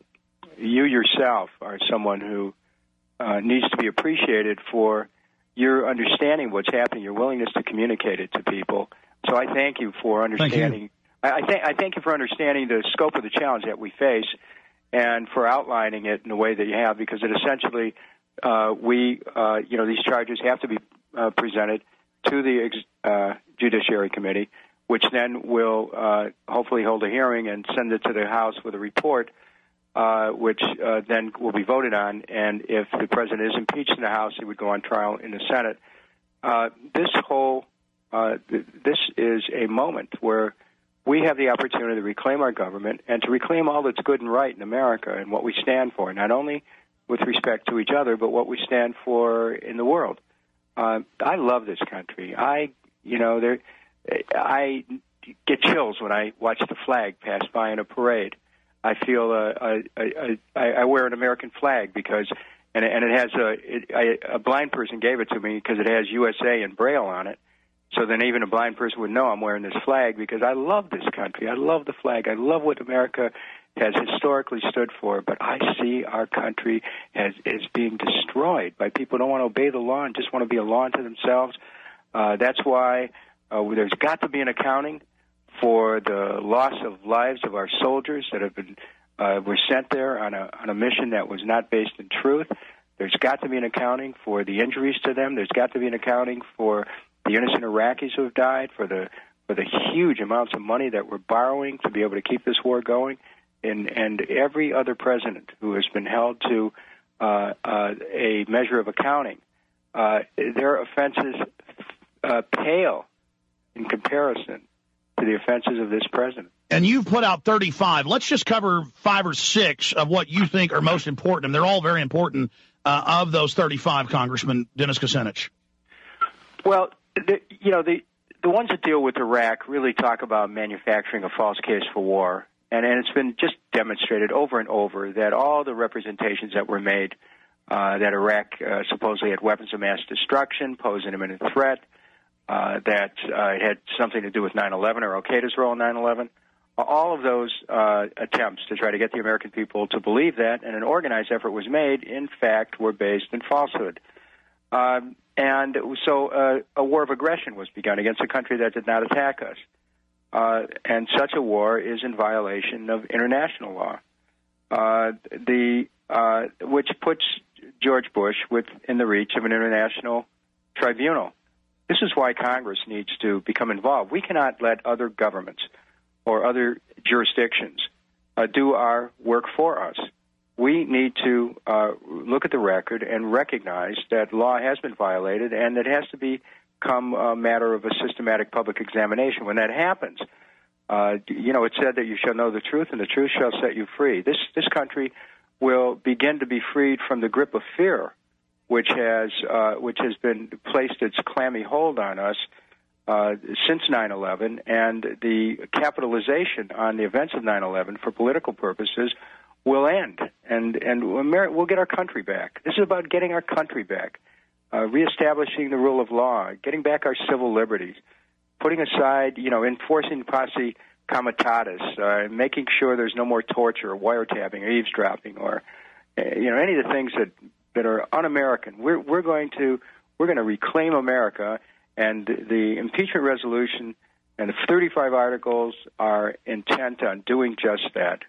you yourself are someone who uh, needs to be appreciated for your understanding of what's happening, your willingness to communicate it to people. So I thank you for understanding. I, I, th- I thank you for understanding the scope of the challenge that we face and for outlining it in the way that you have, because it essentially, uh, we, uh, you know, these charges have to be uh, presented to the ex- uh, Judiciary Committee, which then will uh, hopefully hold a hearing and send it to the House with a report, uh, which uh, then will be voted on. And if the president is impeached in the House, he would go on trial in the Senate. Uh, this whole, uh, th- this is a moment where we have the opportunity to reclaim our government and to reclaim all that's good and right in America and what we stand for, not only with respect to each other, but what we stand for in the world. Uh, I love this country. I, you know, there, I get chills when I watch the flag pass by in a parade. I feel a, a, a, a I wear an American flag because, and, and it has a, it, I, a blind person gave it to me because it has U S A in Braille on it. So then even a blind person would know I'm wearing this flag because I love this country. I love the flag. I love what America has historically stood for. But I see our country as is being destroyed by people who don't want to obey the law and just want to be a law unto themselves. Uh, that's why uh, there's got to be an accounting for the loss of lives of our soldiers that have been uh, were sent there on a on a mission that was not based in truth. There's got to be an accounting for the injuries to them. There's got to be an accounting for the innocent Iraqis who have died, for the for the huge amounts of money that we're borrowing to be able to keep this war going, and and every other president who has been held to uh, uh, a measure of accounting, uh, their offenses uh, pale in comparison to the offenses of this president. And you've put out thirty-five. Let's just cover five or six of what you think are most important, and they're all very important, uh, of those thirty-five, Congressman Dennis Kucinich. Well, the, you know, the the ones that deal with Iraq really talk about manufacturing a false case for war. And, and it's been just demonstrated over and over that all the representations that were made, uh, that Iraq uh, supposedly had weapons of mass destruction, posed an imminent threat, uh, that uh, it had something to do with nine eleven or Al-Qaeda's role in nine eleven, all of those uh, attempts to try to get the American people to believe that and an organized effort was made, in fact, were based in falsehood. Um, and so uh, a war of aggression was begun against a country that did not attack us. Uh, and such a war is in violation of international law, uh, the uh, which puts George Bush within the reach of an international tribunal. This is why Congress needs to become involved. We cannot let other governments or other jurisdictions uh, do our work for us. We need to uh, look at the record and recognize that law has been violated and it has to become a matter of a systematic public examination. When that happens, uh, you know, it said that you shall know the truth and the truth shall set you free. This this country will begin to be freed from the grip of fear, which has uh, which has been placed its clammy hold on us uh, since nine eleven, and the capitalization on the events of nine eleven for political purposes will end, and and we'll get our country back. This is about getting our country back, uh, reestablishing the rule of law, getting back our civil liberties, putting aside, you know, enforcing posse comitatus, uh, making sure there's no more torture or wiretapping or eavesdropping or, uh, you know, any of the things that, that are un-American. We're we're going to we're going to reclaim America, and the impeachment resolution and the thirty-five articles are intent on doing just that.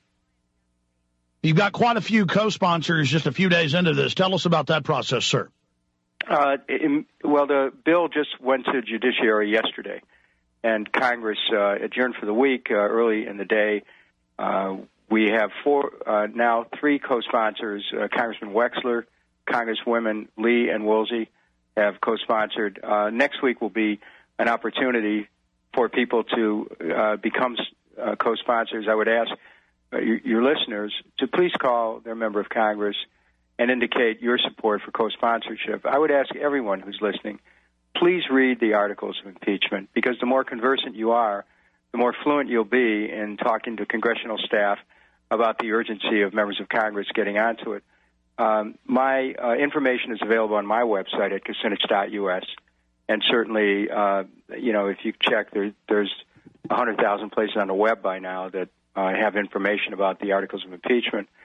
You've got quite a few co-sponsors just a few days into this. Tell us about that process, sir. Uh, in, well, the bill just went to Judiciary yesterday, and Congress uh, adjourned for the week uh, early in the day. Uh, we have four uh, now three co-sponsors. Uh, Congressman Wexler, Congresswomen Lee and Woolsey have co-sponsored. Uh, next week will be an opportunity for people to uh, become uh, co-sponsors. I would ask Uh, your, your listeners to please call their member of Congress and indicate your support for co-sponsorship. I would ask everyone who's listening, please read the articles of impeachment, because the more conversant you are, the more fluent you'll be in talking to congressional staff about the urgency of members of Congress getting onto it. Um, my uh, information is available on my website at kucinich dot U S, and certainly, uh, you know, if you check, there, there's one hundred thousand places on the web by now that I uh, have information about the articles of impeachment.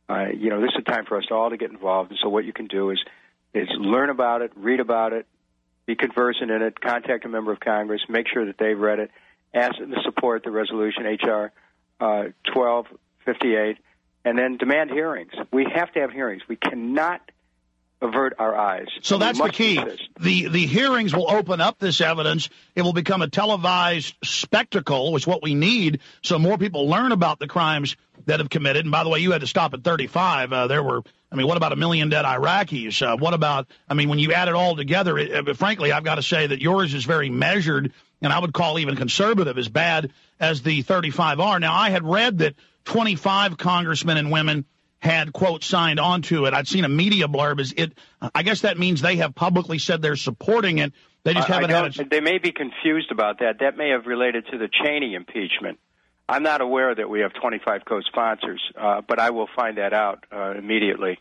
Uh, you know, this is a time for us all to get involved. And so what you can do is is learn about it, read about it, be conversant in it, contact a member of Congress, make sure that they've read it, ask them to support the resolution, H R uh, twelve fifty-eight, and then demand hearings. We have to have hearings. We cannot avert our eyes. So And we that's the must key. insist. The the hearings will open up this evidence. It will become a televised spectacle, which is what we need, so more people learn about the crimes that have committed. And by the way, you had to stop at thirty-five. Uh, there were, I mean, what about a million dead Iraqis? Uh, what about, I mean, when you add it all together, it, uh, frankly, I've got to say that yours is very measured, and I would call even conservative as bad as the thirty-five are. Now, I had read that twenty-five congressmen and women had, quote, signed onto it. I'd seen a media blurb. Is it? I guess that means they have publicly said they're supporting it. They just I- I haven't don't- had a... They may be confused about that. That may have related to the Cheney impeachment. I'm not aware that we have twenty-five co-sponsors, uh, but I will find that out uh, immediately.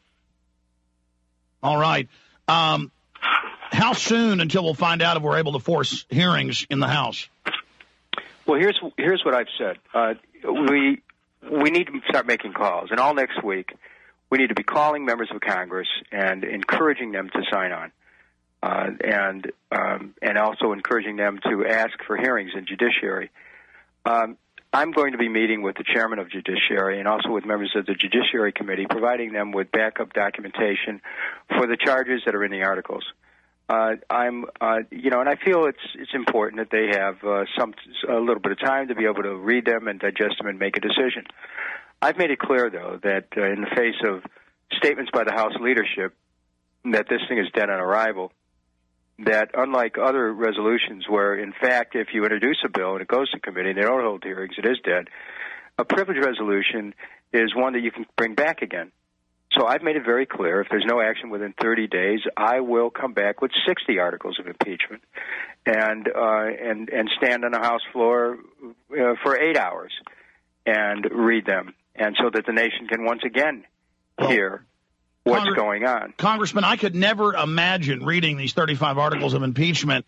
All right. Um, how soon until we'll find out if we're able to force hearings in the House? Well, here's here's what I've said. Uh, we we need to start making calls, and all next week we need to be calling members of Congress and encouraging them to sign on, uh, and um, and also encouraging them to ask for hearings in Judiciary. Um, I'm going to be meeting with the chairman of Judiciary and also with members of the Judiciary Committee, providing them with backup documentation for the charges that are in the articles. Uh, I'm, uh, you know, and I feel it's it's important that they have uh, some a little bit of time to be able to read them and digest them and make a decision. I've made it clear, though, that uh, in the face of statements by the House leadership that this thing is dead on arrival, that unlike other resolutions where, in fact, if you introduce a bill and it goes to committee and they don't hold hearings, it is dead, a privilege resolution is one that you can bring back again. So I've made it very clear, if there's no action within thirty days, I will come back with sixty articles of impeachment and uh, and and stand on the House floor uh, for eight hours and read them, and so that the nation can once again hear what's Congre- going on. Congressman, I could never imagine reading these thirty-five articles of impeachment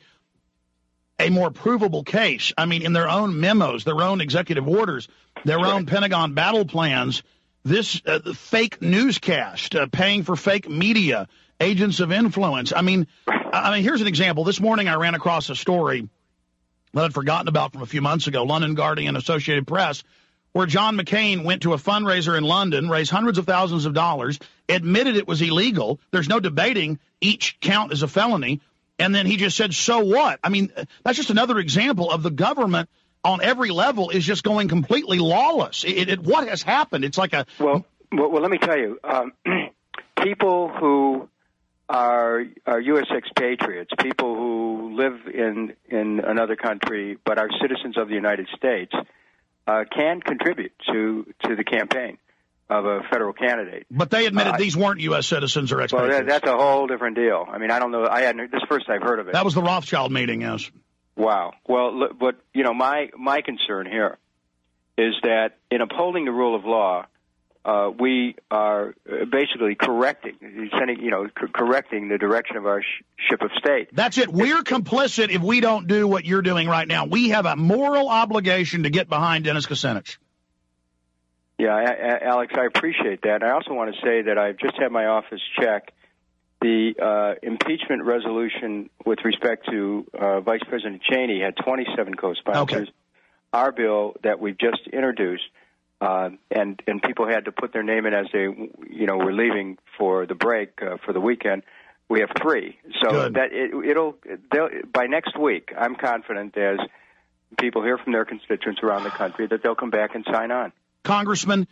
a more provable case. I mean, in their own memos, their own executive orders, their right. own Pentagon battle plans, this uh, fake newscast, uh, paying for fake media, agents of influence. I mean, I mean, here's an example. This morning I ran across a story that I'd forgotten about from a few months ago, London Guardian, Associated Press, where John McCain went to a fundraiser in London, raised hundreds of thousands of dollars, admitted it was illegal. There's no debating. Each count is a felony. And then he just said, so what? I mean, that's just another example of the government on every level is just going completely lawless. It, it, what has happened? It's like a... Well, well, well let me tell you, um, people who are, are U S expatriates, people who live in, in another country but are citizens of the United States, uh, can contribute to, to the campaign of a federal candidate. But they admitted uh, these weren't U S citizens or expatriates. Well, that, that's a whole different deal. I mean, I don't know. I hadn't, this is the first I've heard of it. That was the Rothschild meeting, yes. Wow. Well, look, but, you know, my, my concern here is that in upholding the rule of law, uh, we are basically correcting, sending, you know, c- correcting the direction of our sh- ship of state. That's it. We're complicit if we don't do what you're doing right now. We have a moral obligation to get behind Dennis Kucinich. Yeah, I, I, Alex, I appreciate that. I also want to say that I've just had my office check the uh, impeachment resolution with respect to uh, Vice President Cheney had twenty-seven co-sponsors. Okay. Our bill that we've just introduced, uh, and and people had to put their name in as they, you know, were leaving for the break uh, for the weekend. We have three, so Good. that it, it'll by next week. I'm confident as people hear from their constituents around the country that they'll come back and sign on. Congressman,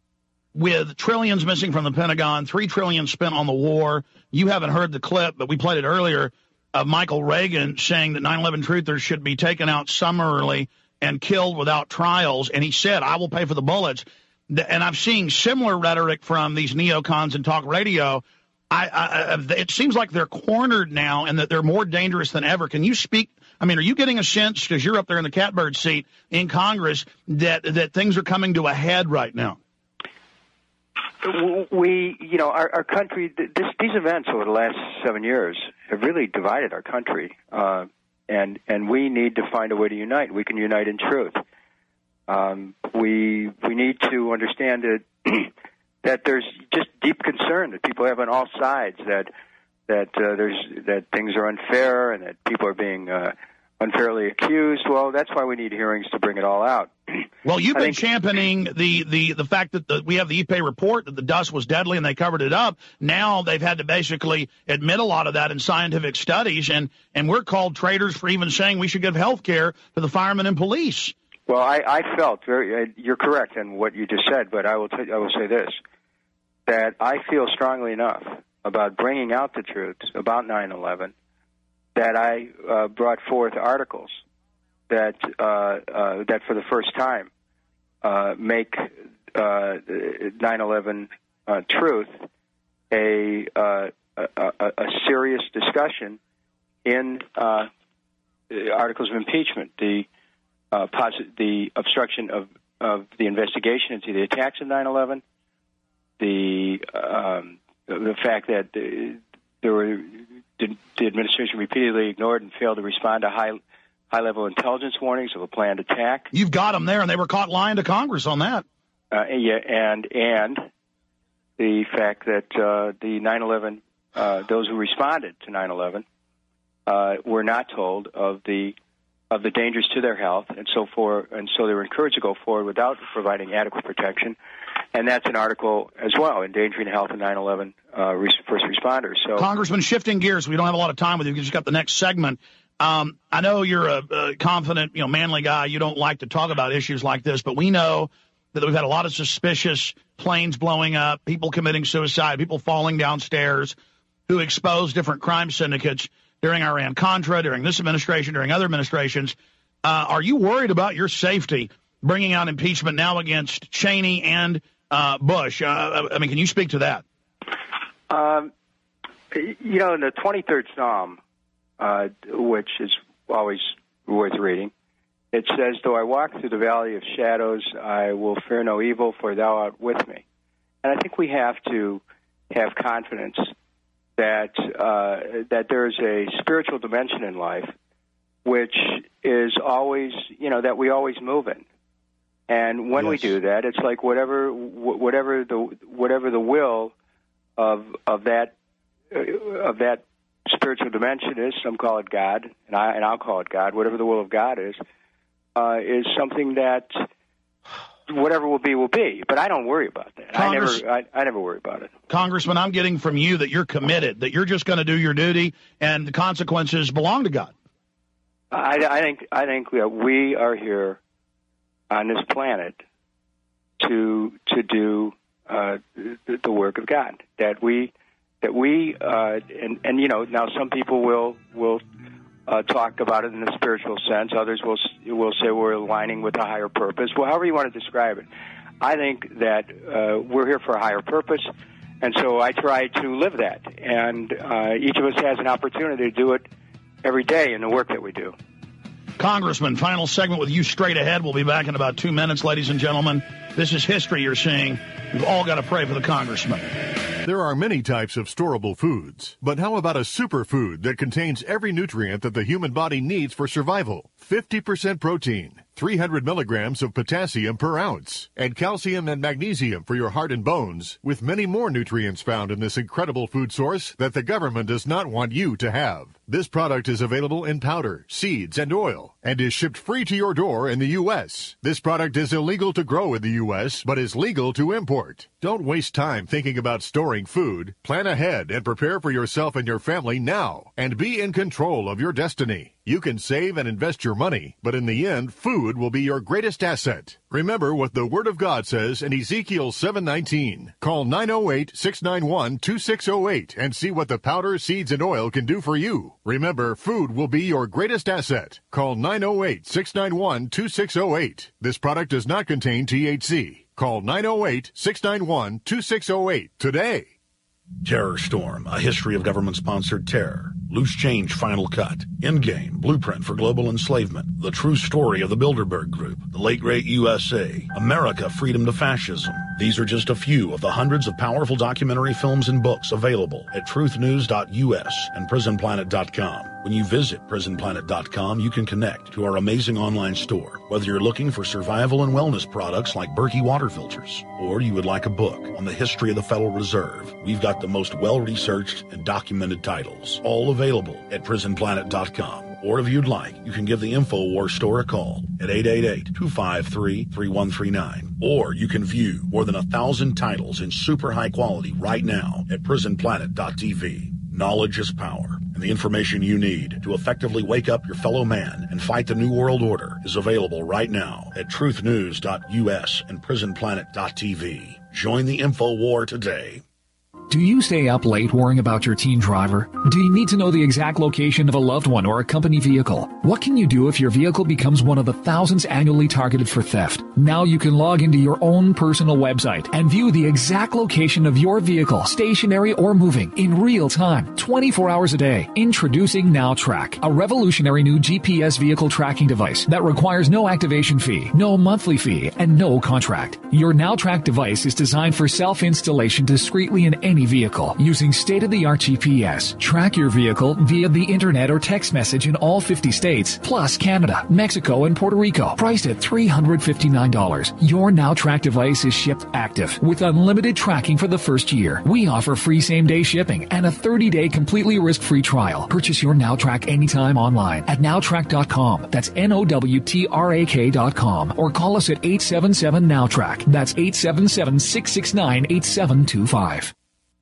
with trillions missing from the Pentagon, three trillion spent on the war, you haven't heard the clip, but we played it earlier, of Michael Reagan saying that nine eleven truthers should be taken out summarily and killed without trials. And he said, I will pay for the bullets. And I'm seeing similar rhetoric from these neocons in talk radio. I, I, it seems like they're cornered now and that they're more dangerous than ever. Can you speak? I mean, are you getting a sense, because you're up there in the catbird seat in Congress, that that things are coming to a head right now? We, you know, our, our country, this, these events over the last seven years have really divided our country, uh, and and we need to find a way to unite. We can unite in truth. Um, we we need to understand that that there's just deep concern that people have on all sides that that uh, there's that things are unfair and that people are being uh, unfairly accused. Well, that's why we need hearings to bring it all out. Well, you've I been think, championing the, the, the fact that the, we have the E P A report that the dust was deadly and they covered it up. Now they've had to basically admit a lot of that in scientific studies, and, and we're called traitors for even saying we should give health care to the firemen and police. Well, I, I felt very. Uh, you're correct in what you just said, but I will t- I will say this: that I feel strongly enough about bringing out the truth about nine eleven that I uh, brought forth articles that uh, uh, that for the first time uh, make uh, nine eleven uh, truth a, uh, a, a a serious discussion in uh, articles of impeachment. The uh, posit- the obstruction of, of the investigation into the attacks of nine eleven, the um, the fact that the, there were the, the administration repeatedly ignored and failed to respond to high high-level intelligence warnings of a planned attack. You've got them there, and they were caught lying to Congress on that. Uh, yeah, and and the fact that uh, the nine eleven, uh, those who responded to nine eleven, uh, were not told of the of the dangers to their health, and so for and so they were encouraged to go forward without providing adequate protection. And that's an article as well, endangering the health of nine eleven uh, first responders. So, Congressman, shifting gears, we don't have a lot of time with you. We just got the next segment. Um, I know you're a, a confident, you know, manly guy. You don't like to talk about issues like this, but we know that we've had a lot of suspicious planes blowing up, people committing suicide, people falling downstairs, who exposed different crime syndicates during Iran-Contra, during this administration, during other administrations. Uh, are you worried about your safety bringing out impeachment now against Cheney and uh, Bush? Uh, I mean, can you speak to that? Um, you know, in the twenty-third Psalm, uh, which is always worth reading, it says, "Though I walk through the valley of shadows, I will fear no evil, for thou art with me." And I think we have to have confidence that uh, that there's a spiritual dimension in life which is always, you know, that we always move in. And when yes. we do that, it's like whatever whatever the whatever the will of of that uh, of that spiritual dimension is. Some call it God, and I and I'll call it God. Whatever the will of God is, uh, is something that whatever will be will be. But I don't worry about that. Congress, I never I, I never worry about it. Congressman, I'm getting from you that you're committed, that you're just going to do your duty, and the consequences belong to God. I, I think I think that we are here on this planet to to do uh, the, the work of God. That we that we uh, and and you know, now some people will will uh, talk about it in a spiritual sense. Others will will say we're aligning with a higher purpose. Well, however you want to describe it, I think that uh, we're here for a higher purpose, and so I try to live that. And uh, each of us has an opportunity to do it every day in the work that we do. Congressman, final segment with you straight ahead. We'll be back in about two minutes, ladies and gentlemen. This is history you're seeing. We've all got to pray for the congressman. There are many types of storable foods, but how about a superfood that contains every nutrient that the human body needs for survival? fifty percent protein, three hundred milligrams of potassium per ounce, and calcium and magnesium for your heart and bones, with many more nutrients found in this incredible food source that the government does not want you to have. This product is available in powder, seeds, and oil, and is shipped free to your door in the U S. This product is illegal to grow in the U S, but is legal to import. Don't waste time thinking about storing food. Plan ahead and prepare for yourself and your family now, and be in control of your destiny. You can save and invest your money, but in the end, food will be your greatest asset. Remember what the Word of God says in Ezekiel seven nineteen. Call nine oh eight, six nine one, two six oh eight and see what the powder, seeds, and oil can do for you. Remember, food will be your greatest asset. Call nine oh eight, six nine one, two six oh eight. This product does not contain T H C. Call nine oh eight, six nine one, two six oh eight today. Terror Storm, a history of government-sponsored terror. Loose Change Final Cut. Endgame, Blueprint for Global Enslavement. The True Story of the Bilderberg Group. The Late Great U S A. America, Freedom to Fascism. These are just a few of the hundreds of powerful documentary films and books available at truth news dot U S and prison planet dot com. When you visit prison planet dot com, you can connect to our amazing online store. Whether you're looking for survival and wellness products like Berkey water filters, or you would like a book on the history of the Federal Reserve, we've got the most well-researched and documented titles, all available at prison planet dot com. Or if you'd like, you can give the InfoWars store a call at eight eight eight, two five three, three one three nine. Or you can view more than a thousand titles in super high quality right now at prison planet dot t v. Knowledge is power, and the information you need to effectively wake up your fellow man and fight the New World Order is available right now at truth news dot u s and prison planet dot t v. Join the InfoWar today. Do you stay up late worrying about your teen driver? Do you need to know the exact location of a loved one or a company vehicle? What can you do if your vehicle becomes one of the thousands annually targeted for theft? Now you can log into your own personal website and view the exact location of your vehicle, stationary or moving, in real time, twenty-four hours a day. Introducing NowTrack, a revolutionary new G P S vehicle tracking device that requires no activation fee, no monthly fee, and no contract. Your NowTrack device is designed for self-installation discreetly in any vehicle using state-of-the-art G P S. Track your vehicle via the internet or text message in all fifty states, plus Canada, Mexico, and Puerto Rico. Priced at three hundred fifty-nine dollars. Your NowTrack device is shipped active with unlimited tracking for the first year. We offer free same-day shipping and a thirty-day completely risk-free trial. Purchase your NowTrack anytime online at now track dot com. That's N O W T R A K dot com. Or call us at eight seven seven NowTrack. That's eight seven seven, six six nine, eight seven two five.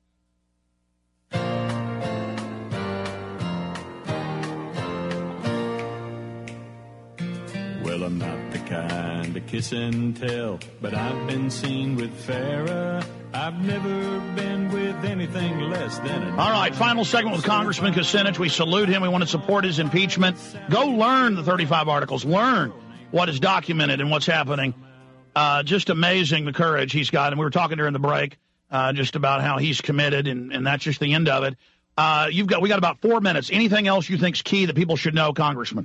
Well, I'm not the kind of kiss and tell, but I've been seen with Farrah. I've never been with anything less than a... All right, final segment with Congressman Kucinich. We salute him. We want to support his impeachment. Go learn the thirty-five articles. Learn what is documented and what's happening. Uh, just amazing the courage he's got. And we were talking during the break uh, just about how he's committed, and, and that's just the end of it. Uh, you've got we got about four minutes. Anything else you think's key that people should know, Congressman?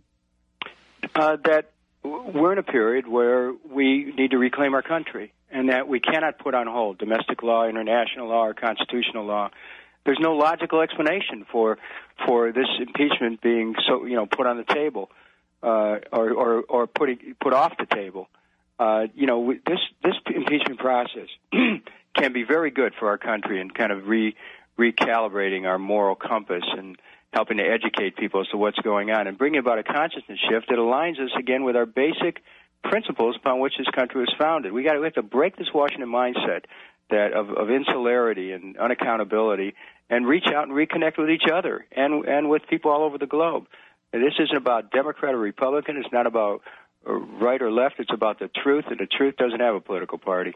Uh, that we're in a period where we need to reclaim our country, and that we cannot put on hold domestic law, international law, or constitutional law. There's no logical explanation for for this impeachment being so you know put on the table uh, or or, or put put off the table. Uh, you know this this impeachment process can be very good for our country and kind of re recalibrating our moral compass and helping to educate people as to what's going on and bringing about a consciousness shift that aligns us again with our basic principles upon which this country was founded. We got we have to break this Washington mindset that of, of insularity and unaccountability, and reach out and reconnect with each other and and with people all over the globe. And this isn't about Democrat or Republican. It's not about right or left. It's about the truth, and the truth doesn't have a political party.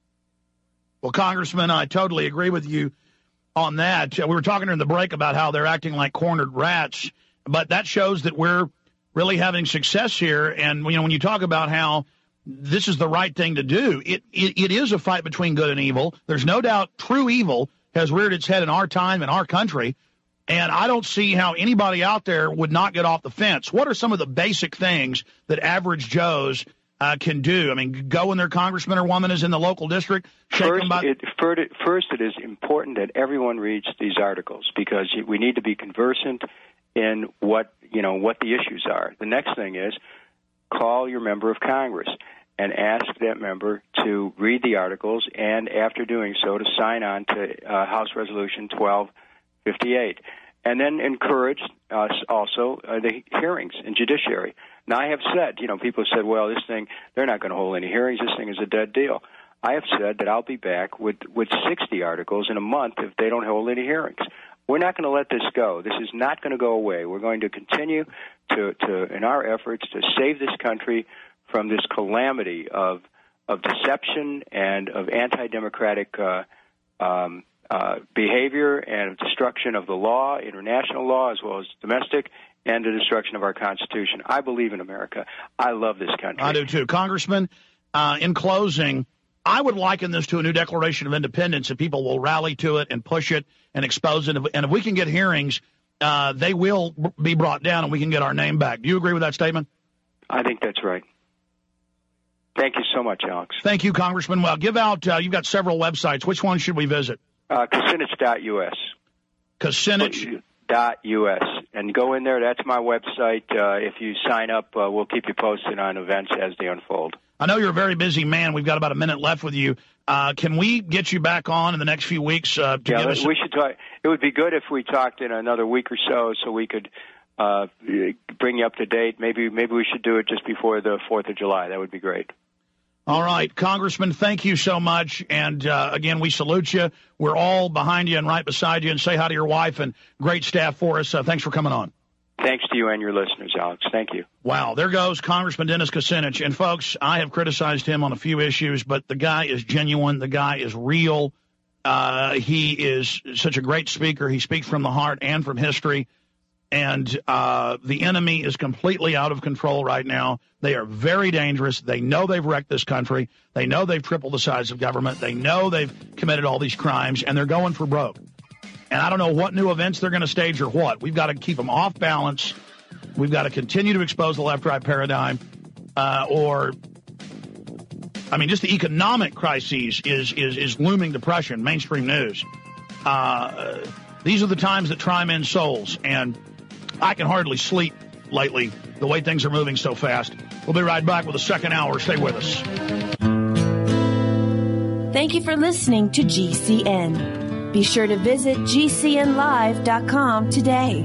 Well, Congressman, I totally agree with you on that. We were talking during the break about how they're acting like cornered rats, but that shows that we're really having success here. And, you know, when you talk about how this is the right thing to do, it, it, it is a fight between good and evil. There's no doubt true evil has reared its head in our time, in our country, and I don't see how anybody out there would not get off the fence. What are some of the basic things that average Joes uh, can do? I mean, go when their congressman or woman is in the local district, shake first, them by... It, first, it is important that everyone reads these articles, because we need to be conversant in what, you know, what the issues are. The next thing is call your member of Congress and ask that member to read the articles, and after doing so, to sign on to uh, House Resolution twelve fifty-eight. And then encourage us also uh, the hearings in judiciary. Now, I have said, you know, people have said, well, this thing, they're not going to hold any hearings. This thing is a dead deal. I have said that I'll be back with, with sixty articles in a month if they don't hold any hearings. We're not going to let this go. This is not going to go away. We're going to continue to, to in our efforts to save this country from this calamity of of deception and of anti-democratic uh, um, uh, behavior and of destruction of the law, international law as well as domestic, and the destruction of our Constitution. I believe in America. I love this country. I do too. Congressman, uh, in closing, I would liken this to a new Declaration of Independence, and people will rally to it and push it and expose it. And if we can get hearings, uh, they will be brought down and we can get our name back. Do you agree with that statement? I think that's right. Thank you so much, Alex. Thank you, Congressman. Well, give out, uh, you've got several websites. Which one should we visit? Uh, Kucinich dot U S. Kucinich dot U S. And go in there. That's my website. Uh, if you sign up, uh, we'll keep you posted on events as they unfold. I know you're a very busy man. We've got about a minute left with you. Uh, can we get you back on in the next few weeks? Uh, to yeah, give us we should talk. It would be good if we talked in another week or so, so we could uh, bring you up to date. Maybe maybe we should do it just before the fourth of July. That would be great. All right, Congressman, thank you so much. And, uh, again, we salute you. We're all behind you and right beside you. And say hi to your wife and great staff for us. Uh, thanks for coming on. Thanks to you and your listeners, Alex. Thank you. Wow, there goes Congressman Dennis Kucinich. And, folks, I have criticized him on a few issues, but the guy is genuine. The guy is real. Uh, he is such a great speaker. He speaks from the heart and from history. And uh, the enemy is completely out of control right now. They are very dangerous. They know they've wrecked this country. They know they've tripled the size of government. They know they've committed all these crimes, and they're going for broke. And I don't know what new events they're going to stage or what. We've got to keep them off balance. We've got to continue to expose the left-right paradigm. Uh, or, I mean, just the economic crises is, is, is looming depression, mainstream news. Uh, these are the times that try men's souls, and I can hardly sleep lately, the way things are moving so fast. We'll be right back with a second hour. Stay with us. Thank you for listening to G C N. Be sure to visit G C N live dot com today.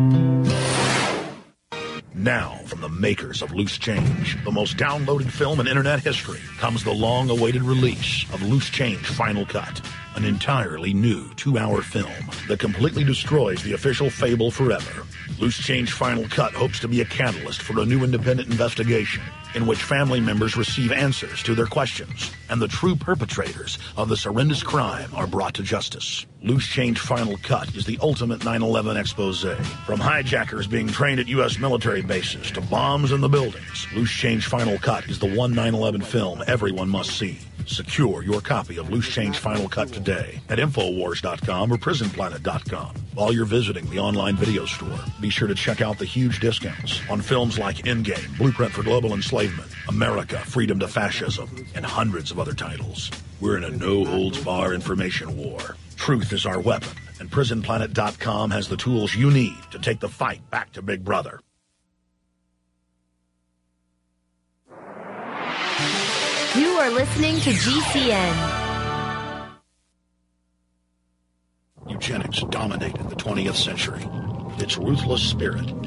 Now, from the makers of Loose Change, the most downloaded film in internet history, comes the long-awaited release of Loose Change Final Cut, an entirely new two-hour film that completely destroys the official fable forever. Loose Change Final Cut hopes to be a catalyst for a new independent investigation in which family members receive answers to their questions and the true perpetrators of this horrendous crime are brought to justice. Loose Change Final Cut is the ultimate nine eleven expose. From hijackers being trained at U S military bases to bombs in the buildings, Loose Change Final Cut is the one nine eleven film everyone must see. Secure your copy of Loose Change Final Cut today at Infowars dot com or Prison Planet dot com. While you're visiting the online video store, be sure to check out the huge discounts on films like Endgame, Blueprint for Global Enslavement, America, Freedom to Fascism, and hundreds of other titles. We're in a no-holds-bar information war. Truth is our weapon, and Prison Planet dot com has the tools you need to take the fight back to Big Brother. You are listening to G C N. Eugenics dominated the twentieth century. Its ruthless spirit